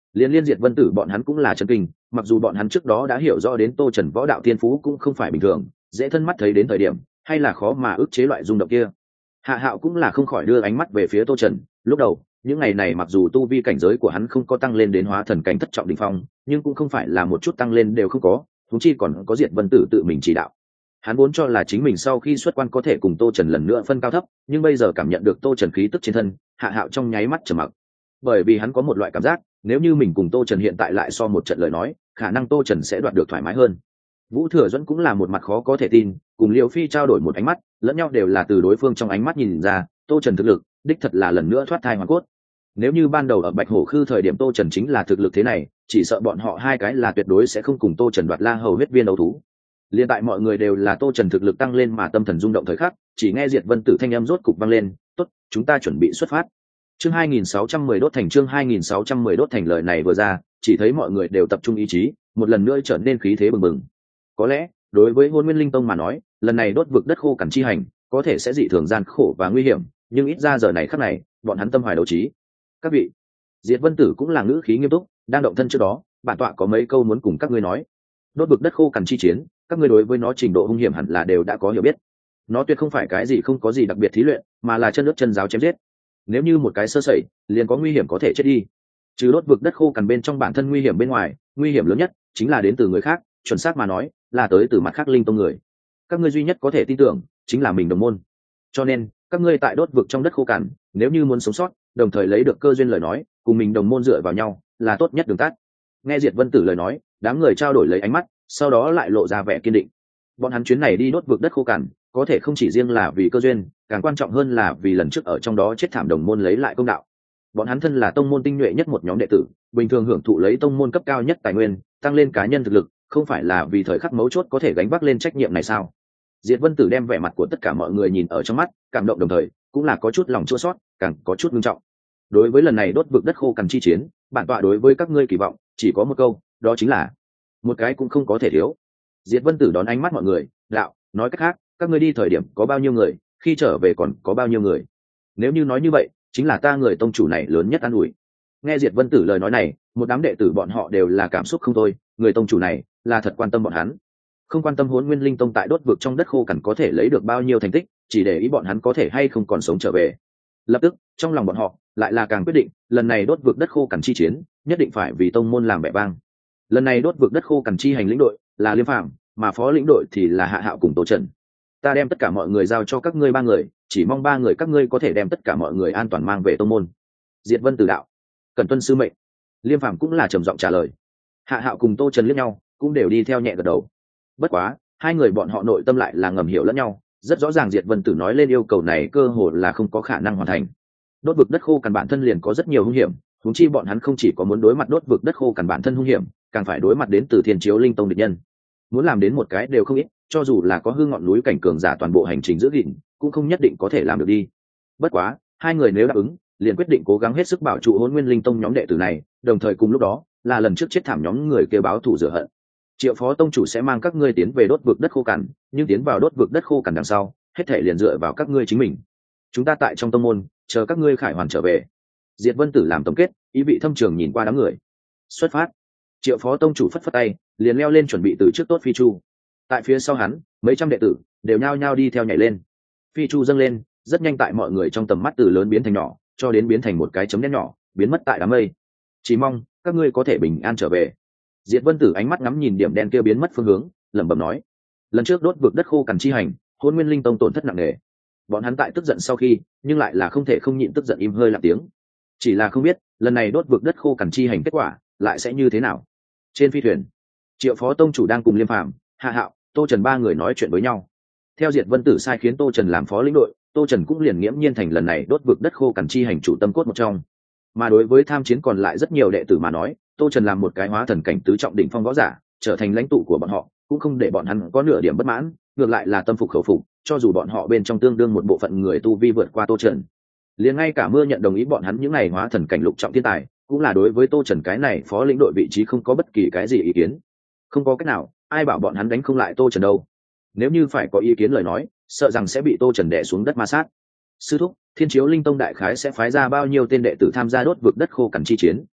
Liên Diệt Vân Tử bọn hắn cũng là chấn kinh, mặc dù bọn hắn trước đó đã hiểu rõ đến Tô Trần võ đạo thiên phú cũng không phải bình thường, dễ thân mắt thấy đến thời điểm hay là khó mà ức chế loại rung động kia. Hạ Hạo cũng là không khỏi đưa ánh mắt về phía Tô Trần. Lúc đầu những ngày này mặc dù tu vi cảnh giới của hắn không có tăng lên đến hóa thần cảnh thất trọng đỉnh phong, nhưng cũng không phải là một chút tăng lên đều không có, thúng chi còn có Diệt Vân Tử tự mình chỉ đạo. Hắn vốn cho là chính mình sau khi xuất quan có thể cùng Tô Trần lần nữa phân cao thấp, nhưng bây giờ cảm nhận được Tô Trần khí tức trên thân, Hạ Hạo trong nháy mắt trầm mặc. Bởi vì hắn có một loại cảm giác, nếu như mình cùng Tô Trần hiện tại lại so một trận lời nói, khả năng Tô Trần sẽ đoạt được thoải mái hơn. Vũ Thừa Dẫn cũng là một mặt khó có thể tin, cùng Liễu Phi trao đổi một ánh mắt, lẫn nhau đều là từ đối phương trong ánh mắt nhìn ra, Tô Trần thực lực, đích thật là lần nữa thoát thai hoàn cốt. Nếu như ban đầu ở Bạch Hổ Khư thời điểm Tô Trần chính là thực lực thế này, chỉ sợ bọn họ hai cái là tuyệt đối sẽ không cùng Tô Trần đoạt La Hầu huyết viên đấu thú. Liên tại mọi người đều là Tô Trần thực lực tăng lên mà tâm thần rung động thời khắc, chỉ nghe Diệt Vân Tử thanh âm rốt cục vang lên, "Tốt, chúng ta chuẩn bị xuất phát." Chương 2610 đốt thành, chương 2610 đốt thành, lời này vừa ra, chỉ thấy mọi người đều tập trung ý chí, một lần nữa trở nên khí thế bừng bừng. Có lẽ, đối với Hôn Nguyên Linh Tông mà nói, lần này đốt vực đất khô cằn chi hành, có thể sẽ dị thường gian khổ và nguy hiểm, nhưng ít ra giờ này khắc này, bọn hắn tâm hoài đấu trí. "Các vị." Diệt Vân Tử cũng là ngữ khí nghiêm túc, đang động thân trước đó, bản tọa có mấy câu muốn cùng các ngươi nói. Đốt vực đất khô cằn chi chiến, các ngươi đối với nó trình độ hung hiểm hẳn là đều đã có hiểu biết. Nó tuyệt không phải cái gì không có gì đặc biệt thí luyện, mà là chân nước chân giáo chém giết. Nếu như một cái sơ sẩy, liền có nguy hiểm có thể chết đi. Trừ đốt vực đất khô cằn bên trong bản thân nguy hiểm bên ngoài, nguy hiểm lớn nhất chính là đến từ người khác, chuẩn xác mà nói, là tới từ mặt khác linh tông người. Các ngươi duy nhất có thể tin tưởng chính là mình đồng môn. Cho nên, các ngươi tại đốt vực trong đất khô cằn, nếu như muốn sống sót, đồng thời lấy được cơ duyên lời nói, cùng mình đồng môn dựa vào nhau, là tốt nhất đường tắt. Nghe Diệt Vân Tử lời nói, đám người trao đổi lấy ánh mắt, sau đó lại lộ ra vẻ kiên định. Bọn hắn chuyến này đi đốt vực đất khô cằn, có thể không chỉ riêng là vì cơ duyên, càng quan trọng hơn là vì lần trước ở trong đó chết thảm đồng môn lấy lại công đạo. Bọn hắn thân là tông môn tinh nhuệ nhất một nhóm đệ tử, bình thường hưởng thụ lấy tông môn cấp cao nhất tài nguyên, tăng lên cá nhân thực lực, không phải là vì thời khắc mấu chốt có thể gánh vác lên trách nhiệm này sao? Diệt Vân Tử đem vẻ mặt của tất cả mọi người nhìn ở trong mắt, cảm động đồng thời, cũng là có chút lòng chua xót, càng có chút nghiêm trọng. Đối với lần này đốt vực đất khô cằn chi chiến, bản tọa đối với các ngươi kỳ vọng chỉ có một câu, đó chính là một cái cũng không có thể thiếu. Diệt Vân Tử đón ánh mắt mọi người, đạo, nói cách khác, các ngươi đi thời điểm có bao nhiêu người, khi trở về còn có bao nhiêu người. Nếu như nói như vậy, chính là ta người tông chủ này lớn nhất an ủi. Nghe Diệt Vân Tử lời nói này, một đám đệ tử bọn họ đều là cảm xúc không thôi, người tông chủ này là thật quan tâm bọn hắn, không quan tâm Hỗn Nguyên Linh Tông tại đốt vực trong đất khô cằn có thể lấy được bao nhiêu thành tích, chỉ để ý bọn hắn có thể hay không còn sống trở về. Lập tức, trong lòng bọn họ lại là càng quyết định, lần này đốt vực đất khô cằn chi chiến, nhất định phải vì tông môn làm vẻ vang. Lần này đốt vực đất khô cằn chi hành lĩnh đội là Liêm Phàm, mà phó lĩnh đội thì là Hạ Hạo cùng Tô Trần. Ta đem tất cả mọi người giao cho các ngươi ba người, chỉ mong ba người các ngươi có thể đem tất cả mọi người an toàn mang về tông môn. Diệt Vân Tử đạo, cần tuân sư mệnh. Liêm Phàm cũng là trầm giọng trả lời. Hạ Hạo cùng Tô Trần liếc nhau, cũng đều đi theo nhẹ gật đầu. Bất quá, hai người bọn họ nội tâm lại là ngầm hiểu lẫn nhau, rất rõ ràng Diệt Vân Tử nói lên yêu cầu này cơ hồ là không có khả năng hoàn thành. Đốt vực đất khô cằn bản thân liền có rất nhiều hung hiểm, huống chi bọn hắn không chỉ có muốn đối mặt đốt vực đất khô cằn bản thân hung hiểm, càng phải đối mặt đến từ Thiên Chiếu Linh Tông địch nhân. Muốn làm đến một cái đều không ít, cho dù là có hư ngọn núi cảnh cường giả toàn bộ hành trình giữ gìn, cũng không nhất định có thể làm được đi. Bất quá, hai người nếu đáp ứng, liền quyết định cố gắng hết sức bảo trụ Hỗn Nguyên Linh Tông nhóm đệ tử này, đồng thời cùng lúc đó, là lần trước chết thảm nhóm người kia báo thù rửa hận. Triệu phó tông chủ sẽ mang các ngươi tiến về đốt vực đất khô cằn, nhưng tiến vào đốt vực đất khô cằn đằng sau, hết thể liền dựa vào các ngươi chính mình. Chúng ta tại trong tông môn, chờ các ngươi khải hoàn trở về. Diệt Vân Tử làm tổng kết, ý vị thâm trường nhìn qua đám người. Xuất phát. Triệu phó tông chủ phất phất tay, liền leo lên chuẩn bị từ trước tốt phi chu. Tại phía sau hắn, mấy trăm đệ tử đều nhao nhao đi theo nhảy lên. Phi chu dâng lên, rất nhanh tại mọi người trong tầm mắt từ lớn biến thành nhỏ, cho đến biến thành một cái chấm đen nhỏ, biến mất tại đám mây. Chỉ mong các ngươi có thể bình an trở về. Diệt Vân Tử ánh mắt ngắm nhìn điểm đen kia biến mất phương hướng, lẩm bẩm nói: lần trước đốt vực đất khô cằn chi hành, Hỗn Nguyên Linh Tông tổn thất nặng nề. Bọn hắn tại tức giận sau khi, nhưng lại là không thể không nhịn tức giận im hơi lặng tiếng. Chỉ là không biết, lần này đốt vực đất khô cằn chi hành kết quả lại sẽ như thế nào. Trên phi thuyền, Triệu phó tông chủ đang cùng Liêm Phàm, Hạ Hạo, Tô Trần ba người nói chuyện với nhau. Theo Diệt Vân Tử sai khiến Tô Trần làm phó lĩnh đội, Tô Trần cũng liền nghiễm nhiên thành lần này đốt vực đất khô cằn chi hành chủ tâm cốt một trong. Mà đối với tham chiến còn lại rất nhiều đệ tử mà nói, Tô Trần làm một cái hóa thần cảnh tứ trọng đỉnh phong võ giả, trở thành lãnh tụ của bọn họ, cũng không để bọn hắn có nửa điểm bất mãn, ngược lại là tâm phục khẩu phục, cho dù bọn họ bên trong tương đương một bộ phận người tu vi vượt qua Tô Trần. Liền ngay cả Mưa nhận đồng ý bọn hắn những này hóa thần cảnh lục trọng thiên tài, cũng là đối với Tô Trần cái này phó lĩnh đội vị trí không có bất kỳ cái gì ý kiến. Không có cách nào, ai bảo bọn hắn đánh không lại Tô Trần đâu. Nếu như phải có ý kiến lời nói, sợ rằng sẽ bị Tô Trần đè xuống đất ma sát. Sư thúc, Thiên Chiếu Linh Tông đại khái sẽ phái ra bao nhiêu tên đệ tử tham gia đốt vực đất khô cằn chi chiến?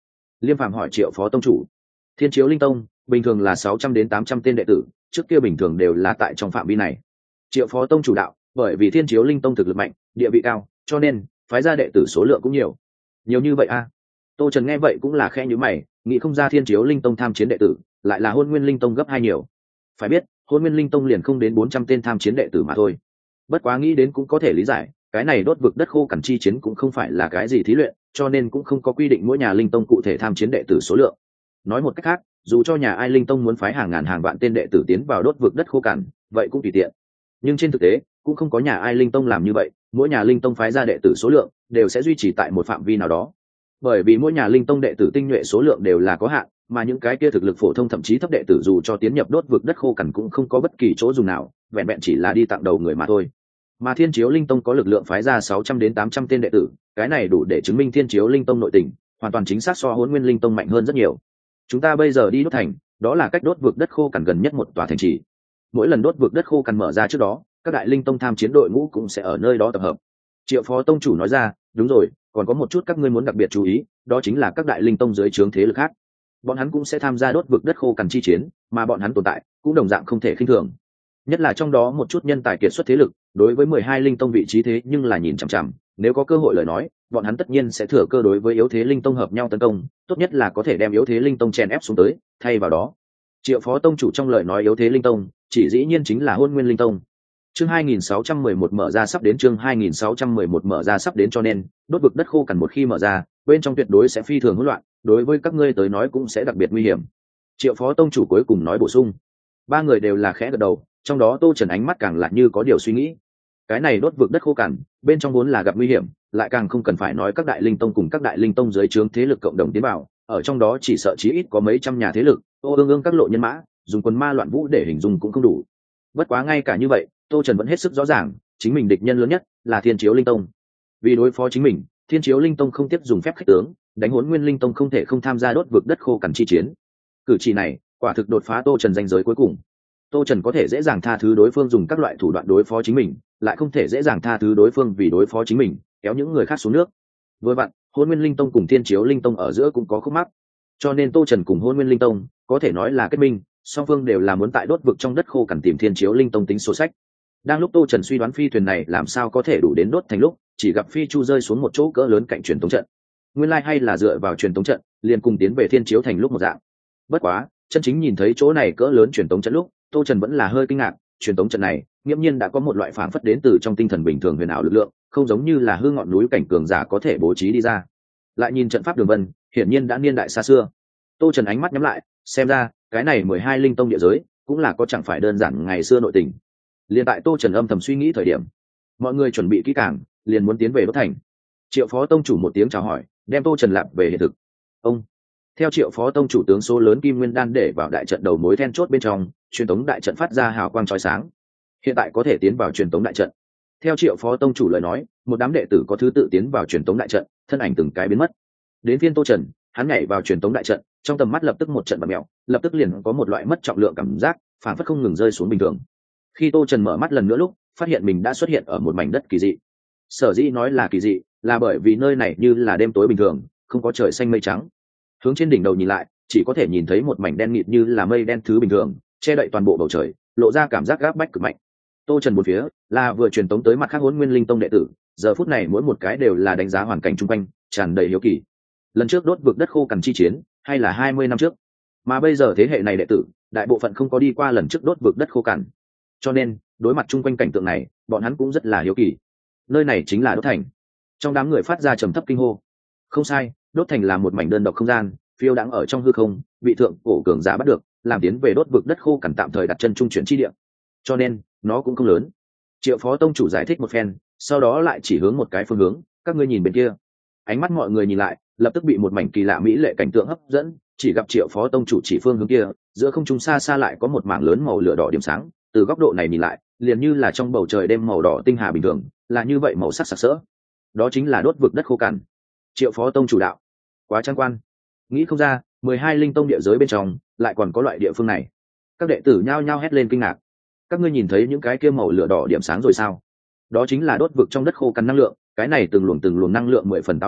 Liêm Phàm hỏi Triệu phó tông chủ. Thiên Chiếu Linh Tông bình thường là 600 đến 800 tên đệ tử, trước kia bình thường đều là tại trong phạm vi này. Triệu phó tông chủ đạo, bởi vì Thiên Chiếu Linh Tông thực lực mạnh, địa vị cao, cho nên phái ra đệ tử số lượng cũng nhiều. Nhiều như vậy a? Tô Trần nghe vậy cũng là khẽ nhíu mày, nghĩ không ra Thiên Chiếu Linh Tông tham chiến đệ tử lại là Hôn Nguyên Linh Tông gấp 2 nhiều. Phải biết, Hôn Nguyên Linh Tông liền không đến 400 tên tham chiến đệ tử mà thôi. Bất quá nghĩ đến cũng có thể lý giải, cái này đốt vực đất khô cằn chi chiến cũng không phải là cái gì thí luyện, cho nên cũng không có quy định mỗi nhà linh tông cụ thể tham chiến đệ tử số lượng. Nói một cách khác, dù cho nhà ai linh tông muốn phái hàng ngàn hàng vạn tên đệ tử tiến vào đốt vực đất khô cằn, vậy cũng tùy tiện. Nhưng trên thực tế, cũng không có nhà ai linh tông làm như vậy, mỗi nhà linh tông phái ra đệ tử số lượng đều sẽ duy trì tại một phạm vi nào đó. Bởi vì mỗi nhà linh tông đệ tử tinh nhuệ số lượng đều là có hạn, mà những cái kia thực lực phổ thông thậm chí thấp đệ tử dù cho tiến nhập đốt vực đất khô cằn cũng không có bất kỳ chỗ dùng nào, vẹn vẹn chỉ là đi tặng đầu người mà thôi. Mà Thiên Chiếu Linh Tông có lực lượng phái ra 600 đến 800 tên đệ tử, cái này đủ để chứng minh Thiên Chiếu Linh Tông nội tình hoàn toàn chính xác so Hỗn Nguyên Linh Tông mạnh hơn rất nhiều. Chúng ta bây giờ đi đốt thành, đó là cách đốt vực đất khô cằn gần nhất một tòa thành trì. Mỗi lần đốt vực đất khô cằn mở ra trước đó, các đại linh tông tham chiến đội ngũ cũng sẽ ở nơi đó tập hợp. Triệu phó tông chủ nói ra, đúng rồi, còn có một chút các ngươi muốn đặc biệt chú ý, đó chính là các đại linh tông dưới trướng thế lực khác. Bọn hắn cũng sẽ tham gia đốt vực đất khô cằn chi chiến, mà bọn hắn tồn tại cũng đồng dạng không thể khinh thường. Nhất là trong đó một chút nhân tài kiệt xuất thế lực, đối với 12 linh tông vị trí thế nhưng là nhìn chằm chằm, nếu có cơ hội lời nói, bọn hắn tất nhiên sẽ thừa cơ đối với yếu thế linh tông hợp nhau tấn công, tốt nhất là có thể đem yếu thế linh tông chèn ép xuống tới, thay vào đó. Triệu phó tông chủ trong lời nói yếu thế linh tông, chỉ dĩ nhiên chính là Hôn Nguyên Linh Tông. Chương 2611 mở ra sắp đến, chương 2611 mở ra sắp đến, cho nên, đốt vực đất khô cằn một khi mở ra, bên trong tuyệt đối sẽ phi thường hỗn loạn, đối với các ngươi tới nói cũng sẽ đặc biệt nguy hiểm. Triệu phó tông chủ cuối cùng nói bổ sung. Ba người đều là khẽ gật đầu, trong đó Tô Trần ánh mắt càng lại như có điều suy nghĩ. Cái này đốt vực đất khô cằn, bên trong vốn là gặp nguy hiểm, lại càng không cần phải nói các đại linh tông cùng các đại linh tông dưới trướng thế lực cộng đồng tiến vào, ở trong đó chỉ sợ chí ít có mấy trăm nhà thế lực, ương các lộ nhân mã, dùng quân ma loạn vũ để hình dung cũng không đủ. Bất quá ngay cả như vậy, Tô Trần vẫn hết sức rõ ràng, chính mình địch nhân lớn nhất là Thiên Chiếu Linh Tông. Vì đối phó chính mình, Thiên Chiếu Linh Tông không tiếp dùng phép khích tướng, đánh Hỗn Nguyên Linh Tông không thể không tham gia đốt vực đất khô cằn chi chiến. Cử chỉ này, quả thực đột phá Tô Trần ranh giới cuối cùng. Tô Trần có thể dễ dàng tha thứ đối phương dùng các loại thủ đoạn đối phó chính mình, lại không thể dễ dàng tha thứ đối phương vì đối phó chính mình kéo những người khác xuống nước. Với bạn, Hỗn Nguyên Linh Tông cùng Thiên Chiếu Linh Tông ở giữa cũng có khúc mắc, cho nên Tô Trần cùng Hỗn Nguyên Linh Tông có thể nói là kết minh, song phương đều là muốn tại đốt vực trong đất khô cằn tìm Thiên Chiếu Linh Tông tính sổ sách. Đang lúc Tô Trần suy đoán phi thuyền này làm sao có thể đủ đến đốt thành lúc, chỉ gặp phi chu rơi xuống một chỗ cỡ lớn cạnh truyền tống trận. Nguyên lai hay là dựa vào truyền tống trận, liền cùng tiến về Thiên Chiếu thành lúc một dạng. Bất quá, chân chính nhìn thấy chỗ này cỡ lớn truyền tống trận lúc, Tô Trần vẫn là hơi kinh ngạc, truyền tống trận này, nghiễm nhiên đã có một loại phản phất đến từ trong tinh thần bình thường huyền ảo lực lượng, không giống như là hư ngọn núi cảnh cường giả có thể bố trí đi ra. Lại nhìn trận pháp đường vân, hiển nhiên đã niên đại xa xưa. Tô Trần ánh mắt nhắm lại, xem ra, cái này 12 linh tông địa giới, cũng là có chẳng phải đơn giản ngày xưa nội tình. Liên tại Tô Trần âm thầm suy nghĩ thời điểm, mọi người chuẩn bị kỹ càng, liền muốn tiến về đốt thành. Triệu phó tông chủ một tiếng chào hỏi, đem Tô Trần lạp về hiện thực. Ông theo Triệu phó tông chủ tướng số lớn kim nguyên đan để vào đại trận đầu mối then chốt bên trong, truyền tống đại trận phát ra hào quang chói sáng. Hiện tại có thể tiến vào truyền tống đại trận. Theo Triệu phó tông chủ lời nói, một đám đệ tử có thứ tự tiến vào truyền tống đại trận, thân ảnh từng cái biến mất. Đến phiên Tô Trần, hắn nhảy vào truyền tống đại trận, trong tầm mắt lập tức một trận bạt mèo, lập tức liền có một loại mất trọng lượng cảm giác, phản phất không ngừng rơi xuống bình thường. Khi Tô Trần mở mắt lần nữa lúc, phát hiện mình đã xuất hiện ở một mảnh đất kỳ dị. Sở dĩ nói là kỳ dị, là bởi vì nơi này như là đêm tối bình thường, không có trời xanh mây trắng. Hướng trên đỉnh đầu nhìn lại, chỉ có thể nhìn thấy một mảnh đen nghịt như là mây đen thứ bình thường, che đậy toàn bộ bầu trời, lộ ra cảm giác gáp bách cực mạnh. Tô Trần một phía là vừa truyền tống tới mặt khác Hỗn Nguyên Linh Tông đệ tử, giờ phút này mỗi một cái đều là đánh giá hoàn cảnh xung quanh, tràn đầy hiếu kỳ. Lần trước đốt vực đất khô cằn chi chiến, hay là 20 năm trước, mà bây giờ thế hệ này đệ tử, đại bộ phận không có đi qua lần trước đốt vực đất khô cằn, cho nên đối mặt chung quanh cảnh tượng này, bọn hắn cũng rất là hiếu kỳ. Nơi này chính là đốt thành. Trong đám người phát ra trầm thấp kinh hô. Không sai, đốt thành là một mảnh đơn độc không gian, phiêu đãng ở trong hư không, bị thượng cổ cường giả bắt được, làm tiến về đốt vực đất khô cằn tạm thời đặt chân trung chuyển chi địa. Cho nên nó cũng không lớn. Triệu phó tông chủ giải thích một phen, sau đó lại chỉ hướng một cái phương hướng, các ngươi nhìn bên kia. Ánh mắt mọi người nhìn lại, lập tức bị một mảnh kỳ lạ mỹ lệ cảnh tượng hấp dẫn, chỉ gặp Triệu phó tông chủ chỉ phương hướng kia, giữa không trung xa xa lại có một mảng lớn màu lửa đỏ điểm sáng, từ góc độ này nhìn lại, liền như là trong bầu trời đêm màu đỏ tinh hà bình thường, là như vậy màu sắc sặc sỡ. Đó chính là đốt vực đất khô cằn. Triệu phó tông chủ đạo, quá trang quan, nghĩ không ra 12 linh tông địa giới bên trong lại còn có loại địa phương này. Các đệ tử nhao nhao hét lên kinh ngạc. Các ngươi nhìn thấy những cái kia màu lửa đỏ điểm sáng rồi sao? Đó chính là đốt vực trong đất khô cằn năng lượng, cái này từng luồng năng lượng 10 phần táo loạn,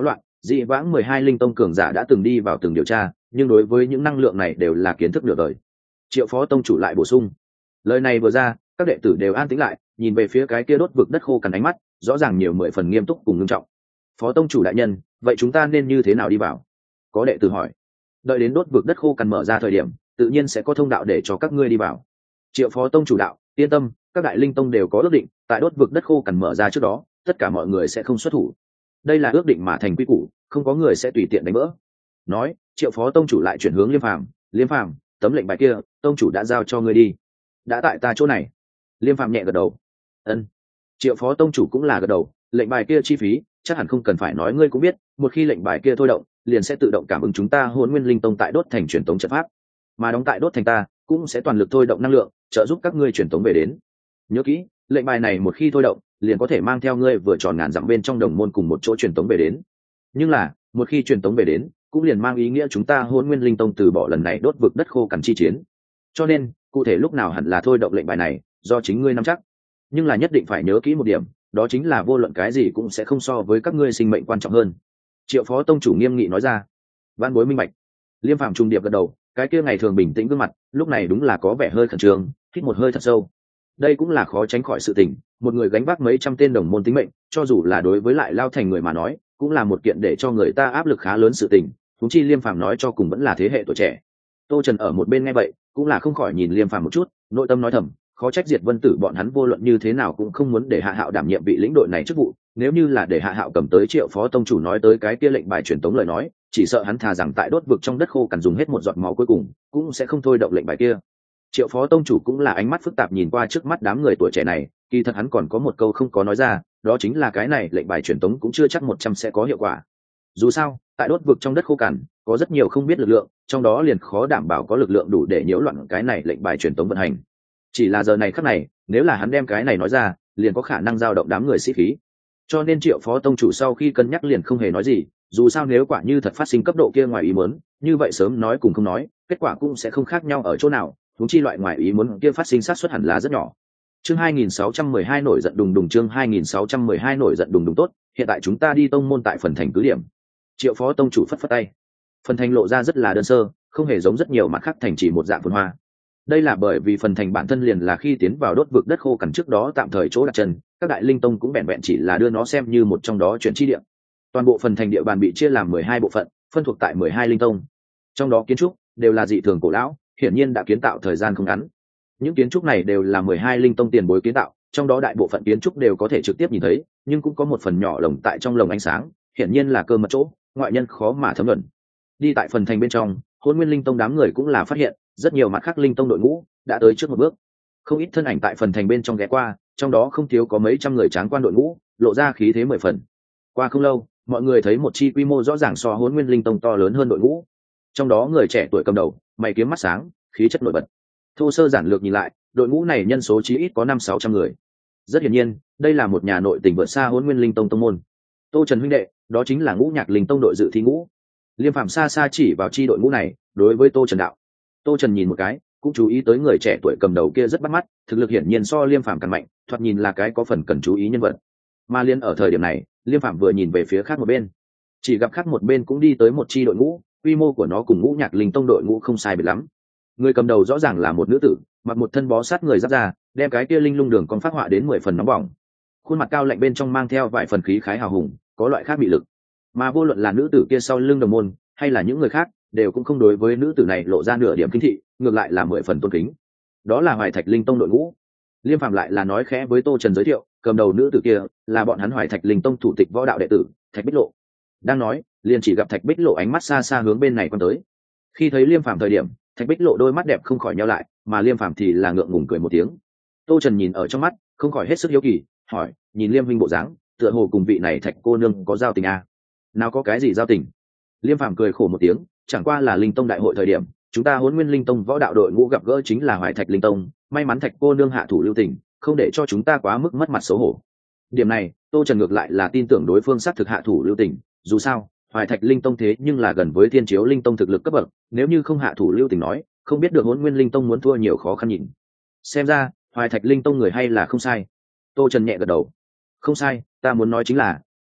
dị vãng 12 linh tông cường giả đã từng đi vào từng điều tra, nhưng đối với những năng lượng này đều là kiến thức nửa đời. Triệu phó tông chủ lại bổ sung. Lời này vừa ra, các đệ tử đều an tĩnh lại, nhìn về phía cái kia đốt vực đất khô cằn, ánh mắt rõ ràng nhiều 10 phần nghiêm túc cùng nghiêm trọng. Phó tông chủ đại nhân, vậy chúng ta nên như thế nào đi vào? Có đệ tử hỏi. Đợi đến đốt vực đất khô cằn mở ra thời điểm, tự nhiên sẽ có thông đạo để cho các ngươi đi vào. Triệu phó tông chủ đạo, yên tâm, các đại linh tông đều có ước định, tại đốt vực đất khô cằn mở ra trước đó, tất cả mọi người sẽ không xuất thủ. Đây là ước định mà thành quy củ, không có người sẽ tùy tiện đánh vỡ. Nói, Triệu phó tông chủ lại chuyển hướng Liêm Phàm, tấm lệnh bài kia, tông chủ đã giao cho ngươi đi. Đã tại ta chỗ này. Liêm Phàm nhẹ gật đầu. Ân. Triệu phó tông chủ cũng là gật đầu, lệnh bài kia chi phí, chắc hẳn không cần phải nói, ngươi cũng biết, một khi lệnh bài kia thôi động, liền sẽ tự động cảm ứng chúng ta Hỗn Nguyên Linh Tông tại đốt thành truyền tống trận pháp, mà đóng tại đốt thành ta cũng sẽ toàn lực thôi động năng lượng, trợ giúp các ngươi truyền tống về đến. Nhớ kỹ, lệnh bài này một khi thôi động, liền có thể mang theo ngươi vừa tròn ngàn dặm bên trong đồng môn cùng một chỗ truyền tống về đến. Nhưng là, một khi truyền tống về đến, cũng liền mang ý nghĩa chúng ta Hỗn Nguyên Linh Tông từ bỏ lần này đốt vực đất khô cằn chi chiến. Cho nên, cụ thể lúc nào hẳn là thôi động lệnh bài này, do chính ngươi nắm chắc. Nhưng là nhất định phải nhớ kỹ một điểm, đó chính là vô luận cái gì cũng sẽ không so với các ngươi sinh mệnh quan trọng hơn. Triệu phó tông chủ nghiêm nghị nói ra. Văn bối minh bạch. Liêm Phàm trung điệp gật đầu, cái kia ngày thường bình tĩnh gương mặt, lúc này đúng là có vẻ hơi khẩn trương, hít một hơi thật sâu. Đây cũng là khó tránh khỏi sự tình, một người gánh vác mấy trăm tên đồng môn tính mệnh, cho dù là đối với lại Lao Thành người mà nói, cũng là một kiện để cho người ta áp lực khá lớn sự tình. Huống chi Liêm Phàm nói cho cùng vẫn là thế hệ tuổi trẻ. Tô Trần ở một bên nghe vậy, cũng là không khỏi nhìn Liêm Phàm một chút, nội tâm nói thầm, khó trách Diệt Vân Tử bọn hắn vô luận như thế nào cũng không muốn để Hạ Hạo đảm nhiệm vị lĩnh đội này chức vụ. Nếu như là để Hạ Hạo cầm tới Triệu phó tông chủ nói tới cái kia lệnh bài truyền tống lời nói, chỉ sợ hắn thà rằng tại đốt vực trong đất khô cằn dùng hết một giọt máu cuối cùng, cũng sẽ không thôi động lệnh bài kia. Triệu phó tông chủ cũng là ánh mắt phức tạp nhìn qua trước mắt đám người tuổi trẻ này, kỳ thật hắn còn có một câu không có nói ra, đó chính là cái này lệnh bài truyền tống cũng chưa chắc 100 sẽ có hiệu quả. Dù sao, tại đốt vực trong đất khô cằn, có rất nhiều không biết lực lượng, trong đó liền khó đảm bảo có lực lượng đủ để nhiễu loạn cái này lệnh bài truyền tống vận hành. Chỉ là giờ này khắc này, nếu là hắn đem cái này nói ra, liền có khả năng dao động đám người sĩ khí. Cho nên Triệu phó tông chủ sau khi cân nhắc liền không hề nói gì, dù sao nếu quả như thật phát sinh cấp độ kia ngoài ý muốn, như vậy sớm nói cùng không nói, kết quả cũng sẽ không khác nhau ở chỗ nào, huống chi loại ngoài ý muốn kia phát sinh xác suất hẳn là rất nhỏ. Chương 2612 nổi giận đùng đùng, chương 2612 nổi giận đùng đùng. Tốt, hiện tại chúng ta đi tông môn tại phần thành cứ điểm. Triệu phó tông chủ phất phất tay. Phần thành lộ ra rất là đơn sơ, không hề giống rất nhiều mặt khác thành chỉ một dạng phồn hoa. Đây là bởi vì phần thành bản thân liền là khi tiến vào đốt vực đất khô cằn trước đó tạm thời chỗ đặt chân, các đại linh tông cũng vẹn vẹn chỉ là đưa nó xem như một trong đó chuyển chi địa. Toàn bộ phần thành địa bàn bị chia làm 12 bộ phận, phân thuộc tại 12 linh tông. Trong đó kiến trúc đều là dị thường cổ lão, hiển nhiên đã kiến tạo thời gian không ngắn. Những kiến trúc này đều là 12 linh tông tiền bối kiến tạo, trong đó đại bộ phận kiến trúc đều có thể trực tiếp nhìn thấy, nhưng cũng có một phần nhỏ lồng tại trong lồng ánh sáng, hiển nhiên là cơ mật chỗ, ngoại nhân khó mà thấm luận. Đi tại phần thành bên trong, Hỗn Nguyên Linh Tông đám người cũng là phát hiện, rất nhiều mặt khác linh tông đội ngũ đã tới trước một bước. Không ít thân ảnh tại phần thành bên trong ghé qua, trong đó không thiếu có mấy trăm người tráng quan đội ngũ, lộ ra khí thế 10 phần. Qua không lâu, mọi người thấy một chi quy mô rõ ràng so Hỗn Nguyên Linh Tông to lớn hơn đội ngũ. Trong đó người trẻ tuổi cầm đầu, mày kiếm mắt sáng, khí chất nổi bật. Thô sơ giản lược nhìn lại, đội ngũ này nhân số chí ít có 500-600 người. Rất hiển nhiên, đây là một nhà nội tình vượt xa Hỗn Nguyên Linh Tông tông môn. Tô Trần huynh đệ, đó chính là Ngũ Nhạc Linh Tông đội dự thi ngũ. Liêm Phàm xa xa chỉ vào chi đội ngũ này, đối với Tô Trần đạo. Tô Trần nhìn một cái, cũng chú ý tới người trẻ tuổi cầm đầu kia rất bắt mắt, thực lực hiển nhiên so Liêm Phàm càng mạnh, thoạt nhìn là cái có phần cần chú ý nhân vật. Mà liên ở thời điểm này, Liêm Phàm vừa nhìn về phía khác một bên, chỉ gặp khác một bên cũng đi tới một chi đội ngũ, quy mô của nó cùng Ngũ Nhạc Linh Tông đội ngũ không sai biệt lắm. Người cầm đầu rõ ràng là một nữ tử, mặc một thân bó sát người giáp ra, đem cái kia linh lung đường con phát họa đến 10 phần nóng bỏng. Khuôn mặt cao lạnh bên trong mang theo vài phần khí khái hào hùng, có loại khác bị lực. Mà vô luận là nữ tử kia sau lưng đồng môn, hay là những người khác, đều cũng không đối với nữ tử này lộ ra nửa điểm kinh thị, ngược lại là 10 phần tôn kính. Đó là Hoài Thạch Linh Tông đội ngũ. Liêm Phàm lại là nói khẽ với Tô Trần giới thiệu, cầm đầu nữ tử kia là bọn hắn Hoài Thạch Linh Tông thủ tịch võ đạo đệ tử, Thạch Bích Lộ. Đang nói, liền chỉ gặp Thạch Bích Lộ ánh mắt xa xa hướng bên này quan tới. Khi thấy Liêm Phàm thời điểm, Thạch Bích Lộ đôi mắt đẹp không khỏi nheo lại, mà Liêm Phàm thì là ngượng ngùng cười một tiếng. Tô Trần nhìn ở trong mắt, không khỏi hết sức hiếu kỳ, hỏi, nhìn Liêm huynh bộ dáng, tựa hồ cùng vị này Thạch cô nương có giao tình à? Nào có cái gì giao tình? Liêm Phàm cười khổ một tiếng, chẳng qua là Linh Tông đại hội thời điểm, chúng ta Hỗn Nguyên Linh Tông võ đạo đội ngũ gặp gỡ chính là Hoài Thạch Linh Tông, may mắn Thạch cô nương hạ thủ lưu tình, không để cho chúng ta quá mức mất mặt xấu hổ. Điểm này, Tô Trần ngược lại là tin tưởng đối phương xác thực hạ thủ lưu tình, dù sao, Hoài Thạch Linh Tông thế nhưng là gần với Thiên Chiếu Linh Tông thực lực cấp bậc, nếu như không hạ thủ lưu tình nói, không biết được Hỗn Nguyên Linh Tông muốn thua nhiều khó khăn nhìn. Xem ra, Hoài Thạch Linh Tông người hay là không sai. Tô Trần nhẹ gật đầu. Không sai, ta muốn nói chính là,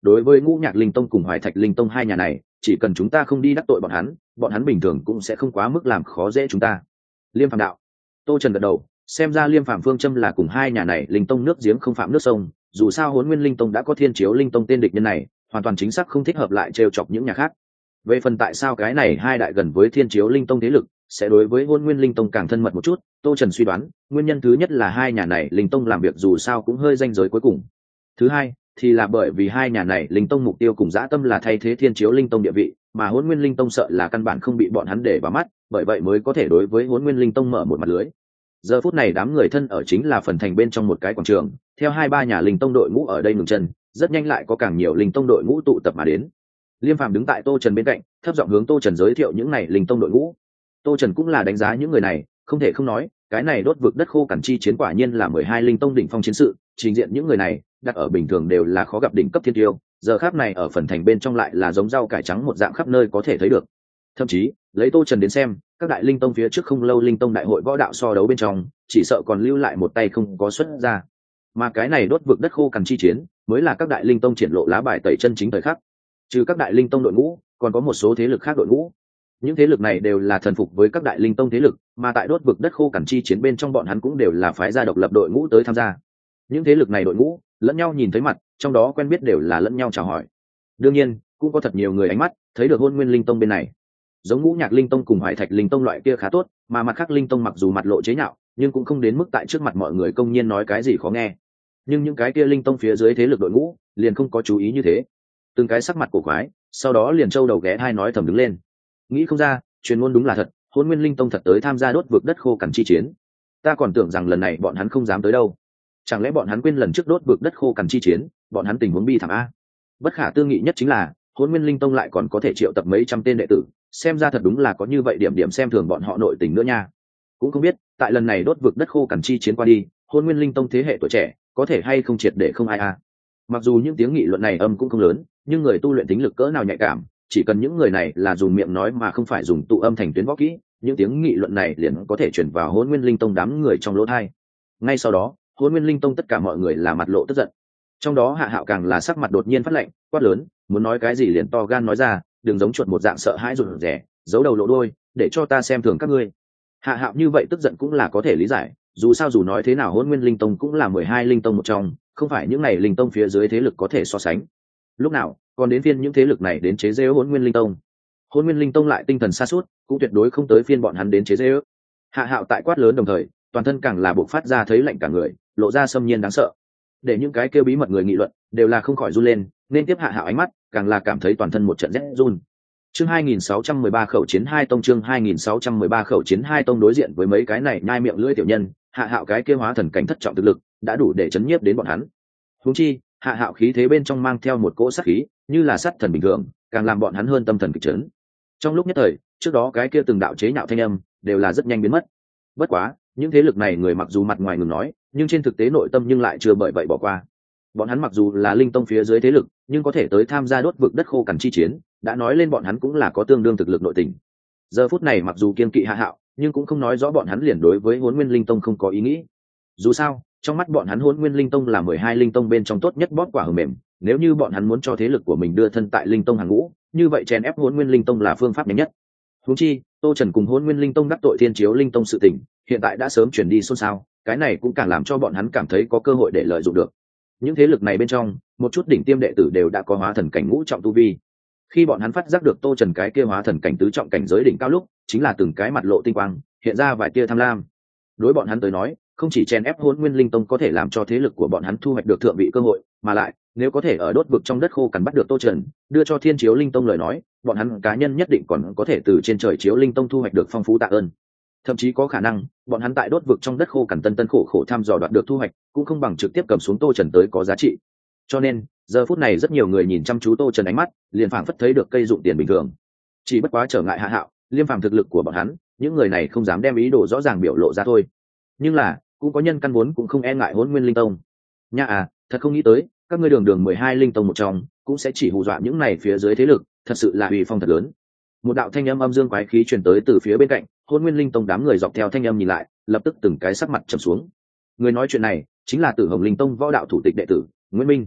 đối với Ngũ Nhạc Linh Tông cùng Hoài Thạch Linh Tông hai nhà này, chỉ cần chúng ta không đi đắc tội bọn hắn bình thường cũng sẽ không quá mức làm khó dễ chúng ta. Liêm Phàm đạo. Tô Trần gật đầu, xem ra Liêm Phàm phương châm là cùng hai nhà này Linh Tông nước giếng không phạm nước sông, dù sao Hỗn Nguyên Linh Tông đã có Thiên Chiếu Linh Tông tên địch nhân này, hoàn toàn chính xác không thích hợp lại trêu chọc những nhà khác. Về phần tại sao cái này hai đại gần với Thiên Chiếu Linh Tông thế lực sẽ đối với Hỗn Nguyên Linh Tông càng thân mật một chút, Tô Trần suy đoán, nguyên nhân thứ nhất là hai nhà này Linh Tông làm việc dù sao cũng hơi ranh giới cuối cùng. Thứ hai, thì là bởi vì hai nhà này Linh Tông mục tiêu cùng dã tâm là thay thế Thiên Chiếu Linh Tông địa vị, mà Hỗn Nguyên Linh Tông sợ là căn bản không bị bọn hắn để vào mắt, bởi vậy mới có thể đối với Hỗn Nguyên Linh Tông mở một mặt lưới. Giờ phút này đám người thân ở chính là phần thành bên trong một cái quảng trường, theo hai ba nhà Linh Tông đội ngũ ở đây ngừng chân, rất nhanh lại có càng nhiều Linh Tông đội ngũ tụ tập mà đến. Liêm Phàm đứng tại Tô Trần bên cạnh, thấp giọng hướng Tô Trần giới thiệu những này Linh Tông đội ngũ. Tô Trần cũng là đánh giá những người này, không thể không nói, cái này đốt vực đất khô cằn chi chiến quả nhiên là 12 Linh Tông đỉnh phong chiến sự, trình diện những người này, đặt ở bình thường đều là khó gặp đỉnh cấp thiên tiêu, giờ khắc này ở phần thành bên trong lại là giống rau cải trắng một dạng khắp nơi có thể thấy được. Thậm chí, lấy Tô Trần đến xem, các đại Linh Tông phía trước không lâu Linh Tông đại hội võ đạo so đấu bên trong, chỉ sợ còn lưu lại một tay không có xuất ra. Mà cái này đốt vực đất khô cằn chi chiến, mới là các đại Linh Tông triển lộ lá bài tẩy chân chính thời khắc. Trừ các đại Linh Tông đội ngũ, còn có một số thế lực khác đội ngũ. Những thế lực này đều là thần phục với các đại Linh Tông thế lực, mà tại đốt vực đất khô cằn chi chiến bên trong bọn hắn cũng đều là phái gia độc lập đội ngũ tới tham gia. Những thế lực này đội ngũ, lẫn nhau nhìn thấy mặt, trong đó quen biết đều là lẫn nhau chào hỏi. Đương nhiên, cũng có thật nhiều người ánh mắt thấy được Hỗn Nguyên Linh Tông bên này. Giống Ngũ Nhạc Linh Tông cùng Hoài Thạch Linh Tông loại kia khá tốt, mà mặt khác Linh Tông mặc dù mặt lộ chế nhạo, nhưng cũng không đến mức tại trước mặt mọi người công nhiên nói cái gì khó nghe. Nhưng những cái kia Linh Tông phía dưới thế lực đội ngũ, liền không có chú ý như thế. Từng cái sắc mặt cổ quái, sau đó liền trâu đầu ghé hai nói thầm đứng lên. Nghĩ không ra, truyền ngôn đúng là thật, Hỗn Nguyên Linh Tông thật tới tham gia đốt vực đất khô cằn chi chiến. Ta còn tưởng rằng lần này bọn hắn không dám tới đâu. Chẳng lẽ bọn hắn quên lần trước đốt vực đất khô cằn chi chiến, bọn hắn tình huống bi thảm a? Bất khả tư nghị nhất chính là, Hỗn Nguyên Linh Tông lại còn có thể triệu tập mấy trăm tên đệ tử, xem ra thật đúng là có như vậy điểm điểm xem thường bọn họ nội tình nữa nha. Cũng không biết, tại lần này đốt vực đất khô cằn chi chiến qua đi, Hỗn Nguyên Linh Tông thế hệ tuổi trẻ, có thể hay không triệt để không ai a. Mặc dù những tiếng nghị luận này âm cũng không lớn, nhưng người tu luyện tính lực cỡ nào nhạy cảm, chỉ cần những người này là dùng miệng nói mà không phải dùng tụ âm thành tuyến võ kỹ, những tiếng nghị luận này liền có thể truyền vào Hỗn Nguyên Linh Tông đám người trong lỗ tai. Ngay sau đó, Hỗn Nguyên Linh Tông tất cả mọi người là mặt lộ tức giận. Trong đó Hạ Hạo càng là sắc mặt đột nhiên phát lạnh, quát lớn, muốn nói cái gì liền to gan nói ra, đừng giống chuột một dạng sợ hãi rụt rè, giấu đầu lộ đuôi, để cho ta xem thường các ngươi. Hạ Hạo như vậy tức giận cũng là có thể lý giải, dù sao dù nói thế nào Hỗn Nguyên Linh Tông cũng là 12 linh tông một trong, không phải những này linh tông phía dưới thế lực có thể so sánh. Lúc nào, còn đến phiên những thế lực này đến chế giễu Hỗn Nguyên Linh Tông. Hỗn Nguyên Linh Tông lại tinh thần sa sút, cũng tuyệt đối không tới phiên bọn hắn đến chế giễu. Hạ Hạo tại quát lớn đồng thời, toàn thân càng là bộc phát ra thấy lạnh cả người, lộ ra xâm nhiên đáng sợ. Để những cái kêu bí mật người nghị luận, đều là không khỏi run lên, nên tiếp Hạ Hạo ánh mắt, càng là cảm thấy toàn thân một trận rét run. Chương 2613 khẩu chiến hai tông, chương 2613 khẩu chiến hai tông, đối diện với mấy cái này nhai miệng lưỡi tiểu nhân, Hạ Hạo cái kia hóa thần cảnh thất trọng thực lực, đã đủ để chấn nhiếp đến bọn hắn. Huống chi, Hạ Hạo khí thế bên trong mang theo một cỗ sát khí, như là sát thần bình thường, càng làm bọn hắn hơn tâm thần kịch chấn. Trong lúc nhất thời, trước đó cái kia từng đạo chế nhạo thanh âm, đều là rất nhanh biến mất. Bất quá, những thế lực này người mặc dù mặt ngoài ngừng nói, nhưng trên thực tế nội tâm nhưng lại chưa bởi vậy bỏ qua. Bọn hắn mặc dù là linh tông phía dưới thế lực, nhưng có thể tới tham gia đốt vực đất khô cằn chi chiến, đã nói lên bọn hắn cũng là có tương đương thực lực nội tình. Giờ phút này mặc dù kiên kỵ Hạ Hạo, nhưng cũng không nói rõ bọn hắn liền đối với Hỗn Nguyên Linh Tông không có ý nghĩ. Dù sao, trong mắt bọn hắn Hỗn Nguyên Linh Tông là 12 linh tông bên trong tốt nhất bóp quả hờ mềm, nếu như bọn hắn muốn cho thế lực của mình đưa thân tại linh tông hàng ngũ, như vậy chèn ép Hỗn Nguyên Linh Tông là phương pháp nhanh nhất. Huống chi, Tô Trần cùng Hỗn Nguyên Linh Tông đắc tội Thiên Chiếu Linh Tông sự tình, hiện tại đã sớm truyền đi xôn xao, cái này cũng càng làm cho bọn hắn cảm thấy có cơ hội để lợi dụng được. Những thế lực này bên trong, một chút đỉnh tiêm đệ tử đều đã có hóa thần cảnh ngũ trọng tu vi. Khi bọn hắn phát giác được Tô Trần cái kia hóa thần cảnh tứ trọng cảnh giới đỉnh cao lúc, chính là từng cái mặt lộ tinh quang, hiện ra vài tia tham lam. Đối bọn hắn tới nói, không chỉ chèn ép Hỗn Nguyên Linh Tông có thể làm cho thế lực của bọn hắn thu hoạch được thượng vị cơ hội, mà lại, nếu có thể ở đốt vực trong đất khô cằn bắt được Tô Trần, đưa cho Thiên Chiếu Linh Tông lời nói, bọn hắn cá nhân nhất định còn có thể từ trên trời Chiếu Linh Tông thu hoạch được phong phú tạ ơn. Thậm chí có khả năng, bọn hắn tại đốt vực trong đất khô cằn tân khổ khổ thăm dò đoạt được thu hoạch, cũng không bằng trực tiếp cầm xuống Tô Trần tới có giá trị. Cho nên, giờ phút này rất nhiều người nhìn chăm chú Tô Trần ánh mắt, liền phảng phất thấy được cây dụng tiền bình thường. Chỉ bất quá trở ngại Hạ Hạo, Liêm Phàm thực lực của bọn hắn, những người này không dám đem ý đồ rõ ràng biểu lộ ra thôi. Nhưng là, cũng có nhân căn vốn cũng không e ngại Hỗn Nguyên Linh Tông. Nha à, thật không nghĩ tới, các ngươi đường 12 linh tông một trong, cũng sẽ chỉ hù dọa những này phía dưới thế lực, thật sự là uy phong thật lớn. Một đạo thanh âm âm dương quái khí truyền tới từ phía bên cạnh, Hỗn Nguyên Linh Tông đám người dọc theo thanh âm nhìn lại, lập tức từng cái sắc mặt trầm xuống. Người nói chuyện này, chính là Tử Hồng Linh Tông võ đạo thủ tịch đệ tử, Nguyễn Minh.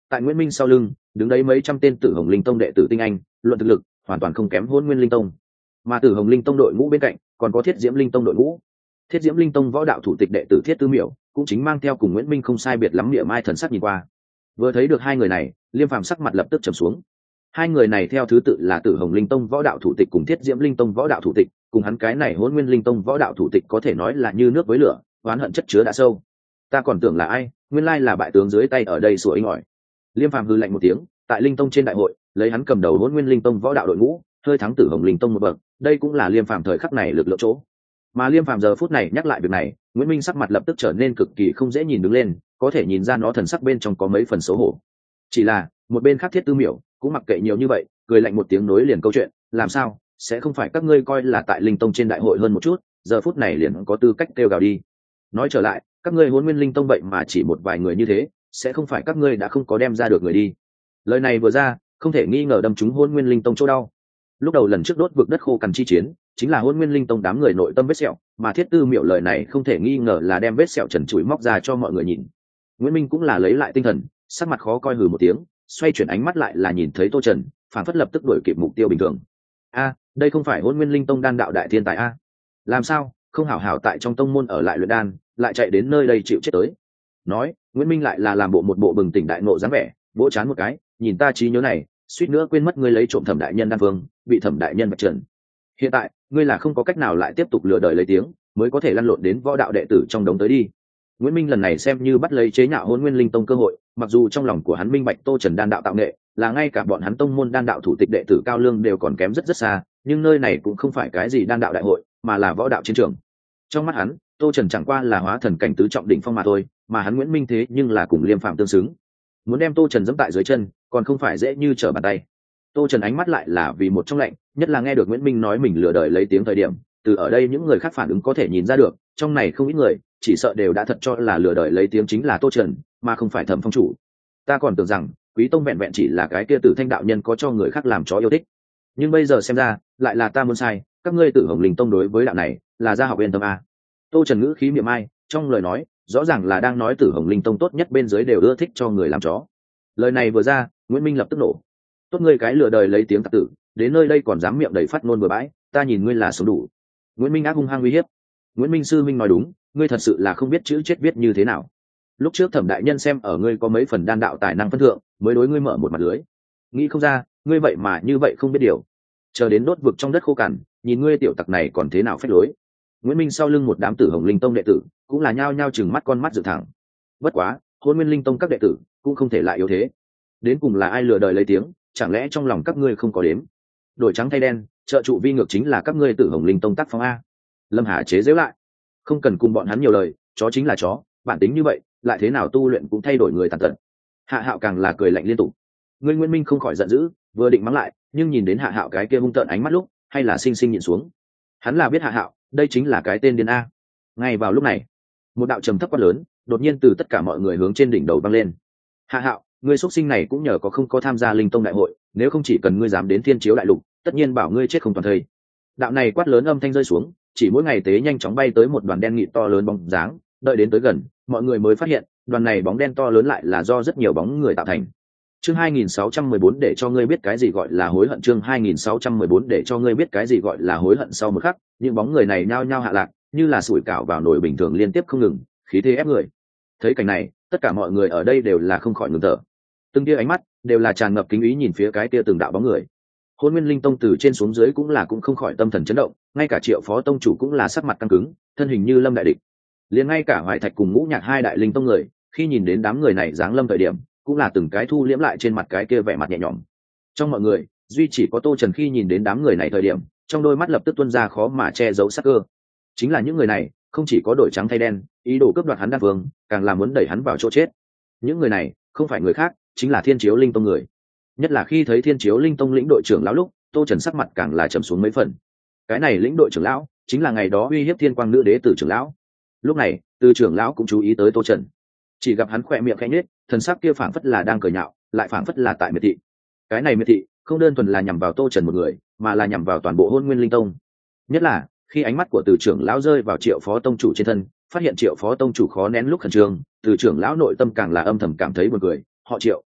tại Nguyễn Minh sau lưng đứng đấy mấy trăm tên Tử Hồng Linh Tông đệ tử tinh anh, luận thực lực hoàn toàn không kém Hôn Nguyên Linh Tông. Mà Tử Hồng Linh Tông đội ngũ bên cạnh còn có Thiết Diễm Linh Tông đội ngũ. Thiết Diễm Linh Tông võ đạo thủ tịch đệ tử Thiết Tư Miểu cũng chính mang theo cùng Nguyễn Minh không sai biệt lắm địa mai thần sắc nhìn qua. Vừa thấy được hai người này, Liêm Phàm sắc mặt lập tức trầm xuống. Hai người này theo thứ tự là Tử Hồng Linh Tông võ đạo thủ tịch cùng Thiết Diễm Linh Tông võ đạo thủ tịch, cùng hắn cái này Hỗn Nguyên Linh Tông võ đạo thủ tịch có thể nói là như nước với lửa, oán hận chất chứa đã sâu. Ta còn tưởng là ai, nguyên lai là bại tướng dưới tay ở đây sủa inh ỏi. Liêm Phàm hừ lạnh một tiếng, tại Linh Tông trên đại hội, lấy hắn cầm đầu Hỗn Nguyên Linh Tông võ đạo đội ngũ, hơi thắng Tử Hồng Linh Tông một bậc, đây cũng là Liêm Phàm thời khắc này lực lượng chỗ. Mà Liêm Phàm giờ phút này nhắc lại việc này, Nguyễn Minh sắc mặt lập tức trở nên cực kỳ không dễ nhìn đứng lên, có thể nhìn ra nó thần sắc bên trong có mấy phần xấu hổ. Chỉ là một bên khác Thiết Tư Miểu cũng mặc kệ nhiều như vậy, cười lạnh một tiếng nối liền câu chuyện, làm sao sẽ không phải các ngươi coi là tại Linh Tông trên đại hội hơn một chút, giờ phút này liền có tư cách kêu gào đi. Nói trở lại, các ngươi Hỗn Nguyên Linh Tông vậy mà chỉ một vài người như thế, sẽ không phải các ngươi đã không có đem ra được người đi. Lời này vừa ra, không thể nghi ngờ đâm trúng Hỗn Nguyên Linh Tông chỗ đau. Lúc đầu lần trước đốt vực đất khô cằn chi chiến, chính là Hỗn Nguyên Linh Tông đám người nội tâm vết sẹo, mà Thiết Tư Miểu lời này không thể nghi ngờ là đem vết sẹo trần trụi móc ra cho mọi người nhìn. Nguyễn Minh cũng là lấy lại tinh thần, sắc mặt khó coi hừ một tiếng, xoay chuyển ánh mắt lại là nhìn thấy Tô Trần, phản phất lập tức đuổi kịp mục tiêu bình thường. Đây không phải Hỗn Nguyên Linh Tông đan đạo đại thiên tài a? Làm sao không hảo hảo tại trong tông môn ở lại luyện đan, lại chạy đến nơi đây chịu chết tới? Nói, Nguyễn Minh lại là làm bộ một bộ bừng tỉnh đại ngộ dáng vẻ, vỗ chán một cái, nhìn ta trí nhớ này, suýt nữa quên mất ngươi lấy trộm Thẩm đại nhân đan phương, bị Thẩm đại nhân vạch trần. Hiện tại, ngươi là không có cách nào lại tiếp tục lừa đời lấy tiếng, mới có thể lăn lộn đến võ đạo đệ tử trong đống tới đi. Nguyễn Minh lần này xem như bắt lấy chế nhạo Hỗn Nguyên Linh Tông cơ hội, mặc dù trong lòng của hắn minh bạch Tô Trần đan đạo tạo nghệ, là ngay cả bọn hắn tông môn đan đạo thủ tịch đệ tử cao lương đều còn kém rất rất xa, nhưng nơi này cũng không phải cái gì đan đạo đại hội, mà là võ đạo chiến trường. Trong mắt hắn, Tô Trần chẳng qua là hóa thần cảnh tứ trọng đỉnh phong mà thôi, mà hắn Nguyễn Minh thế nhưng là cùng Liêm Phàm tương xứng. Muốn đem Tô Trần giẫm tại dưới chân, còn không phải dễ như trở bàn tay. Tô Trần ánh mắt lại là vì một trong lạnh, nhất là nghe được Nguyễn Minh nói mình lừa đời lấy tiếng thời điểm, từ ở đây những người khác phản ứng có thể nhìn ra được, trong này không ít người chỉ sợ đều đã thật cho là lừa đời lấy tiếng chính là Tô Trần, mà không phải Thẩm phong chủ. Ta còn tưởng rằng Quý Tông vẹn vẹn chỉ là cái kia Tử Thanh đạo nhân có cho người khác làm chó yêu thích, nhưng bây giờ xem ra lại là ta muốn sai, các ngươi Tử Hồng Linh Tông đối với đạo này là gia học yên tâm a. Tô Trần ngữ khí miệng ai, trong lời nói rõ ràng là đang nói Tử Hồng Linh Tông tốt nhất bên dưới đều ưa thích cho người làm chó. Lời này vừa ra, Nguyễn Minh lập tức nổ. Tốt ngươi cái lừa đời lấy tiếng tặc tử, đến nơi đây còn dám miệng đầy phát ngôn bừa bãi, ta nhìn ngươi là sống đủ. Nguyễn Minh ác hung hăng uy hiếp. Nguyễn Minh sư minh nói đúng, ngươi thật sự là không biết chữ chết viết như thế nào. Lúc trước Thẩm đại nhân xem ở ngươi có mấy phần đan đạo tài năng phân thượng, mới đối ngươi mở một mặt lưới. Nghĩ không ra, ngươi vậy mà như vậy không biết điều. Chờ đến đốt vực trong đất khô cằn, nhìn ngươi tiểu tặc này còn thế nào phách lối. Nguyễn Minh sau lưng một đám Tử Hồng Linh Tông đệ tử, cũng là nhao nhao chừng mắt con mắt dựng thẳng. Bất quá, Hỗn Nguyên Linh Tông các đệ tử cũng không thể lại yếu thế. Đến cùng là ai lừa đời lấy tiếng, chẳng lẽ trong lòng các ngươi không có đếm? Đổi trắng thay đen, trợ trụ vi ngược chính là các ngươi Tử Hồng Linh Tông tác phong a. Lâm Hà chế giễu lại, không cần cùng bọn hắn nhiều lời, chó chính là chó, bản tính như vậy, lại thế nào tu luyện cũng thay đổi người tàn tật. Hạ Hạo càng là cười lạnh liên tục. Ngươi Nguyễn Minh không khỏi giận dữ, vừa định mắng lại, nhưng nhìn đến Hạ Hạo cái kia hung tợn ánh mắt lúc, hay là sinh sinh nhịn xuống. Hắn là biết Hạ Hạo, đây chính là cái tên điên a. Ngay vào lúc này, một đạo trầm thấp quát lớn, đột nhiên từ tất cả mọi người hướng trên đỉnh đầu vang lên. Hạ Hạo, ngươi xuất sinh này cũng nhờ có không có tham gia Linh Tông đại hội, nếu không chỉ cần ngươi dám đến Thiên Chiếu đại lục, tất nhiên bảo ngươi chết không toàn thây. Đạo này quát lớn âm thanh rơi xuống, chỉ mỗi ngày tế nhanh chóng bay tới một đoàn đen nghịt to lớn bóng dáng, đợi đến tới gần, mọi người mới phát hiện, đoàn này bóng đen to lớn lại là do rất nhiều bóng người tạo thành. Chương 2614 để cho ngươi biết cái gì gọi là hối hận, chương 2614 để cho ngươi biết cái gì gọi là hối hận. Sau một khắc, những bóng người này nhao nhao hạ lạc, như là sủi cảo vào nồi bình thường liên tiếp không ngừng, khí thế ép người. Thấy cảnh này, tất cả mọi người ở đây đều là không khỏi ngừng thở. Từng tia ánh mắt đều là tràn ngập kính ý nhìn phía cái tia từng đạo bóng người. Hỗn Nguyên Linh Tông từ trên xuống dưới cũng không khỏi tâm thần chấn động, ngay cả Triệu Phó tông chủ cũng là sắc mặt căng cứng, thân hình như lâm đại địch. Liền ngay cả Hoài Thạch cùng Ngũ Nhạc hai đại linh tông người, khi nhìn đến đám người này giáng lâm thời điểm, cũng là từng cái thu liễm lại trên mặt cái kia vẻ mặt nhẹ nhõm. Trong mọi người, duy chỉ có Tô Trần khi nhìn đến đám người này thời điểm, trong đôi mắt lập tức tuôn ra khó mà che giấu sắc cơ. Chính là những người này, không chỉ có đổi trắng thay đen, ý đồ cướp đoạt hắn đan vương, càng là muốn đẩy hắn vào chỗ chết. Những người này, không phải người khác, chính là Thiên Chiếu Linh Tông người. Nhất là khi thấy Thiên Chiếu Linh Tông lĩnh đội trưởng lão lúc, Tô Trần sắc mặt càng là trầm xuống mấy phần. Cái này lĩnh đội trưởng lão, chính là ngày đó uy hiếp Thiên Quang nữ đế Từ trưởng lão. Lúc này, Từ trưởng lão cũng chú ý tới Tô Trần. Chỉ gặp hắn khỏe miệng khẽ nhếch, thần sắc kia phảng phất là đang cười nhạo, lại phảng phất là tại miệt thị. Cái này miệt thị, không đơn thuần là nhằm vào Tô Trần một người, mà là nhằm vào toàn bộ Hỗn Nguyên Linh Tông. Nhất là, khi ánh mắt của Từ trưởng lão rơi vào Triệu Phó tông chủ trên thân, phát hiện Triệu Phó tông chủ khó nén lúc khẩn trương, Từ trưởng lão nội tâm càng là âm thầm cảm thấy buồn cười, họ Triệu,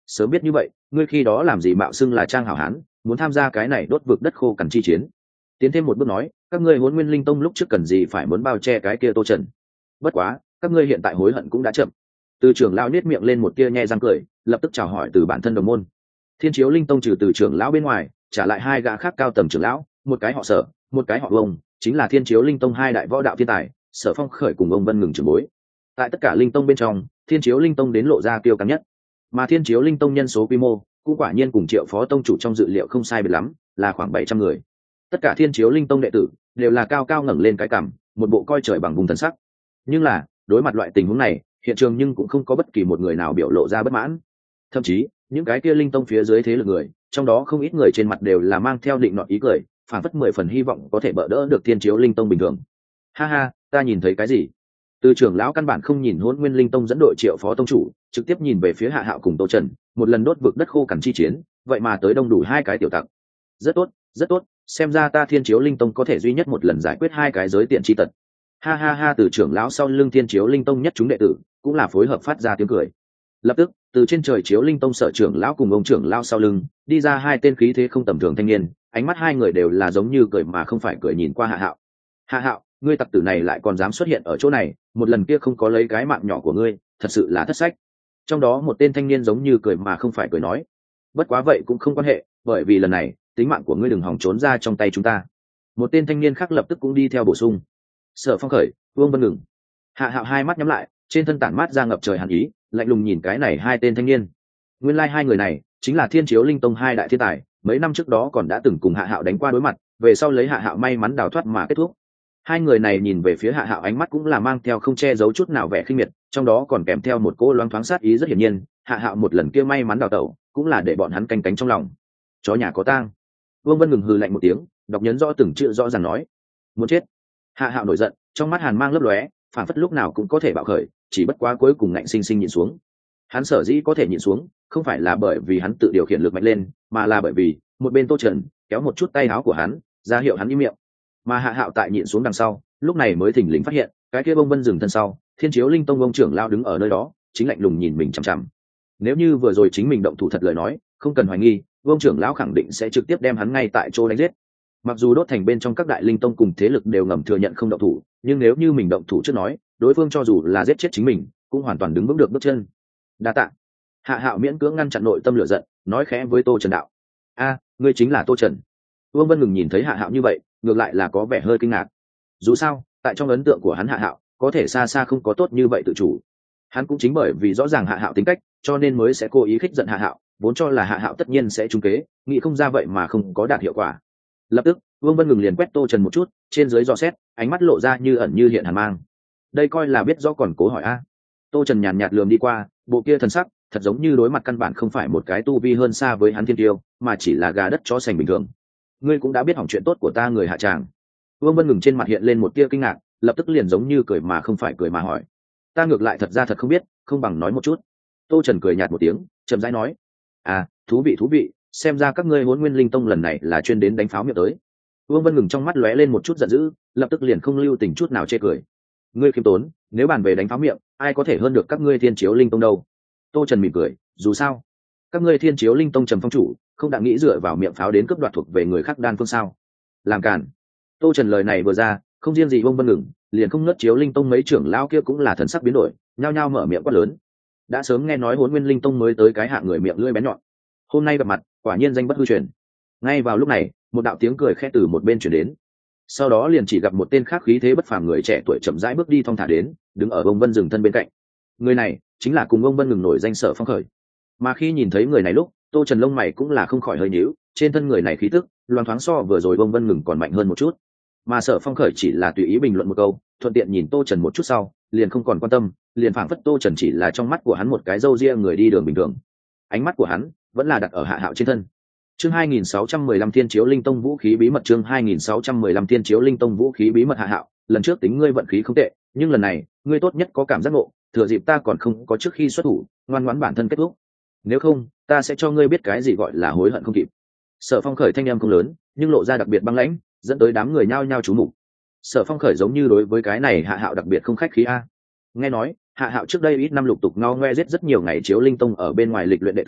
sớm biết như vậy ngươi khi đó làm gì mạo xưng là trang hảo hán muốn tham gia cái này đốt vực đất khô cằn chi chiến. Tiến thêm một bước nói, các ngươi Hỗn Nguyên Linh Tông lúc trước cần gì phải muốn bao che cái kia Tô Trần. Bất quá các ngươi hiện tại hối hận cũng đã chậm. Từ trưởng lão nết miệng lên một tia nhe răng cười, lập tức chào hỏi từ bản thân đồng môn. Thiên Chiếu Linh Tông trừ từ trưởng lão bên ngoài, trả lại hai gã khác cao tầm trưởng lão, một cái họ Sở, một cái họ Vông, chính là Thiên Chiếu Linh Tông hai đại võ đạo thiên tài, Sở Phong Khởi cùng ông Vân Ngừng trưởng bối. Tại tất cả linh tông bên trong, Thiên Chiếu Linh Tông đến lộ ra kiêu căng nhất, mà Thiên Chiếu Linh Tông nhân số quy mô cũng quả nhiên cùng Triệu Phó tông chủ trong dự liệu không sai biệt lắm, là khoảng 700 người. Tất cả Thiên Chiếu Linh Tông đệ tử đều là cao cao ngẩng lên cái cằm, một bộ coi trời bằng vùng thần sắc. Nhưng là đối mặt loại tình huống này, hiện trường nhưng cũng không có bất kỳ một người nào biểu lộ ra bất mãn. Thậm chí những cái kia linh tông phía dưới thế lực người, trong đó không ít người trên mặt đều là mang theo định nọ ý cười, phản phất 10 phần hy vọng có thể bỡ đỡ được Thiên Chiếu Linh Tông bình thường. Ha ha, ta nhìn thấy cái gì? Từ trưởng lão căn bản không nhìn Hỗn Nguyên Linh Tông dẫn đội Triệu Phó tông chủ, trực tiếp nhìn về phía Hạ Hạo cùng Tô Trần, một lần đốt vực đất khô cằn chi chiến, vậy mà tới đông đủ hai cái tiểu tặc. Rất tốt, rất tốt, xem ra ta Thiên Chiếu Linh Tông có thể duy nhất một lần giải quyết hai cái giới tiện chi tật. Ha ha ha, từ trưởng lão sau lưng Thiên Chiếu Linh Tông nhất chúng đệ tử, cũng là phối hợp phát ra tiếng cười. Lập tức, từ trên trời Chiếu Linh Tông sở trưởng lão cùng ông trưởng lão sau lưng, đi ra hai tên khí thế không tầm thường thanh niên, ánh mắt hai người đều là giống như cười mà không phải cười nhìn qua Hạ Hạo. Hạ Hạo, ngươi tặc tử này lại còn dám xuất hiện ở chỗ này, một lần kia không có lấy cái mạng nhỏ của ngươi, thật sự là thất sách. Trong đó một tên thanh niên giống như cười mà không phải cười nói, bất quá vậy cũng không quan hệ, bởi vì lần này tính mạng của ngươi đừng hòng trốn ra trong tay chúng ta. Một tên thanh niên khác lập tức cũng đi theo bổ sung. Sở Phong Khởi, Vương Vân Ngừng. Hạ Hạo hai mắt nhắm lại, trên thân tản mát ra ngập trời hàn ý, lạnh lùng nhìn cái này hai tên thanh niên. Nguyên lai hai người này chính là Thiên Chiếu Linh Tông hai đại thiên tài, mấy năm trước đó còn đã từng cùng Hạ Hạo đánh qua đối mặt, về sau lấy Hạ Hạo may mắn đào thoát mà kết thúc. Hai người này nhìn về phía Hạ Hạo ánh mắt cũng là mang theo không che giấu chút nào vẻ khinh miệt, trong đó còn kèm theo một cỗ loáng thoáng sát ý rất hiển nhiên, Hạ Hạo một lần kia may mắn đào tẩu, cũng là để bọn hắn canh cánh trong lòng. Chó nhà có tang. Vương Vân Ngừng hừ lạnh một tiếng, đọc nhấn rõ từng chữ rõ ràng nói, muốn chết. Hạ Hạo nổi giận, trong mắt hàn mang lấp lóe, phản phất lúc nào cũng có thể bạo khởi, chỉ bất quá cuối cùng ngạnh sinh sinh nhịn xuống. Hắn sở dĩ có thể nhịn xuống, không phải là bởi vì hắn tự điều khiển lực mạnh lên, mà là bởi vì một bên Tô Trần kéo một chút tay áo của hắn, ra hiệu hắn im miệng. Mà Hạ Hạo tại nhịn xuống đằng sau, lúc này mới thình lình phát hiện, cái kia bông vân dừng thân sau, Thiên Chiếu Linh Tông ông trưởng lao đứng ở nơi đó, chính lạnh lùng nhìn mình chằm chằm. Nếu như vừa rồi chính mình động thủ thật lời nói, không cần hoài nghi, ông trưởng lão khẳng định sẽ trực tiếp đem hắn ngay tại chỗ đánh giết. Mặc dù đốt thành bên trong các đại linh tông cùng thế lực đều ngầm thừa nhận không động thủ, nhưng nếu như mình động thủ trước nói, đối phương cho dù là giết chết chính mình, cũng hoàn toàn đứng vững được bước chân. Đa tạ. Hạ Hạo miễn cưỡng ngăn chặn nội tâm lửa giận, nói khẽ với Tô Trần đạo: "A, ngươi chính là Tô Trần?" Vương Vân Ngừng nhìn thấy Hạ Hạo như vậy, ngược lại là có vẻ hơi kinh ngạc. Dù sao, tại trong ấn tượng của hắn Hạ Hạo có thể xa xa không có tốt như vậy tự chủ. Hắn cũng chính bởi vì rõ ràng Hạ Hạo tính cách, cho nên mới sẽ cố ý khích giận Hạ Hạo, vốn cho là Hạ Hạo tất nhiên sẽ trúng kế, nghĩ không ra vậy mà không có đạt hiệu quả. Lập tức, Vương Vân Ngừng liền quét Tô Trần một chút, trên dưới dò xét, ánh mắt lộ ra như ẩn như hiện hàn mang. Đây coi là biết rõ còn cố hỏi a. Tô Trần nhàn nhạt lườm đi qua, bộ kia thần sắc thật giống như đối mặt căn bản không phải một cái tu vi hơn xa với hắn thiên tiêu, mà chỉ là gà đất chó sành bình thường. Ngươi cũng đã biết hỏng chuyện tốt của ta người Hạ tràng. Vương Vân Ngừng trên mặt hiện lên một tia kinh ngạc, lập tức liền giống như cười mà không phải cười mà hỏi: "Ta ngược lại thật ra thật không biết, không bằng nói một chút." Tô Trần cười nhạt một tiếng, chậm rãi nói: "À, thú vị, xem ra các ngươi Hỗn Nguyên Linh Tông lần này là chuyên đến đánh pháo miệng tới." Vương Vân Ngừng trong mắt lóe lên một chút giận dữ, lập tức liền không lưu tình chút nào chê cười: "Ngươi khiêm tốn, nếu bàn về đánh pháo miệng, ai có thể hơn được các ngươi Thiên Chiếu Linh Tông đâu?" Tô Trần mỉm cười: "Dù sao, các ngươi Thiên Chiếu Linh Tông Trầm Phong chủ, không đã nghĩ dựa vào miệng pháo đến cướp đoạt thuộc về người khác đan phương sao? Làm cản." Tô Trần lời này vừa ra, không riêng gì Vương Vân Ngừng, liền không ngớt Chiếu Linh Tông mấy trưởng lão kia cũng là thần sắc biến đổi, nhao nhao mở miệng quát lớn. Đã sớm nghe nói Hỗn Nguyên Linh Tông mới tới cái hạng người miệng lưỡi bén nhọn, hôm nay gặp mặt, quả nhiên danh bất hư truyền. Ngay vào lúc này, một đạo tiếng cười khẽ từ một bên truyền đến. Sau đó liền chỉ gặp một tên khác khí thế bất phàm người trẻ tuổi chậm rãi bước đi thong thả đến, đứng ở Vương Vân Dừng thân bên cạnh. Người này chính là cùng Vương Vân Ngừng nổi danh Sở Phong Khởi. Mà khi nhìn thấy người này lúc, Tô Trần lông mày cũng là không khỏi hơi nhíu, trên thân người này khí tức loáng thoáng so vừa rồi Vương Vân Ngừng còn mạnh hơn một chút. Mà Sở Phong Khởi chỉ là tùy ý bình luận một câu, thuận tiện nhìn Tô Trần một chút sau, liền không còn quan tâm, liền phảng phất Tô Trần chỉ là trong mắt của hắn một cái râu ria người đi đường bình thường. Ánh mắt của hắn vẫn là đặt ở Hạ Hạo trên thân. Chương 2615 Thiên Chiếu Linh Tông vũ khí bí mật, chương 2615 Thiên Chiếu Linh Tông vũ khí bí mật. Hạ Hạo, lần trước tính ngươi vận khí không tệ, nhưng lần này, ngươi tốt nhất có cảm giác ngộ, thừa dịp ta còn không có trước khi xuất thủ, ngoan ngoãn bản thân kết thúc. Nếu không, ta sẽ cho ngươi biết cái gì gọi là hối hận không kịp. Sở Phong Khởi thanh âm không lớn, nhưng lộ ra đặc biệt băng lãnh, dẫn tới đám người nhao nhao chú mục. Sở Phong Khởi giống như đối với cái này Hạ Hạo đặc biệt không khách khí a. Nghe nói, Hạ Hạo trước đây ít năm lục tục ngao ngoe giết rất nhiều ngày Chiếu Linh Tông ở bên ngoài lịch luyện đệ tử,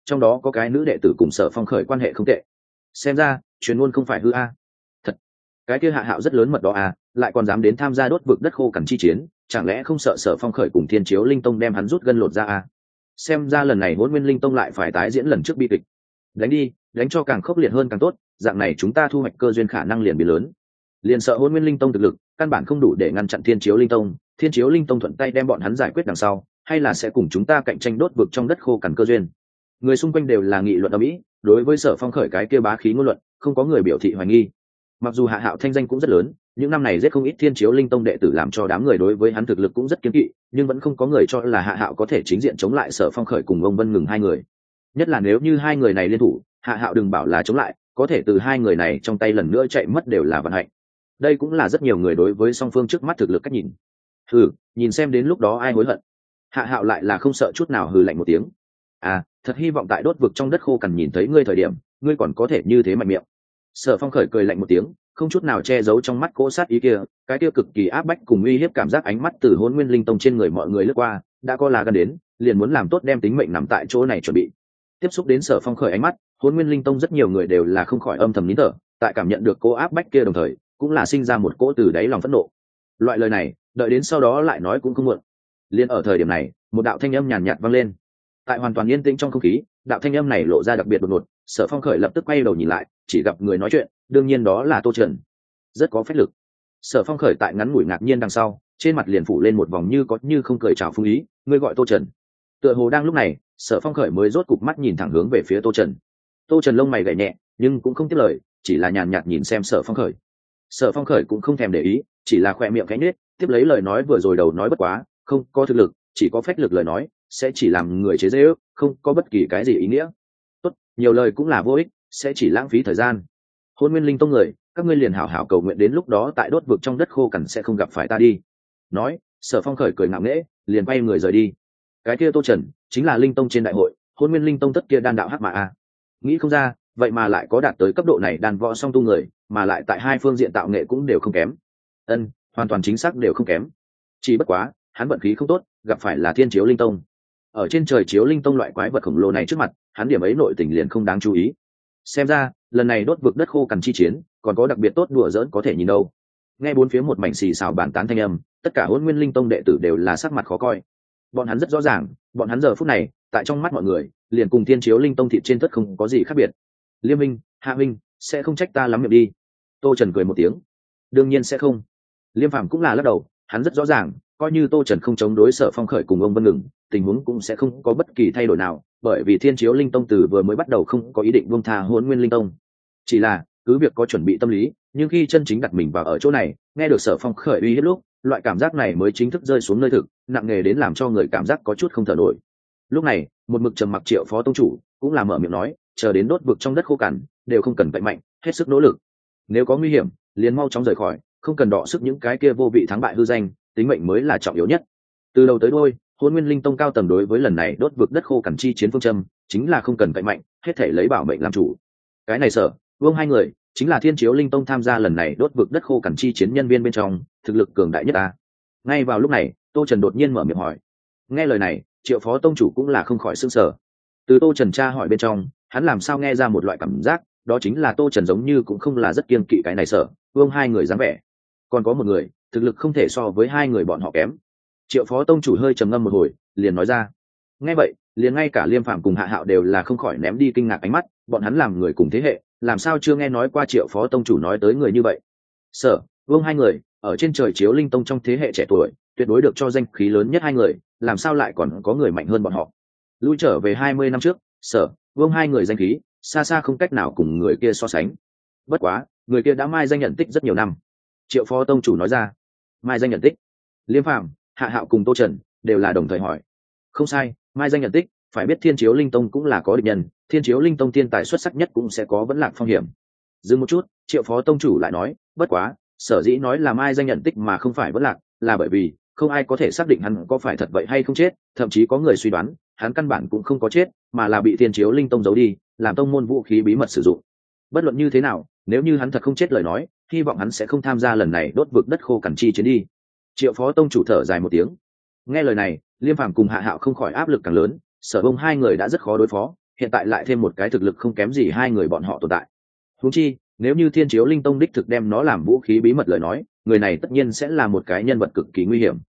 trong đó có cái nữ đệ tử cùng Sở Phong khởi quan hệ không tệ. Xem ra truyền ngôn không phải hư a. Thật, cái kia Hạ Hạo rất lớn mật đó a, lại còn dám đến tham gia đốt vực đất khô cằn chi chiến, chẳng lẽ không sợ Sở Phong khởi cùng Thiên Chiếu Linh Tông đem hắn rút gân lột ra a? Xem ra lần này Hỗn Nguyên Linh Tông lại phải tái diễn lần trước bi kịch. Đánh đi, đánh cho càng khốc liệt hơn càng tốt, dạng này chúng ta thu hoạch cơ duyên khả năng liền biến lớn. Liền sợ Hỗn Nguyên Linh Tông thực lực căn bản không đủ để ngăn chặn Thiên Chiếu Linh Tông, Thiên Chiếu Linh Tông thuận tay đem bọn hắn giải quyết đằng sau, hay là sẽ cùng chúng ta cạnh tranh đốt vực trong đất khô cằn cơ duyên. Người xung quanh đều là nghị luận ầm ĩ, đối với Sở Phong khởi cái kia bá khí ngôn luận, không có người biểu thị hoài nghi. Mặc dù Hạ Hạo thanh danh cũng rất lớn, những năm này giết không ít Thiên Chiếu Linh Tông đệ tử làm cho đám người đối với hắn thực lực cũng rất kiêng kỵ, nhưng vẫn không có người cho là Hạ Hạo có thể chính diện chống lại Sở Phong khởi cùng ông Vân Ngừng hai người. Nhất là nếu như hai người này liên thủ, Hạ Hạo đừng bảo là chống lại, có thể từ hai người này trong tay lần nữa chạy mất đều là vận hạnh. Đây cũng là rất nhiều người đối với song phương trước mắt thực lực cách nhìn. Nhìn xem đến lúc đó ai hối hận. Hạ Hạo lại là không sợ chút nào hừ lạnh một tiếng. Thật hy vọng tại đốt vực trong đất khô cằn nhìn thấy ngươi thời điểm, ngươi còn có thể như thế mạnh miệng. Sở Phong khởi cười lạnh một tiếng, không chút nào che giấu trong mắt cỗ sát ý kia, cái kia cực kỳ áp bách cùng uy hiếp cảm giác ánh mắt từ Hỗn Nguyên Linh Tông trên người mọi người lướt qua, đã có là gần đến, liền muốn làm tốt đem tính mệnh nằm tại chỗ này chuẩn bị. Tiếp xúc đến Sở Phong khởi ánh mắt, Hỗn Nguyên Linh Tông rất nhiều người đều là không khỏi âm thầm nín thở, tại cảm nhận được cỗ áp bách kia đồng thời, cũng là sinh ra một cỗ từ đáy lòng phẫn nộ. Loại lời này, đợi đến sau đó lại nói cũng không muộn. Liên ở thời điểm này, một đạo thanh âm nhàn nhạt vang lên. Tại hoàn toàn yên tĩnh trong không khí, đạo thanh âm này lộ ra đặc biệt đột ngột. Sở Phong khởi lập tức quay đầu nhìn lại, chỉ gặp người nói chuyện, đương nhiên đó là Tô Trần. Rất có phách lực. Sở Phong khởi tại ngắn ngủi ngạc nhiên đằng sau, trên mặt liền phủ lên một vòng như có như không cười chào phương ý, ngươi gọi Tô Trần. Tựa hồ đang lúc này, Sở Phong khởi mới rốt cục mắt nhìn thẳng hướng về phía Tô Trần. Tô Trần lông mày gảy nhẹ, nhưng cũng không tiếp lời, chỉ là nhàn nhạt nhìn xem Sở Phong khởi. Sở Phong khởi cũng không thèm để ý, chỉ là khoe miệng khẽ nhếch, tiếp lấy lời nói vừa rồi đầu nói bất quá, không có thực lực, chỉ có phách lực lời nói, sẽ chỉ làm người chế giễu, không có bất kỳ cái gì ý nghĩa. Tốt, nhiều lời cũng là vô ích, sẽ chỉ lãng phí thời gian. Hôn Nguyên Linh Tông người, các ngươi liền hảo hảo cầu nguyện đến lúc đó tại đốt vực trong đất khô cằn sẽ không gặp phải ta đi. Nói, Sở Phong khởi cười ngạo nghễ, liền bay người rời đi. Cái kia Tô Trần, chính là Linh Tông trên đại hội, Hôn Nguyên Linh Tông tất kia đan đạo hắc mà a. Nghĩ không ra, vậy mà lại có đạt tới cấp độ này đàn võ song tu người, mà lại tại hai phương diện tạo nghệ cũng đều không kém. Hoàn toàn chính xác đều không kém. Chỉ bất quá, hắn vận khí không tốt, gặp phải là Thiên Chiếu Linh Tông. Ở trên trời Chiếu Linh Tông loại quái vật khổng lồ này trước mặt, hắn điểm ấy nội tình liền không đáng chú ý. Xem ra, lần này đốt vực đất khô cằn chi chiến, còn có đặc biệt tốt đùa giỡn có thể nhìn đâu. Nghe bốn phía một mảnh xì xào bàn tán thanh âm, tất cả Hỗn Nguyên Linh Tông đệ tử đều là sắc mặt khó coi. Bọn hắn rất rõ ràng, bọn hắn giờ phút này, tại trong mắt mọi người, liền cùng Thiên Chiếu Linh Tông thịt trên tất không có gì khác biệt. Liêm Minh, Hạ Minh, sẽ không trách ta lắm miệng đi. Tô Trần cười một tiếng. Đương nhiên sẽ không. Liêm Phàm cũng là lắc đầu, hắn rất rõ ràng, coi như Tô Trần không chống đối Sở Phong khởi cùng ông Vân Ngừng, tình huống cũng sẽ không có bất kỳ thay đổi nào, bởi vì Thiên Chiếu Linh Tông từ vừa mới bắt đầu không có ý định buông tha Hỗn Nguyên Linh Tông. Chỉ là, cứ việc có chuẩn bị tâm lý, nhưng khi chân chính đặt mình vào ở chỗ này, nghe được Sở Phong khởi uy hiếp lúc, loại cảm giác này mới chính thức rơi xuống nơi thực, nặng nề đến làm cho người cảm giác có chút không thở nổi. Lúc này, một mực trầm mặc Triệu phó tông chủ cũng là mở miệng nói, chờ đến đốt vực trong đất khô cằn, đều không cần cậy mạnh, hết sức nỗ lực. Nếu có nguy hiểm, liền mau chóng rời khỏi, không cần đọ sức những cái kia vô vị thắng bại hư danh, tính mệnh mới là trọng yếu nhất. Từ đầu tới đuôi, Hỗn Nguyên Linh Tông cao tầng đối với lần này đốt vực đất khô cằn chi chiến phương châm, chính là không cần cậy mạnh, hết thể lấy bảo mệnh làm chủ. Cái này Sở, Vương hai người, chính là Thiên Chiếu Linh Tông tham gia lần này đốt vực đất khô cằn chi chiến nhân viên bên trong, thực lực cường đại nhất ta. Ngay vào lúc này, Tô Trần đột nhiên mở miệng hỏi. Nghe lời này, Triệu phó tông chủ cũng là không khỏi sửng sở. Từ Tô Trần tra hỏi bên trong, hắn làm sao nghe ra một loại cảm giác, đó chính là Tô Trần giống như cũng không là rất kiêng kỵ cái này Sở, Vương hai người dáng vẻ. Còn có một người, thực lực không thể so với hai người bọn họ kém. Triệu phó tông chủ hơi trầm ngâm một hồi, liền nói ra. Nghe vậy, liền ngay cả Liêm Phàm cùng Hạ Hạo đều là không khỏi ném đi kinh ngạc ánh mắt, bọn hắn làm người cùng thế hệ, làm sao chưa nghe nói qua Triệu phó tông chủ nói tới người như vậy. Sở, Vương hai người, ở trên trời Chiếu Linh Tông trong thế hệ trẻ tuổi, tuyệt đối được cho danh khí lớn nhất hai người, làm sao lại còn có người mạnh hơn bọn họ. Lui trở về 20 năm trước, Sở, Vương hai người danh khí, xa xa không cách nào cùng người kia so sánh. Bất quá, người kia đã mai danh nhận tích rất nhiều năm. Triệu phó tông chủ nói ra. Mai danh nhận tích. Liêm Phàm, Hạ Hạo cùng Tô Trần đều là đồng thời hỏi. Không sai, mai danh nhận tích, phải biết Thiên Chiếu Linh Tông cũng là có địch nhân, Thiên Chiếu Linh Tông thiên tài xuất sắc nhất cũng sẽ có vẫn lạc phong hiểm. Dừng một chút, Triệu phó tông chủ lại nói, bất quá, sở dĩ nói là mai danh nhận tích mà không phải vẫn lạc, là bởi vì không ai có thể xác định hắn có phải thật vậy hay không chết, thậm chí có người suy đoán hắn căn bản cũng không có chết, mà là bị Thiên Chiếu Linh Tông giấu đi, làm tông môn vũ khí bí mật sử dụng. Bất luận như thế nào, nếu như hắn thật không chết lời nói, hy vọng hắn sẽ không tham gia lần này đốt vực đất khô cằn chi chiến đi. Triệu phó tông chủ thở dài một tiếng. Nghe lời này, Liêm Phàm cùng Hạ Hạo không khỏi áp lực càng lớn, Sở Bông hai người đã rất khó đối phó, hiện tại lại thêm một cái thực lực không kém gì hai người bọn họ tồn tại. Huống chi nếu như Thiên Chiếu Linh Tông đích thực đem nó làm vũ khí bí mật lời nói, người này tất nhiên sẽ là một cái nhân vật cực kỳ nguy hiểm.